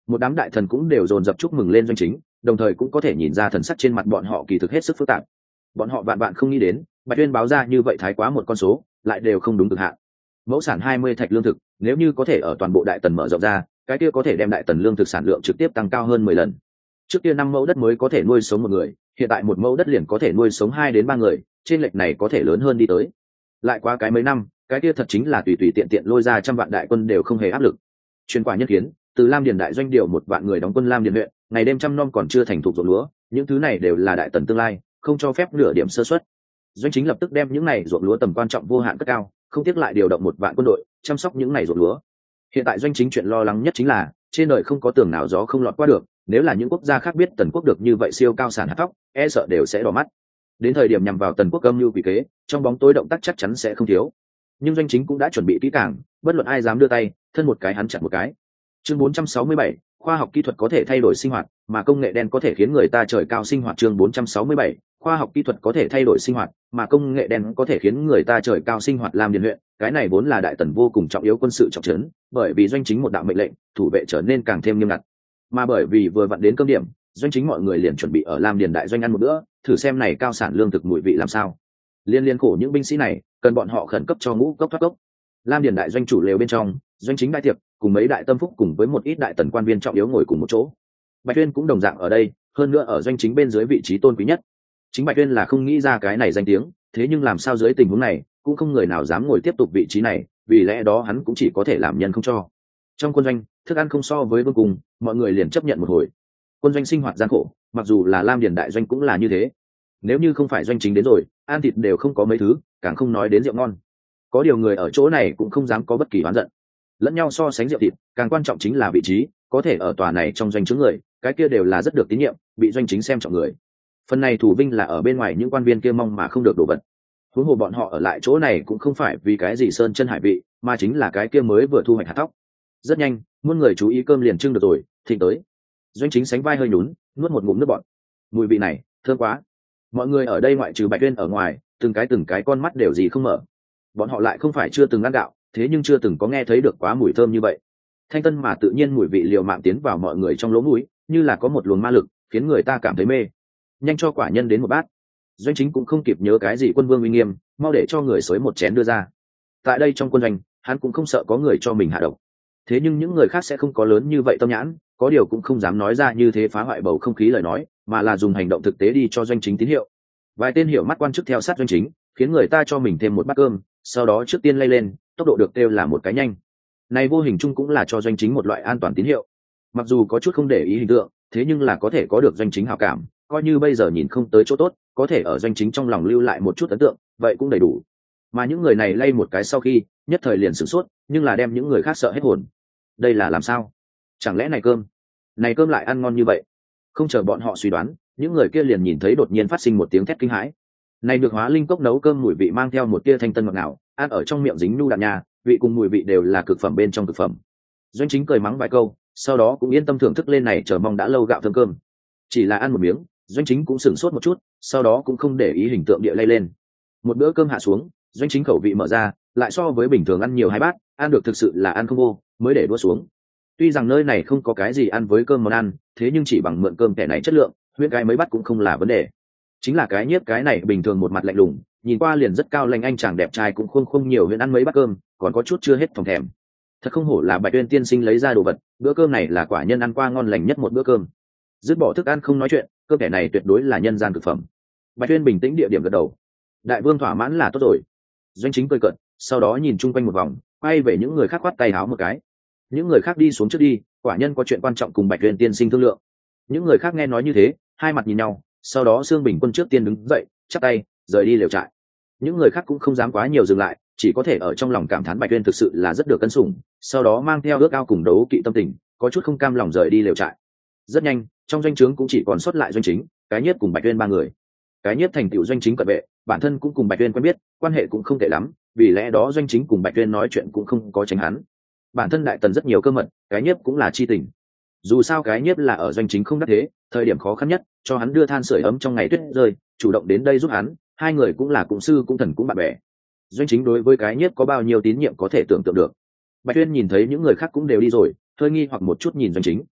một đám đại thần cũng đều dồn dập chúc mừng lên doanh chính, đồng thời cũng có thể nhìn ra thần sắc trên mặt bọn họ kỳ thực hết sức phức tạp. Bọn họ vạn vạn không nghĩ đến Bạch Tuyên báo ra như vậy thái quá một con số lại đều không đúng cực hạn. Mẫu sản hai mươi thạch lương thực, nếu như có thể ở toàn bộ đại tần mở rộng ra, cái kia có thể đem đại tần lương thực sản lượng trực tiếp tăng cao hơn mười lần. Trước kia năm mẫu đất mới có thể nuôi sống một người, hiện tại một mẫu đất liền có thể nuôi sống hai đến ba người, trên lệch này có thể lớn hơn đi tới. Lại qua cái mấy năm, cái kia thật chính là tùy tùy tiện tiện lôi ra trăm vạn đại quân đều không hề áp lực. Truyền quả nhân kiến, từ Lam Điền đại doanh điều một vạn người đóng quân Lam Điền huyện, ngày đêm trăm non còn chưa thành thục ruộng lúa, những thứ này đều là đại tần tương lai, không cho phép nửa điểm sơ suất. Doanh chính lập tức đem những này ruộng lúa tầm quan trọng vô hạn cất cao, không tiếc lại điều động một vạn quân đội chăm sóc những này ruộng lúa. Hiện tại doanh chính chuyện lo lắng nhất chính là trên đời không có tường nào gió không lọt qua được, nếu là những quốc gia khác biết tần quốc được như vậy siêu cao sản hạt thóc, e sợ đều sẽ đỏ mắt. Đến thời điểm nhằm vào tần quốc âm mưu quỷ kế, trong bóng tối động tác chắc chắn sẽ không thiếu. Nhưng doanh chính cũng đã chuẩn bị kỹ càng, bất luận ai dám đưa tay, thân một cái hắn chặt một cái. Chương bốn trăm sáu mươi bảy, khoa học kỹ thuật có thể thay đổi sinh hoạt, mà công nghệ đen có thể khiến người ta trời cao sinh hoạt. Chương bốn trăm sáu mươi bảy, khoa học kỹ thuật có thể thay đổi sinh hoạt, mà công nghệ đen có thể khiến người ta trời cao sinh hoạt. Lam Điền huyện, cái này vốn là đại tần vô cùng trọng yếu quân sự trọng trấn, bởi vì doanh chính một đạo mệnh lệnh, thủ vệ trở nên càng thêm nghiêm ngặt. Mà bởi vì vừa vặn đến cơm điểm, doanh chính mọi người liền chuẩn bị ở Lam Điền đại doanh ăn một bữa, thử xem này cao sản lương thực mùi vị làm sao. Liên liên khổ những binh sĩ này, cần bọn họ khẩn cấp cho ngũ cốc thoát cốc. Lam Điền đại doanh chủ lều bên trong, doanh chính đại tiệc cùng mấy đại tâm phúc cùng với một ít đại tần quan viên trọng yếu ngồi cùng một chỗ. Bạch Tuyên cũng đồng dạng ở đây, hơn nữa ở doanh chính bên dưới vị trí tôn quý nhất. Chính Bạch Tuyên là không nghĩ ra cái này danh tiếng, thế nhưng làm sao dưới tình huống này cũng không người nào dám ngồi tiếp tục vị trí này, vì lẽ đó hắn cũng chỉ có thể làm nhân không cho. Trong quân doanh, thức ăn không so với vương cung, mọi người liền chấp nhận một hồi. Quân doanh sinh hoạt gian khổ, mặc dù là Lam Điền đại doanh cũng là như thế. Nếu như không phải doanh chính đến rồi, ăn thịt đều không có mấy thứ, càng không nói đến rượu ngon. Có điều người ở chỗ này cũng không dám có bất kỳ oán giận. Lẫn nhau so sánh rượu thịt, càng quan trọng chính là vị trí, có thể ở tòa này trong doanh chứng người, cái kia đều là rất được tín nhiệm, bị doanh chính xem trọng người. Phần này thủ vinh là ở bên ngoài những quan viên kia mong mà không được đổ vật. Huống hồ bọn họ ở lại chỗ này cũng không phải vì cái gì sơn chân hải vị, mà chính là cái kia mới vừa thu hoạch hạt thóc. Rất nhanh, muôn người chú ý cơm liền trưng được rồi, thịnh tới. Doanh chính sánh vai hơi nhún, nuốt một ngụm nước bọt. Mùi vị này, thơm quá. Mọi người ở đây ngoại trừ Bạch Tuyên ở ngoài, từng cái từng cái con mắt đều gì không mở. Bọn họ lại không phải chưa từng ăn gạo, thế nhưng chưa từng có nghe thấy được quá mùi thơm như vậy. Thanh tân mà tự nhiên mùi vị liều mạng tiến vào mọi người trong lỗ mũi, như là có một luồng ma lực, khiến người ta cảm thấy mê. Nhanh cho quả nhân đến một bát. Doanh chính cũng không kịp nhớ cái gì quân vương uy nghiêm, mau để cho người xới một chén đưa ra. Tại đây trong quân doanh, hắn cũng không sợ có người cho mình hạ độc. Thế nhưng những người khác sẽ không có lớn như vậy tâm nhãn, có điều cũng không dám nói ra như thế phá hoại bầu không khí lời nói, mà là dùng hành động thực tế đi cho doanh chính tín hiệu. Vài tên hiểu mắt quan chức theo sát doanh chính, khiến người ta cho mình thêm một bát cơm, sau đó trước tiên lay lên, tốc độ được kêu là một cái nhanh. Này vô hình chung cũng là cho doanh chính một loại an toàn tín hiệu. Mặc dù có chút không để ý hình tượng, thế nhưng là có thể có được doanh chính hảo cảm, coi như bây giờ nhìn không tới chỗ tốt, có thể ở doanh chính trong lòng lưu lại một chút ấn tượng, vậy cũng đầy đủ. Mà những người này lay một cái sau khi, nhất thời liền sửng sốt, nhưng là đem những người khác sợ hết hồn. Đây là làm sao? Chẳng lẽ này cơm, này cơm lại ăn ngon như vậy? Không chờ bọn họ suy đoán, những người kia liền nhìn thấy đột nhiên phát sinh một tiếng thét kinh hãi. Này được hóa linh cốc nấu cơm mùi vị mang theo một tia thanh tân ngọt ngào, ăn ở trong miệng dính nu đạn nhà, vị cùng mùi vị đều là cực phẩm bên trong cực phẩm. Doanh chính cười mắng vài câu, sau đó cũng yên tâm thưởng thức lên này chờ mong đã lâu gạo thơm cơm. Chỉ là ăn một miếng, doanh chính cũng sửng sốt một chút, sau đó cũng không để ý hình tượng địa lay lên. Một bữa cơm hạ xuống, doanh chính khẩu vị mở ra, lại so với bình thường ăn nhiều hai bát, ăn được thực sự là ăn không vô, mới để đua xuống. Tuy rằng nơi này không có cái gì ăn với cơm món ăn, thế nhưng chỉ bằng mượn cơm kẻ này chất lượng, huyễn cái mấy bát cũng không là vấn đề. Chính là cái nhiếp cái này bình thường một mặt lạnh lùng, nhìn qua liền rất cao lanh anh chàng đẹp trai cũng không không nhiều huyễn ăn mấy bát cơm, còn có chút chưa hết phòng thèm. Thật không hổ là Bạch Tuyên tiên sinh lấy ra đồ vật, bữa cơm này là quả nhân ăn qua ngon lành nhất một bữa cơm. Dứt bỏ thức ăn không nói chuyện, cơm kẻ này tuyệt đối là nhân gian cực phẩm. Bạch Tuyên bình tĩnh địa điểm gật đầu. Đại vương thỏa mãn là tốt rồi. Doanh chính cười cợt, sau đó nhìn chung quanh một vòng, quay về những người khác khoát tay háo một cái. Những người khác đi xuống trước đi, quả nhân có chuyện quan trọng cùng Bạch Tuyên tiên sinh thương lượng. Những người khác nghe nói như thế, hai mặt nhìn nhau, sau đó Sương Bình Quân trước tiên đứng dậy, chắp tay, rời đi lều trại. Những người khác cũng không dám quá nhiều dừng lại, chỉ có thể ở trong lòng cảm thán Bạch Tuyên thực sự là rất được cân sủng, sau đó mang theo ước ao cùng đấu kỵ tâm tình, có chút không cam lòng rời đi lều trại. Rất nhanh, trong doanh trướng cũng chỉ còn sót lại doanh chính, cái nhiếp cùng Bạch Tuyên ba người. Cái nhiếp thành tựu doanh chính cận vệ, bản thân cũng cùng Bạch Tuyên quen biết, quan hệ cũng không tệ lắm, vì lẽ đó doanh chính cùng Bạch Tuyên nói chuyện cũng không có tránh hắn. Bản thân đại tần rất nhiều cơ mật, cái nhiếp cũng là chi tình. Dù sao cái nhiếp là ở doanh chính không đắc thế, thời điểm khó khăn nhất, cho hắn đưa than sưởi ấm trong ngày tuyết rơi, chủ động đến đây giúp hắn, hai người cũng là cũng sư cũng thần cũng bạn bè. Doanh chính đối với cái nhiếp có bao nhiêu tín nhiệm có thể tưởng tượng được. Bạch Tuyên nhìn thấy những người khác cũng đều đi rồi, hơi nghi hoặc một chút nhìn doanh chính.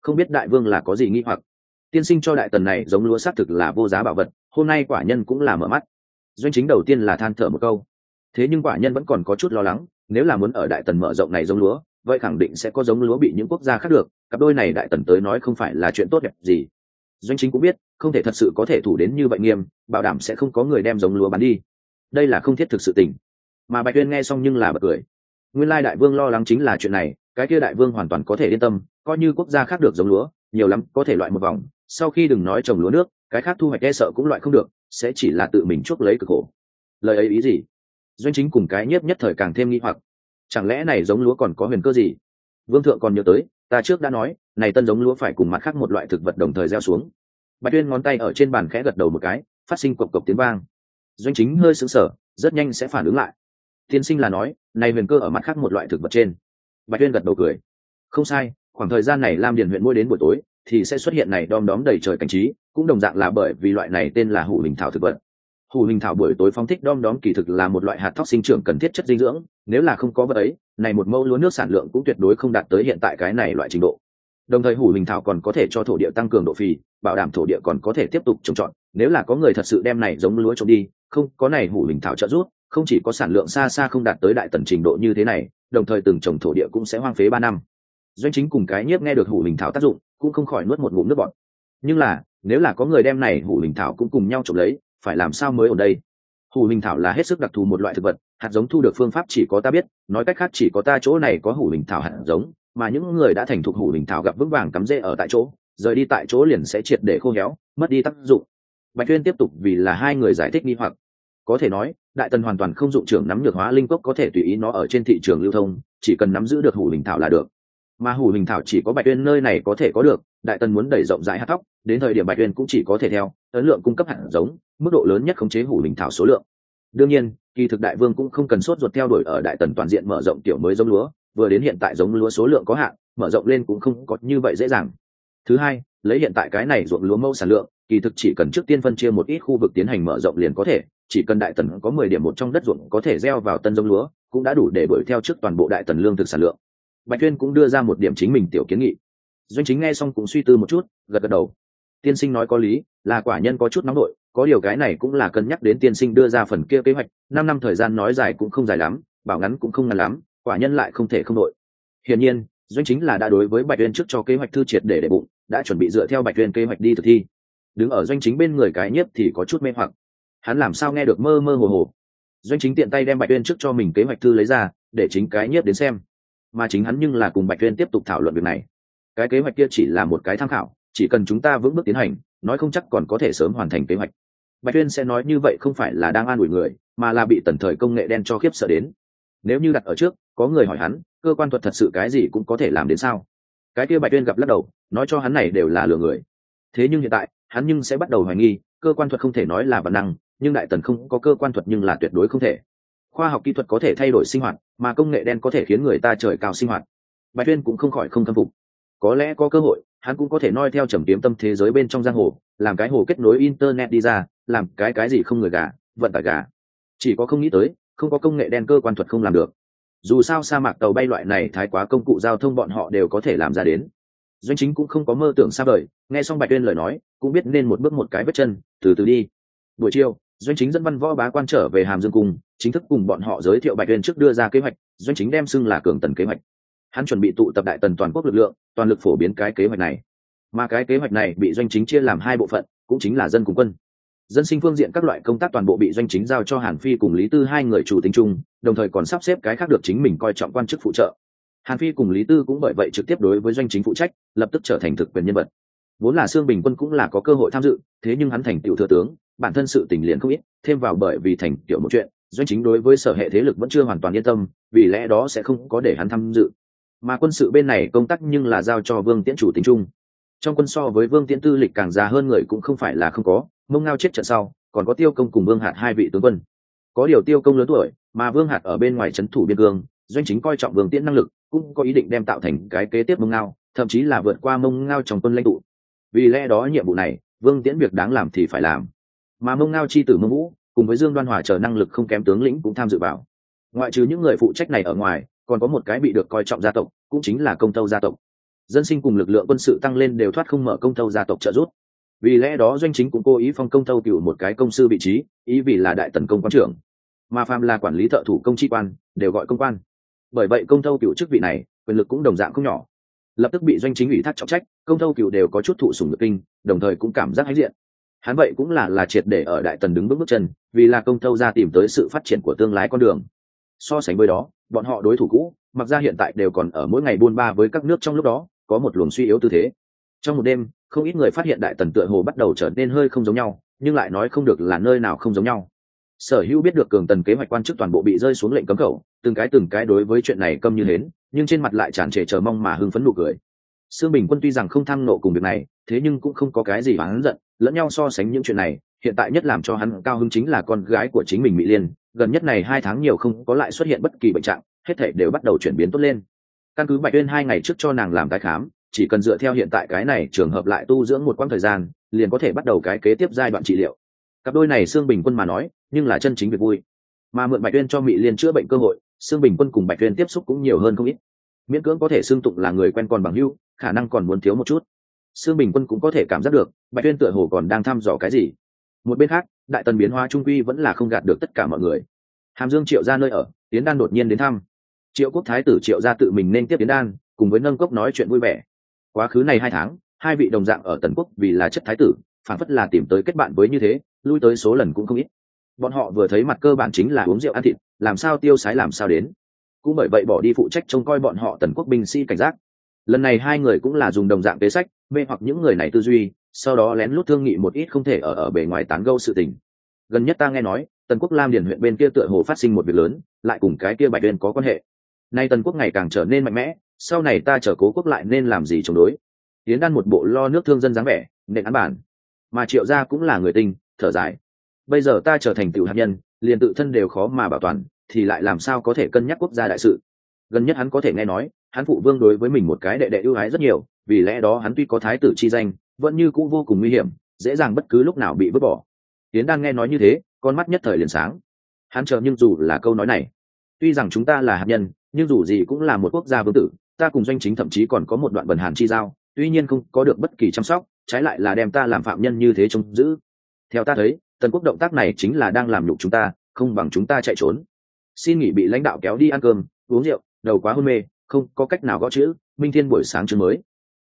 không biết đại vương là có gì nghi hoặc. Tiên sinh cho đại tần này giống lúa xác thực là vô giá bảo vật, hôm nay quả nhân cũng là mở mắt. Doanh chính đầu tiên là than thở một câu, thế nhưng quả nhân vẫn còn có chút lo lắng, nếu là muốn ở đại tần mở rộng này giống lúa, vậy khẳng định sẽ có giống lúa bị những quốc gia khác được, cặp đôi này đại tần tới nói không phải là chuyện tốt đẹp gì. Doanh chính cũng biết không thể thật sự có thể thủ đến như vậy nghiêm, bảo đảm sẽ không có người đem giống lúa bán đi, đây là không thiết thực sự tình. Mà Bạch Tuyên nghe xong nhưng là bật cười, nguyên lai đại vương lo lắng chính là chuyện này, cái kia đại vương hoàn toàn có thể yên tâm, coi như quốc gia khác được giống lúa nhiều lắm có thể loại một vòng, sau khi đừng nói trồng lúa nước, cái khác thu hoạch e sợ cũng loại không được, sẽ chỉ là tự mình chuốc lấy cực khổ. Lời ấy ý gì? Doanh chính cùng cái nhiếp nhất thời càng thêm nghi hoặc, chẳng lẽ này giống lúa còn có huyền cơ gì? Vương thượng còn nhớ tới ta trước đã nói, này tân giống lúa phải cùng mặt khác một loại thực vật đồng thời gieo xuống. Bạch Tuyên ngón tay ở trên bàn khẽ gật đầu một cái, phát sinh cộc cộc tiếng vang. Doanh chính hơi sững sờ, rất nhanh sẽ phản ứng lại. Tiên sinh là nói, này huyền cơ ở mặt khác một loại thực vật trên. Bạch Tuyên gật đầu cười, không sai, khoảng thời gian này Lam Điền huyện mỗi đến buổi tối thì sẽ xuất hiện này đom đóm đầy trời cảnh trí, cũng đồng dạng là bởi vì loại này tên là hủ hình thảo thực vật. Hủ hình thảo buổi tối phóng thích đom đóm kỳ thực là một loại hạt thóc sinh trưởng cần thiết chất dinh dưỡng, nếu là không có vật ấy, này một mẫu lúa nước sản lượng cũng tuyệt đối không đạt tới hiện tại cái này loại trình độ. Đồng thời hủ hình thảo còn có thể cho thổ địa tăng cường độ phì, bảo đảm thổ địa còn có thể tiếp tục trồng trọt, nếu là có người thật sự đem này giống lúa trồng đi, không có này hủ hình thảo trợ giúp, không chỉ có sản lượng xa xa không đạt tới đại tần trình độ như thế này, đồng thời từng trồng thổ địa cũng sẽ hoang phế ba năm. Doanh chính cùng cái nhiếp nghe được hủ hình thảo tác dụng, cũng không khỏi nuốt một ngụm nước bọt. Nhưng là, nếu là có người đem này hủ hình thảo cũng cùng nhau trồng lấy, phải làm sao mới ở đây? Hủ hình thảo là hết sức đặc thù một loại thực vật, hạt giống thu được phương pháp chỉ có ta biết, nói cách khác chỉ có ta chỗ này có hủ hình thảo hạt giống, mà những người đã thành thục hủ hình thảo gặp vững vàng cắm rễ ở tại chỗ, rời đi tại chỗ liền sẽ triệt để khô héo, mất đi tác dụng. Bạch Tuyên tiếp tục vì là hai người giải thích nghi hoặc. Có thể nói, đại tần hoàn toàn không dụng trưởng nắm nhược hóa linh cốc có thể tùy ý nó ở trên thị trường lưu thông, chỉ cần nắm giữ được hủ hình thảo là được. Mà hủ hình thảo chỉ có Bạch Tuyên nơi này có thể có được, đại tần muốn đẩy rộng rãi hạt thóc, đến thời điểm Bạch Tuyên cũng chỉ có thể theo ấn lượng cung cấp hạt giống, mức độ lớn nhất khống chế hủ hình thảo số lượng. Đương nhiên, kỳ thực đại vương cũng không cần sốt ruột theo đuổi ở đại tần toàn diện mở rộng kiểu mới giống lúa, vừa đến hiện tại giống lúa số lượng có hạn, mở rộng lên cũng không có như vậy dễ dàng. Thứ hai, lấy hiện tại cái này ruộng lúa mẫu sản lượng, kỳ thực chỉ cần trước tiên phân chia một ít khu vực tiến hành mở rộng liền có thể, chỉ cần đại tần có mười điểm một trong đất ruộng có thể gieo vào tân giống lúa, cũng đã đủ để đuổi theo trước toàn bộ đại tần lương thực sản lượng. Bạch Tuyên cũng đưa ra một điểm chính mình tiểu kiến nghị. Doanh chính nghe xong cũng suy tư một chút, gật gật đầu. Tiên sinh nói có lý, là quả nhân có chút nóng nội, có điều cái này cũng là cân nhắc đến tiên sinh đưa ra phần kia kế hoạch, năm năm thời gian nói dài cũng không dài lắm, bảo ngắn cũng không ngắn lắm, quả nhân lại không thể không nội. Hiển nhiên, Doanh chính là đã đối với Bạch Tuyên trước cho kế hoạch thư triệt để để bụng, đã chuẩn bị dựa theo Bạch Tuyên kế hoạch đi thực thi. Đứng ở Doanh chính bên người cái nhiếp thì có chút mê hoặc, hắn làm sao nghe được mơ mơ hồ hồ. Doanh chính tiện tay đem Bạch Tuyên trước cho mình kế hoạch thư lấy ra, để chính cái nhiếp đến xem, mà chính hắn nhưng là cùng Bạch Tuyên tiếp tục thảo luận việc này. Cái kế hoạch kia chỉ là một cái tham khảo, chỉ cần chúng ta vững bước tiến hành, nói không chắc còn có thể sớm hoàn thành kế hoạch. Bạch Tuyên sẽ nói như vậy không phải là đang an ủi người, mà là bị tần thời công nghệ đen cho khiếp sợ đến. Nếu như đặt ở trước, có người hỏi hắn, cơ quan thuật thật sự cái gì cũng có thể làm đến sao? Cái kia Bạch Tuyên gặp lắc đầu, nói cho hắn này đều là lừa người. Thế nhưng hiện tại, hắn nhưng sẽ bắt đầu hoài nghi, cơ quan thuật không thể nói là bản năng, nhưng đại tần không có cơ quan thuật nhưng là tuyệt đối không thể. Khoa học kỹ thuật có thể thay đổi sinh hoạt, mà công nghệ đen có thể khiến người ta trời cao sinh hoạt. Bạch Tuyên cũng không khỏi không khâm phục. Có lẽ có cơ hội, hắn cũng có thể noi theo trầm kiếm tâm thế giới bên trong giang hồ, làm cái hồ kết nối internet đi ra, làm cái cái gì không người gà, vận tải gà. Chỉ có không nghĩ tới, không có công nghệ đen cơ quan thuật không làm được. Dù sao sa mạc tàu bay loại này thái quá công cụ giao thông bọn họ đều có thể làm ra đến. Doanh chính cũng không có mơ tưởng xa vời, nghe xong Bạch Tuyên lời nói, cũng biết nên một bước một cái vết chân, từ từ đi. Buổi chiều, Doanh chính dẫn văn võ bá quan trở về Hàm Dương Cung, chính thức cùng bọn họ giới thiệu Bạch Tuyên trước đưa ra kế hoạch, Doanh chính đem xưng là cường tần kế hoạch. Hắn chuẩn bị tụ tập đại tần toàn quốc lực lượng, toàn lực phổ biến cái kế hoạch này. Mà cái kế hoạch này bị Doanh chính chia làm hai bộ phận, cũng chính là dân cùng quân. Dân sinh phương diện các loại công tác toàn bộ bị Doanh chính giao cho Hàn Phi cùng Lý Tư hai người chủ tính chung, đồng thời còn sắp xếp cái khác được chính mình coi trọng quan chức phụ trợ. Hàn Phi cùng Lý Tư cũng bởi vậy trực tiếp đối với Doanh chính phụ trách, lập tức trở thành thực quyền nhân vật. Vốn là Xương Bình Quân cũng là có cơ hội tham dự, thế nhưng hắn thành tiểu thừa tướng, bản thân sự tình liền không ít, thêm vào bởi vì thành tiểu một chuyện, Doanh chính đối với sở hệ thế lực vẫn chưa hoàn toàn yên tâm, vì lẽ đó sẽ không có để hắn tham dự. Mà quân sự bên này công tác nhưng là giao cho Vương Tiễn chủ tính chung. Trong quân so với Vương Tiễn tư lịch càng già hơn người cũng không phải là không có, Mông Ngao chết trận sau, còn có Tiêu Công cùng Vương Hạt hai vị tướng quân. Có điều Tiêu Công lớn tuổi, mà Vương Hạt ở bên ngoài trấn thủ biên cương, Doanh chính coi trọng Vương Tiễn năng lực, cũng có ý định đem tạo thành cái kế tiếp Mông Ngao, thậm chí là vượt qua Mông Ngao trong quân lãnh tụ. Vì lẽ đó nhiệm vụ này, Vương Tiễn việc đáng làm thì phải làm. Mà Mông Ngao chi tử Mông Vũ, cùng với Dương Đoan Hòa chờ năng lực không kém tướng lĩnh cũng tham dự vào. Ngoại trừ những người phụ trách này ở ngoài, còn có một cái bị được coi trọng gia tộc, cũng chính là Công Tâu gia tộc. dân sinh cùng lực lượng quân sự tăng lên đều thoát không mở công tâu gia tộc trợ giúp. Vì lẽ đó doanh chính cũng cố ý phong công tâu cựu một cái công sư vị trí, ý vì là đại tần công quan trưởng, mà phàm là quản lý thợ thủ công chi quan đều gọi công quan. Bởi vậy công tâu cựu chức vị này quyền lực cũng đồng dạng không nhỏ, lập tức bị doanh chính ủy thác trọng trách. Công tâu cựu đều có chút thụ sủng nhược kinh, đồng thời cũng cảm giác hãnh diện. Hắn vậy cũng là là triệt để ở đại tần đứng bước bước chân, vì là công tâu ra tìm tới sự phát triển của tương lai con đường. So sánh với đó, bọn họ đối thủ cũ mặc ra hiện tại đều còn ở mỗi ngày buôn ba với các nước, trong lúc đó có một luồng suy yếu tư thế. Trong một đêm, không ít người phát hiện đại tần tựa hồ bắt đầu trở nên hơi không giống nhau, nhưng lại nói không được là nơi nào không giống nhau. Sở Hữu biết được cường tần kế hoạch quan chức toàn bộ bị rơi xuống lệnh cấm khẩu, từng cái từng cái đối với chuyện này câm như hến, nhưng trên mặt lại tràn trề chờ mong mà hưng phấn nụ cười. Sương Bình Quân tuy rằng không tham nộ cùng việc này, thế nhưng cũng không có cái gì oán giận, lẫn nhau so sánh những chuyện này. Hiện tại nhất làm cho hắn cao hứng chính là con gái của chính mình Mỹ Liên, gần nhất này hai tháng nhiều không có lại xuất hiện bất kỳ bệnh trạng, hết thảy đều bắt đầu chuyển biến tốt lên. Căn cứ Bạch Uyên hai ngày trước cho nàng làm tái khám, chỉ cần dựa theo hiện tại cái này trường hợp lại tu dưỡng một quãng thời gian, liền có thể bắt đầu cái kế tiếp giai đoạn trị liệu. Cặp đôi này Sương Bình Quân mà nói, nhưng là chân chính việc vui. Mà mượn Bạch Uyên cho Mỹ Liên chữa bệnh cơ hội, Sương Bình Quân cùng Bạch Uyên tiếp xúc cũng nhiều hơn không ít. Miễn cưỡng có thể xưng tụng là người quen còn bằng hữu, khả năng còn muốn thiếu một chút. Sương Bình Quân cũng có thể cảm giác được, Bạch Uyên tựa hồ còn đang thăm dò cái gì. Một bên khác, đại tần biến hóa trung quy vẫn là không gạt được tất cả mọi người. Hàm Dương Triệu gia nơi ở, Tiến Đan đột nhiên đến thăm. Triệu Quốc thái tử Triệu gia tự mình nên tiếp Tiến Đan, cùng với nâng cốc nói chuyện vui vẻ. Quá khứ này hai tháng, hai vị đồng dạng ở Tần Quốc vì là chất thái tử, phản phất là tìm tới kết bạn với như thế, lui tới số lần cũng không ít. Bọn họ vừa thấy mặt cơ bản chính là uống rượu ăn thịt, làm sao tiêu sái làm sao đến. Cũng bởi vậy bỏ đi phụ trách trông coi bọn họ Tần Quốc binh sĩ cảnh giác. Lần này hai người cũng là dùng đồng dạng kế sách, mê hoặc những người này tư duy, sau đó lén lút thương nghị một ít không thể ở ở bề ngoài tán gẫu sự tình. Gần nhất ta nghe nói, Tần Quốc Lam Điền huyện bên kia tựa hồ phát sinh một việc lớn, lại cùng cái kia Bạch Uyên có quan hệ. Nay Tần Quốc ngày càng trở nên mạnh mẽ, sau này ta chờ Cố Quốc lại nên làm gì chống đối. Tiến Đan một bộ lo nước thương dân dáng vẻ, nện án bản. Mà Triệu gia cũng là người tinh, thở dài. Bây giờ ta trở thành tiểu hạt nhân, liền tự thân đều khó mà bảo toàn, thì lại làm sao có thể cân nhắc quốc gia đại sự. Gần nhất hắn có thể nghe nói, hắn phụ vương đối với mình một cái đệ đệ ưu ái rất nhiều, vì lẽ đó hắn tuy có thái tử chi danh, vẫn như cũ vô cùng nguy hiểm, dễ dàng bất cứ lúc nào bị vứt bỏ. Tiến Đan nghe nói như thế, con mắt nhất thời liền sáng. Hắn chờ nhưng dù là câu nói này, tuy rằng chúng ta là hạt nhân, nhưng dù gì cũng là một quốc gia vương tử, ta cùng doanh chính thậm chí còn có một đoạn bần hàn chi giao, tuy nhiên không có được bất kỳ chăm sóc, trái lại là đem ta làm phạm nhân như thế trông giữ. Theo ta thấy, Tần Quốc động tác này chính là đang làm nhục chúng ta, không bằng chúng ta chạy trốn. Xin nghỉ bị lãnh đạo kéo đi ăn cơm, uống rượu, đầu quá hôn mê, không có cách nào gõ chữ. Minh Thiên buổi sáng chương mới.